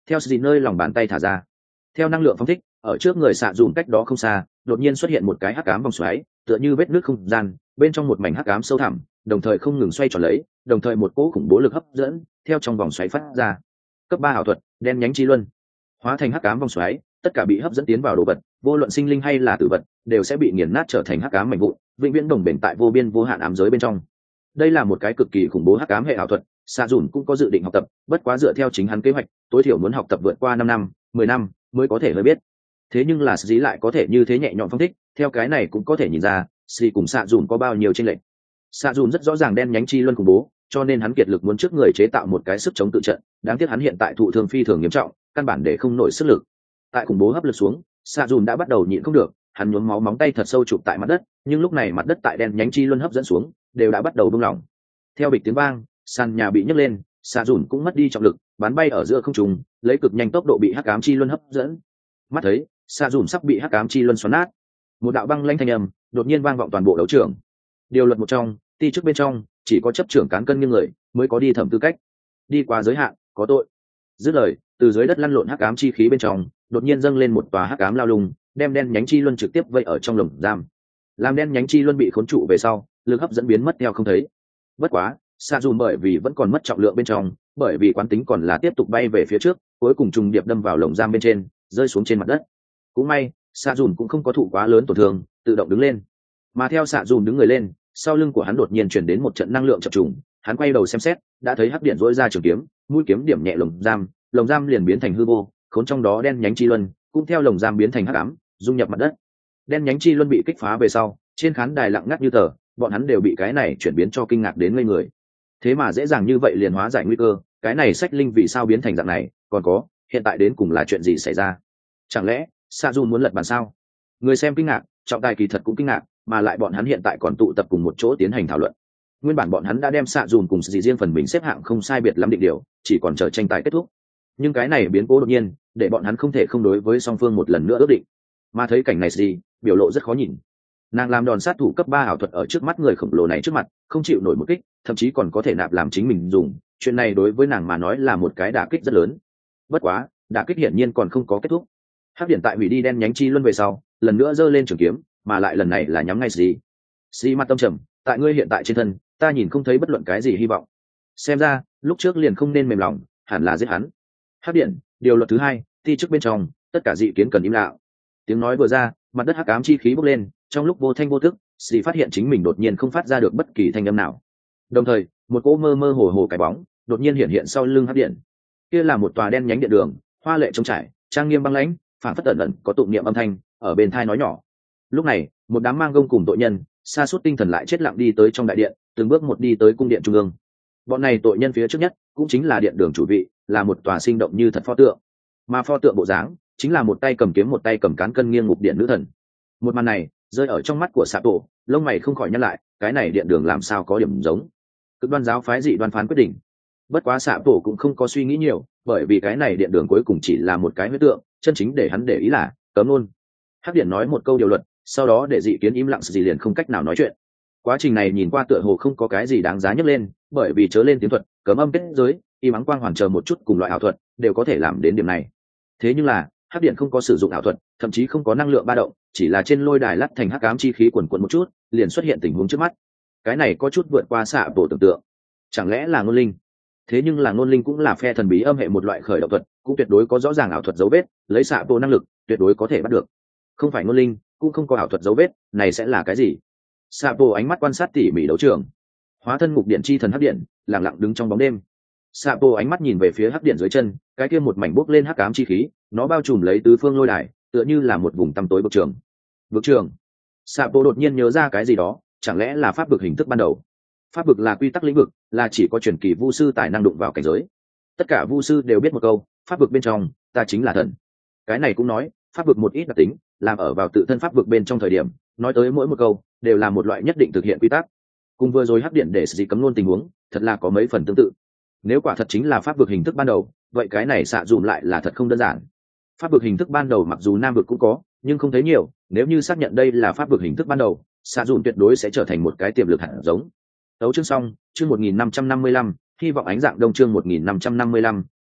theo sự nơi lòng bàn tay thả ra. Theo năng lượng phóng thích, ở trước người xạ dùm cách đó không xa đột nhiên xuất hiện một cái hắc ám vòng xoáy, tựa như vết nước không gian, bên trong một mảnh hắc ám sâu thẳm, đồng thời không ngừng xoay tròn lấy, đồng thời một cỗ khủng bố lực hấp dẫn theo trong vòng xoáy phát ra. Cấp 3 ảo thuật, đen nhánh chi luân. Hóa thành hắc ám vòng xoáy, tất cả bị hấp dẫn tiến vào đồ vật, vô luận sinh linh hay là tử vật, đều sẽ bị nghiền nát trở thành hắc ám mảnh vụn, vĩnh viễn đồng bền tại vô biên vô hạn ám giới bên trong. Đây là một cái cực kỳ khủng bố hắc ám hệ ảo thuật, xạ dùn cũng có dự định học tập, bất quá dựa theo chính hắn kế hoạch, tối thiểu muốn học tập vượt qua 5 năm, 10 năm mới có thể hơi biết. Thế nhưng là Sĩ lại có thể như thế nhẹ nhõm phong thích, theo cái này cũng có thể nhìn ra, Sĩ cùng xạ dùn có bao nhiêu chênh lệch. Xạ dùn rất rõ ràng đen nhánh chi luân khủng bố, cho nên hắn kiệt lực muốn trước người chế tạo một cái sức chống tự trận, đáng tiếc hắn hiện tại thụ thương phi thường nghiêm trọng, căn bản để không nổi sức lực. Tại khủng bố hấp lực xuống, xạ dùn đã bắt đầu nhịn không được, hắn nhuốm máu, móng tay thật sâu chụp tại mặt đất, nhưng lúc này mặt đất tại đen nhánh chi luân hấp dẫn xuống đều đã bắt đầu buông lỏng. Theo bịch tiếng vang, sàn nhà bị nhấc lên, xạ dùn cũng mất đi trọng lực, bắn bay ở giữa không trung, lấy cực nhanh tốc độ bị hắc ám chi luân hấp dẫn. Mắt thấy xạ dùn sắp bị hắc ám chi luân xoắn nát, một đạo băng lanh thanh âm đột nhiên vang vọng toàn bộ đấu trường. Điều luật một trong, ti trước bên trong chỉ có chấp trưởng cán cân nghiêng người mới có đi thẩm tư cách, đi qua giới hạn có tội. Dứt lời, từ dưới đất lăn lộn hắc ám chi khí bên trong đột nhiên dâng lên một tòa hắc ám lao lung, đem đen nhánh chi luân trực tiếp vây ở trong lồng giam. Làm đen nhánh chi luân bị khốn trụ về sau, lực hấp dẫn biến mất theo không thấy. Bất quá xạ dùn bởi vì vẫn còn mất trọng lượng bên trong, bởi vì quán tính còn là tiếp tục bay về phía trước, cuối cùng trùng điệp đâm vào lồng giam bên trên, rơi xuống trên mặt đất. Cũng may xạ dùn cũng không có thụ quá lớn tổn thương, tự động đứng lên. Mà theo xạ dùn đứng người lên, sau lưng của hắn đột nhiên chuyển đến một trận năng lượng chập trùng, hắn quay đầu xem xét, đã thấy hắc điện dỗi ra trường kiếm, mũi kiếm điểm nhẹ lồng giam liền biến thành hư vô, khốn trong đó đen nhánh chi luân cũng theo lồng giam biến thành hắc ám, dung nhập mặt đất. Đen nhánh chi luân bị kích phá về sau, trên khán đài lặng ngắt như tờ, bọn hắn đều bị cái này chuyển biến cho kinh ngạc đến ngây người. Thế mà dễ dàng như vậy liền hóa giải nguy cơ, cái này sách linh vì sao biến thành dạng này, còn có, hiện tại đến cùng là chuyện gì xảy ra? Chẳng lẽ Sa Jun muốn lật bàn sao? Người xem kinh ngạc, trọng tài kỳ thật cũng kinh ngạc, mà lại bọn hắn hiện tại còn tụ tập cùng một chỗ tiến hành thảo luận. Nguyên bản bọn hắn đã đem Sa Jun cùng gì riêng phần mình xếp hạng không sai biệt lắm định điều, chỉ còn chờ tranh tài kết thúc. Nhưng cái này biến cố đột nhiên, để bọn hắn không thể không đối với song phương một lần nữa ước định. Mà thấy cảnh này gì, biểu lộ rất khó nhìn. Nàng làm đòn sát thủ cấp 3 ảo thuật ở trước mắt người khổng lồ này trước mặt, không chịu nổi một kích, thậm chí còn có thể nạp làm chính mình dùng, chuyện này đối với nàng mà nói là một cái đả kích rất lớn. Bất quá, đả kích hiển nhiên còn không có kết thúc. Hắc điện tại hủy đi đen nhánh chi luân về sau, lần nữa giơ lên trường kiếm, mà lại lần này là nhắm ngay gì. Xi mặt tâm trầm, tại ngươi hiện tại trên thân, ta nhìn không thấy bất luận cái gì hy vọng. Xem ra, lúc trước liền không nên mềm lòng, hẳn là giết hắn. Hắc điện, điều luật thứ 2, ti trước bên trong, tất cả dị kiến cần im lặng. Tiếng nói vừa ra, mặt đất hắc ám chi khí bốc lên, trong lúc vô thanh vô tức, Sĩ phát hiện chính mình đột nhiên không phát ra được bất kỳ thanh âm nào. Đồng thời, một cỗ mơ mơ hồ hồ cái bóng đột nhiên hiện hiện sau lưng hắc điện. Kia là một tòa đen nhánh điện đường, hoa lệ trống trải, trang nghiêm băng lãnh, phảng phất ẩn ẩn có tụng niệm âm thanh ở bên tai nói nhỏ. Lúc này, một đám mang gông cùng tội nhân, sa sút tinh thần lại chết lặng đi tới trong đại điện, từng bước một đi tới cung điện trung ương. Bọn này tội nhân phía trước nhất, cũng chính là điện đường chủ vị, là một tòa sinh động như thật pho tượng. Mà pho tượng bộ dáng, chính là một tay cầm kiếm một tay cầm cán cân nghiêng ngục điện nữ thần. Một màn này rơi ở trong mắt của Sạ Tổ, lông mày không khỏi nhăn lại, cái này điện đường làm sao có điểm giống. Cực đoan giáo phái dị đoan phán quyết định. Bất quá Sạ Tổ cũng không có suy nghĩ nhiều, bởi vì cái này điện đường cuối cùng chỉ là một cái huyết tượng, chân chính để hắn để ý là cấm luôn. Hắc điện nói một câu điều luật, sau đó để dị kiến im lặng gì liền không cách nào nói chuyện. Quá trình này nhìn qua tựa hồ không có cái gì đáng giá nhắc lên, bởi vì chớ lên tiếng thuật, cấm âm kết giới, im ắng quang hoàn chờ một chút cùng loại ảo thuật đều có thể làm đến điểm này. Thế nhưng là hắc điện không có sử dụng ảo thuật, thậm chí không có năng lượng ba động, chỉ là trên lôi đài lắt thành hắc ám chi khí quần quần một chút, liền xuất hiện tình huống trước mắt. Cái này có chút vượt qua Sạ Tổ tưởng tượng. Chẳng lẽ là ngôn linh? Thế nhưng là ngôn linh cũng là phe thần bí âm hệ một loại khởi động thuật, cũng tuyệt đối có rõ ràng ảo thuật dấu vết, lấy Sạ Tổ năng lực, tuyệt đối có thể bắt được. Không phải ngôn linh, cũng không có ảo thuật dấu vết, này sẽ là cái gì? Sạ Tổ ánh mắt quan sát tỉ mỉ đấu trường. Hóa thân ngục điện chi thần hắc điện, lặng lặng đứng trong bóng đêm. Sạ Tổ ánh mắt nhìn về phía hắc điện dưới chân, cái kia một mảnh bốc lên hắc ám chi khí, nó bao trùm lấy tứ phương lôi đài, tựa như là một vùng tăm tối vực trường. Vực trường. Sạ Tổ đột nhiên nhớ ra cái gì đó, chẳng lẽ là pháp vực hình thức ban đầu? Pháp vực là quy tắc lĩnh vực, là chỉ có truyền kỳ vu sư tài năng đụng vào cảnh giới. Tất cả vu sư đều biết một câu, pháp vực bên trong, ta chính là thần. Cái này cũng nói, pháp vực một ít đặc tính, làm ở vào tự thân pháp vực bên trong thời điểm, nói tới mỗi một câu, đều là một loại nhất định thực hiện quy tắc. Cùng vừa rồi hắc điện để xử lý cấm luôn tình huống, thật là có mấy phần tương tự. Nếu quả thật chính là pháp vực hình thức ban đầu, vậy cái này Sạ Dùm lại là thật không đơn giản. Pháp vực hình thức ban đầu mặc dù nam vực cũng có, nhưng không thấy nhiều, nếu như xác nhận đây là pháp vực hình thức ban đầu, Sạ Dùm tuyệt đối sẽ trở thành một cái tiềm lực hạt giống. Tấu chương xong, chương 1555, hy vọng ánh dạng đông chương 1555,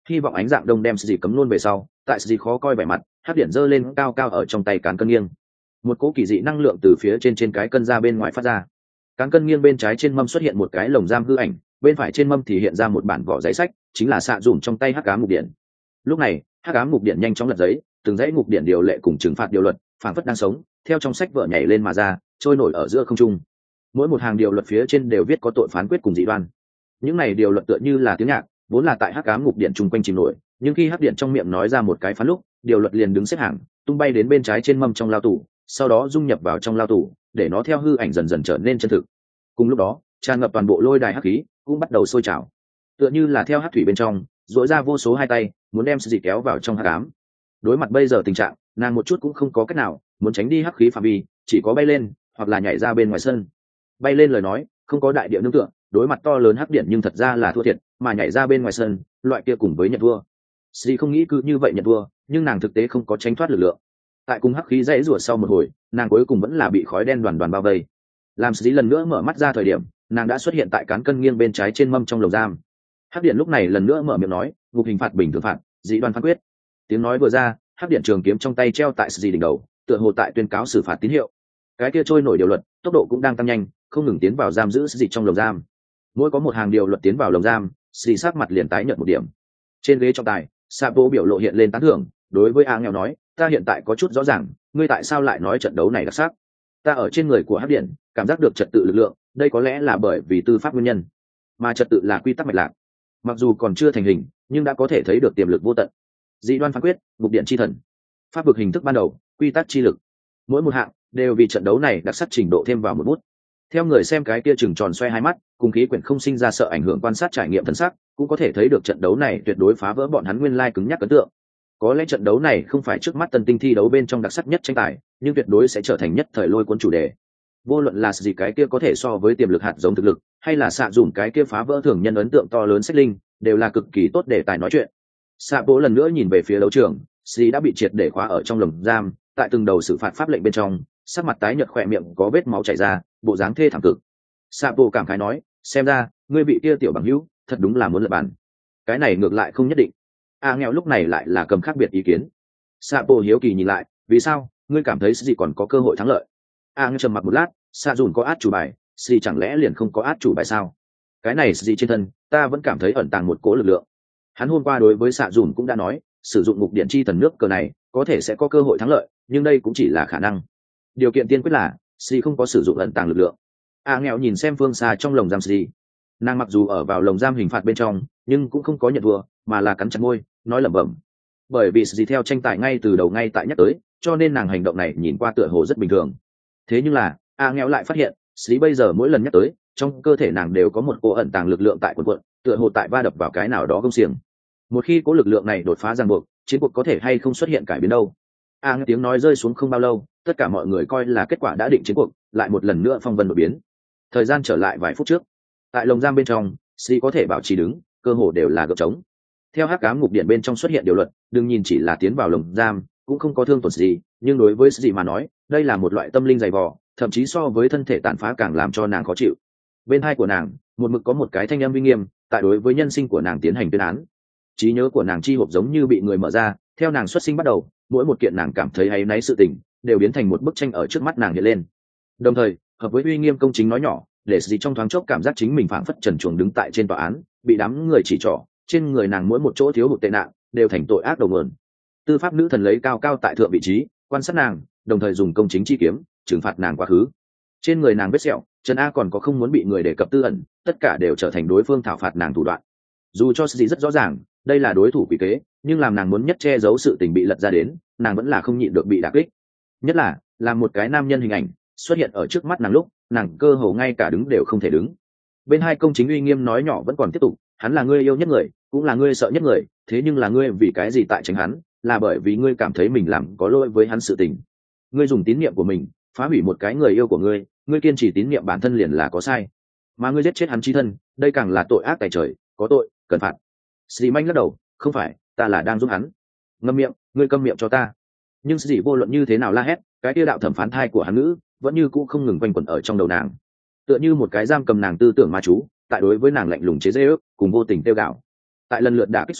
hy vọng ánh dạng đông đem gì cấm luôn về sau. Tại gì khó coi vẻ mặt, hắc điện giơ lên cao cao ở trong tay cán cân nghiêng, một cỗ kỳ dị năng lượng từ phía trên cái cân ra bên ngoài phát ra. Cán cân nghiêng bên trái trên mâm xuất hiện một cái lồng giam hư ảnh, bên phải trên mâm thì hiện ra một bản vỏ giấy sách, chính là xạ dùm trong tay hắc ám ngục điện. Lúc này hắc ám ngục điện nhanh chóng lật giấy, từng dãy ngục điện điều lệ cùng trừng phạt điều luật phảng phất đang sống theo trong sách vợ nhảy lên mà ra, trôi nổi ở giữa không trung. Mỗi một hàng điều luật phía trên đều viết có tội phán quyết cùng dị đoan. Những này điều luật tựa như là tiếng nhạc, vốn là tại hắc ám ngục điện chung quanh chìm nổi, nhưng khi hắc điện trong miệng nói ra một cái phán lúc, điều luật liền đứng xếp hàng tung bay đến bên trái trên mâm trong lao tủ, sau đó dung nhập vào trong lao tủ, để nó theo hư ảnh dần dần trở nên chân thực. Cùng lúc đó tràn ngập toàn bộ lôi đài hắc khí cũng bắt đầu sôi trào, tựa như là theo hắc thủy bên trong dội ra vô số hai tay muốn đem sự dị kéo vào trong hắc ám. Đối mặt bây giờ tình trạng, nàng một chút cũng không có cách nào, muốn tránh đi hắc khí phạm vi chỉ có bay lên hoặc là nhảy ra bên ngoài sân. Bay lên lời nói không có đại địa nương tựa, đối mặt to lớn hắc điện nhưng thật ra là thua thiệt, mà nhảy ra bên ngoài sân loại kia cùng với nhận thua. Sĩ không nghĩ cứ như vậy nhận thua, nhưng nàng thực tế không có tránh thoát lực lượng. Tại cùng hắc khí dãy rủa sau một hồi, nàng cuối cùng vẫn là bị khói đen đoàn đoàn bao vây. Làm Sĩ lần nữa mở mắt ra thời điểm, nàng đã xuất hiện tại cán cân nghiêng bên trái trên mâm trong lồng giam. Hắc điện lúc này lần nữa mở miệng nói, ngục hình phạt bình thường phạt, dị đoan phán quyết. Tiếng nói vừa ra, hắc điện trường kiếm trong tay treo tại Sĩ đỉnh đầu, tựa hồ tại tuyên cáo xử phạt tín hiệu. Cái kia trôi nổi điều luật tốc độ cũng đang tăng nhanh, không ngừng tiến vào giam giữ Sĩ trong lồng giam. Mỗi có một hàng điều luật tiến vào lồng giam, Sĩ sắc mặt liền tái nhợt một điểm. Trên ghế trọng tài, Sapo biểu lộ hiện lên tán thưởng, đối với A nghèo nói, ta hiện tại có chút rõ ràng, ngươi tại sao lại nói trận đấu này đặc sắc. Ta ở trên người của hắc điện cảm giác được trật tự lực lượng, đây có lẽ là bởi vì tư pháp nguyên nhân, mà trật tự là quy tắc mạch lạc, mặc dù còn chưa thành hình nhưng đã có thể thấy được tiềm lực vô tận. Dị đoan phán quyết, ngục điện chi thần, pháp vực hình thức ban đầu, quy tắc chi lực, mỗi một hạng đều vì trận đấu này đặc sắc trình độ thêm vào một bút. Theo người xem cái kia chừng tròn xoay hai mắt, cùng khí quyển không sinh ra sợ ảnh hưởng quan sát trải nghiệm thân sắc, cũng có thể thấy được trận đấu này tuyệt đối phá vỡ bọn hắn nguyên lai cứng nhắc ấn tượng. Có lẽ trận đấu này không phải trước mắt tân tinh thi đấu bên trong đặc sắc nhất tranh tài, nhưng tuyệt đối sẽ trở thành nhất thời lôi cuốn chủ đề. Vô luận là gì cái kia có thể so với tiềm lực hạt giống thực lực, hay là xạ dùm cái kia phá vỡ thường nhân ấn tượng to lớn sách linh, đều là cực kỳ tốt để tài nói chuyện. Xạ bố lần nữa nhìn về phía đấu trường, sĩ đã bị triệt để khóa ở trong lồng giam, tại từng đầu xử phạt pháp lệnh bên trong, sắc mặt tái nhợt, khỏe miệng có vết máu chảy ra, bộ dáng thê thảm cực. Xạ bố cảm khái nói, xem ra ngươi bị kia tiểu bằng hữu thật đúng là muốn lật bàn. Cái này ngược lại không nhất định. A nghèo lúc này lại là cầm khác biệt ý kiến. Xạ bố hiếu kỳ nhìn lại, vì sao ngươi cảm thấy gì còn có cơ hội thắng lợi? A nghèo trầm mặc một lát, xạ dùn có át chủ bài, gì chẳng lẽ liền không có át chủ bài sao? Cái này gì trên thân ta vẫn cảm thấy ẩn tàng một cỗ lực lượng. Hắn hôm qua đối với xạ dùn cũng đã nói, sử dụng ngục điện chi thần nước cờ này có thể sẽ có cơ hội thắng lợi, nhưng đây cũng chỉ là khả năng. Điều kiện tiên quyết là si không có sử dụng ẩn tàng lực lượng. A nghèo nhìn xem phương xa trong lồng giam si, nàng mặc dù ở vào lồng giam hình phạt bên trong, nhưng cũng không có nhận thua, mà là cắn chặt môi nói lẩm bẩm. Bởi vì gì theo tranh tài ngay từ đầu ngay tại nhắc tới, cho nên nàng hành động này nhìn qua tựa hồ rất bình thường. Thế nhưng là A nghèo lại phát hiện si bây giờ mỗi lần nhắc tới, trong cơ thể nàng đều có một cỗ ẩn tàng lực lượng tại quần quận, tựa hồ tại va đập vào cái nào đó gông xiềng. Một khi cỗ lực lượng này đột phá ràng buộc, chiến cuộc có thể hay không xuất hiện cải biến đâu. A nghe tiếng nói rơi xuống không bao lâu, tất cả mọi người coi là kết quả đã định chiến cuộc lại một lần nữa phong vân đột biến. Thời gian trở lại vài phút trước, tại lồng giam bên trong, si có thể bảo trì đứng, cơ hồ đều là gợp trống. Theo hắc ám ngục điện bên trong xuất hiện điều luật, đừng nhìn chỉ là tiến vào lồng giam cũng không có thương tổn gì, nhưng đối với gì mà nói, đây là một loại tâm linh dày vò, thậm chí so với thân thể tàn phá càng làm cho nàng khó chịu. Bên hai của nàng một mực có một cái thanh âm uy nghiêm tại đối với nhân sinh của nàng tiến hành tuyên án. Trí nhớ của nàng chi hộp giống như bị người mở ra, theo nàng xuất sinh bắt đầu, mỗi một kiện nàng cảm thấy áy náy sự tình đều biến thành một bức tranh ở trước mắt nàng hiện lên. Đồng thời hợp với uy nghiêm công chính nói nhỏ, để gì trong thoáng chốc cảm giác chính mình phảng phất trần truồng đứng tại trên tòa án, bị đám người chỉ trỏ, trên người nàng mỗi một chỗ thiếu hụt tệ nạn đều thành tội ác đầu nguồn. Tư pháp nữ thần lấy cao cao tại thượng vị trí quan sát nàng, đồng thời dùng công chính chi kiếm trừng phạt nàng quá khứ. Trên người nàng vết sẹo, Trần A còn có không muốn bị người đề cập tư ẩn, tất cả đều trở thành đối phương thảo phạt nàng thủ đoạn. Dù cho gì rất rõ ràng đây là đối thủ quỷ kế, nhưng làm nàng muốn nhất che giấu sự tình bị lật ra đến, nàng vẫn là không nhịn được bị đả kích. Nhất là một cái nam nhân hình ảnh xuất hiện ở trước mắt nàng lúc, nàng cơ hồ ngay cả đứng đều không thể đứng. Bên hai công chính uy nghiêm nói nhỏ vẫn còn tiếp tục, hắn là ngươi yêu nhất người, cũng là ngươi sợ nhất người, thế nhưng là ngươi vì cái gì tại tránh hắn, là bởi vì ngươi cảm thấy mình làm có lỗi với hắn sự tình. Ngươi dùng tín niệm của mình phá hủy một cái người yêu của ngươi, ngươi kiên trì tín niệm bản thân liền là có sai, mà ngươi giết chết hắn chí thân, đây càng là tội ác tày trời, có tội cần phạt. Sĩ manh lắc đầu, không phải, ta là đang giúp hắn. Ngậm miệng, ngươi câm miệng cho ta. Nhưng sĩ vô luận như thế nào la hét, cái tiêu đạo thẩm phán thai của hắn nữ vẫn như cũ không ngừng quanh quẩn ở trong đầu nàng, tựa như một cái giam cầm nàng tư tưởng ma chú, tại đối với nàng lạnh lùng chế giễu, cùng vô tình tiêu gạo. Tại lần lượt đả kích xuống,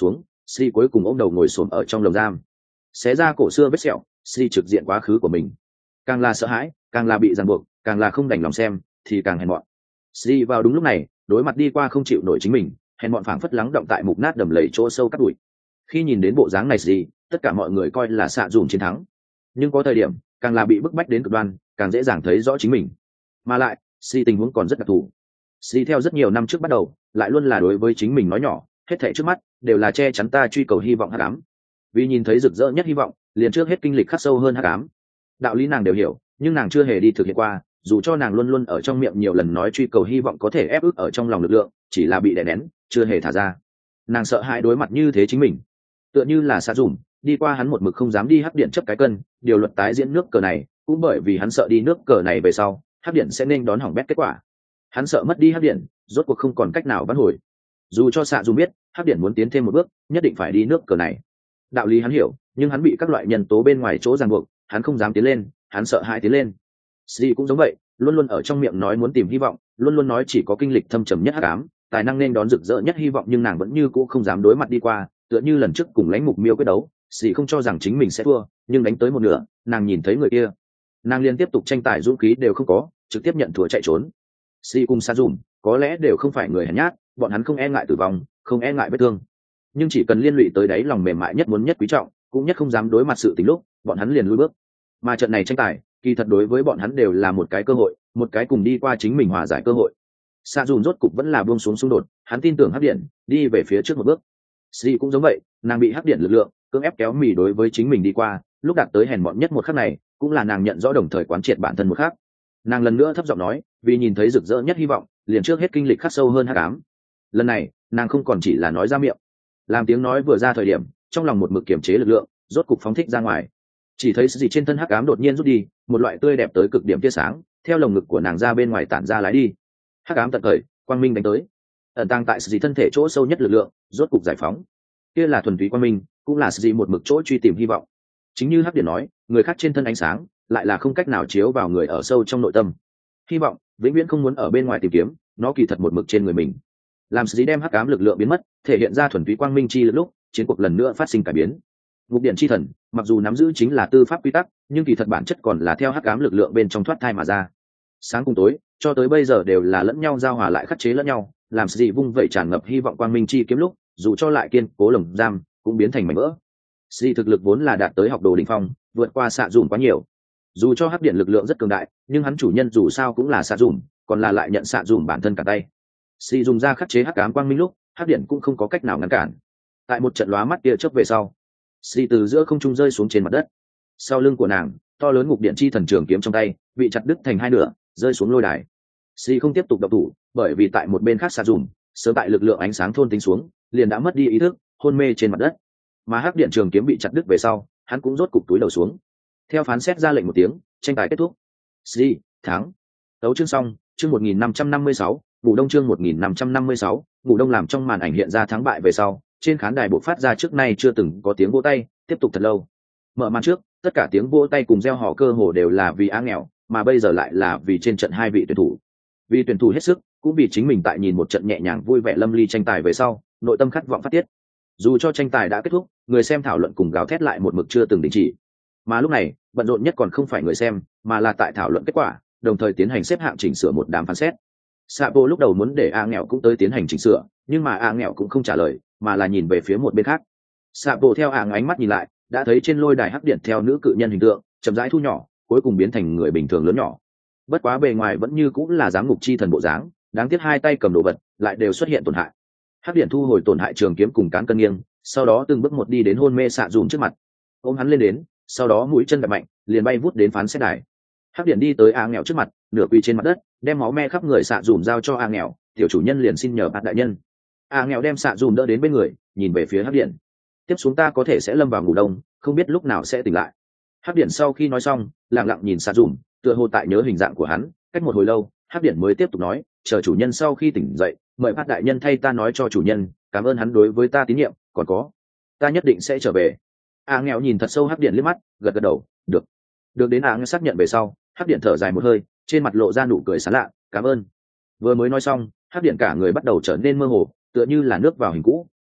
Si cuối cùng ôm đầu ngồi xổm ở trong lồng giam, xé ra cổ xưa vết sẹo. Si trực diện quá khứ của mình, càng là sợ hãi, càng là bị ràng buộc, càng là không đành lòng xem, thì càng hèn mọn. Si vào đúng lúc này đối mặt đi qua không chịu nổi chính mình, hèn mọn phảng phất lắng động tại mục nát đầm lầy chỗ sâu cắt đùi. Khi nhìn đến bộ dáng này Si, tất cả mọi người coi là xạ dùm chiến thắng, nhưng có thời điểm càng là bị bức bách đến cực đoan, càng dễ dàng thấy rõ chính mình. Mà lại Si tình huống còn rất đặc thù. Si theo rất nhiều năm trước bắt đầu lại luôn là đối với chính mình nói nhỏ, hết thảy trước mắt đều là che chắn ta truy cầu hy vọng hắc ám. Vì nhìn thấy rực rỡ nhất hy vọng, liền trước hết kinh lịch khắc sâu hơn hắc ám. Đạo lý nàng đều hiểu, nhưng nàng chưa hề đi thực hiện qua, dù cho nàng luôn luôn ở trong miệng nhiều lần nói truy cầu hy vọng có thể ép ức ở trong lòng lực lượng, chỉ là bị đè nén, chưa hề thả ra. Nàng sợ hãi đối mặt như thế chính mình, tựa như là xạ dùm đi qua hắn một mực không dám đi hắc điện chấp cái cân, điều luật tái diễn nước cờ này cũng bởi vì hắn sợ đi nước cờ này về sau hắc điện sẽ nên đón hỏng bét kết quả. Hắn sợ mất đi hắc điện, rốt cuộc không còn cách nào vãn hồi. Dù cho xạ dùm biết hắc điện muốn tiến thêm một bước nhất định phải đi nước cờ này, đạo lý hắn hiểu, nhưng hắn bị các loại nhân tố bên ngoài chỗ ràng buộc, hắn không dám tiến lên, hắn sợ hãi tiến lên. Si cũng giống vậy, luôn luôn ở trong miệng nói muốn tìm hy vọng, luôn luôn nói chỉ có kinh lịch thâm trầm nhất hắc ám, tài năng nên đón rực rỡ nhất hy vọng, nhưng nàng vẫn như cũ không dám đối mặt đi qua, tựa như lần trước cùng lãnh mục miêu quyết đấu, Si không cho rằng chính mình sẽ thua, nhưng đánh tới một nửa, nàng nhìn thấy người kia, nàng liên tiếp tục tranh tài dũng khí đều không có, trực tiếp nhận thua chạy trốn. Si cùng Sa Dùm có lẽ đều không phải người hèn nhát, bọn hắn không e ngại tử vong, không e ngại vết thương, nhưng chỉ cần liên lụy tới đáy lòng mềm mại nhất muốn nhất quý trọng, cũng nhất không dám đối mặt sự tình lúc, bọn hắn liền lùi bước. Mà trận này tranh tài, kỳ thật đối với bọn hắn đều là một cái cơ hội, một cái cùng đi qua chính mình hòa giải cơ hội. Sa Dùm rốt cục vẫn là buông xuống xung đột, hắn tin tưởng hắc điện đi về phía trước một bước. Si cũng giống vậy, nàng bị hắc điện lực lượng cưỡng ép kéo mì đối với chính mình đi qua, lúc đạt tới hèn mọn nhất một khắc này, cũng là nàng nhận rõ đồng thời quán triệt bản thân một khắc. Nàng lần nữa thấp giọng nói, vì nhìn thấy rực rỡ nhất hy vọng, liền trước hết kinh lịch khắc sâu hơn hắc ám. Lần này, nàng không còn chỉ là nói ra miệng, làm tiếng nói vừa ra thời điểm, trong lòng một mực kiềm chế lực lượng rốt cục phóng thích ra ngoài. Chỉ thấy sự gì trên thân hắc ám đột nhiên rút đi, một loại tươi đẹp tới cực điểm tia sáng theo lồng ngực của nàng ra bên ngoài tản ra lái đi. Hắc ám tận khởi, quang minh đánh tới. Ẩn tàng tại sự gì thân thể chỗ sâu nhất lực lượng rốt cục giải phóng. Kia là thuần túy quang minh, cũng là sự gì một mực chỗ truy tìm hy vọng. Chính như hắc điện nói, người khác trên thân ánh sáng lại là không cách nào chiếu vào người ở sâu trong nội tâm. Hy vọng vĩnh viễn không muốn ở bên ngoài tìm kiếm, nó kỳ thật một mực trên người mình. Làm sự gì đem hắc ám lực lượng biến mất, thể hiện ra thuần túy quang minh chi lực lúc, chiến cuộc lần nữa phát sinh cải biến. Ngục điện chi thần mặc dù nắm giữ chính là tư pháp quy tắc, nhưng kỳ thật bản chất còn là theo hắc ám lực lượng bên trong thoát thai mà ra. Sáng cùng tối cho tới bây giờ đều là lẫn nhau giao hòa lại khắc chế lẫn nhau, làm gì vung vậy tràn ngập hy vọng quang minh chi kiếm lúc, dù cho lại kiên cố lồng giam cũng biến thành mảnh vỡ. Si thực lực vốn là đạt tới học đồ đỉnh phong, vượt qua xạ dùm quá nhiều. Dù cho hắc điện lực lượng rất cường đại, nhưng hắn chủ nhân dù sao cũng là xạ dùm, còn là lại nhận xạ dùm bản thân cả tay. Si dùng ra khắc chế hắc ám quang minh lúc, hắc điện cũng không có cách nào ngăn cản. Tại một trận lóa mắt tia chớp về sau, Si từ giữa không trung rơi xuống trên mặt đất. Sau lưng của nàng, to lớn ngục điện chi thần trường kiếm trong tay bị chặt đứt thành hai nửa, rơi xuống lôi đài. Si không tiếp tục động thủ, bởi vì tại một bên khác xạ dùm sớm tại lực lượng ánh sáng thôn tính xuống, liền đã mất đi ý thức, hôn mê trên mặt đất. Mà hắc điện trường kiếm bị chặt đứt về sau, hắn cũng rốt cục túi đầu xuống. Theo phán xét ra lệnh một tiếng, tranh tài kết thúc. Si thắng. Tấu chương xong, chương 1556, ngủ đông chương 1556, ngủ đông làm trong màn ảnh hiện ra thắng bại về sau, trên khán đài bộc phát ra trước nay chưa từng có tiếng vỗ tay, tiếp tục thật lâu. Mở màn trước, tất cả tiếng vỗ tay cùng reo hò cơ hồ đều là vì Á Nghèo, mà bây giờ lại là vì trên trận hai vị tuyển thủ. Vì tuyển thủ hết sức, cũng vì chính mình tại nhìn một trận nhẹ nhàng vui vẻ lâm ly tranh tài về sau, nội tâm khát vọng phát tiết. Dù cho tranh tài đã kết thúc, người xem thảo luận cùng gào thét lại một mực chưa từng đình chỉ. Mà lúc này, bận rộn nhất còn không phải người xem, mà là tại thảo luận kết quả, đồng thời tiến hành xếp hạng chỉnh sửa một đám phán xét. Sapo lúc đầu muốn để A Nghèo cũng tới tiến hành chỉnh sửa, nhưng mà A Nghèo cũng không trả lời, mà là nhìn về phía một bên khác. Sapo theo A ánh mắt nhìn lại, đã thấy trên lôi đài hắc điện theo nữ cự nhân hình tượng chậm rãi thu nhỏ, cuối cùng biến thành người bình thường lớn nhỏ. Bất quá bề ngoài vẫn như cũng là giám ngục chi thần bộ dáng, đáng tiếc hai tay cầm đồ vật lại đều xuất hiện tổn hại. Hắc điện thu hồi tổn hại trường kiếm cùng cán cân nghiêng, sau đó từng bước một đi đến hôn mê xạ dùm trước mặt, ôm hắn lên đến, sau đó mũi chân đập mạnh, liền bay vút đến phán xét đài. Hắc điện đi tới A Nghèo trước mặt, nửa quỳ trên mặt đất, đem máu me khắp người xạ dùm giao cho A Nghèo, tiểu chủ nhân liền xin nhờ bạt đại nhân. A Nghèo đem xạ dùm đỡ đến bên người, nhìn về phía Hắc điện. Tiếp xuống ta có thể sẽ lâm vào ngủ đông, không biết lúc nào sẽ tỉnh lại. Hắc điện sau khi nói xong, lặng lặng nhìn xạ dùm, tựa hồ tại nhớ hình dạng của hắn. Cách một hồi lâu, Hắc điện mới tiếp tục nói, chờ chủ nhân sau khi tỉnh dậy, mời bạt đại nhân thay ta nói cho chủ nhân, cảm ơn hắn đối với ta tín nhiệm, còn có, ta nhất định sẽ trở về. A Nghèo nhìn thật sâu Hắc điện liếc mắt, gật gật đầu, được đến A Nghèo xác nhận về sau, Hắc điện thở dài một hơi, trên mặt lộ ra nụ cười sảng lạ, cảm ơn. Vừa mới nói xong, Hắc điện cả người bắt đầu trở nên mơ hồ, tựa như là nước vào hình cũ,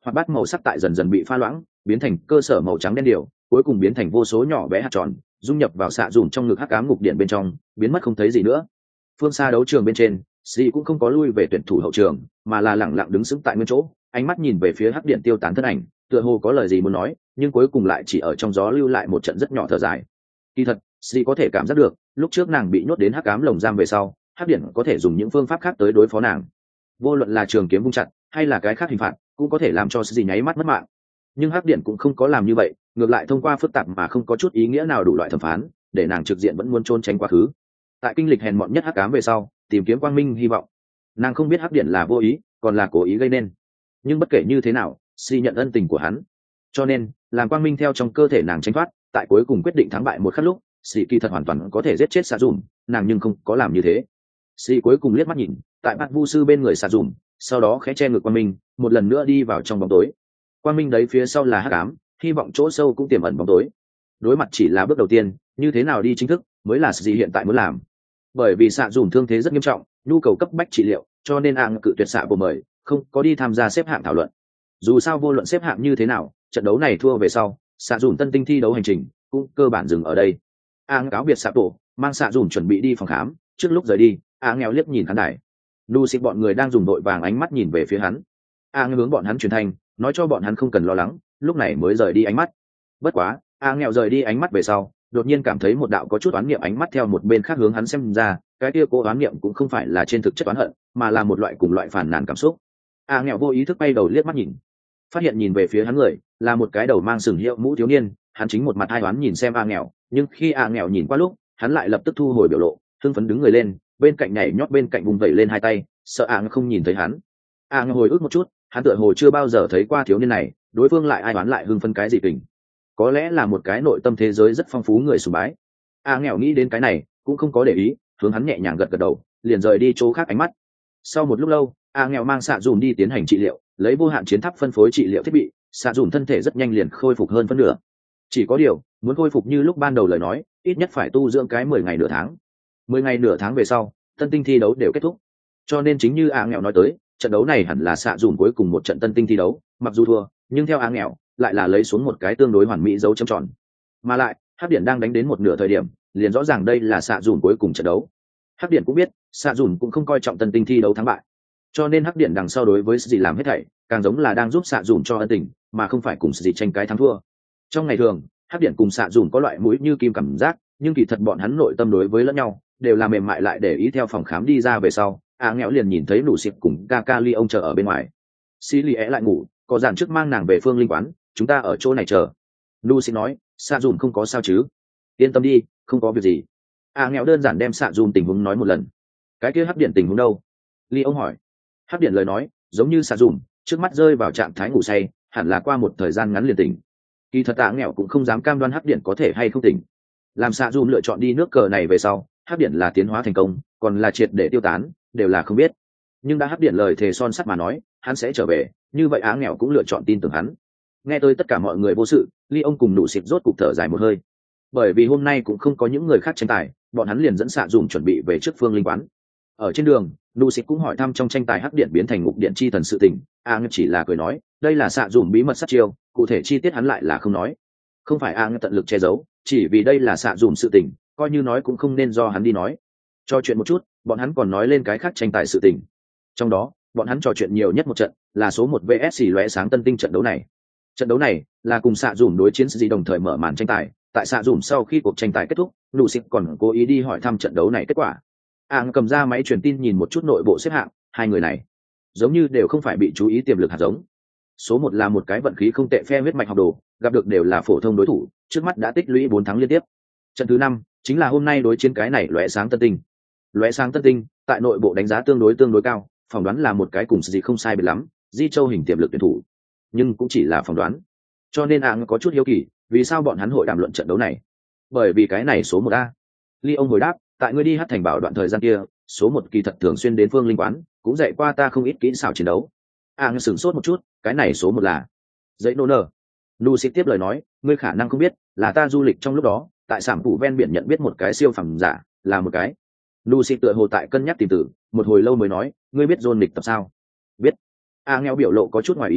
hoặc bát màu sắc tại dần dần bị pha loãng, biến thành cơ sở màu trắng đen điều, cuối cùng biến thành vô số nhỏ bé hạt tròn, dung nhập vào xạ dùm trong ngực hắc ám ngục điện bên trong, biến mất không thấy gì nữa. Phương xa đấu trường bên trên, sĩ cũng không có lui về tuyển thủ hậu trường, mà là lẳng lặng đứng sững tại nguyên chỗ, ánh mắt nhìn về phía hắc điện tiêu tán thân ảnh, tựa hồ có lời gì muốn nói, nhưng cuối cùng lại chỉ ở trong gió lưu lại một trận rất nhỏ thở dài. Kỳ thật, sĩ có thể cảm giác được, lúc trước nàng bị nhốt đến hắc ám lồng giam về sau, hắc điện có thể dùng những phương pháp khác tới đối phó nàng. Vô luận là trường kiếm vung chặt, hay là cái khác hình phạt, cũng có thể làm cho sĩ nháy mắt mất mạng. Nhưng hắc điện cũng không có làm như vậy, ngược lại thông qua phức tạp mà không có chút ý nghĩa nào đủ loại thẩm phán, để nàng trực diện vẫn muốn trốn tránh quá khứ. Tại kinh lịch hèn mọn nhất hắc ám về sau, tìm kiếm quang minh hy vọng. Nàng không biết hắc điện là vô ý, còn là cố ý gây nên. Nhưng bất kể như thế nào, si nhận ân tình của hắn. Cho nên, làm quang minh theo trong cơ thể nàng tránh thoát, tại cuối cùng quyết định thắng bại một khắc lúc, si kỳ thật hoàn toàn có thể giết chết xạ dùm, nàng nhưng không có làm như thế. Si cuối cùng liếc mắt nhìn, tại bát vu sư bên người xạ dùm, sau đó khẽ che ngực quang minh, một lần nữa đi vào trong bóng tối. Quang minh đấy phía sau là hắc ám, hy vọng chỗ sâu cũng tiềm ẩn bóng tối. Đối mặt chỉ là bước đầu tiên, như thế nào đi chính thức mới là gì hiện tại muốn làm. Bởi vì xạ dùm thương thế rất nghiêm trọng, nhu cầu cấp bách trị liệu, cho nên cự tuyệt xạ của mời, không có đi tham gia xếp hạng thảo luận. Dù sao vô luận xếp hạng như thế nào, trận đấu này thua về sau, xạ dùm tân tinh thi đấu hành trình cũng cơ bản dừng ở đây. Cáo biệt xạ tổ, mang xạ dùm chuẩn bị đi phòng khám. Trước lúc rời đi, nghèo liếc nhìn khán đài, nu xịt bọn người đang dùng đội vàng ánh mắt nhìn về phía hắn. Hướng bọn hắn truyền thanh, nói cho bọn hắn không cần lo lắng, lúc này mới rời đi ánh mắt. Bất quá, nghèo rời đi ánh mắt về sau, đột nhiên cảm thấy một đạo có chút oán niệm ánh mắt theo một bên khác hướng hắn xem ra, cái kia cố oán niệm cũng không phải là trên thực chất oán hận, mà là một loại cùng loại phản nàn cảm xúc. Nghèo vô ý thức bay đầu liếc mắt nhìn, phát hiện nhìn về phía hắn người là một cái đầu mang sừng hiệu mũ thiếu niên, hắn chính một mặt hai oán nhìn xem nghèo, nhưng khi nghèo nhìn qua lúc, hắn lại lập tức thu hồi biểu lộ, hưng phấn đứng người lên, bên cạnh nhảy nhót bên cạnh vùng vẩy lên hai tay, sợ không nhìn thấy hắn. Nghèo hồi ức một chút, hắn tựa hồ chưa bao giờ thấy qua thiếu niên này, đối phương lại ai oán lại hưng phấn cái gì kình, có lẽ là một cái nội tâm thế giới rất phong phú người sùng bái. Nghèo nghĩ đến cái này cũng không có để ý, hướng hắn nhẹ nhàng gật gật đầu, liền rời đi chỗ khác ánh mắt. Sau một lúc lâu, nghèo mang xạ dùm đi tiến hành trị liệu, lấy vô hạn chiến tháp phân phối trị liệu thiết bị, xạ dùm thân thể rất nhanh liền khôi phục hơn phân nửa. Chỉ có điều, muốn khôi phục như lúc ban đầu lời nói, ít nhất phải tu dưỡng cái 10 ngày nửa tháng. 10 ngày nửa tháng về sau, tân tinh thi đấu đều kết thúc. Cho nên chính như nghèo nói tới, trận đấu này hẳn là xạ dùm cuối cùng một trận tân tinh thi đấu, mặc dù thua, nhưng theo nghèo lại là lấy xuống một cái tương đối hoàn mỹ dấu chấm tròn. Mà lại, hắc điện đang đánh đến một nửa thời điểm, liền rõ ràng đây là xạ dùm cuối cùng trận đấu. Hắc điện cũng biết, xạ dùm cũng không coi trọng tân tinh thi đấu thắng bại, cho nên hắc điện đằng sau đối với gì làm hết thảy, càng giống là đang giúp xạ dùm cho ân tình, mà không phải cùng gì tranh cái thắng thua. Trong ngày thường, hắc điện cùng xạ dùm có loại mũi như kim cảm giác, nhưng kỳ thật bọn hắn nội tâm đối với lẫn nhau đều là mềm mại lại để ý. Theo phòng khám đi ra về sau, nghèo liền nhìn thấy nụ xịt cùng Kaka ông chờ ở bên ngoài. Xí lì lại ngủ, có dàn trước mang nàng về phương linh quán, chúng ta ở chỗ này chờ. Nu xin nói, xạ dùm không có sao chứ? Yên tâm đi, không có việc gì. Nghèo đơn giản đem xạ dùm tình huống nói một lần. Cái kia hắc điện tình huống đâu? Ly ông hỏi. Hắc điện lời nói, giống như xạ dùm, trước mắt rơi vào trạng thái ngủ say, hẳn là qua một thời gian ngắn liền tỉnh. Kỳ thật nghèo cũng không dám cam đoan hắc điện có thể hay không tỉnh. Làm xạ dùm lựa chọn đi nước cờ này về sau, hắc điện là tiến hóa thành công, còn là triệt để tiêu tán, đều là không biết. Nhưng đã hắc điện lời thề son sắt mà nói, hắn sẽ trở về, như vậy nghèo cũng lựa chọn tin tưởng hắn. Nghe tới tất cả mọi người vô sự, Ly ông cùng nụ xịt rốt cục thở dài một hơi, bởi vì hôm nay cũng không có những người khác tranh tài, bọn hắn liền dẫn xạ dùm chuẩn bị về trước phương linh quán. Ở trên đường, nụ xịt cũng hỏi thăm trong tranh tài hắc điện biến thành ngục điện chi thần sự tình. Chỉ là cười nói, đây là xạ dùm bí mật sát chiêu, cụ thể chi tiết hắn lại là không nói. Không phải tận lực che giấu, chỉ vì đây là xạ dùm sự tình, coi như nói cũng không nên do hắn đi nói. Cho chuyện một chút, bọn hắn còn nói lên cái khác tranh tài sự tình. Trong đó, bọn hắn trò chuyện nhiều nhất một trận là số 1 vs lóe sáng tân tinh trận đấu này. Trận đấu này là cùng xạ dùm đối chiến gì đồng thời mở màn tranh tài. Tại xạ dùm sau khi cuộc tranh tài kết thúc, nụ xịt còn cố ý đi hỏi thăm trận đấu này kết quả. Cầm ra máy truyền tin nhìn một chút nội bộ xếp hạng, hai người này giống như đều không phải bị chú ý tiềm lực hạt giống. Số 1 là một cái vận khí không tệ phe huyết mạch học đồ, gặp được đều là phổ thông đối thủ, trước mắt đã tích lũy 4 thắng liên tiếp. Trận thứ 5 chính là hôm nay đối chiến cái này lóe sáng tân tinh. Lóe sáng tân tinh tại nội bộ đánh giá tương đối cao, phỏng đoán là một cái cùng gì không sai biệt lắm, di châu hình tiềm lực tuyển thủ, nhưng cũng chỉ là phỏng đoán. Cho nên có chút hiếu kỳ, vì sao bọn hắn hội đàm luận trận đấu này? Bởi vì cái này số 1 Ly ông hồi đáp, tại ngươi đi hát thành bảo đoạn thời gian kia, số 1 kỳ thật thường xuyên đến phương linh quán, cũng dạy qua ta không ít kỹ xảo chiến đấu. Sửng sốt một chút, cái này số 1 là dãy nô nở. Nu sẽ tiếp lời nói, ngươi khả năng không biết, là ta du lịch trong lúc đó, tại sản phủ ven biển nhận biết một cái siêu phẩm giả, là một cái. Nu sẽ tựa hồ tại cân nhắc tìm tử, một hồi lâu mới nói, ngươi biết John lịch tập sao? Biết. Nghèo biểu lộ có chút ngoài ý muốn,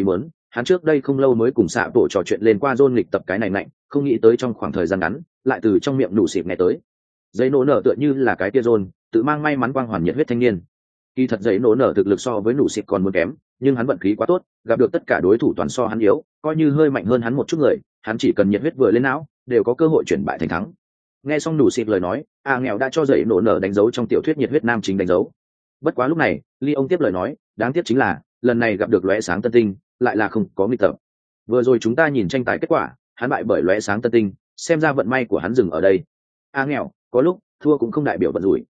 hắn trước đây không lâu mới cùng xạ bộ trò chuyện lên qua John lịch tập cái này mạnh, không nghĩ tới trong khoảng thời gian ngắn lại từ trong miệng nụ xịt nghe tới. Giấy nổ nở tựa như là cái tia John tự mang may mắn quang hoàn nhiệt huyết thanh niên. Kỳ thật giấy nổ nở thực lực so với nụ xịt còn muốn kém, nhưng hắn vận khí quá tốt, gặp được tất cả đối thủ toàn so hắn yếu, coi như hơi mạnh hơn hắn một chút người, hắn chỉ cần nhiệt huyết vừa lên não đều có cơ hội chuyển bại thành thắng. Nghe xong nụ xịt lời nói, nghèo đã cho giấy nổ nở đánh dấu trong tiểu thuyết nhiệt huyết nam chính đánh dấu. Bất quá lúc này Ly ông tiếp lời nói, đáng tiếc chính là lần này gặp được lóe sáng tân tinh lại là không có nghịch tập. Vừa rồi chúng ta nhìn tranh tài kết quả, hắn bại bởi lóe sáng tân tinh, xem ra vận may của hắn dừng ở đây. Nghèo, có lúc thua cũng không đại biểu vận rủi.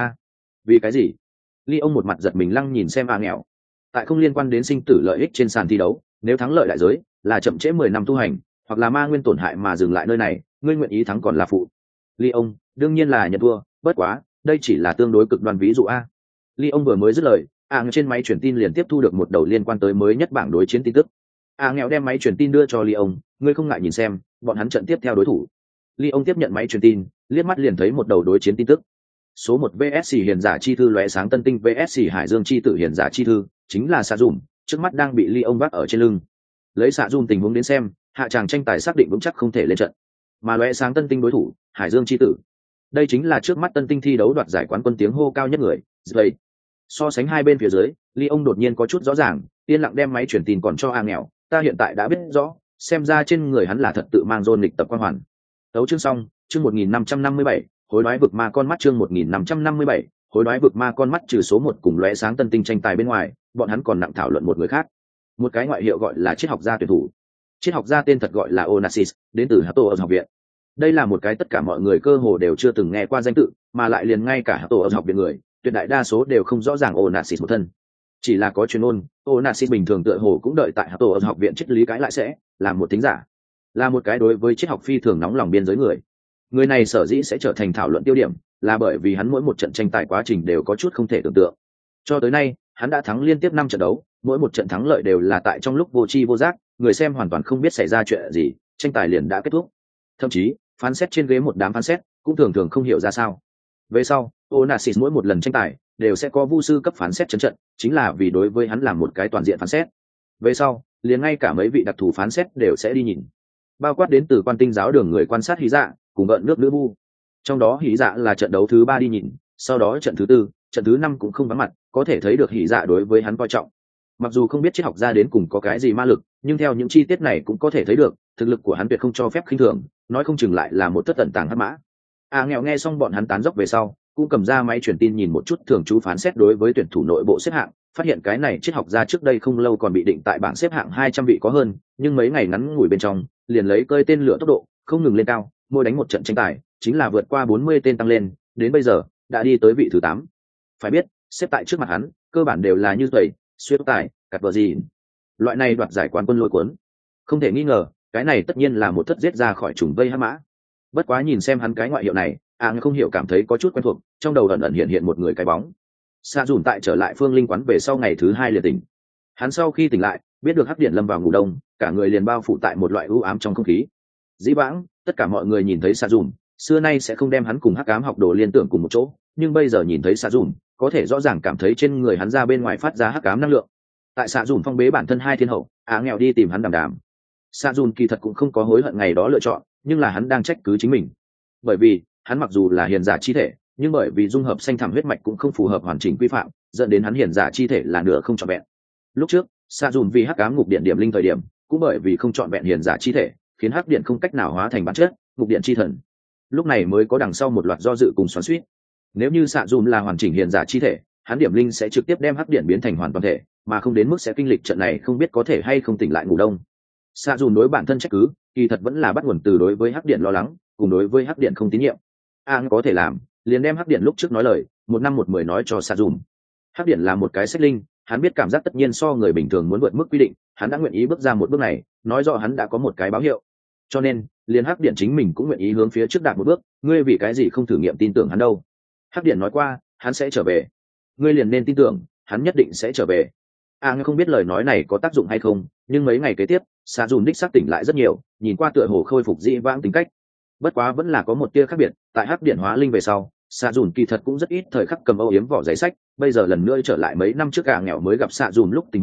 Vì cái gì? Ly ông một mặt giật mình lăng nhìn xem nghèo. Tại không liên quan đến sinh tử lợi ích trên sàn thi đấu, nếu thắng lợi đại giới là chậm trễ 10 năm tu hành, hoặc là ma nguyên tổn hại mà dừng lại nơi này, ngươi nguyện ý thắng còn là phụ. Ly ông, đương nhiên là nhận thua, bất quá, đây chỉ là tương đối cực đoan ví dụ a. Ly ông vừa mới dứt lời, trên máy truyền tin liền tiếp thu được một đầu liên quan tới mới nhất bảng đối chiến tin tức. Nghèo đem máy truyền tin đưa cho Ly ông, ngươi không ngại nhìn xem, bọn hắn trận tiếp theo đối thủ. Ly ông tiếp nhận máy truyền tin, liếc mắt liền thấy một đầu đối chiến tin tức. Số 1 VSC hiền giả chi thư lóe sáng tân tinh VSC Hải Dương chi tử hiền giả chi thư, chính là xạ dùm, trước mắt đang bị Ly ông vác ở trên lưng. Lấy xạ dùm tình huống đến xem, hạ tràng tranh tài xác định vững chắc không thể lên trận. Mà lóe sáng tân tinh đối thủ, Hải Dương chi tử. Đây chính là trước mắt tân tinh thi đấu đoạt giải quán quân tiếng hô cao nhất người, Dây. So sánh hai bên phía dưới, Ly ông đột nhiên có chút rõ ràng, yên lặng đem máy truyền tin còn cho nghèo, ta hiện tại đã biết rõ, xem ra trên người hắn là thật tự mang John lịch tập quan hoàn. Đấu chương xong, chương 1557, hối đoái vực ma con mắt chương 1557, hối đoái vực ma con mắt trừ số 1 cùng lóe sáng tân tinh tranh tài bên ngoài, bọn hắn còn nặng thảo luận một người khác. Một cái ngoại hiệu gọi là triết học gia tuyển thủ. Triết học gia tên thật gọi là Onassis, đến từ Hato ở học viện. Đây là một cái tất cả mọi người cơ hồ đều chưa từng nghe qua danh tự, mà lại liền ngay cả Hato ở học viện người, tuyệt đại đa số đều không rõ ràng Onassis một thân. Chỉ là có truyền ngôn, Onassis bình thường tựa hồ cũng đợi tại Hato ở học viện triết lý cãi lại sẽ làm một thính giả, là một cái đối với triết học phi thường nóng lòng biên giới người. Người này sở dĩ sẽ trở thành thảo luận tiêu điểm, là bởi vì hắn mỗi một trận tranh tài quá trình đều có chút không thể tưởng tượng. Cho tới nay, hắn đã thắng liên tiếp 5 trận đấu, mỗi một trận thắng lợi đều là tại trong lúc vô tri vô giác, người xem hoàn toàn không biết xảy ra chuyện gì, tranh tài liền đã kết thúc. Thậm chí, phán xét trên ghế một đám phán xét cũng thường thường không hiểu ra sao. Về sau, Onassis mỗi một lần tranh tài đều sẽ có vu sư cấp phán xét chấn trận, chính là vì đối với hắn làm một cái toàn diện phán xét. Về sau, liền ngay cả mấy vị đặc thù phán xét đều sẽ đi nhìn, bao quát đến từ quan tinh giáo đường người quan sát hí dạ cùng gợn nước nữ vu. Trong đó hí dạ là trận đấu thứ 3 đi nhìn, sau đó trận thứ 4, trận thứ 5 cũng không vắng mặt, có thể thấy được hí dạ đối với hắn coi trọng. Mặc dù không biết triết học gia đến cùng có cái gì ma lực, nhưng theo những chi tiết này cũng có thể thấy được thực lực của hắn tuyệt không cho phép khinh thường, nói không chừng lại là một thất tận tàng hắc mã. Nghèo nghe xong bọn hắn tán dốc về sau, cũng cầm ra máy truyền tin nhìn một chút thường chú phán xét đối với tuyển thủ nội bộ xếp hạng, phát hiện cái này triết học gia trước đây không lâu còn bị định tại bảng xếp hạng 200 vị có hơn, nhưng mấy ngày ngắn ngủi bên trong liền lấy cơi tên lửa tốc độ không ngừng lên cao, mỗi đánh một trận tranh tài chính là vượt qua 40 tên tăng lên, đến bây giờ đã đi tới vị thứ 8. Phải biết, xếp tại trước mặt hắn cơ bản đều là như vậy, Swift tài, cắt vợ gì. Loại này đoạt giải quán quân lôi cuốn, không thể nghi ngờ, cái này tất nhiên là một thất giết ra khỏi trùng vây hắc mã. Bất quá nhìn xem hắn cái ngoại hiệu này, không hiểu cảm thấy có chút quen thuộc, trong đầu ẩn ẩn hiện một người cái bóng. Sa dùn tại trở lại Phương Linh quán về sau ngày thứ 2 liền tỉnh. Hắn sau khi tỉnh lại, biết được hắc điện lâm vào ngủ đông, cả người liền bao phủ tại một loại u ám trong không khí. Dĩ vãng, tất cả mọi người nhìn thấy Sa dùn, xưa nay sẽ không đem hắn cùng hắc ám học đồ liên tưởng cùng một chỗ, nhưng bây giờ nhìn thấy Sa dùn, có thể rõ ràng cảm thấy trên người hắn ra bên ngoài phát ra hắc ám năng lượng. Tại Sa dùn phong bế bản thân hai thiên hậu, nghèo đi tìm hắn đàm đàm. Sa dùn kỳ thật cũng không có hối hận ngày đó lựa chọn, nhưng là hắn đang trách cứ chính mình. Bởi vì, hắn mặc dù là hiền giả chi thể, nhưng bởi vì dung hợp xanh thẳm huyết mạch cũng không phù hợp hoàn chỉnh quy phạm, dẫn đến hắn hiền giả chi thể là nửa không trọn vẹn. Lúc trước, Sa dùn vì hắc ám ngục điện điểm linh thời điểm, cũng bởi vì không trọn vẹn hiền giả chi thể, khiến hắc điện không cách nào hóa thành bản chất ngục điện chi thần. Lúc này mới có đằng sau một loạt do dự cùng xoắn xuýt. Nếu như Sa dùn là hoàn chỉnh hiền giả chi thể, hắn điểm linh sẽ trực tiếp đem hắc điện biến thành hoàn toàn thể, mà không đến mức sẽ kinh lịch trận này không biết có thể hay không tỉnh lại ngủ đông. Sa dùn đối bản thân trách cứ, kỳ thật vẫn là bắt nguồn từ đối với hắc điện lo lắng, cùng đối với hắc điện không tín nhiệm. Có thể làm, liền đem hắc điện lúc trước nói lời, 1 năm 1 10 nói cho Sa dùn. Hắc điện là một cái sách linh, hắn biết cảm giác tất nhiên so người bình thường muốn vượt mức quy định, hắn đã nguyện ý bước ra một bước này, nói rõ hắn đã có một cái báo hiệu. Cho nên, liền hắc điện chính mình cũng nguyện ý hướng phía trước đạp một bước, ngươi vì cái gì không thử nghiệm tin tưởng hắn đâu? Hắc điện nói qua, hắn sẽ trở về. Ngươi liền nên tin tưởng, hắn nhất định sẽ trở về. Ngươi không biết lời nói này có tác dụng hay không, nhưng mấy ngày kế tiếp, Sa dùn đích xác tỉnh lại rất nhiều, nhìn qua tựa hồ khôi phục dĩ vãng tính cách. Bất quá vẫn là có một tia khác biệt, tại hắc điện hóa linh về sau, Sa dùn kỳ thật cũng rất ít thời khắc cầm âu yếm vỏ giấy sách, bây giờ lần nữa trở lại mấy năm trước nghèo mới gặp Sa dùn lúc tình huống,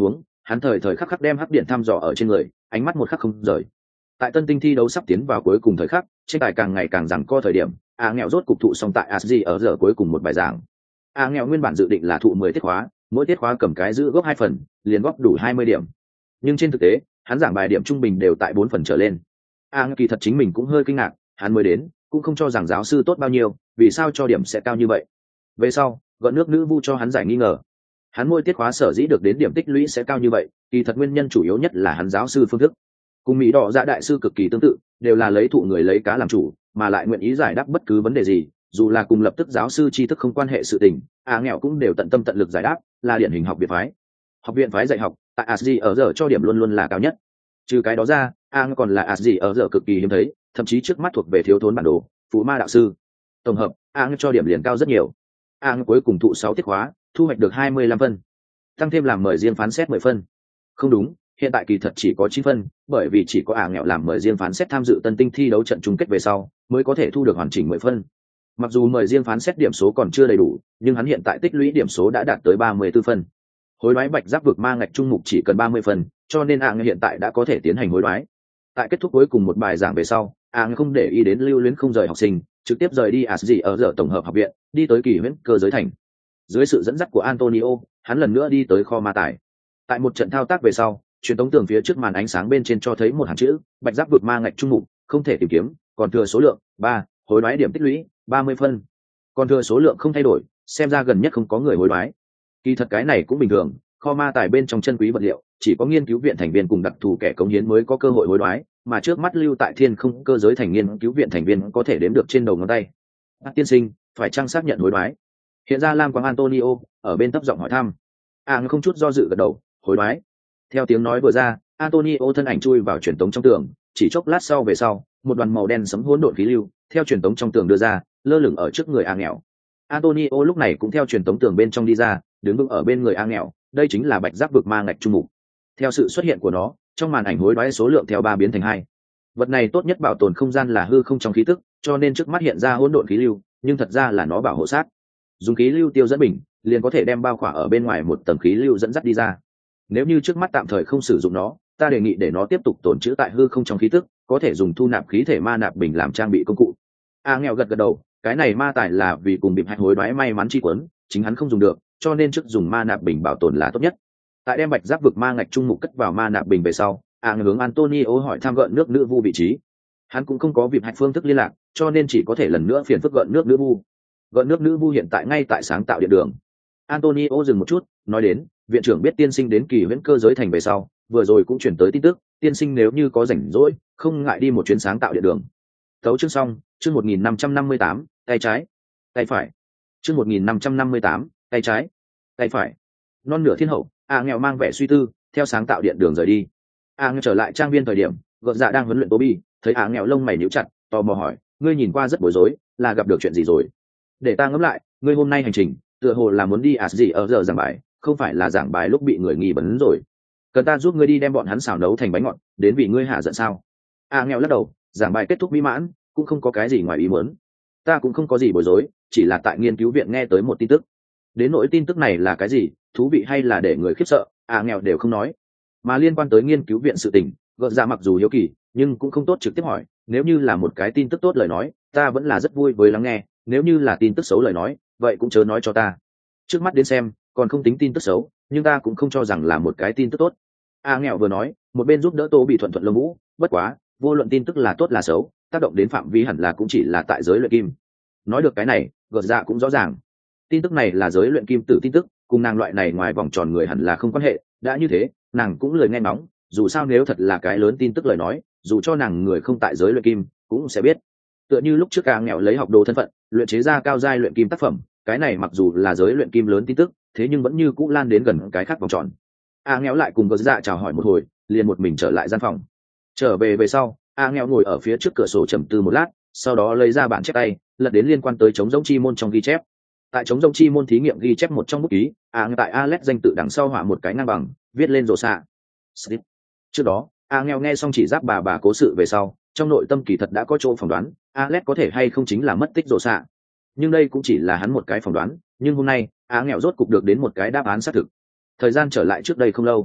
hắn thời thời khắc khắc đem hắc điện thăm dò ở trên người, ánh mắt một khắc không rời. Tại tân tinh thi đấu sắp tiến vào cuối cùng thời khắc, tranh tài càng ngày càng giằng co thời điểm, nghèo rốt cục thụ xong tại asg ở giờ cuối cùng một bài giảng. Nghèo nguyên bản dự định là thụ 10 tiết khóa, mỗi tiết khóa cầm cái giữ góp 2 phần, liền góp đủ 20 điểm. Nhưng trên thực tế, hắn giảng bài điểm trung bình đều tại 4 phần trở lên. Kỳ thật chính mình cũng hơi kinh ngạc, hắn mới đến, cũng không cho rằng giáo sư tốt bao nhiêu, vì sao cho điểm sẽ cao như vậy. Về sau, gợn nước nữ vu cho hắn giải nghi ngờ. Hắn mỗi tiết khóa sở dĩ được đến điểm tích lũy sẽ cao như vậy, kỳ thật nguyên nhân chủ yếu nhất là hắn giáo sư phương thức. Cùng Mỹ Đỏ Dạ đại sư cực kỳ tương tự, đều là lấy thụ người lấy cá làm chủ, mà lại nguyện ý giải đáp bất cứ vấn đề gì, dù là cùng lập tức giáo sư tri thức không quan hệ sự tình, nghèo cũng đều tận tâm tận lực giải đáp, là điển hình học viện phái. Học viện phái dạy học, tại ASG ở giờ cho điểm luôn luôn là cao nhất. Trừ cái đó ra, còn là ASG ở giờ cực kỳ hiếm thấy, thậm chí trước mắt thuộc về thiếu thốn bản đồ, phú ma đạo sư. Tổng hợp, cho điểm liền cao rất nhiều. Cuối cùng thụ 6 tiết khóa, thu hoạch được 25 phân. Tăng thêm làm mời riêng phán xét 10 phân. Không đúng, hiện tại kỳ thật chỉ có 9 phân, bởi vì chỉ có nghèo làm mời riêng phán xét tham dự tân tinh thi đấu trận chung kết về sau, mới có thể thu được hoàn chỉnh 10 phân. Mặc dù mời riêng phán xét điểm số còn chưa đầy đủ, nhưng hắn hiện tại tích lũy điểm số đã đạt tới 34 phân. Hối đoái bạch giáp vực ma ngạch trung mục chỉ cần 30 phần, cho nên hiện tại đã có thể tiến hành hối đoái. Tại kết thúc cuối cùng một bài giảng về sau, không để ý đến lưu luyến không rời học sinh, trực tiếp rời đi ASG ở giờ tổng hợp học viện, đi tới kỳ huyễn cơ giới thành. Dưới sự dẫn dắt của Antonio, hắn lần nữa đi tới kho ma tài. Tại một trận thao tác về sau, truyền tống tường phía trước màn ánh sáng bên trên cho thấy một hàng chữ: bạch giáp vực ma ngạch trung mục, không thể tìm kiếm, còn thừa số lượng 3, hối đoái điểm tích lũy 30 phân. Còn thừa số lượng không thay đổi, xem ra gần nhất không có người hối đoái. Kỳ thật cái này cũng bình thường, kho ma tài bên trong chân quý vật liệu, chỉ có nghiên cứu viện thành viên cùng đặc thù kẻ cống hiến mới có cơ hội hối đoái, mà trước mắt lưu tại thiên không cơ giới thành nghiên cứu viện thành viên có thể đếm được trên đầu ngón tay. Tiên sinh, phải chăng xác nhận hối đoái? Hiện ra lam quang Antonio ở bên thấp giọng hỏi thăm. Không chút do dự gật đầu, hối đoái. Theo tiếng nói vừa ra, Antonio thân ảnh chui vào truyền tống trong tường, chỉ chốc lát sau về sau, một đoàn màu đen sấm hỗn độn khí lưu theo truyền tống trong tường đưa ra, lơ lửng ở trước người nghèo. Antonio lúc này cũng theo truyền tống tường bên trong đi ra, đứng vững ở bên người nghèo. Đây chính là bạch giáp vực ma ngạch trung mục. Theo sự xuất hiện của nó, trong màn ảnh hối đoái số lượng theo 3 biến thành 2. Vật này tốt nhất bảo tồn không gian là hư không trong khí tức, cho nên trước mắt hiện ra hỗn độn khí lưu, nhưng thật ra là nó bảo hộ sát. Dùng khí lưu tiêu dẫn bình, liền có thể đem bao khỏa ở bên ngoài một tầng khí lưu dẫn dắt đi ra. Nếu như trước mắt tạm thời không sử dụng nó, ta đề nghị để nó tiếp tục tồn trữ tại hư không trong khí tức, có thể dùng thu nạp khí thể ma nạp bình làm trang bị công cụ. Nghèo gật gật đầu, cái này ma tài là vì cùng bịp hạch hối đoái may mắn chi quấn, chính hắn không dùng được, cho nên trước dùng ma nạp bình bảo tồn là tốt nhất. Tại đem bạch giáp vực ma ngạch trung mục cất vào ma nạp bình về sau, hướng Antonio hỏi thăm gợn nước nữ vu vị trí. Hắn cũng không có bịp hạch phương thức liên lạc, cho nên chỉ có thể lần nữa phiền phức gợn nước nữ vu. Gợn nước nữ vu hiện tại ngay tại sáng tạo điện đường. Antonio dừng một chút, nói đến, viện trưởng biết tiên sinh đến kỳ huyễn cơ giới thành về sau, vừa rồi cũng chuyển tới tin tức, tiên sinh nếu như có rảnh rỗi, không ngại đi một chuyến sáng tạo điện đường. Tấu chương xong, chương 1558, tay trái, tay phải. Chương 1558, tay trái, tay phải. Non nửa thiên hậu, nghèo mang vẻ suy tư, theo sáng tạo điện đường rời đi. Nghèo trở lại trang viên thời điểm, gợn dạ đang huấn luyện Toby, thấy nghèo lông mày nhíu chặt, tò mò hỏi, ngươi nhìn qua rất bối rối, là gặp được chuyện gì rồi? Để ta ngẫm lại, ngươi hôm nay hành trình, tựa hồ là muốn đi ASG ở giờ giảng bài, không phải là giảng bài lúc bị người nghi vấn rồi. Cần ta giúp ngươi đi đem bọn hắn xào nấu thành bánh ngọt, đến vì ngươi hạ giận sao? Nghèo lắc đầu, giảng bài kết thúc mỹ mãn, cũng không có cái gì ngoài ý muốn. Ta cũng không có gì bối rối, chỉ là tại nghiên cứu viện nghe tới một tin tức. Đến nỗi tin tức này là cái gì, thú vị hay là để người khiếp sợ, nghèo đều không nói. Mà liên quan tới nghiên cứu viện sự tình, gợn ra mặc dù hiếu kỳ, nhưng cũng không tốt trực tiếp hỏi. Nếu như là một cái tin tức tốt lời nói, ta vẫn là rất vui với lắng nghe. Nếu như là tin tức xấu lời nói, vậy cũng chớ nói cho ta. Trước mắt đến xem, còn không tính tin tức xấu, nhưng ta cũng không cho rằng là một cái tin tức tốt. Nghèo vừa nói, một bên giúp đỡ Tô bị thuận thuận lông vũ. Bất quá, vô luận tin tức là tốt là xấu, tác động đến phạm vi hẳn là cũng chỉ là tại giới luyện kim. Nói được cái này, gợn dạ cũng rõ ràng. Tin tức này là giới luyện kim tử tin tức, cùng nàng loại này ngoài vòng tròn người hẳn là không quan hệ. Đã như thế, nàng cũng lời nghe nóng, dù sao nếu thật là cái lớn tin tức lời nói, dù cho nàng người không tại giới luyện kim cũng sẽ biết. Tựa như lúc trước nghèo lấy học đồ thân phận luyện chế ra cao giai luyện kim tác phẩm, cái này mặc dù là giới luyện kim lớn tin tức, thế nhưng vẫn như cũ lan đến gần cái khác vòng tròn. Nghèo lại cùng gợn dạ chào hỏi một hồi, liền một mình trở lại gian phòng. Trở về sau, nghèo ngồi ở phía trước cửa sổ trầm tư một lát, sau đó lấy ra bản chép tay, lật đến liên quan tới chống giống chi môn trong ghi chép. Tại chống giống chi môn thí nghiệm ghi chép một trong bút ký, tại Alex danh tự đằng sau họa một cái ngang bằng, viết lên rồ xạ. Trước đó, nghèo nghe xong chỉ giáp bà cố sự về sau, trong nội tâm kỳ thật đã có chỗ phỏng đoán, Alex có thể hay không chính là mất tích rồ xạ. Nhưng đây cũng chỉ là hắn một cái phỏng đoán, nhưng hôm nay, nghèo rốt cục được đến một cái đáp án xác thực. Thời gian trở lại trước đây không lâu.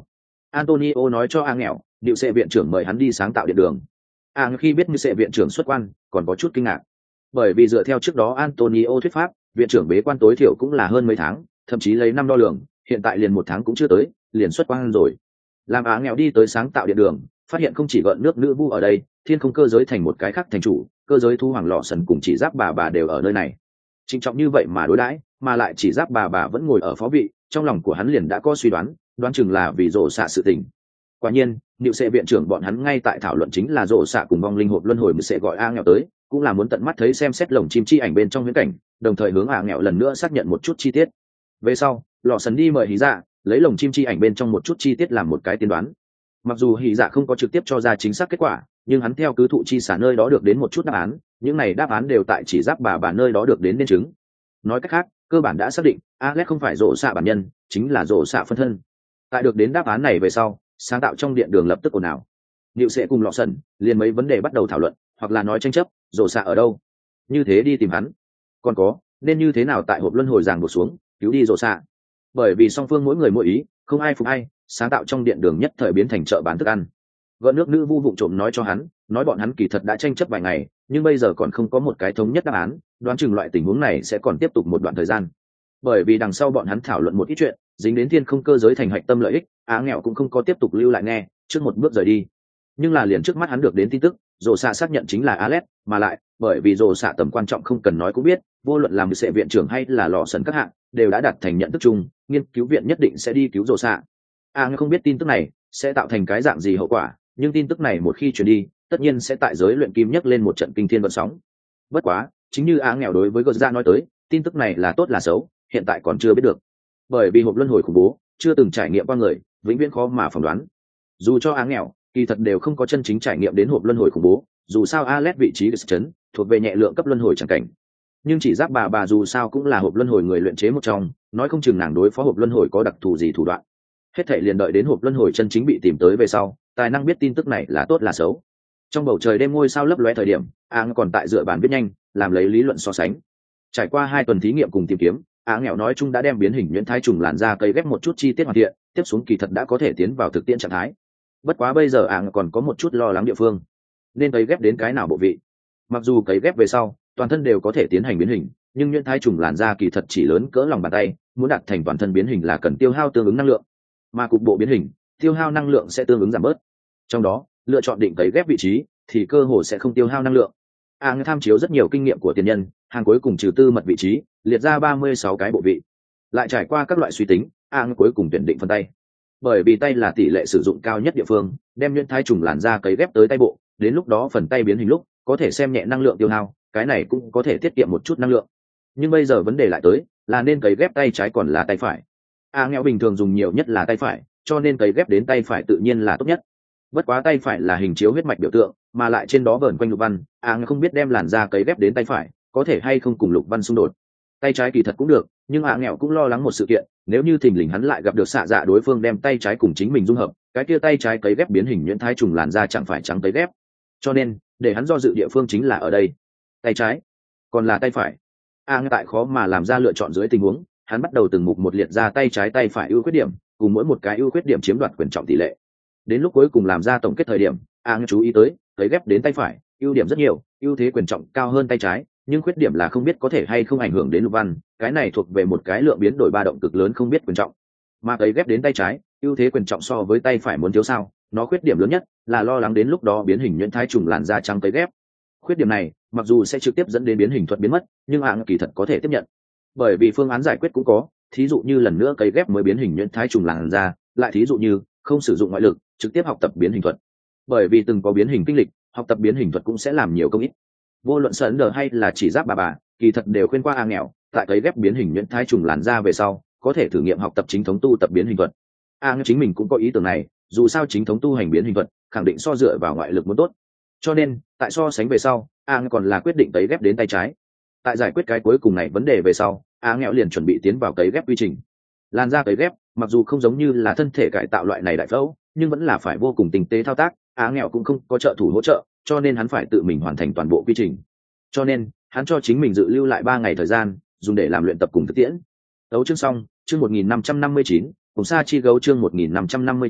Antonio nói cho A nghèo điệu sệ viện trưởng mời hắn đi sáng tạo điện đường. A khi biết như sệ viện trưởng xuất quan còn có chút kinh ngạc, bởi vì dựa theo trước đó Antonio thuyết pháp, viện trưởng bế quan tối thiểu cũng là hơn mấy tháng, thậm chí lấy năm đo lường, hiện tại liền 1 tháng cũng chưa tới liền xuất quan rồi. Làm Á nghèo đi tới sáng tạo điện đường, phát hiện không chỉ gợn nước nữ vu ở đây, thiên không cơ giới thành một cái khác thành chủ, cơ giới thu hoàng lọ sần cùng chỉ giáp bà đều ở nơi này. Trịnh trọng như vậy mà đối đãi, mà lại chỉ giáp bà vẫn ngồi ở phó vị, trong lòng của hắn liền đã có suy đoán chừng là vì rộ xạ sự tình. Quả nhiên, Niệu Sệ viện trưởng bọn hắn ngay tại thảo luận chính là rộ xạ cùng vong linh hộp luân hồi mới sẽ gọi A nghèo tới, cũng là muốn tận mắt thấy xem xét lồng chim chi ảnh bên trong huyễn cảnh, đồng thời hướng A nghèo lần nữa xác nhận một chút chi tiết. Về sau, lọ sần đi mời hí dạ, lấy lồng chim chi ảnh bên trong một chút chi tiết làm một cái tiên đoán. Mặc dù hí dạ không có trực tiếp cho ra chính xác kết quả, nhưng hắn theo cứ thụ chi xả nơi đó được đến một chút đáp án, những này đáp án đều tại chỉ giáp bà nơi đó được đến nên chứng. Nói cách khác, cơ bản đã xác định Alex không phải rộ xạ bản nhân, chính là rộ xạ phân thân. Tại được đến đáp án này về sau, sáng tạo trong điện đường lập tức ồn ào. Niệu Sệ cùng lọ sần liền mấy vấn đề bắt đầu thảo luận, hoặc là nói tranh chấp, rộ xạ ở đâu, như thế đi tìm hắn, còn có nên như thế nào tại hộp luân hồi giằng buộc xuống cứu đi rộ xạ. Bởi vì song phương mỗi người mỗi ý, không ai phục ai, sáng tạo trong điện đường nhất thời biến thành chợ bán thức ăn. Gợn nước nữ vu vụng trộm nói cho hắn, nói bọn hắn kỳ thật đã tranh chấp vài ngày, nhưng bây giờ còn không có một cái thống nhất đáp án, đoán chừng loại tình huống này sẽ còn tiếp tục một đoạn thời gian. Bởi vì đằng sau bọn hắn thảo luận một ít chuyện dính đến thiên không cơ giới thành hạch tâm lợi ích, Á nghèo cũng không có tiếp tục lưu lại nghe, trước một bước rời đi. Nhưng là liền trước mắt hắn được đến tin tức, rồ xạ xác nhận chính là Alex, mà lại bởi vì rồ xạ tầm quan trọng không cần nói cũng biết, vô luận làm sệ viện trưởng hay là lò sần các hạng đều đã đặt thành nhận thức chung, nghiên cứu viện nhất định sẽ đi cứu rồ xạ. Không biết tin tức này sẽ tạo thành cái dạng gì hậu quả, nhưng tin tức này một khi truyền đi, tất nhiên sẽ tại giới luyện kim nhấc lên một trận kinh thiên vận sóng. Bất quá, chính như nghèo đối với Gotza nói tới, tin tức này là tốt là xấu, hiện tại còn chưa biết được. Bởi vì hộp luân hồi khủng bố, chưa từng trải nghiệm qua người, vĩnh viễn khó mà phỏng đoán. Dù cho nghèo, kỳ thật đều không có chân chính trải nghiệm đến hộp luân hồi khủng bố, dù sao Alex vị trí chấn thuộc về nhẹ lượng cấp luân hồi chẳng cảnh. Nhưng chỉ giáp bà dù sao cũng là hộp luân hồi người luyện chế một trong, nói không chừng nàng đối phó hộp luân hồi có đặc thù gì thủ đoạn. Hết thảy liền đợi đến hộp luân hồi chân chính bị tìm tới về sau, tài năng biết tin tức này là tốt là xấu. Trong bầu trời đêm ngôi sao lấp lóe thời điểm, còn tại dựa bàn viết nhanh, làm lấy lý luận so sánh. Trải qua 2 tuần thí nghiệm cùng tìm kiếm, nghèo nói chung đã đem biến hình nhuyễn thái trùng làn ra cấy ghép một chút chi tiết hoàn thiện, tiếp xuống kỳ thật đã có thể tiến vào thực tiễn trạng thái. Bất quá bây giờ còn có một chút lo lắng địa phương, nên cấy ghép đến cái nào bộ vị. Mặc dù cấy ghép về sau toàn thân đều có thể tiến hành biến hình, nhưng nhuyễn thái trùng làn da kỳ thật chỉ lớn cỡ lòng bàn tay, muốn đạt thành toàn thân biến hình là cần tiêu hao tương ứng năng lượng, mà cục bộ biến hình tiêu hao năng lượng sẽ tương ứng giảm bớt. Trong đó lựa chọn định cấy ghép vị trí thì cơ hồ sẽ không tiêu hao năng lượng. Tham chiếu rất nhiều kinh nghiệm của tiền nhân, hàng cuối cùng trừ tư mật vị trí liệt ra 36 cái bộ vị, lại trải qua các loại suy tính, cuối cùng tuyển định phần tay. Bởi vì tay là tỷ lệ sử dụng cao nhất địa phương, đem nhuyễn thái trùng làn da cấy ghép tới tay bộ, đến lúc đó phần tay biến hình lúc có thể xem nhẹ năng lượng tiêu hao, cái này cũng có thể tiết kiệm một chút năng lượng. Nhưng bây giờ vấn đề lại tới là nên cấy ghép tay trái còn là tay phải. Nghèo bình thường dùng nhiều nhất là tay phải, cho nên cấy ghép đến tay phải tự nhiên là tốt nhất. Bất quá tay phải là hình chiếu huyết mạch biểu tượng, mà lại trên đó vờn quanh lục văn, không biết đem làn da cấy ghép đến tay phải có thể hay không cùng lục văn xung đột. Tay trái kỳ thật cũng được, nhưng nghèo cũng lo lắng một sự kiện, nếu như thình lình hắn lại gặp được xạ dạ đối phương đem tay trái cùng chính mình dung hợp, cái kia tay trái cấy ghép biến hình nhuyễn thái trùng làn da chẳng phải trắng cấy ghép. Cho nên để hắn do dự địa phương chính là ở đây, tay trái còn là tay phải. Tại khó mà làm ra lựa chọn dưới tình huống, hắn bắt đầu từng mục một liệt ra tay trái tay phải ưu khuyết điểm, cùng mỗi một cái ưu khuyết điểm chiếm đoạt quyền trọng tỷ lệ. Đến lúc cuối cùng làm ra tổng kết thời điểm, chú ý tới cấy ghép đến tay phải ưu điểm rất nhiều, ưu thế quyền trọng cao hơn tay trái, nhưng khuyết điểm là không biết có thể hay không ảnh hưởng đến lục văn, cái này thuộc về một cái lượng biến đổi ba động cực lớn không biết quyền trọng. Mà cấy ghép đến tay trái ưu thế quyền trọng so với tay phải muốn thiếu sao, nó khuyết điểm lớn nhất là lo lắng đến lúc đó biến hình nhuyễn thái trùng làn da trắng cấy ghép. Khuyết điểm này mặc dù sẽ trực tiếp dẫn đến biến hình thuật biến mất, nhưng kỳ thật có thể tiếp nhận, bởi vì phương án giải quyết cũng có, thí dụ như lần nữa cấy ghép mới biến hình nhuyễn thái trùng làn da, lại thí dụ như không sử dụng ngoại lực, trực tiếp học tập biến hình thuật. Bởi vì từng có biến hình kinh lịch, học tập biến hình thuật cũng sẽ làm nhiều công ít. Vô luận sấn đờ hay là chỉ giáp bà kỳ thật đều khuyên qua nghèo, tại cấy ghép biến hình nhuyễn thái trùng làn da về sau có thể thử nghiệm học tập chính thống tu tập biến hình thuật. Chính mình cũng có ý tưởng này, dù sao chính thống tu hành biến hình thuật khẳng định so dựa vào ngoại lực muốn tốt. Cho nên tại so sánh về sau, còn là quyết định cấy ghép đến tay trái. Tại giải quyết cái cuối cùng này vấn đề về sau, nghèo liền chuẩn bị tiến vào cấy ghép quy trình. Làn da cấy ghép mặc dù không giống như là thân thể cải tạo loại này đại phẫu, nhưng vẫn là phải vô cùng tinh tế thao tác. Nghèo cũng không có trợ thủ hỗ trợ, cho nên hắn phải tự mình hoàn thành toàn bộ quy trình. Cho nên hắn cho chính mình dự lưu lại 3 ngày thời gian, dùng để làm luyện tập cùng thực tiễn. Đấu chương xong, chương 1559, cùng sa chi gấu chương 1559,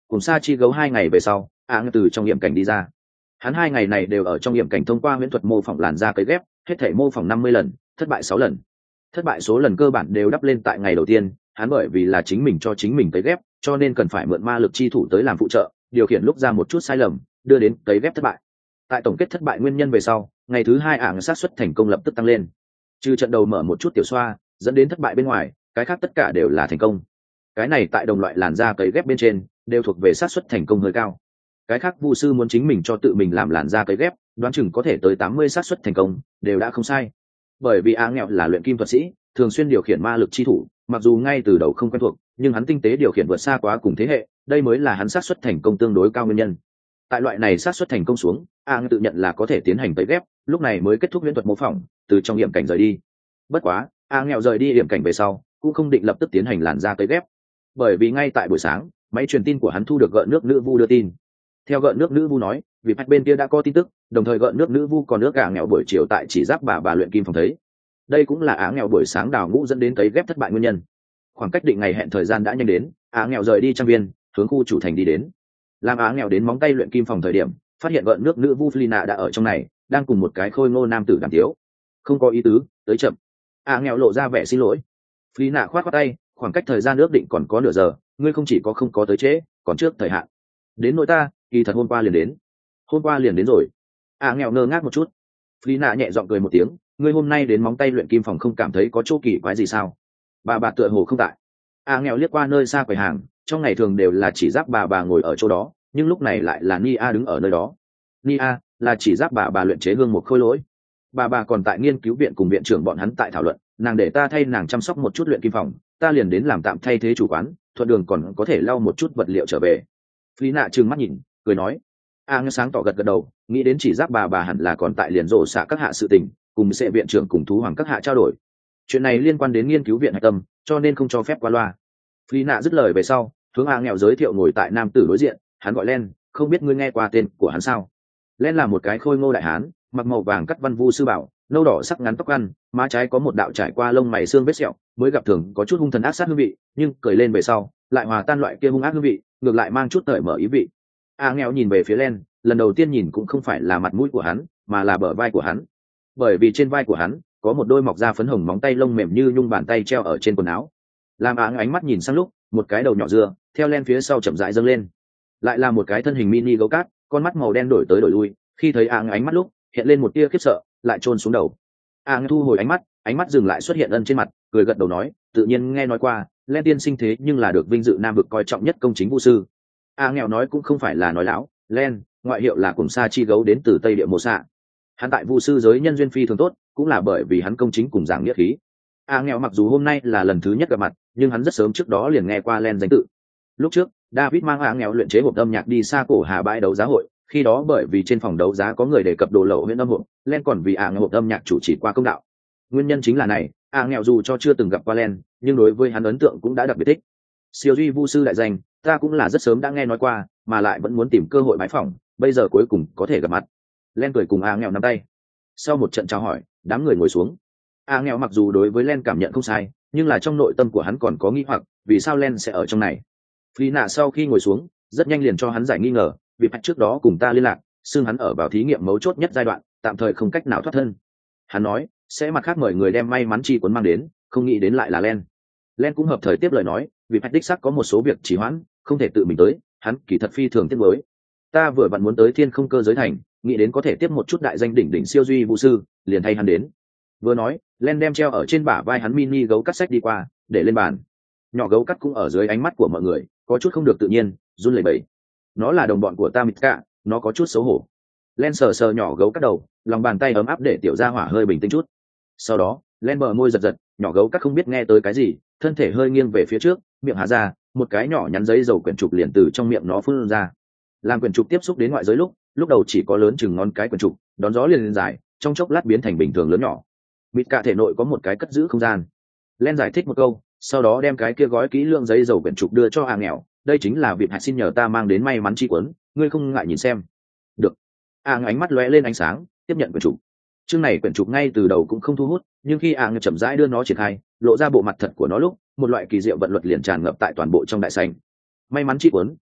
cùng sa chi gấu 2 ngày về sau từ trong nghiệm cảnh đi ra. Hắn 2 ngày này đều ở trong nghiệm cảnh thông qua huyễn thuật mô phỏng làn da cấy ghép, hết thể mô phỏng 50 lần, thất bại 6 lần. Thất bại số lần cơ bản đều đắp lên tại ngày đầu tiên. Hắn bởi vì là chính mình cho chính mình cấy ghép, cho nên cần phải mượn ma lực chi thủ tới làm phụ trợ, điều khiển lúc ra một chút sai lầm, đưa đến cấy ghép thất bại. Tại tổng kết thất bại nguyên nhân về sau, ngày thứ 2 xác suất thành công lập tức tăng lên. Trừ trận đầu mở một chút tiểu xoa dẫn đến thất bại bên ngoài, cái khác tất cả đều là thành công. Cái này tại đồng loại làn da cấy ghép bên trên đều thuộc về xác suất thành công hơi cao. Cái khác vu sư muốn chính mình cho tự mình làm làn da cấy ghép, đoán chừng có thể tới 80 xác suất thành công, đều đã không sai. Bởi vì nghèo là luyện kim thuật sĩ, thường xuyên điều khiển ma lực chi thủ, mặc dù ngay từ đầu không quen thuộc, nhưng hắn tinh tế điều khiển vượt xa quá cùng thế hệ, đây mới là hắn xác suất thành công tương đối cao nguyên nhân. Tại loại này xác suất thành công xuống, tự nhận là có thể tiến hành cấy ghép, lúc này mới kết thúc huyễn thuật mô phỏng, từ trong hiểm cảnh rời đi. Bất quá nghèo rời đi hiểm cảnh về sau cũng không định lập tức tiến hành làn da cấy ghép, bởi vì ngay tại buổi sáng máy truyền tin của hắn thu được gợn nước nữ vu đưa tin. Theo gợn nước nữ vu nói, vì hạch bên kia đã có tin tức, đồng thời gợn nước nữ vu còn nước nghèo buổi chiều tại chỉ giáp bà luyện kim phòng thấy. Đây cũng là nghèo buổi sáng đào ngũ dẫn đến cấy ghép thất bại nguyên nhân. Khoảng cách định ngày hẹn thời gian đã nhanh đến, nghèo rời đi trang viên hướng khu chủ thành đi đến. Làm nghèo đến móng tay luyện kim phòng thời điểm, phát hiện gợn nước nữ vu Flina đã ở trong này, đang cùng một cái khôi ngô nam tử đàm tiếu. Không có ý tứ, tới chậm. Nghèo lộ ra vẻ xin lỗi. Flina khoát khoát tay, khoảng cách thời gian ước định còn có nửa giờ, ngươi không chỉ có không có tới trễ, còn trước thời hạn. Đến nỗi ta, kỳ thật hôm qua liền đến. Hôm qua liền đến rồi. Nghèo ngơ ngác một chút. Flina nhẹ giọng cười một tiếng, ngươi hôm nay đến móng tay luyện kim phòng không cảm thấy có chỗ kỳ quái gì sao? Bà tựa hồ không tại. Nghèo liếc qua nơi xa quầy hàng, trong ngày thường đều là chỉ giáp bà ngồi ở chỗ đó, nhưng lúc này lại là Nia đứng ở nơi đó. Nia là chỉ giáp bà luyện chế hương một khôi lỗi. Bà còn tại nghiên cứu viện cùng viện trưởng bọn hắn tại thảo luận, nàng để ta thay nàng chăm sóc một chút luyện kim phòng, ta liền đến làm tạm thay thế chủ quán, thuận đường còn có thể lau một chút vật liệu trở về. Flina trừng mắt nhìn, cười nói. Nghe sáng tỏ gật đầu, nghĩ đến chỉ giáp bà hẳn là còn tại liền rộ xạ các hạ sự tình, cùng sẽ viện trưởng cùng thú hoàng các hạ trao đổi. Chuyện này liên quan đến nghiên cứu viện hạch tâm, cho nên không cho phép qua loa. Flina dứt lời về sau, hướng nghèo giới thiệu ngồi tại nam tử đối diện, hắn gọi Len, không biết ngươi nghe qua tên của hắn sao? Len là một cái khôi ngô đại hán, mặc màu vàng cắt văn vu sư bảo, nâu đỏ sắc ngắn tóc ăn, má trái có một đạo trải qua lông mày xương vết sẹo, mới gặp thường có chút hung thần ác sát hương vị, nhưng cười lên về sau lại hòa tan loại kia hung ác hương vị, ngược lại mang chút cởi mở ý vị. Nghèo nhìn về phía Len, lần đầu tiên nhìn cũng không phải là mặt mũi của hắn, mà là bờ vai của hắn, bởi vì trên vai của hắn có một đôi mọc ra phấn hồng móng tay lông mềm như nhung bàn tay treo ở trên quần áo. Làm ánh mắt nhìn sang lúc, một cái đầu nhỏ dưa theo Len phía sau chậm rãi dâng lên, lại là một cái thân hình mini gấu cát, con mắt màu đen đổi tới đổi lui, khi thấy ánh mắt lúc hiện lên một tia khiếp sợ, lại chôn xuống đầu. Thu hồi ánh mắt dừng lại xuất hiện ân trên mặt, cười gật đầu nói, tự nhiên nghe nói qua, Len tiên sinh thế nhưng là được vinh dự nam vực coi trọng nhất công chính vu sư. Nghèo nói cũng không phải là nói láo, Len ngoại hiệu là cùng sa chi gấu, đến từ tây địa mộ xạ. Hắn tại vu sư giới nhân duyên phi thường tốt, cũng là bởi vì hắn công chính cùng giảng nghĩa khí. Nghèo mặc dù hôm nay là lần thứ nhất gặp mặt, nhưng hắn rất sớm trước đó liền nghe qua Len danh tự. Lúc trước David mang nghèo luyện chế hộp âm nhạc đi xa cổ hà bãi đấu giá hội, khi đó bởi vì trên phòng đấu giá có người đề cập đồ lậu huyện âm hộp, Len còn vì nghèo hộp âm nhạc chủ chỉ qua công đạo. Nguyên nhân chính là này, nghèo dù cho chưa từng gặp qua Len, nhưng đối với hắn ấn tượng cũng đã đặc biệt thích. Siêu duy vu sư đại danh, ta cũng là rất sớm đã nghe nói qua, mà lại vẫn muốn tìm cơ hội bái phỏng, bây giờ cuối cùng có thể gặp mặt. Len cười cùng nghèo nắm tay. Sau một trận chào hỏi, đám người ngồi xuống. nghèo mặc dù đối với Len cảm nhận không sai, nhưng là trong nội tâm của hắn còn có nghi hoặc, vì sao Len sẽ ở trong này. Flina sau khi ngồi xuống, rất nhanh liền cho hắn giải nghi ngờ, vì hạch trước đó cùng ta liên lạc, xưng hắn ở vào thí nghiệm mấu chốt nhất giai đoạn, tạm thời không cách nào thoát thân. Hắn nói sẽ mặt khác mời người đem may mắn chi cuốn mang đến, không nghĩ đến lại là Len. Len cũng hợp thời tiếp lời nói, vì hạch đích xác có một số việc trì hoãn, không thể tự mình tới, hắn kỳ thật phi thường tiếc nuối. Ta vừa vặn muốn tới thiên không cơ giới thành, nghĩ đến có thể tiếp một chút đại danh đỉnh đỉnh siêu duy vũ sư, liền thay hắn đến. Vừa nói, Len đem treo ở trên bả vai hắn mini gấu cắt sách đi qua, để lên bàn. Nhỏ gấu cắt cũng ở dưới ánh mắt của mọi người, có chút không được tự nhiên, run lẩy bẩy. Nó là đồng bọn của ta Mika, nó có chút xấu hổ. Len sờ sờ nhỏ gấu cắt đầu, lòng bàn tay ấm áp để tiểu gia hỏa hơi bình tĩnh chút. Sau đó, Len bờ môi giật giật, nhỏ gấu cắt không biết nghe tới cái gì, thân thể hơi nghiêng về phía trước, miệng há ra, một cái nhỏ nhắn giấy dầu quyển trục liền từ trong miệng nó phun ra. Làm quyển trục tiếp xúc đến ngoại giới lúc đầu chỉ có lớn chừng ngón cái quyển trục, đón gió liền dài, trong chốc lát biến thành bình thường lớn nhỏ. Mika thể nội có một cái cất giữ không gian. Len giải thích một câu, sau đó đem cái kia gói kỹ lưỡng giấy dầu quyển trục đưa cho nghèo, đây chính là việc hạch xin nhờ ta mang đến may mắn chi cuốn, ngươi không ngại nhìn xem. Được. Ánh mắt lóe lên ánh sáng, tiếp nhận quyển trục. Chương này quyển trục ngay từ đầu cũng không thu hút, nhưng khi chậm rãi đưa nó triển khai, lộ ra bộ mặt thật của nó lúc, một loại kỳ diệu vận luật liền tràn ngập tại toàn bộ trong đại sảnh. May mắn chi cuốn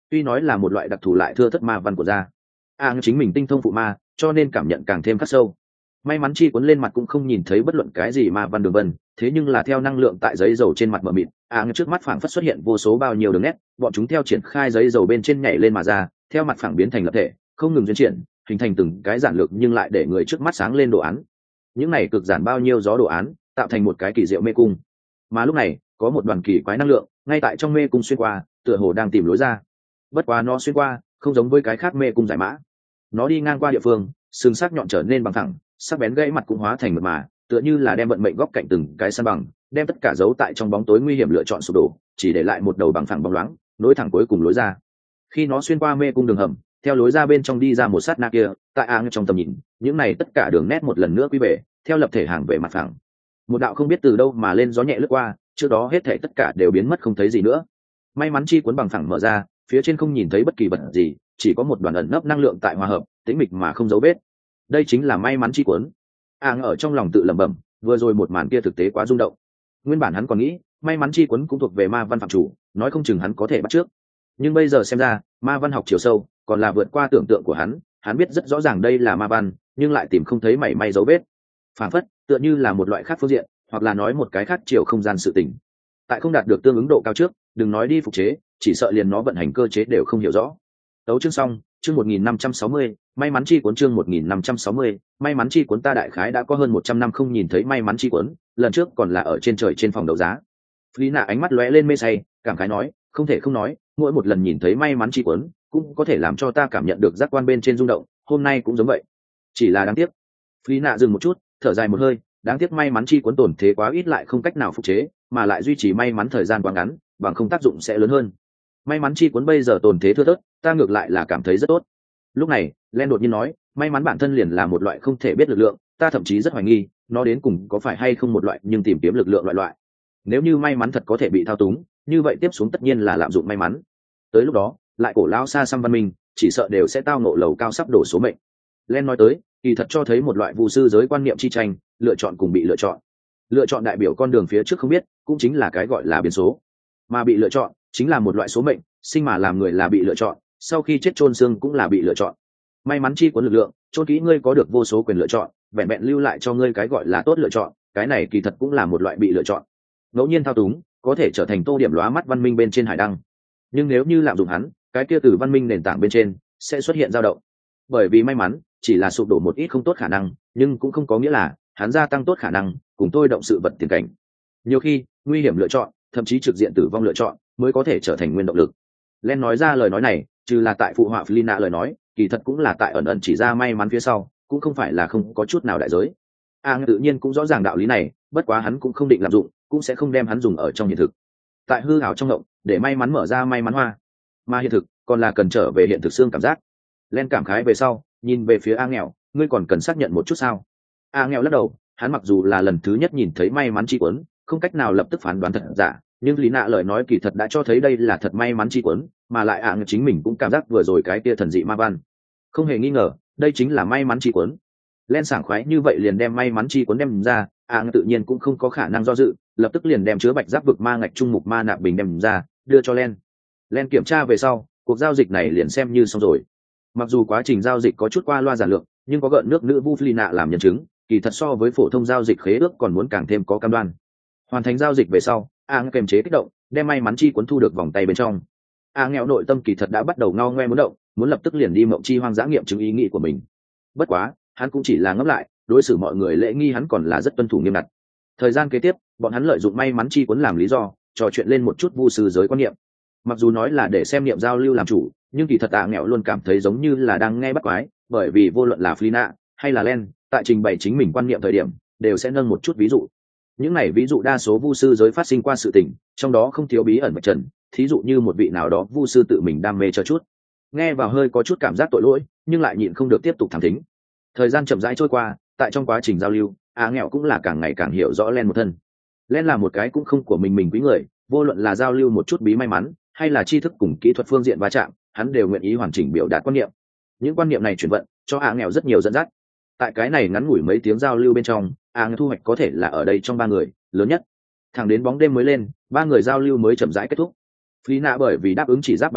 tuy nói là một loại đặc thù lại thưa thất ma văn của da. Chính mình tinh thông phụ ma, cho nên cảm nhận càng thêm khắc sâu. May mắn chi cuốn lên mặt cũng không nhìn thấy bất luận cái gì ma văn đường vân, thế nhưng là theo năng lượng tại giấy dầu trên mặt mờ mịt, trước mắt phảng phất xuất hiện vô số bao nhiêu đường nét, bọn chúng theo triển khai giấy dầu bên trên nhảy lên mà ra, theo mặt phẳng biến thành lập thể, không ngừng diễn triển, hình thành từng cái giản lược nhưng lại để người trước mắt sáng lên đồ án. Những này cực giản bao nhiêu gió đồ án, tạo thành một cái kỳ diệu mê cung. Mà lúc này, có một đoàn kỳ quái năng lượng, ngay tại trong mê cung xuyên qua, tựa hồ đang tìm lối ra. Bất quá nó xuyên qua, không giống với cái khác mê cung giải mã. Nó đi ngang qua địa phương, xương sắc nhọn trở nên bằng thẳng, sắc bén gãy mặt cũng hóa thành mượt mà, tựa như là đem vận mệnh góc cạnh từng cái san bằng, đem tất cả giấu tại trong bóng tối nguy hiểm lựa chọn sụp đổ, chỉ để lại một đầu bằng phẳng bóng loáng, nối thẳng cuối cùng lối ra. Khi nó xuyên qua mê cung đường hầm, theo lối ra bên trong đi ra một sát na kia, tại trong tầm nhìn, những này tất cả đường nét một lần nữa quy về, theo lập thể hàng về mặt phẳng. Một đạo không biết từ đâu mà lên gió nhẹ lướt qua, trước đó hết thảy tất cả đều biến mất không thấy gì nữa. May mắn chi cuốn bằng phẳng mở ra, phía trên không nhìn thấy bất kỳ vật gì, chỉ có một đoàn ẩn nấp năng lượng tại hòa hợp, tĩnh mịch mà không dấu vết. Đây chính là may mắn chi cuốn. Ở trong lòng tự lẩm bẩm, vừa rồi một màn kia thực tế quá rung động. Nguyên bản hắn còn nghĩ, may mắn chi cuốn cũng thuộc về ma văn phạm chủ, nói không chừng hắn có thể bắt trước. Nhưng bây giờ xem ra, ma văn học chiều sâu, còn là vượt qua tưởng tượng của hắn biết rất rõ ràng đây là ma văn, nhưng lại tìm không thấy mảy may dấu vết. Phản phất, tựa như là một loại khác phương diện, hoặc là nói một cái khác chiều không gian sự tình. Tại không đạt được tương ứng độ cao trước, đừng nói đi phục chế, chỉ sợ liền nó vận hành cơ chế đều không hiểu rõ. Tấu chương xong, chương 1560, may mắn chi cuốn chương 1560, may mắn chi cuốn ta đại khái đã có hơn 100 năm không nhìn thấy may mắn chi cuốn, lần trước còn là ở trên trời trên phòng đấu giá. Lina ánh mắt lóe lên mê say, cảm khái nói, không thể không nói, mỗi một lần nhìn thấy may mắn chi cuốn, cũng có thể làm cho ta cảm nhận được giác quan bên trên rung động, hôm nay cũng giống vậy. Chỉ là đáng tiếc. Lina dừng một chút, thở dài một hơi, đáng tiếc may mắn chi cuốn tổn thế quá ít lại không cách nào phục chế, mà lại duy trì may mắn thời gian quá ngắn, bằng không tác dụng sẽ lớn hơn. May mắn chi cuốn bây giờ tổn thế thưa thớt, ta ngược lại là cảm thấy rất tốt. Lúc này, Len đột nhiên nói, may mắn bản thân liền là một loại không thể biết lực lượng, ta thậm chí rất hoài nghi, nó đến cùng có phải hay không một loại nhưng tìm kiếm lực lượng loại. Nếu như may mắn thật có thể bị thao túng, như vậy tiếp xuống tất nhiên là lạm dụng may mắn. Tới lúc đó, lại cổ lao xa xăm văn minh, chỉ sợ đều sẽ tao ngộ lầu cao sắp đổ số mệnh. Len nói tới, kỳ thật cho thấy một loại vu sư giới quan niệm chi tranh, lựa chọn cùng bị lựa chọn. Lựa chọn đại biểu con đường phía trước không biết, cũng chính là cái gọi là biến số. Mà bị lựa chọn, chính là một loại số mệnh, sinh mà làm người là bị lựa chọn, sau khi chết chôn xương cũng là bị lựa chọn. May mắn chi cuốn lực lượng, chôn kỹ ngươi có được vô số quyền lựa chọn, vẹn vẹn lưu lại cho ngươi cái gọi là tốt lựa chọn, cái này kỳ thật cũng là một loại bị lựa chọn. Ngẫu nhiên thao túng, có thể trở thành tô điểm lóa mắt văn minh bên trên hải đăng. Nhưng nếu như lạm dụng hắn, cái kia từ văn minh nền tảng bên trên sẽ xuất hiện dao động. Bởi vì may mắn chỉ là sụp đổ một ít không tốt khả năng, nhưng cũng không có nghĩa là hắn gia tăng tốt khả năng, cùng tôi động sự vật tiền cảnh. Nhiều khi, nguy hiểm lựa chọn, thậm chí trực diện tử vong lựa chọn, mới có thể trở thành nguyên động lực. Len nói ra lời nói này, trừ là tại phụ họa Lina lời nói, kỳ thật cũng là tại ẩn ẩn chỉ ra may mắn phía sau, cũng không phải là không có chút nào đại giới. Tự nhiên cũng rõ ràng đạo lý này, bất quá hắn cũng không định lạm dụng, cũng sẽ không đem hắn dùng ở trong hiện thực. Tại hư ảo trong động, để may mắn mở ra may mắn hoa, mà hiện thực còn là cần trở về hiện thực xương cảm giác. Len cảm khái về sau, nhìn về phía nghèo, ngươi còn cần xác nhận một chút sao? Nghèo lắc đầu, hắn mặc dù là lần thứ nhất nhìn thấy may mắn chi cuốn, không cách nào lập tức phán đoán thật giả, nhưng lý nạ lời nói kỳ thật đã cho thấy đây là thật may mắn chi cuốn, mà lại chính mình cũng cảm giác vừa rồi cái kia thần dị ma văn, không hề nghi ngờ, đây chính là may mắn chi cuốn. Len sảng khoái như vậy liền đem may mắn chi cuốn đem ra, tự nhiên cũng không có khả năng do dự, lập tức liền đem chứa bạch giáp vực ma ngạch trung mục ma nạp bình đem ra, đưa cho Len. Len kiểm tra về sau, cuộc giao dịch này liền xem như xong rồi. Mặc dù quá trình giao dịch có chút qua loa giản lược, nhưng có gợn nước nữ vu Lina làm nhân chứng, kỳ thật so với phổ thông giao dịch khế ước còn muốn càng thêm có cam đoan. Hoàn thành giao dịch về sau, kềm chế kích động, đem may mắn chi cuốn thu được vòng tay bên trong. Nghèo nội tâm kỳ thật đã bắt đầu ngao ngoe muốn động, muốn lập tức liền đi mộng chi hoang dã nghiệm chứng ý nghĩ của mình. Bất quá, hắn cũng chỉ là ngẫm lại, đối xử mọi người lễ nghi hắn còn là rất tuân thủ nghiêm ngặt. Thời gian kế tiếp, bọn hắn lợi dụng may mắn chi cuốn làm lý do, trò chuyện lên một chút vu sư giới quan niệm. Mặc dù nói là để xem niệm giao lưu làm chủ, nhưng kỳ thật nghèo luôn cảm thấy giống như là đang nghe bắt quái, bởi vì vô luận là Lina hay là Len, tại trình bày chính mình quan niệm thời điểm, đều sẽ nâng một chút ví dụ. Những này ví dụ đa số vu sư giới phát sinh qua sự tình, trong đó không thiếu bí ẩn vạch trần, thí dụ như một vị nào đó vu sư tự mình đam mê cho chút, nghe vào hơi có chút cảm giác tội lỗi, nhưng lại nhịn không được tiếp tục thẳng thính. Thời gian chậm rãi trôi qua, tại trong quá trình giao lưu, nghèo cũng là càng ngày càng hiểu rõ Len một thân. Len là một cái cũng không của mình quý người, vô luận là giao lưu một chút bí may mắn, hay là tri thức cùng kỹ thuật phương diện va chạm, hắn đều nguyện ý hoàn chỉnh biểu đạt quan niệm. Những quan niệm này chuyển vận cho nghèo rất nhiều dẫn dắt. Tại cái này ngắn ngủi mấy tiếng giao lưu bên trong, thu hoạch có thể là ở đây trong ba người lớn nhất. Thẳng đến bóng đêm mới lên, ba người giao lưu mới chậm rãi kết thúc. Lina bởi vì đáp ứng chỉ giáp bà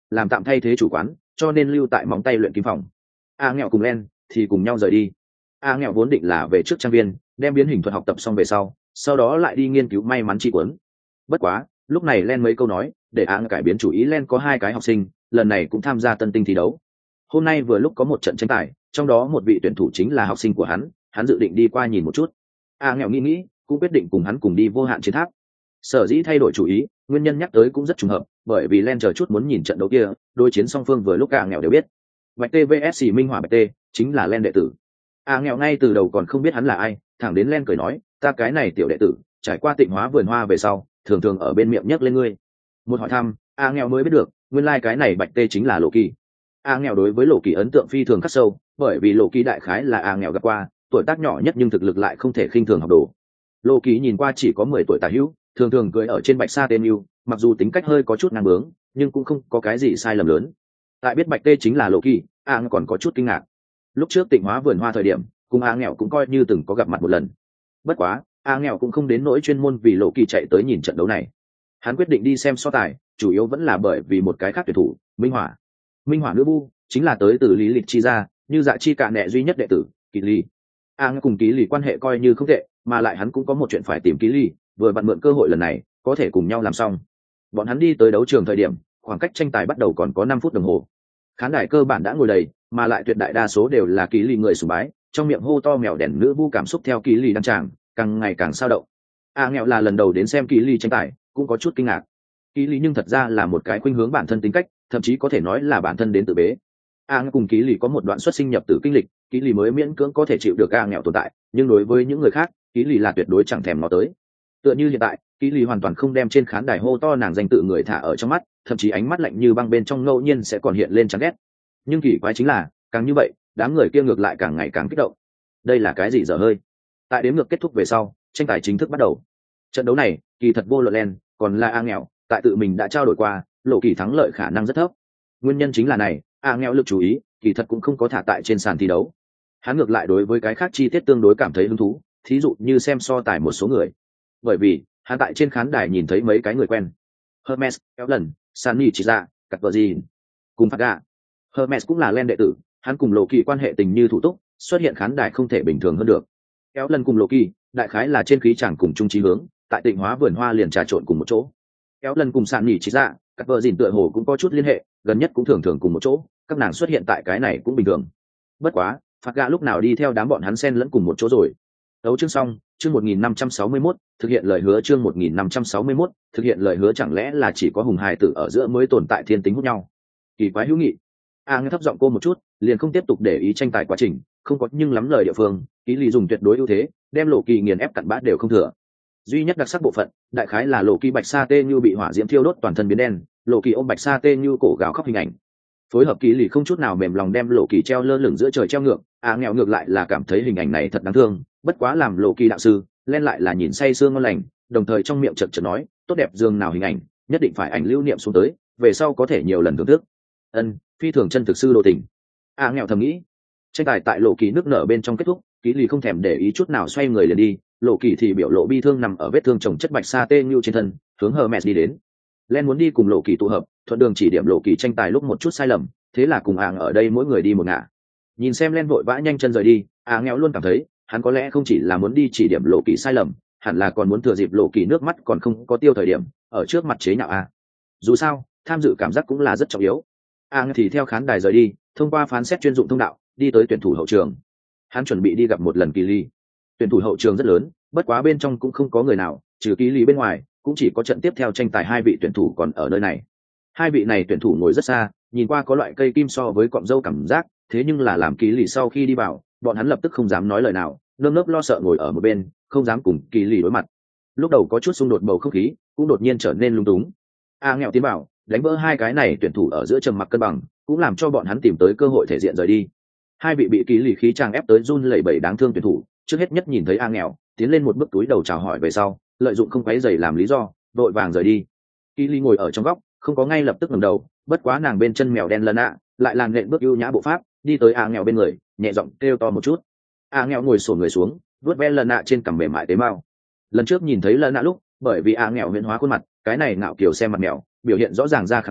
làm tạm thay thế chủ quán, cho nên lưu tại móng tay luyện kim phòng. A Nghèo cùng Len thì cùng nhau rời đi. A Nghèo vốn định là về trước trang viên, đem biến hình thuật học tập xong về sau đó lại đi nghiên cứu may mắn chi cuốn. Bất quá lúc này Len mấy câu nói để A Nghèo cải biến chủ ý. Len có 2 cái học sinh lần này cũng tham gia tân tinh thi đấu. Hôm nay vừa lúc có một trận tranh tài, trong đó một vị tuyển thủ chính là học sinh của hắn dự định đi qua nhìn một chút. A Nghèo nghĩ cũng quyết định cùng hắn cùng đi vô hạn chiến tháp. Sở dĩ thay đổi chủ ý, nguyên nhân nhắc tới cũng rất trùng hợp, bởi vì Len chờ chút muốn nhìn trận đấu kia, đối chiến song phương vừa lúc A Nghèo đều biết. Bạch Tê vs Minh Hỏa Bạch Tê chính là Len đệ tử. A Nghèo ngay từ đầu còn không biết hắn là ai, thẳng đến Len cười nói, ta cái này tiểu đệ tử trải qua Tịnh Hóa vườn hoa về sau thường thường ở bên miệng nhắc lên ngươi. Một hỏi thăm, A Nghèo mới biết được nguyên lai cái này Bạch Tê chính là Lộ Kỳ. A Nghèo đối với Lộ Kỳ ấn tượng phi thường khắc sâu, bởi vì Lộ Kỳ đại khái là A Nghèo gặp qua tuổi tác nhỏ nhất nhưng thực lực lại không thể khinh thường học đồ. Lộ Kỳ nhìn qua chỉ có 10 tuổi tả hữu, thường thường cười ở trên bạch sa tên yêu, mặc dù tính cách hơi có chút ngang bướng nhưng cũng không có cái gì sai lầm lớn. Tại biết Bạch Tê chính là Lộ Kỳ, A Nghèo còn có chút kinh ngạc. Lúc trước Tịnh Hóa vườn hoa thời điểm cùng A Nghèo cũng coi như từng có gặp mặt một lần. Bất quá A Nghèo cũng không đến nỗi chuyên môn vì Lộ Kỳ chạy tới nhìn trận đấu này. Hắn quyết định đi xem so tài chủ yếu vẫn là bởi vì một cái khác tuyển thủ, Minh Hỏa nữ vu chính là tới từ Lý Lịch Chi ra, như Dạ Chi Cả Nệ duy nhất đệ tử Kỳ Ly. A Nghèo cùng Kỳ Ly quan hệ coi như không tệ, mà lại hắn cũng có một chuyện phải tìm Kỳ Ly, vừa vặn mượn cơ hội lần này có thể cùng nhau làm xong. Bọn hắn đi tới đấu trường thời điểm khoảng cách tranh tài bắt đầu còn có 5 phút đồng hồ. Khán đài cơ bản đã ngồi đầy, mà lại tuyệt đại đa số đều là Kỳ Ly người sùng bái, trong miệng hô to mèo đèn nữ vu cảm xúc theo Kỳ Ly đăng tràng càng ngày càng sao động. A Nghèo là lần đầu đến xem Kỳ Ly tranh tài cũng có chút kinh ngạc. Kỳ Ly nhưng thật ra là một cái khuynh hướng bản thân tính cách, thậm chí có thể nói là bản thân đến từ bé. A Nghèo cùng Kỳ Ly có một đoạn xuất sinh nhập tử kinh lịch, Kỳ Ly mới miễn cưỡng có thể chịu được A Nghèo tồn tại, nhưng đối với những người khác Kỳ Ly là tuyệt đối chẳng thèm nó tới. Tựa như hiện tại Kỳ Ly hoàn toàn không đem trên khán đài hô to nàng danh tự người thả ở trong mắt, thậm chí ánh mắt lạnh như băng bên trong ngẫu nhiên sẽ còn hiện lên chán ghét. Nhưng kỳ quái chính là càng như vậy đám người kia ngược lại càng ngày càng kích động. Đây là cái gì dở hơi? Tại đếm ngược kết thúc về sau tranh tài chính thức bắt đầu. Trận đấu này kỳ thật vô luận Len còn là A Nghèo tại tự mình đã trao đổi qua, Lộ Kỳ thắng lợi khả năng rất thấp. Nguyên nhân chính là này, A Nghèo lực chú ý kỳ thật cũng không có thả tại trên sàn thi đấu. Hắn ngược lại đối với cái khác chi tiết tương đối cảm thấy hứng thú, thí dụ như xem so tài một số người. Bởi vì hắn tại trên khán đài nhìn thấy mấy cái người quen: Hermes, Ellen, Sunny chỉ ra, cặp vợ gì cùng Phát Gà. Hermes cũng là Len đệ tử, hắn cùng Lộ Kỳ quan hệ tình như thủ túc, xuất hiện khán đài không thể bình thường hơn được. Ellen cùng Lộ Kỳ đại khái là trên khí chẳng cùng chung chí hướng, tại Tịnh Hóa vườn hoa liền trà trộn cùng một chỗ. Ellen cùng Sunny chỉ ra, cặp vợ gì tựa hồ cũng có chút liên hệ, gần nhất cũng thường thường cùng một chỗ, các nàng xuất hiện tại cái này cũng bình thường. Bất quá Phát Gà lúc nào đi theo đám bọn hắn xen lẫn cùng một chỗ rồi. Đấu chương xong, chương 1561, thực hiện lời hứa. Chương 1561, thực hiện lời hứa. Chẳng lẽ là chỉ có hùng hài tử ở giữa mới tồn tại thiên tính hút nhau? Kỳ quái hữu nghị. A Nghe thấp giọng cô một chút, liền không tiếp tục để ý tranh tài quá trình, không có nhưng lắm lời địa phương, Kỳ Ly dùng tuyệt đối ưu thế, đem Lộ Kỳ nghiền ép cặn bã đều không thừa. Duy nhất đặc sắc bộ phận, đại khái là Lộ Kỳ bạch sa tê như bị hỏa diễm thiêu đốt toàn thân biến đen, Lộ Kỳ ôm bạch sa tê như cổ gào khóc hình ảnh. Phối hợp Kỳ Ly không chút nào mềm lòng đem Lộ Kỳ treo lơ lửng giữa trời treo ngược, A Nghèo ngược lại là cảm thấy hình ảnh này thật đáng thương, bất quá làm Lộ Kỳ đạo sư, Len lại là nhìn say sương ngon lành, đồng thời trong miệng chợt chợt nói, tốt đẹp dương nào hình ảnh, nhất định phải ảnh lưu niệm xuống tới, về sau có thể nhiều lần thưởng thức. Phi thường chân thực sư đồ tình. A Nghèo thầm nghĩ. Tranh tài tại Lộ Kỳ nước nở bên trong kết thúc, Kỳ Ly không thèm để ý chút nào xoay người liền đi, Lộ Kỳ thì biểu lộ bi thương nằm ở vết thương chồng chất bạch sa tê như trên thân, hướng Hermes đi đến. Len muốn đi cùng Lộ Kỳ tụ hợp, thuận đường chỉ điểm Lộ Kỳ tranh tài lúc một chút sai lầm, thế là cùng ở đây mỗi người đi một ngả. Nhìn xem Len vội vã nhanh chân rời đi, A Nghèo luôn cảm thấy hắn có lẽ không chỉ là muốn đi chỉ điểm Lộ Kỳ sai lầm, hẳn là còn muốn thừa dịp Lộ Kỳ nước mắt còn không có tiêu thời điểm, ở trước mặt chế nhạo A. Dù sao tham dự cảm giác cũng là rất trọng yếu. A thì theo khán đài rời đi, thông qua phán xét chuyên dụng thông đạo đi tới tuyển thủ hậu trường. Hắn chuẩn bị đi gặp một lần Kỳ Ly. Tuyển thủ hậu trường rất lớn, bất quá bên trong cũng không có người nào, trừ Kỳ Ly bên ngoài cũng chỉ có trận tiếp theo tranh tài 2 vị tuyển thủ còn ở nơi này. 2 vị này tuyển thủ ngồi rất xa, nhìn qua có loại cây kim so với cọng dâu cảm giác, thế nhưng là làm Kỳ Ly sau khi đi vào, bọn hắn lập tức không dám nói lời nào, nơm nớp lo sợ ngồi ở một bên, không dám cùng Kỳ Ly đối mặt. Lúc đầu có chút xung đột bầu không khí cũng đột nhiên trở nên lung túng. A Nghèo tiến vào đánh vỡ 2 cái này tuyển thủ ở giữa trầm mặc cân bằng, cũng làm cho bọn hắn tìm tới cơ hội thể diện rời đi. 2 vị bị Kỳ Ly khí trang ép tới run lẩy bẩy đáng thương tuyển thủ, trước hết nhất nhìn thấy A Nghèo, tiến lên một bước túi đầu chào hỏi về sau, lợi dụng không quấy rầy làm lý do, vội vàng rời đi. Kỳ Ly ngồi ở trong góc, không có ngay lập tức ngẩng đầu, bất quá nàng bên chân mèo đen lần lại làn nện bước ưu nhã bộ pháp, đi tới A Nghèo bên người, nhẹ giọng kêu to một chút. A Nghèo ngồi xổm người xuống, vuốt ve lần trên cằm mềm mại tế mao. Lần trước nhìn thấy lần lúc, bởi vì A Nghèo huyễn hóa khuôn mặt, cái này ngạo kiều xem mặt mèo, biểu hiện rõ ràng ra kháng cự,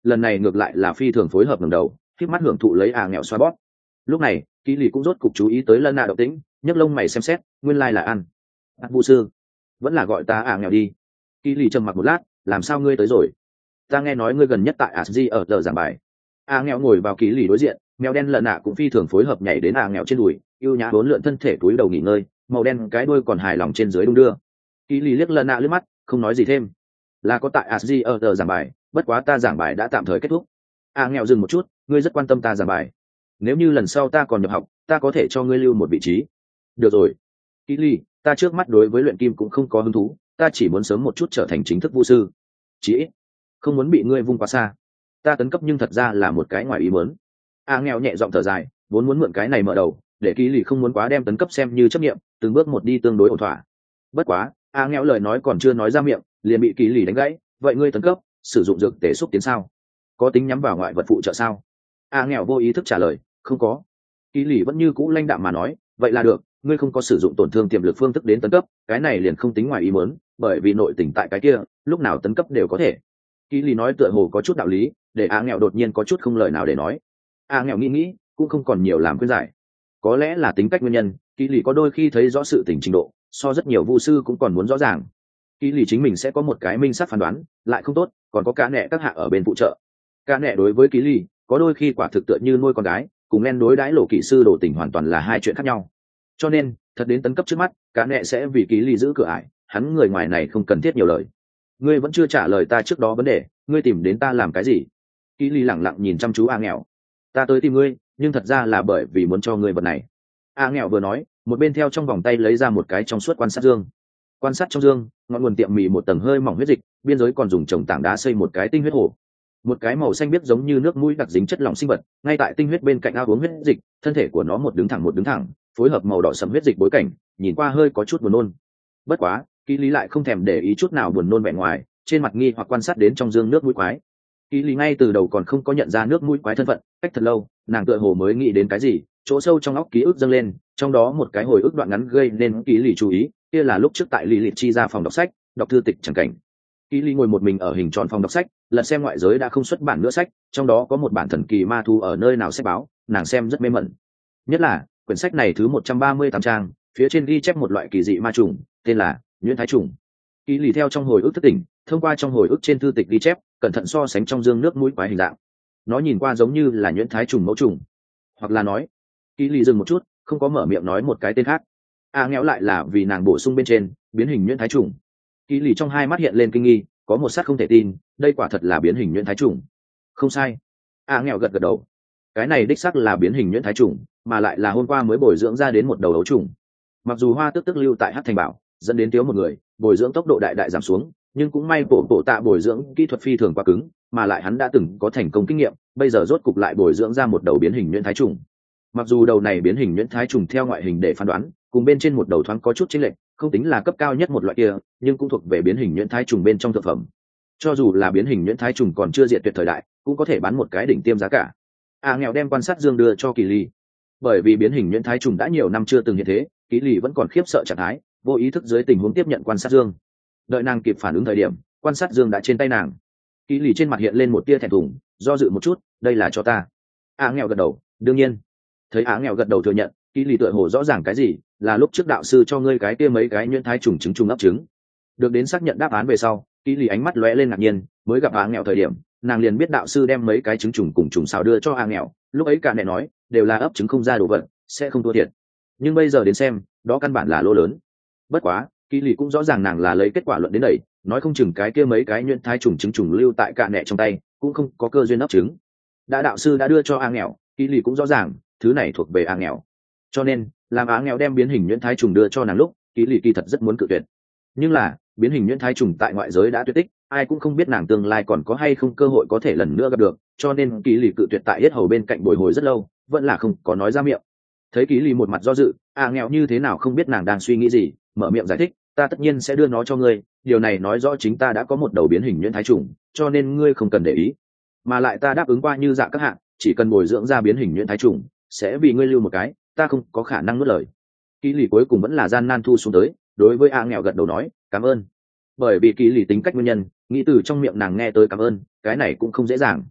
lần này ngược lại là phi thường phối hợp ngầm đầu khiếp mắt hưởng thụ lấy nghèo xoa bóp. Lúc này Kỳ lì cũng rốt cục chú ý tới lân nạ động tĩnh, nhấc lông mày xem xét, nguyên lai là ăn. Vu sư, vẫn là gọi ta nghèo đi. Kỳ lì trầm mặc một lát, làm sao ngươi tới rồi? Ta nghe nói ngươi gần nhất tại Asdi ở giờ giảng bài. Nghèo ngồi vào Kỳ lì đối diện, mèo đen lợn nạ cũng phi thường phối hợp nhảy đến nghèo trên đùi, yêu nhã bốn lượn thân thể túi đầu nghỉ ngơi, màu đen cái đuôi còn hài lòng trên dưới đung đưa. Kỳ lì liếc lợn nạ liếc mắt, không nói gì thêm. Là có tại Asdi ở giờ giảng bài, bất quá ta giảng bài đã tạm thời kết thúc. Nghèo dừng một chút, ngươi rất quan tâm ta giảng bài. Nếu như lần sau ta còn nhập học, ta có thể cho ngươi lưu một vị trí. Được rồi. Kỳ lì, ta trước mắt đối với luyện kim cũng không có hứng thú, ta chỉ muốn sớm một chút trở thành chính thức vũ sư. Chỉ ít, không muốn bị ngươi vung quá xa. Ta tấn cấp nhưng thật ra là một cái ngoài ý muốn. Nghèo nhẹ giọng thở dài, vốn muốn mượn cái này mở đầu, để Kỳ lì không muốn quá đem tấn cấp xem như chấp nghiệm, từng bước một đi tương đối ổn thỏa. Bất quá, nghèo lời nói còn chưa nói ra miệng, liền bị Kỳ lì đánh gãy. Vậy ngươi tấn cấp, sử dụng dược tể xúc tiến sao? Có tính nhắm vào ngoại vật phụ trợ sao? Nghèo vô ý thức trả lời, không có. Kỳ lì vẫn như cũ lãnh đạm mà nói, vậy là được, ngươi không có sử dụng tổn thương tiềm lực phương thức đến tấn cấp, cái này liền không tính ngoài ý muốn, bởi vì nội tình tại cái kia, lúc nào tấn cấp đều có thể. Kỳ lì nói tựa hồ có chút đạo lý, để nghèo đột nhiên có chút không lời nào để nói. Nghèo nghĩ cũng không còn nhiều làm khuyên giải. Có lẽ là tính cách nguyên nhân, Kỳ lì có đôi khi thấy rõ sự tình trình độ, so rất nhiều vu sư cũng còn muốn rõ ràng. Kỳ lì chính mình sẽ có một cái minh xác phán đoán, lại không tốt, còn có cá nẹ các hạ ở bên phụ trợ. Cá nẹ đối với Kỳ lì, có đôi khi quả thực tựa như nuôi con gái, cùng len đối đãi lộ kỹ sư đồ tình hoàn toàn là hai chuyện khác nhau. Cho nên thật đến tấn cấp trước mắt, cá nẹ sẽ vì Kỳ lì giữ cửa ải, hắn người ngoài này không cần thiết nhiều lời. Ngươi vẫn chưa trả lời ta trước đó vấn đề, ngươi tìm đến ta làm cái gì? Kỳ lì lẳng lặng nhìn chăm chú nghèo. Ta tới tìm ngươi, nhưng thật ra là bởi vì muốn cho ngươi vật này. Nghèo vừa nói, một bên theo trong vòng tay lấy ra một cái trong suốt quan sát dương. Quan sát trong dương, ngọn nguồn tiệm mì một tầng hơi mỏng huyết dịch, biên giới còn dùng trồng tảng đá xây một cái tinh huyết hồ. Một cái màu xanh biếc giống như nước mũi đặc dính chất lỏng sinh vật, ngay tại tinh huyết bên cạnh ao uống huyết dịch, thân thể của nó một đứng thẳng, phối hợp màu đỏ sẫm huyết dịch bối cảnh, nhìn qua hơi có chút buồn nôn. Bất quá, Kỳ lý lại không thèm để ý chút nào buồn nôn vẻ ngoài, trên mặt nghi hoặc quan sát đến trong dương nước mũi quái. Kỳ lý ngay từ đầu còn không có nhận ra nước mũi quái thân phận, cách thật lâu, nàng tựa hồ mới nghĩ đến cái gì, chỗ sâu trong óc ký ức dâng lên, trong đó một cái hồi ức đoạn ngắn gây nên Kỳ lý chú ý, kia là lúc trước tại Lý Lịch chi ra phòng đọc sách, đọc thư tịch chẳng cảnh. Kỳ lý ngồi một mình ở hình tròn phòng đọc sách, lật xem ngoại giới đã không xuất bản nữa sách, trong đó có một bản thần kỳ ma thu ở nơi nào sách báo, nàng xem rất mê mẩn. Nhất là quyển sách này thứ 138 trang, phía trên ghi chép một loại kỳ dị ma trùng, tên là nhuyễn thái trùng. Kỳ lý theo trong hồi ức thức tỉnh, thông qua trong hồi ức trên thư tịch ghi chép, cẩn thận so sánh trong dương nước mũi quái hình dạng. Nó nhìn qua giống như là nhuyễn thái trùng mẫu trùng, hoặc là nói, Kỳ lý dừng một chút, không có mở miệng nói một cái tên khác. Nghẽo lại là vì nàng bổ sung bên trên biến hình nhuyễn thái trùng. Kỳ lý trong hai mắt hiện lên kinh nghi, có một sát không thể tin, đây quả thật là biến hình nhuyễn thái trùng. Không sai. Nghẽo gật gật đầu. Cái này đích xác là biến hình nhuyễn thái trùng, mà lại là hôm qua mới bồi dưỡng ra đến một đầu ấu trùng. Mặc dù Hoa Tước lưu tại Hắc Thành Bảo, dẫn đến thiếu một người, bồi dưỡng tốc độ đại giảm xuống, nhưng cũng may bộ tạ bồi dưỡng kỹ thuật phi thường quá cứng, mà lại hắn đã từng có thành công kinh nghiệm, bây giờ rốt cục lại bồi dưỡng ra một đầu biến hình nhuyễn thái trùng. Mặc dù đầu này biến hình nhuyễn thái trùng theo ngoại hình để phán đoán, cùng bên trên một đầu thoáng có chút chênh lệch, không tính là cấp cao nhất một loại kia, nhưng cũng thuộc về biến hình nhuyễn thái trùng bên trong thượng phẩm. Cho dù là biến hình nhuyễn thái trùng còn chưa diệt tuyệt thời đại, cũng có thể bán một cái đỉnh tiêm giá cả. Nghèo đem quan sát dương đưa cho Kỳ Ly. Bởi vì biến hình nhuyễn thái trùng đã nhiều năm chưa từng hiện thế, Kỳ Ly vẫn còn khiếp sợ trạng thái, vô ý thức dưới tình huống tiếp nhận quan sát dương. Đợi nàng kịp phản ứng thời điểm, quan sát dương đã trên tay nàng. Kỳ Ly trên mặt hiện lên một tia thẹn thùng, do dự một chút, đây là cho ta. Nghèo gật đầu, đương nhiên. Thấy nghèo gật đầu thừa nhận, Kỳ Ly tựa hồ rõ ràng cái gì, là lúc trước đạo sư cho ngươi cái kia mấy cái nhuyễn thái trùng trứng ấp trứng. Được đến xác nhận đáp án về sau, Kỳ Ly ánh mắt lóe lên ngạc nhiên, mới gặp nghèo thời điểm, nàng liền biết đạo sư đem mấy cái trứng trùng cùng trùng xào đưa cho nghèo, lúc ấy cả mẹ nói đều là ấp trứng không ra đồ vật, sẽ không thua thiệt. Nhưng bây giờ đến xem, đó căn bản là lỗ lớn. Bất quá, Kỳ Ly cũng rõ ràng nàng là lấy kết quả luận đến đẩy, nói không chừng cái kia mấy cái nhuyễn thái trùng trùng lưu tại cả mẹ trong tay, cũng không có cơ duyên ấp trứng. Đã đạo sư đã đưa cho nghèo, Kỳ Ly cũng rõ ràng, thứ này thuộc về nghèo. Cho nên, làm nghèo đem biến hình nhuyễn thái trùng đưa cho nàng lúc, Kỳ Ly kỳ thật rất muốn cự tuyệt. Nhưng là, biến hình nhuyễn thái trùng tại ngoại giới đã tuyệt tích, ai cũng không biết nàng tương lai còn có hay không cơ hội có thể lần nữa gặp được, cho nên Kỳ Ly cự tuyệt tại yết hầu bên cạnh bồi hồi rất lâu, vẫn là không có nói ra miệng. Thấy Kỳ Ly một mặt do dự, nghèo như thế nào không biết nàng đang suy nghĩ gì, mở miệng giải thích, ta tất nhiên sẽ đưa nó cho ngươi, điều này nói rõ chính ta đã có một đầu biến hình nhuyễn thái trùng, cho nên ngươi không cần để ý. Mà lại ta đáp ứng qua như dạ các hạng, chỉ cần bồi dưỡng ra biến hình nhuyễn thái trùng, sẽ vì ngươi lưu một cái, ta không có khả năng nuốt lời. Kỳ Ly cuối cùng vẫn là gian nan thu xuống tới, đối với nghèo gật đầu nói, cảm ơn. Bởi vì Kỳ Ly tính cách nguyên nhân, nghĩ từ trong miệng nàng nghe tới cảm ơn, cái này cũng không dễ dàng.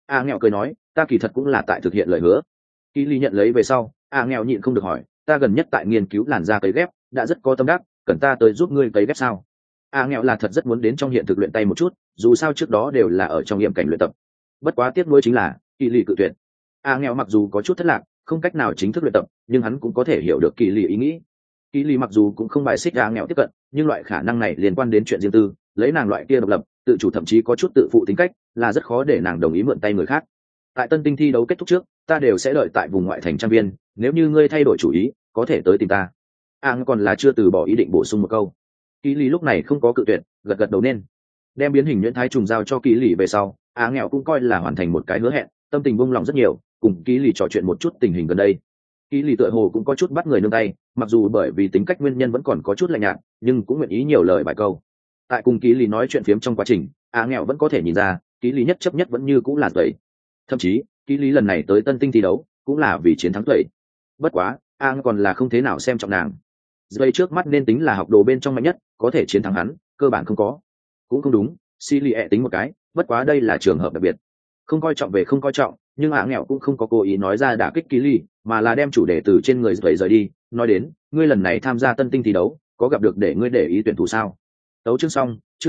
nghèo cười nói, ta kỳ thật cũng là tại thực hiện lời hứa. Kỳ ly nhận lấy về sau, nghèo nhịn không được hỏi, ta gần nhất tại nghiên cứu làn da cấy ghép, đã rất có tâm đắc, cần ta tới giúp ngươi cấy ghép sao? Nghèo là thật rất muốn đến trong hiện thực luyện tay một chút, dù sao trước đó đều là ở trong hiểm cảnh luyện tập. Bất quá tiếc nuối chính là Kỳ ly cự tuyệt. Nghèo mặc dù có chút thất lạc, không cách nào chính thức luyện tập, nhưng hắn cũng có thể hiểu được Kỳ ly ý nghĩ. Kỳ ly mặc dù cũng không bài xích nghèo tiếp cận, nhưng loại khả năng này liên quan đến chuyện riêng tư, lấy nàng loại kia độc lập, tự chủ thậm chí có chút tự phụ tính cách, là rất khó để nàng đồng ý mượn tay người khác. Tại tân tinh thi đấu kết thúc trước, ta đều sẽ đợi tại vùng ngoại thành trang viên, nếu như ngươi thay đổi chủ ý, có thể tới tìm ta. Còn là chưa từ bỏ ý định bổ sung một câu. Kỳ lì lúc này không có cự tuyệt, gật gật đầu nên đem biến hình nhuyễn thái trùng giao cho Kỳ lì về sau, nghèo cũng coi là hoàn thành một cái hứa hẹn, tâm tình buông lòng rất nhiều, cùng Kỳ lì trò chuyện một chút tình hình gần đây. Kỳ lì tựa hồ cũng có chút bắt người nương tay, mặc dù bởi vì tính cách nguyên nhân vẫn còn có chút lạnh nhạt, nhưng cũng nguyện ý nhiều lời vài câu. Tại cùng Kỳ lì nói chuyện phiếm trong quá trình, nghèo vẫn có thể nhìn ra Kỳ lì nhất chấp nhất vẫn như cũng là vậy. Thậm chí Kỳ lý lần này tới tân tinh thi đấu cũng là vì chiến thắng vậy. Bất quá còn là không thế nào xem trọng nàng. Dây trước mắt nên tính là học đồ bên trong mạnh nhất, có thể chiến thắng hắn cơ bản không có. Cũng không đúng, Silie tính một cái, bất quá đây là trường hợp đặc biệt. Không coi trọng về không coi trọng, nhưng nghèo cũng không có cố ý nói ra đả kích Kỳ lý, mà là đem chủ đề từ trên người dậy rời đi, nói đến ngươi lần này tham gia tân tinh thi đấu có gặp được để ngươi để ý tuyển thủ sao? Tấu chương xong, chương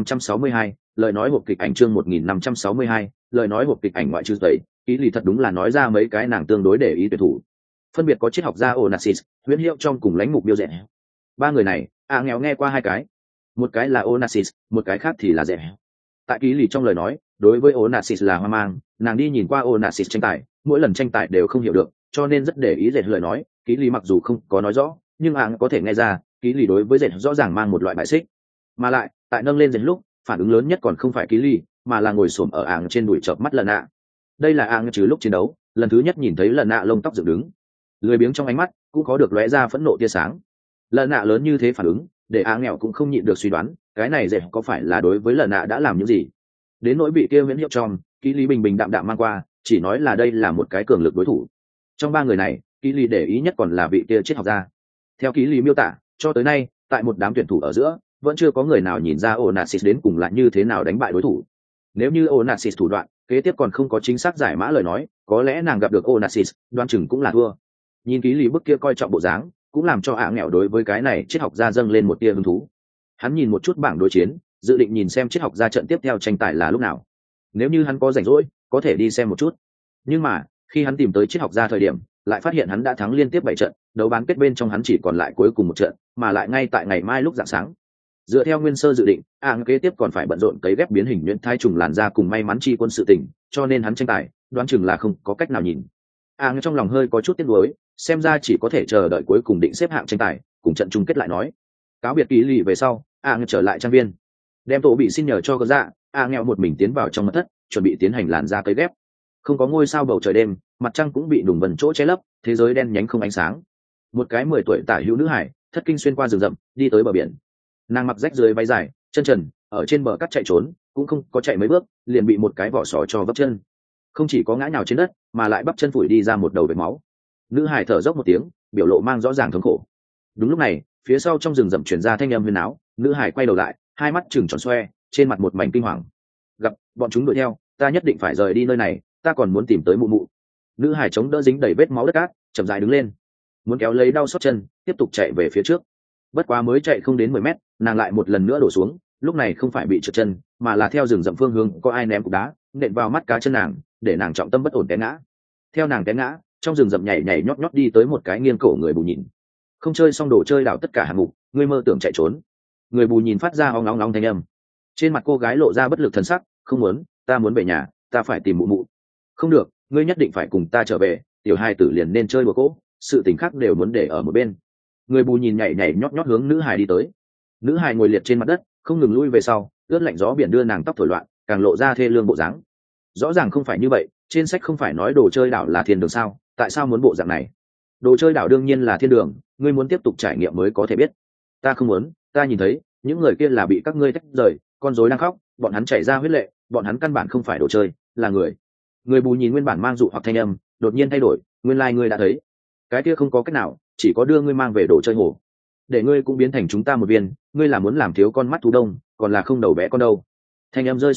1562, lời nói hộp kịch ảnh chương 1562, lời nói hộp kịch ảnh ngoại trừ vậy, Kỳ lý thật đúng là nói ra mấy cái nàng tương đối để ý tuyển thủ. Phân biệt có triết học gia Onassis, Huyễn Hiệu trong cùng lãnh mục Biêu Rẻ. Ba người này, nghèo nghe qua hai cái. Một cái là Onassis, một cái khác thì là Rẻ. Tại Kỳ lý trong lời nói, đối với Onassis là hoang mang, nàng đi nhìn qua Onassis tranh tài, mỗi lần tranh tài đều không hiểu được, cho nên rất để ý Rẻ lời nói, Kỳ lý mặc dù không có nói rõ, nhưng có thể nghe ra, Kỳ lý đối với Rẻ rõ ràng mang một loại bài xích. Mà lại, tại nâng lên Rẻ lúc, phản ứng lớn nhất còn không phải Kỳ lý, mà là ngồi xổm ở trên đùi chợp mắt lần ạ. Đây là trừ lúc chiến đấu, lần thứ nhất nhìn thấy lần ạ lông tóc dựng đứng, lười biếng trong ánh mắt cũng có được lóe ra phẫn nộ tia sáng. Lần ạ lớn như thế phản ứng, để nghèo cũng không nhịn được suy đoán, cái này Rẻ có phải là đối với lần ạ đã làm những gì? Đến nỗi bị kia Huyễn Hiệu trong, Kỳ lý bình bình đạm đạm mang qua, chỉ nói là đây là một cái cường lực đối thủ. Trong ba người này, Kỳ lý để ý nhất còn là vị kia triết học gia. Theo Kỳ lý miêu tả, cho tới nay, tại một đám tuyển thủ ở giữa, vẫn chưa có người nào nhìn ra Onassis đến cùng là như thế nào đánh bại đối thủ. Nếu như Onassis thủ đoạn kế tiếp còn không có chính xác giải mã lời nói, có lẽ nàng gặp được Onassis, đoán chừng cũng là thua. Nhìn Kỳ lý bức kia coi trọng bộ dáng, cũng làm cho nghèo đối với cái này triết học gia dâng lên một tia hứng thú. Hắn nhìn một chút bảng đối chiến, dự định nhìn xem triết học gia trận tiếp theo tranh tài là lúc nào. Nếu như hắn có rảnh rỗi, có thể đi xem một chút. Nhưng mà khi hắn tìm tới triết học gia thời điểm, lại phát hiện hắn đã thắng liên tiếp 7 trận, đấu bán kết bên trong hắn chỉ còn lại cuối cùng một trận, mà lại ngay tại ngày mai lúc rạng sáng. Dựa theo nguyên sơ dự định, kế tiếp còn phải bận rộn cấy ghép biến hình nhuyễn thai trùng làn da cùng may mắn chi quân sự tình, cho nên hắn tranh tài, đoán chừng là không có cách nào nhìn. Trong lòng hơi có chút tiếc nuối, xem ra chỉ có thể chờ đợi cuối cùng định xếp hạng tranh tài, cùng trận chung kết lại nói. Cáo biệt Kỳ lý về sau, trở lại trang viên, đem tổ bị xin nhờ cho gỡ dạ, nghèo một mình tiến vào trong mật thất, chuẩn bị tiến hành làn da cấy ghép. Không có ngôi sao bầu trời đêm, mặt trăng cũng bị đùng vần chỗ che lấp, thế giới đen nhánh không ánh sáng. Một cái 10 tuổi tả hữu nữ hải, thất kinh xuyên qua rừng rậm, đi tới bờ biển. Nàng mặc rách dưới váy dài, chân trần, ở trên bờ cát chạy trốn, cũng không có chạy mấy bước, liền bị một cái vỏ sò cho vấp chân. Không chỉ có ngã nhào trên đất, mà lại bắp chân phủi đi ra một đầu vết máu. Nữ hải thở dốc một tiếng, biểu lộ mang rõ ràng thống khổ. Đúng lúc này, phía sau trong rừng rậm truyền ra thanh âm huyên náo, nữ hải quay đầu lại, hai mắt trừng tròn xoe, trên mặt một mảnh kinh hoàng. Gặp bọn chúng đuổi theo, ta nhất định phải rời đi nơi này, ta còn muốn tìm tới mụ mụ. Nữ hải chống đỡ dính đầy vết máu đất cát, chậm rãi đứng lên, muốn kéo lấy đau xót chân, tiếp tục chạy về phía trước. Bất quá mới chạy không đến 10 mét, nàng lại một lần nữa đổ xuống, lúc này không phải bị trượt chân, mà là theo rừng rậm phương hướng có ai ném cục đá nện vào mắt cá chân nàng, để nàng trọng tâm bất ổn té ngã. Theo nàng té ngã, trong rừng rậm nhảy nhảy nhót nhót đi tới một cái nghiêng cổ người bù nhìn. Không chơi xong đồ chơi đảo tất cả hạng mục, ngươi mơ tưởng chạy trốn. Người bù nhìn phát ra ong ong ong thanh âm. Trên mặt cô gái lộ ra bất lực thần sắc, không muốn, ta muốn về nhà, ta phải tìm mụ mụ. Không được, ngươi nhất định phải cùng ta trở về, tiểu hai tử liền nên chơi đùa cỗ, sự tình khác đều muốn để ở một bên. Người bù nhìn nhảy nhảy nhót nhót hướng nữ hài đi tới. Nữ hài ngồi liệt trên mặt đất, không ngừng lui về sau, ướt lạnh gió biển đưa nàng tóc thổi loạn, càng lộ ra thê lương bộ dáng. Rõ ràng không phải như vậy, trên sách không phải nói đồ chơi đảo là thiên đường sao, tại sao muốn bộ dạng này? Đồ chơi đảo đương nhiên là thiên đường, ngươi muốn tiếp tục trải nghiệm mới có thể biết. Ta không muốn, ta nhìn thấy những người kia là bị các ngươi tách rời, con rối đang khóc, bọn hắn chảy ra huyết lệ, bọn hắn căn bản không phải đồ chơi, là người. Người bù nhìn nguyên bản mang dụ hoặc thanh âm, đột nhiên thay đổi, nguyên lai ngươi đã thấy. Cái kia không có cách nào, chỉ có đưa ngươi mang về đồ chơi hồ, để ngươi cũng biến thành chúng ta một viên. Ngươi là muốn làm thiếu con mắt thú đông, còn là không đầu bé con đâu? Thanh âm rơi xuống lúc,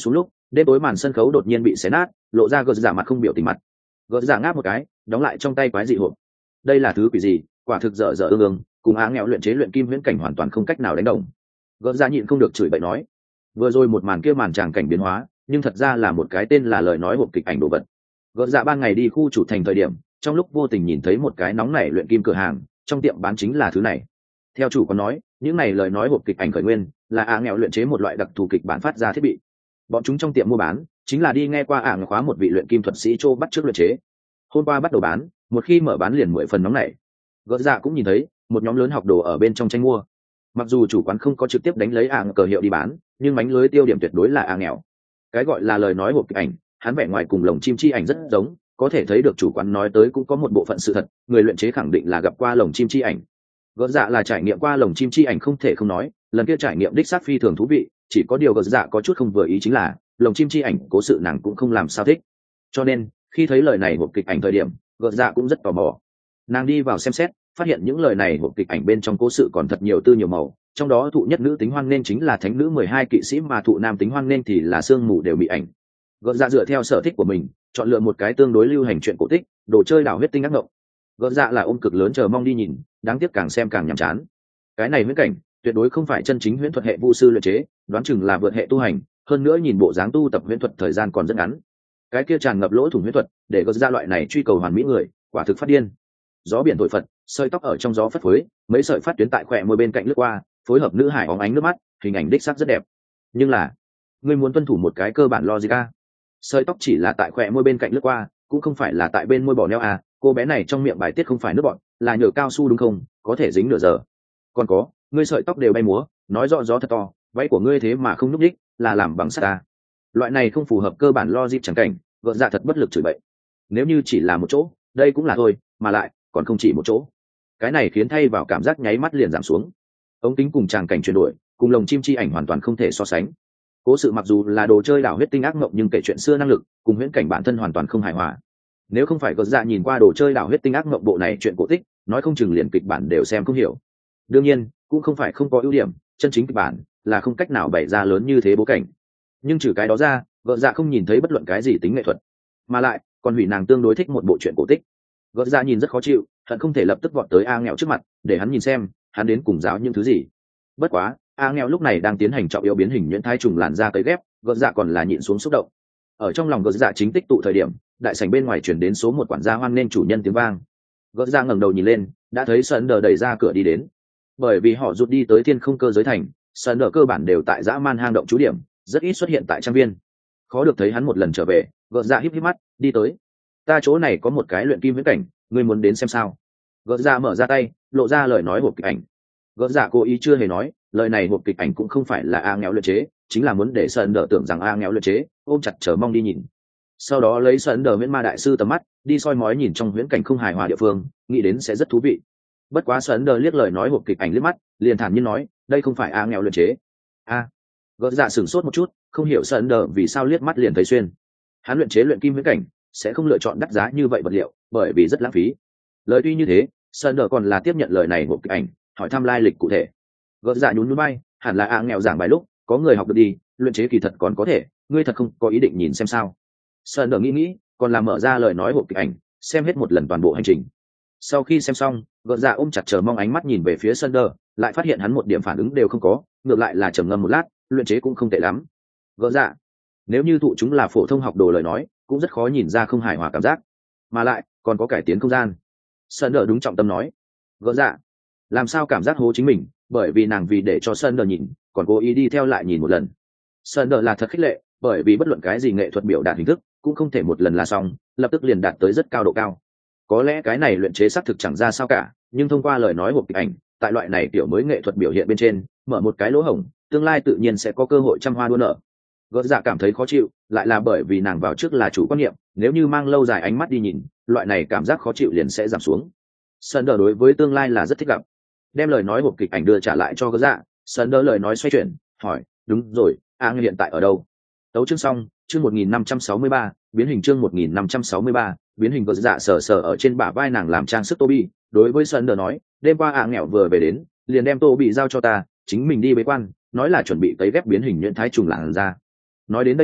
đêm tối màn sân khấu đột nhiên bị xé nát, lộ ra gờ dạ mặt không biểu tình mặt. Gờ dạ ngáp một cái, đóng lại trong tay quái dị hộp. Đây là thứ quỷ gì? Quả thực dở dở ương ương, cùng á nghèo luyện chế luyện kim huyễn cảnh hoàn toàn không cách nào đánh đồng. Gờ dạ nhịn không được chửi bậy nói, vừa rồi một màn kia màn tràng cảnh biến hóa, nhưng thật ra là một cái tên là lời nói hộp kịch ảnh đồ vật. Gờ dạ ban ngày đi khu chủ thành thời điểm, trong lúc vô tình nhìn thấy một cái nóng nảy luyện kim cửa hàng, trong tiệm bán chính là thứ này. Theo chủ có nói, những này lời nói hộp kịch ảnh khởi nguyên là á nghèo luyện chế một loại đặc thù kịch bản phát ra thiết bị. Bọn chúng trong tiệm mua bán chính là đi nghe qua ảng khóa một vị luyện kim thuật sĩ Châu bắt trước luyện chế. Hôm qua bắt đầu bán, một khi mở bán liền 10 phần nóng nảy. Gỡ dạ cũng nhìn thấy một nhóm lớn học đồ ở bên trong tranh mua. Mặc dù chủ quán không có trực tiếp đánh lấy ảng cờ hiệu đi bán, nhưng mánh lưới tiêu điểm tuyệt đối là nghèo. Cái gọi là lời nói hộp kịch ảnh, hắn vẻ ngoài cùng lồng chim chi ảnh rất giống, có thể thấy được chủ quán nói tới cũng có một bộ phận sự thật, người luyện chế khẳng định là gặp qua lồng chim chi ảnh. Gỡ dạ là trải nghiệm qua lồng chim chi ảnh không thể không nói, lần kia trải nghiệm đích xác phi thường thú vị, chỉ có điều gỡ dạ có chút không vừa ý chính là lồng chim chi ảnh cố sự nàng cũng không làm sao thích, cho nên khi thấy lời này hộp kịch ảnh thời điểm gỡ dạ cũng rất tò mò. Nàng đi vào xem xét, phát hiện những lời này hộp kịch ảnh bên trong cố sự còn thật nhiều tư nhiều màu, trong đó thụ nhất nữ tính hoan nên chính là thánh nữ 12 kỵ sĩ, mà thụ nam tính hoan nên thì là sương mù đều bị ảnh. Gỡ dạ dựa theo sở thích của mình chọn lựa một cái tương đối lưu hành chuyện cổ tích, đồ chơi đảo huyết tinh ác ngộng. Gỡ dạ là ôm cực lớn chờ mong đi nhìn, đáng tiếc càng xem càng nhàm chán. Cái này huyễn cảnh tuyệt đối không phải chân chính huyễn thuật hệ vu sư luyện chế, đoán chừng là vượt hệ tu hành, hơn nữa nhìn bộ dáng tu tập huyễn thuật thời gian còn rất ngắn. Cái kia tràn ngập lỗ thủng huyễn thuật, để gỡ ra loại này truy cầu hoàn mỹ người, quả thực phát điên. Gió biển thổi phật, sợi tóc ở trong gió phất phới, mấy sợi phát tuyến tại khỏe môi bên cạnh lướt qua, phối hợp nữ hải óng ánh nước mắt, hình ảnh đích xác rất đẹp. Nhưng là, ngươi muốn tuân thủ một cái cơ bản logic a. Sợi tóc chỉ là tại khỏe môi bên cạnh lướt qua, cũng không phải là tại bên môi bỏ neo à, cô bé này trong miệng bài tiết không phải nước bọn, là nhựa cao su đúng không, có thể dính nửa giờ. Còn có, ngươi sợi tóc đều bay múa, nói rõ gió thật to, váy của ngươi thế mà không nhúc nhích, là làm bằng sắt à. Loại này không phù hợp cơ bản logic chẳng cảnh, gỡ dạ thật bất lực chửi bậy. Nếu như chỉ là một chỗ, đây cũng là thôi, mà lại còn không chỉ một chỗ. Cái này khiến thay vào cảm giác nháy mắt liền giảm xuống. Ống kính cùng tràng cảnh chuyển đổi, cùng lồng chim chi ảnh hoàn toàn không thể so sánh. Cố sự mặc dù là đồ chơi đảo huyết tinh ác mộng, nhưng kể chuyện xưa năng lực cùng huyễn cảnh bản thân hoàn toàn không hài hòa. Nếu không phải gỡ dạ nhìn qua đồ chơi đảo huyết tinh ác mộng bộ này chuyện cổ tích, nói không chừng liền kịch bản đều xem không hiểu. Đương nhiên cũng không phải không có ưu điểm, chân chính kịch bản là không cách nào bày ra lớn như thế bố cảnh. Nhưng trừ cái đó ra, gỡ dạ không nhìn thấy bất luận cái gì tính nghệ thuật, mà lại còn hủy nàng tương đối thích một bộ chuyện cổ tích. Gỡ dạ nhìn rất khó chịu, hận không thể lập tức vọt tới a nghèo trước mặt để hắn nhìn xem hắn đến cùng giáo những thứ gì. Bất quá a nghèo lúc này đang tiến hành trọng yếu biến hình nhuyễn thai trùng làn da cấy ghép, gỡ dạ còn là nhịn xuống xúc động. Ở trong lòng gỡ dạ chính tích tụ thời điểm, đại sảnh bên ngoài chuyển đến số một quản gia hoan nên chủ nhân tiếng vang. Gỡ dạ ngẩng đầu nhìn lên, đã thấy Sơn Đờ đẩy ra cửa đi đến. Bởi vì họ rút đi tới thiên không cơ giới thành, Sơn Đờ cơ bản đều tại dã man hang động trú điểm, rất ít xuất hiện tại trang viên. Khó được thấy hắn một lần trở về, gỡ dạ híp híp mắt đi tới. Ta chỗ này có một cái luyện kim viễn cảnh, ngươi muốn đến xem sao? Gỡ dạ mở ra tay, lộ ra lời nói hộp kịch ảnh. Gỡ dạ cố ý chưa hề nói, lời này hộp kịch ảnh cũng không phải là a nghèo luyện chế, chính là muốn để Sơn Đờ tưởng rằng a nghèo luyện chế, ôm chặt chờ mong đi nhìn. Sau đó lấy Sơn Đờ Viễn Ma đại sư tầm mắt đi soi mói nhìn trong huyễn cảnh không hài hòa địa phương, nghĩ đến sẽ rất thú vị. Bất quá Sơn Đờ liếc lời nói hộp kịch ảnh liếc mắt, liền thản nhiên nói, đây không phải a nghèo luyện chế. A. Gỡ dạ sửng sốt một chút, không hiểu Sơn Đờ vì sao liếc mắt liền thấy xuyên. Hắn luyện chế luyện kim huyễn cảnh sẽ không lựa chọn đắt giá như vậy vật liệu, bởi vì rất lãng phí. Lời tuy như thế, Sơn Đờ còn là tiếp nhận lời này hộp kịch ảnh, hỏi thăm lai lịch cụ thể. Gỡ dạ nhún nhún bay, hẳn là a nghèo giảng bài lúc có người học được đi, luyện chế kỳ thật còn có thể, ngươi thật không có ý định nhìn xem sao? Sơn Đờ nghĩ, còn làm mở ra lời nói hộp kịch ảnh, xem hết một lần toàn bộ hành trình. Sau khi xem xong, gỡ dạ ôm chặt chờ mong ánh mắt nhìn về phía Sơn Đờ, lại phát hiện hắn một điểm phản ứng đều không có, ngược lại là trầm ngâm một lát, luyện chế cũng không tệ lắm. Gỡ dạ, nếu như tụ chúng là phổ thông học đồ lời nói, cũng rất khó nhìn ra không hài hòa cảm giác, mà lại còn có cải tiến không gian. Sơn Đờ đúng trọng tâm nói. Gỡ dạ, làm sao cảm giác hố chính mình, bởi vì nàng vì để cho Sơn Đờ nhìn, còn cố ý đi theo lại nhìn một lần. Sơn Đờ là thật khích lệ, bởi vì bất luận cái gì nghệ thuật biểu đạt hình thức cũng không thể một lần là xong, lập tức liền đạt tới rất cao độ cao. Có lẽ cái này luyện chế xác thực chẳng ra sao cả, nhưng thông qua lời nói hộp kịch ảnh, tại loại này kiểu mới nghệ thuật biểu hiện bên trên mở một cái lỗ hổng, tương lai tự nhiên sẽ có cơ hội trăm hoa đua nở. Gỡ dạ cảm thấy khó chịu, lại là bởi vì nàng vào trước là chủ quan niệm, nếu như mang lâu dài ánh mắt đi nhìn, loại này cảm giác khó chịu liền sẽ giảm xuống. Sơn Đờ đối với tương lai là rất thích gặp. Đem lời nói hộp kịch ảnh đưa trả lại cho gỡ dạ, Sơn Đờ lời nói xoay chuyển, hỏi, đúng rồi, ngươi hiện tại ở đâu? Tấu chương xong, chương 1563, biến hình chương 1563, biến hình. Gỡ dạ sờ sờ ở trên bả vai nàng làm trang sức Toby, đối với Sơn Đờ nói, đêm qua nghèo vừa về đến, liền đem Toby giao cho ta, chính mình đi bế quan, nói là chuẩn bị tới ghép biến hình nhuyễn thái trùng làn ra. Nói đến đây lúc,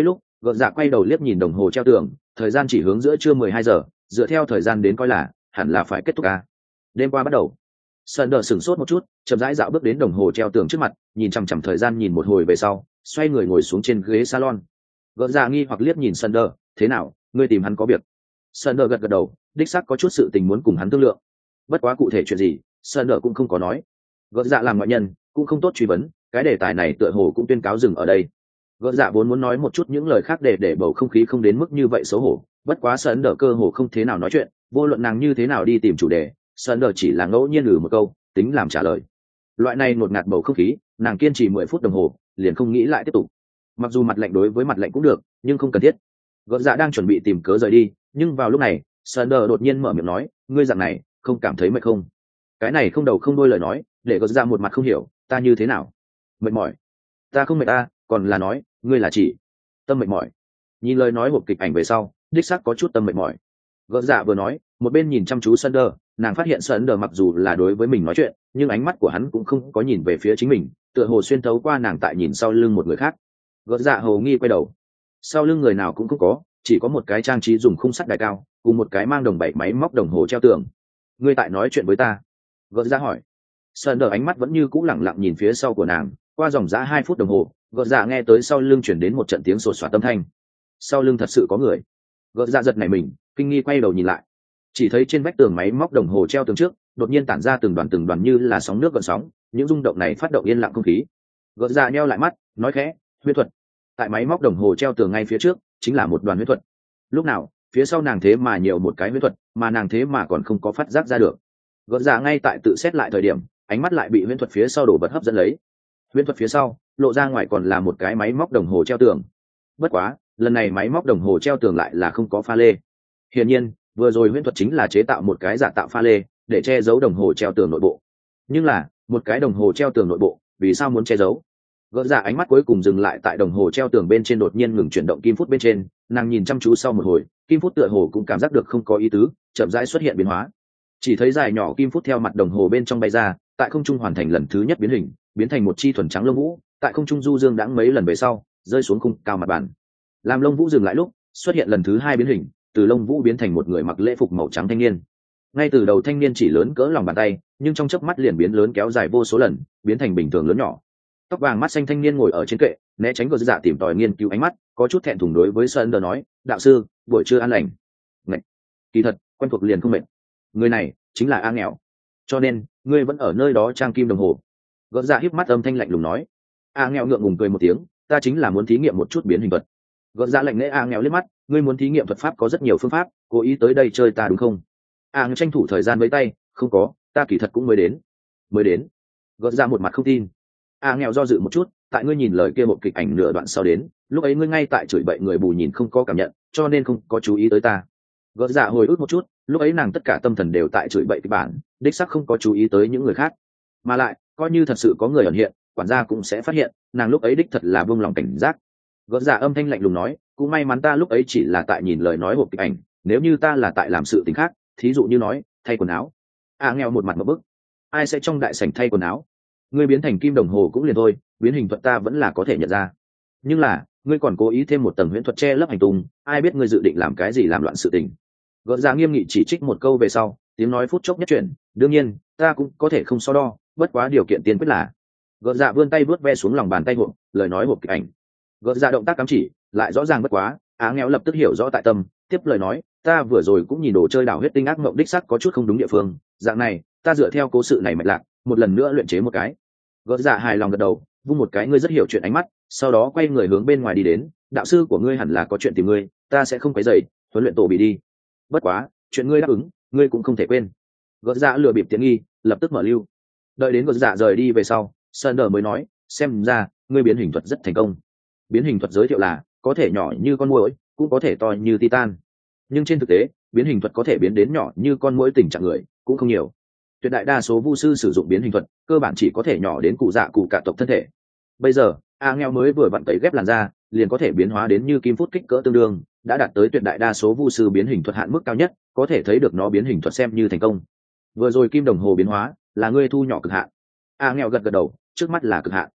Gợn dạ quay đầu liếc nhìn đồng hồ treo tường, thời gian chỉ hướng giữa trưa 12 giờ, dựa theo thời gian đến coi là hẳn là phải kết thúc à. Đêm qua bắt đầu. Sander sửng sốt một chút, chậm rãi dạo bước đến đồng hồ treo tường trước mặt, nhìn chằm chằm thời gian nhìn một hồi về sau, xoay người ngồi xuống trên ghế salon. Gợn dạ nghi hoặc liếc nhìn Sander, thế nào, ngươi tìm hắn có việc? Sander gật gật đầu, đích xác có chút sự tình muốn cùng hắn thương lượng. Bất quá cụ thể chuyện gì, Sander cũng không có nói. Gợn dạ làm ngoại nhân, cũng không tốt truy vấn, cái đề tài này tựa hồ cũng tuyên cáo dừng ở đây. Gợn dạ vốn muốn nói một chút những lời khác để bầu không khí không đến mức như vậy xấu hổ, bất quá Sander cơ hồ không thế nào nói chuyện, vô luận nàng như thế nào đi tìm chủ đề, Sander chỉ là ngẫu nhiên một câu, tính làm trả lời. Loại này ngột ngạt bầu không khí, nàng kiên trì 10 phút đồng hồ, liền không nghĩ lại tiếp tục. Mặc dù mặt lạnh đối với mặt lạnh cũng được, nhưng không cần thiết. Gợn dạ đang chuẩn bị tìm cớ rời đi, nhưng vào lúc này, Sander đột nhiên mở miệng nói, ngươi dạng này, không cảm thấy mệt không? Cái này không đầu không đuôi lời nói, để gợn dạ một mặt không hiểu, ta như thế nào? Mệt mỏi? Ta không mệt ta, còn là nói, ngươi là chỉ tâm mệt mỏi. Nhìn lời nói hộp kịch ảnh về sau, đích xác có chút tâm mệt mỏi. Gợn dạ vừa nói, một bên nhìn chăm chú Sander, nàng phát hiện Sander mặc dù là đối với mình nói chuyện, nhưng ánh mắt của hắn cũng không có nhìn về phía chính mình, tựa hồ xuyên thấu qua nàng tại nhìn sau lưng một người khác. Gợn dạ hầu nghi quay đầu, sau lưng người nào cũng không có, chỉ có một cái trang trí dùng khung sắt đài cao, cùng một cái mang đồng bảy máy móc đồng hồ treo tường. Ngươi tại nói chuyện với ta? Gợn dạ hỏi. Sander ánh mắt vẫn như cũ lẳng lặng nhìn phía sau của nàng, qua dòng dã 2 phút đồng hồ, gợn dạ nghe tới sau lưng chuyển đến một trận tiếng sột soạt âm thanh. Sau lưng thật sự có người. Gợn dạ giật nảy mình, kinh nghi quay đầu nhìn lại, chỉ thấy trên vách tường máy móc đồng hồ treo tường trước đột nhiên tản ra từng đoàn như là sóng nước gợn sóng, những rung động này phát động yên lặng không khí. Gợn dạ nheo lại mắt, nói khẽ, huyễn thuật. Tại máy móc đồng hồ treo tường ngay phía trước chính là một đoàn huyễn thuật. Lúc nào phía sau nàng thế mà nhiều một cái huyễn thuật, mà nàng thế mà còn không có phát giác ra được. Gợn dạ ngay tại tự xét lại thời điểm, ánh mắt lại bị huyễn thuật phía sau đổ vật hấp dẫn lấy. Huyễn thuật phía sau lộ ra ngoài còn là một cái máy móc đồng hồ treo tường. Bất quá lần này máy móc đồng hồ treo tường lại là không có pha lê. Hiển nhiên vừa rồi huyễn thuật chính là chế tạo một cái giả tạo pha lê để che giấu đồng hồ treo tường nội bộ. Nhưng là một cái đồng hồ treo tường nội bộ vì sao muốn che giấu? Gợn dạ ánh mắt cuối cùng dừng lại tại đồng hồ treo tường bên trên đột nhiên ngừng chuyển động kim phút bên trên, nàng nhìn chăm chú sau một hồi, kim phút tựa hồ cũng cảm giác được không có ý tứ, chậm rãi xuất hiện biến hóa. Chỉ thấy dài nhỏ kim phút theo mặt đồng hồ bên trong bay ra, tại không trung hoàn thành lần thứ nhất biến hình, biến thành một chi thuần trắng lông vũ, tại không trung du dương đãng mấy lần về sau, rơi xuống khung cao mặt bàn. Làm lông vũ dừng lại lúc, xuất hiện lần thứ 2 biến hình, từ lông vũ biến thành một người mặc lễ phục màu trắng thanh niên. Ngay từ đầu thanh niên chỉ lớn cỡ lòng bàn tay, nhưng trong chớp mắt liền biến lớn kéo dài vô số lần, biến thành bình thường lớn nhỏ. Tóc vàng mắt xanh thanh niên ngồi ở trên kệ, né tránh Gợn dạ tìm tòi nghiên cứu ánh mắt, có chút thẹn thùng đối với Sander nói, đạo sư, buổi trưa an lành. Ngậy, kỳ thật quen thuộc liền không mệt. Người này chính là A Nghèo, cho nên ngươi vẫn ở nơi đó trang kim đồng hồ. Gợn dạ híp mắt âm thanh lạnh lùng nói. A Nghèo ngượng ngùng cười một tiếng, ta chính là muốn thí nghiệm một chút biến hình thuật. Gợn dạ lạnh lẽo A Nghèo liếc mắt, ngươi muốn thí nghiệm thuật pháp có rất nhiều phương pháp, cố ý tới đây chơi ta đúng không? A Nghèo tranh thủ thời gian với tay, không có, ta kỳ thật cũng mới đến. Gợn dạ một mặt không tin. A Nghèo do dự một chút, tại ngươi nhìn lời kia một kịch ảnh nửa đoạn sau đến, lúc ấy ngươi ngay tại chửi bậy người bù nhìn không có cảm nhận, cho nên không có chú ý tới ta. Gợn dạ hồi ức một chút, lúc ấy nàng tất cả tâm thần đều tại chửi bậy kịch bản, đích xác không có chú ý tới những người khác. Mà lại coi như thật sự có người ẩn hiện, quản gia cũng sẽ phát hiện, nàng lúc ấy đích thật là buông lòng cảnh giác. Gợn dạ âm thanh lạnh lùng nói, cũng may mắn ta lúc ấy chỉ là tại nhìn lời nói hộp kịch ảnh, nếu như ta là tại làm sự tình khác, thí dụ như nói thay quần áo. A Nghèo một mặt ngộp bức, ai sẽ trong đại sảnh thay quần áo? Ngươi biến thành kim đồng hồ cũng liền thôi, biến hình thuật ta vẫn là có thể nhận ra, nhưng là ngươi còn cố ý thêm một tầng huyễn thuật che lấp hành tung, ai biết ngươi dự định làm cái gì làm loạn sự tình. Gợn dạ nghiêm nghị chỉ trích một câu về sau, tiếng nói phút chốc nhất chuyển, đương nhiên ta cũng có thể không so đo, bất quá điều kiện tiên quyết là. Gợn dạ vươn tay vớt ve xuống lòng bàn tay hộp, lời nói hộp kịch ảnh. Gợn dạ động tác cắm chỉ lại rõ ràng bất quá, Á Nghèo lập tức hiểu rõ tại tâm, tiếp lời nói, ta vừa rồi cũng nhìn đồ chơi đảo huyết tinh ác mộng đích sắc có chút không đúng địa phương, dạng này ta dựa theo cố sự này mạch lạc, một lần nữa luyện chế một cái. Gợn dạ hài lòng gật đầu, vung một cái ngươi rất hiểu chuyện ánh mắt, sau đó quay người hướng bên ngoài đi đến, đạo sư của ngươi hẳn là có chuyện tìm ngươi, ta sẽ không quấy rầy, huấn luyện tổ bị đi. Bất quá chuyện ngươi đáp ứng, ngươi cũng không thể quên. Gợn dạ lừa bịp tiện nghi, lập tức mở lưu. Đợi đến gợn dạ rời đi về sau, Sander mới nói, xem ra ngươi biến hình thuật rất thành công. Biến hình thuật giới thiệu là có thể nhỏ như con muỗi, cũng có thể to như titan, nhưng trên thực tế biến hình thuật có thể biến đến nhỏ như con muỗi tình trạng người cũng không nhiều. Tuyệt đại đa số vu sư sử dụng biến hình thuật cơ bản chỉ có thể nhỏ đến cụ dạ cụ cả tộc thân thể. Bây giờ A Nghèo mới vừa vặn tẩy ghép làn da, liền có thể biến hóa đến như kim phút kích cỡ tương đương, đã đạt tới tuyệt đại đa số vu sư biến hình thuật hạn mức cao nhất, có thể thấy được nó biến hình thuật xem như thành công. Vừa rồi kim đồng hồ biến hóa là ngươi thu nhỏ cực hạn. A Nghèo gật gật đầu, trước mắt là cực hạn.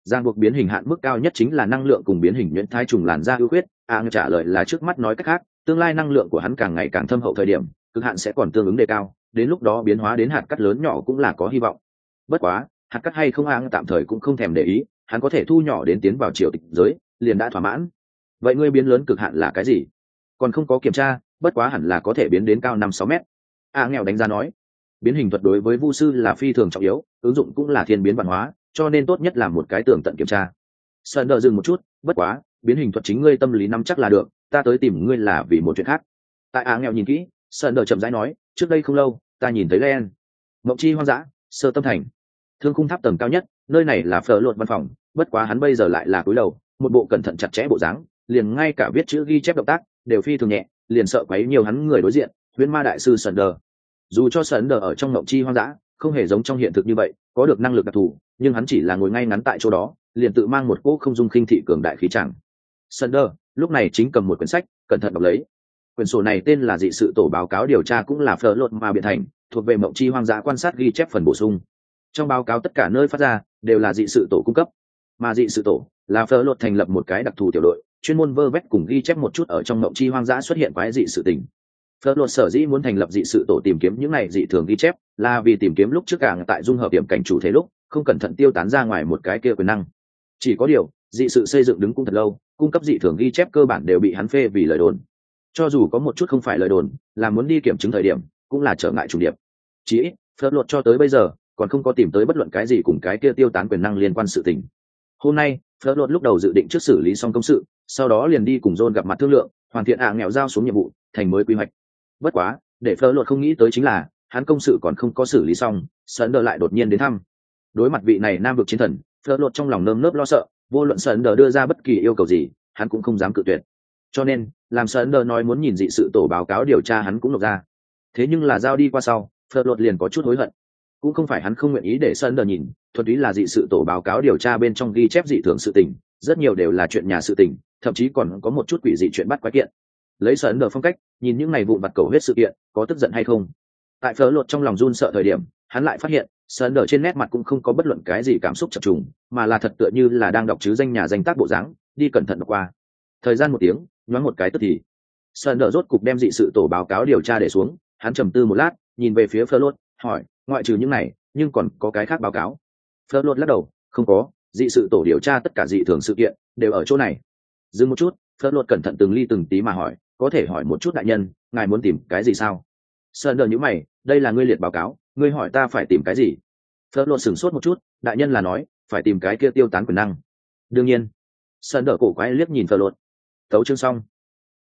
Giang buộc biến hình hạn mức cao nhất chính là năng lượng cùng biến hình nhuyễn thai trùng làn da ưu khuyết. Trả lời là trước mắt nói cách khác, tương lai năng lượng của hắn càng ngày càng thâm hậu thời điểm, cực hạn sẽ còn tương ứng đề cao, đến lúc đó biến hóa đến hạt cắt lớn nhỏ cũng là có hy vọng. Bất quá, hạt cắt hay không tạm thời cũng không thèm để ý, hắn có thể thu nhỏ đến tiến vào triều tịch giới, liền đã thỏa mãn. Vậy ngươi biến lớn cực hạn là cái gì? Còn không có kiểm tra, bất quá hẳn là có thể biến đến cao 5-6 mét. Nghèo đánh giá nói, biến hình thuật đối với vu sư là phi thường trọng yếu, ứng dụng cũng là thiên biến văn hóa, cho nên tốt nhất là một cái tường tận kiểm tra. Sơn đờ dừng một chút, bất quá biến hình thuật chính ngươi tâm lý nắm chắc là được, ta tới tìm ngươi là vì một chuyện khác. Tại nghèo nhìn kỹ, Sơn đờ chậm rãi nói, trước đây không lâu ta nhìn thấy Len mộng chi hoang dã, sơ tâm thành, thương khung tháp tầng cao nhất, nơi này là phở lột văn phòng, bất quá hắn bây giờ lại là cúi đầu, một bộ cẩn thận chặt chẽ bộ dáng, liền ngay cả viết chữ ghi chép động tác đều phi thường nhẹ, liền sợ quấy nhiều hắn người đối diện huyễn ma đại sư Sơn đờ. Dù cho Sơn đờ ở trong mộng chi hoang dã không hề giống trong hiện thực như vậy có được năng lực đặc thù, nhưng hắn chỉ là ngồi ngay ngắn tại chỗ đó, liền tự mang một cỗ không dung khinh thị cường đại khí chẳng. Sơn đờ lúc này chính cầm một quyển sách cẩn thận đọc lấy. Quyển sổ này tên là dị sự tổ báo cáo điều tra, cũng là phở lột mà biện thành, thuộc về mộng chi hoang dã quan sát ghi chép phần bổ sung. Trong báo cáo tất cả nơi phát ra đều là dị sự tổ cung cấp, mà dị sự tổ là phở lột thành lập một cái đặc thù tiểu đội, chuyên môn vơ vét cùng ghi chép một chút ở trong mộng chi hoang dã xuất hiện quái dị sự tình. Phở lột sở dĩ muốn thành lập dị sự tổ tìm kiếm những này dị thường ghi chép, là vì tìm kiếm lúc trước càng tại dung hợp điểm cảnh chủ thế lúc không cẩn thận tiêu tán ra ngoài một cái kia quyền năng. Chỉ có điều dị sự xây dựng đứng cũng thật lâu, cung cấp dị thường ghi chép cơ bản đều bị hắn phê vì lời đồn. Cho dù có một chút không phải lời đồn, là muốn đi kiểm chứng thời điểm cũng là trở ngại trùng điệp. Chỉ ít Phật luật cho tới bây giờ còn không có tìm tới bất luận cái gì cùng cái kia tiêu tán quyền năng liên quan sự tình. Hôm nay Phật luật lúc đầu dự định trước xử lý xong công sự, sau đó liền đi cùng John gặp mặt thương lượng, hoàn thiện nghèo giao xuống nhiệm vụ thành mới quy hoạch. Bất quá để Phật luật không nghĩ tới chính là hắn công sự còn không có xử lý xong, Sơn đờ lại đột nhiên đến thăm. Đối mặt vị này nam vực chiến thần, Phật luật trong lòng nơm nớp lo sợ, vô luận Sơn đờ đưa ra bất kỳ yêu cầu gì hắn cũng không dám cự tuyệt. Cho nên làm Sơn đờ nói muốn nhìn dị sự tổ báo cáo điều tra hắn cũng nộp ra. Thế nhưng là giao đi qua sau, Phật luật liền có chút hối hận. Cũng không phải hắn không nguyện ý để Sơn đờ nhìn, thuần túy là dị sự tổ báo cáo điều tra bên trong ghi chép dị thường sự tình, rất nhiều đều là chuyện nhà sự tình, thậm chí còn có một chút quỷ dị chuyện bắt quái kiện. Lấy Sơn đờ phong cách, nhìn những này vụn vặt cầu huyết sự kiện, có tức giận hay không? Tại Phật luật trong lòng run sợ thời điểm, hắn lại phát hiện Sơn đờ trên nét mặt cũng không có bất luận cái gì cảm xúc chập trùng, mà là thật tựa như là đang đọc chứ danh nhà danh tác bộ dáng, đi cẩn thận đọc qua. Thời gian một tiếng, nhoáng một cái tức thì Sơn đờ rốt cục đem dị sự tổ báo cáo điều tra để xuống, hắn trầm tư một lát, nhìn về phía Phật luật, hỏi, ngoại trừ những này nhưng còn có cái khác báo cáo? Phật luật lắc đầu, không có, dị sự tổ điều tra tất cả dị thường sự kiện đều ở chỗ này. Dừng một chút, Phật luật cẩn thận từng ly từng tí mà hỏi, có thể hỏi một chút đại nhân, ngài muốn tìm cái gì sao? Sơn đờ nhíu mày, đây là ngươi liệt báo cáo, ngươi hỏi ta phải tìm cái gì? Phật luật sửng sốt một chút, đại nhân là nói phải tìm cái kia tiêu tán quyền năng. Đương nhiên. Sơn đờ cổ quái liếc nhìn Phật luật. Tấu chương xong.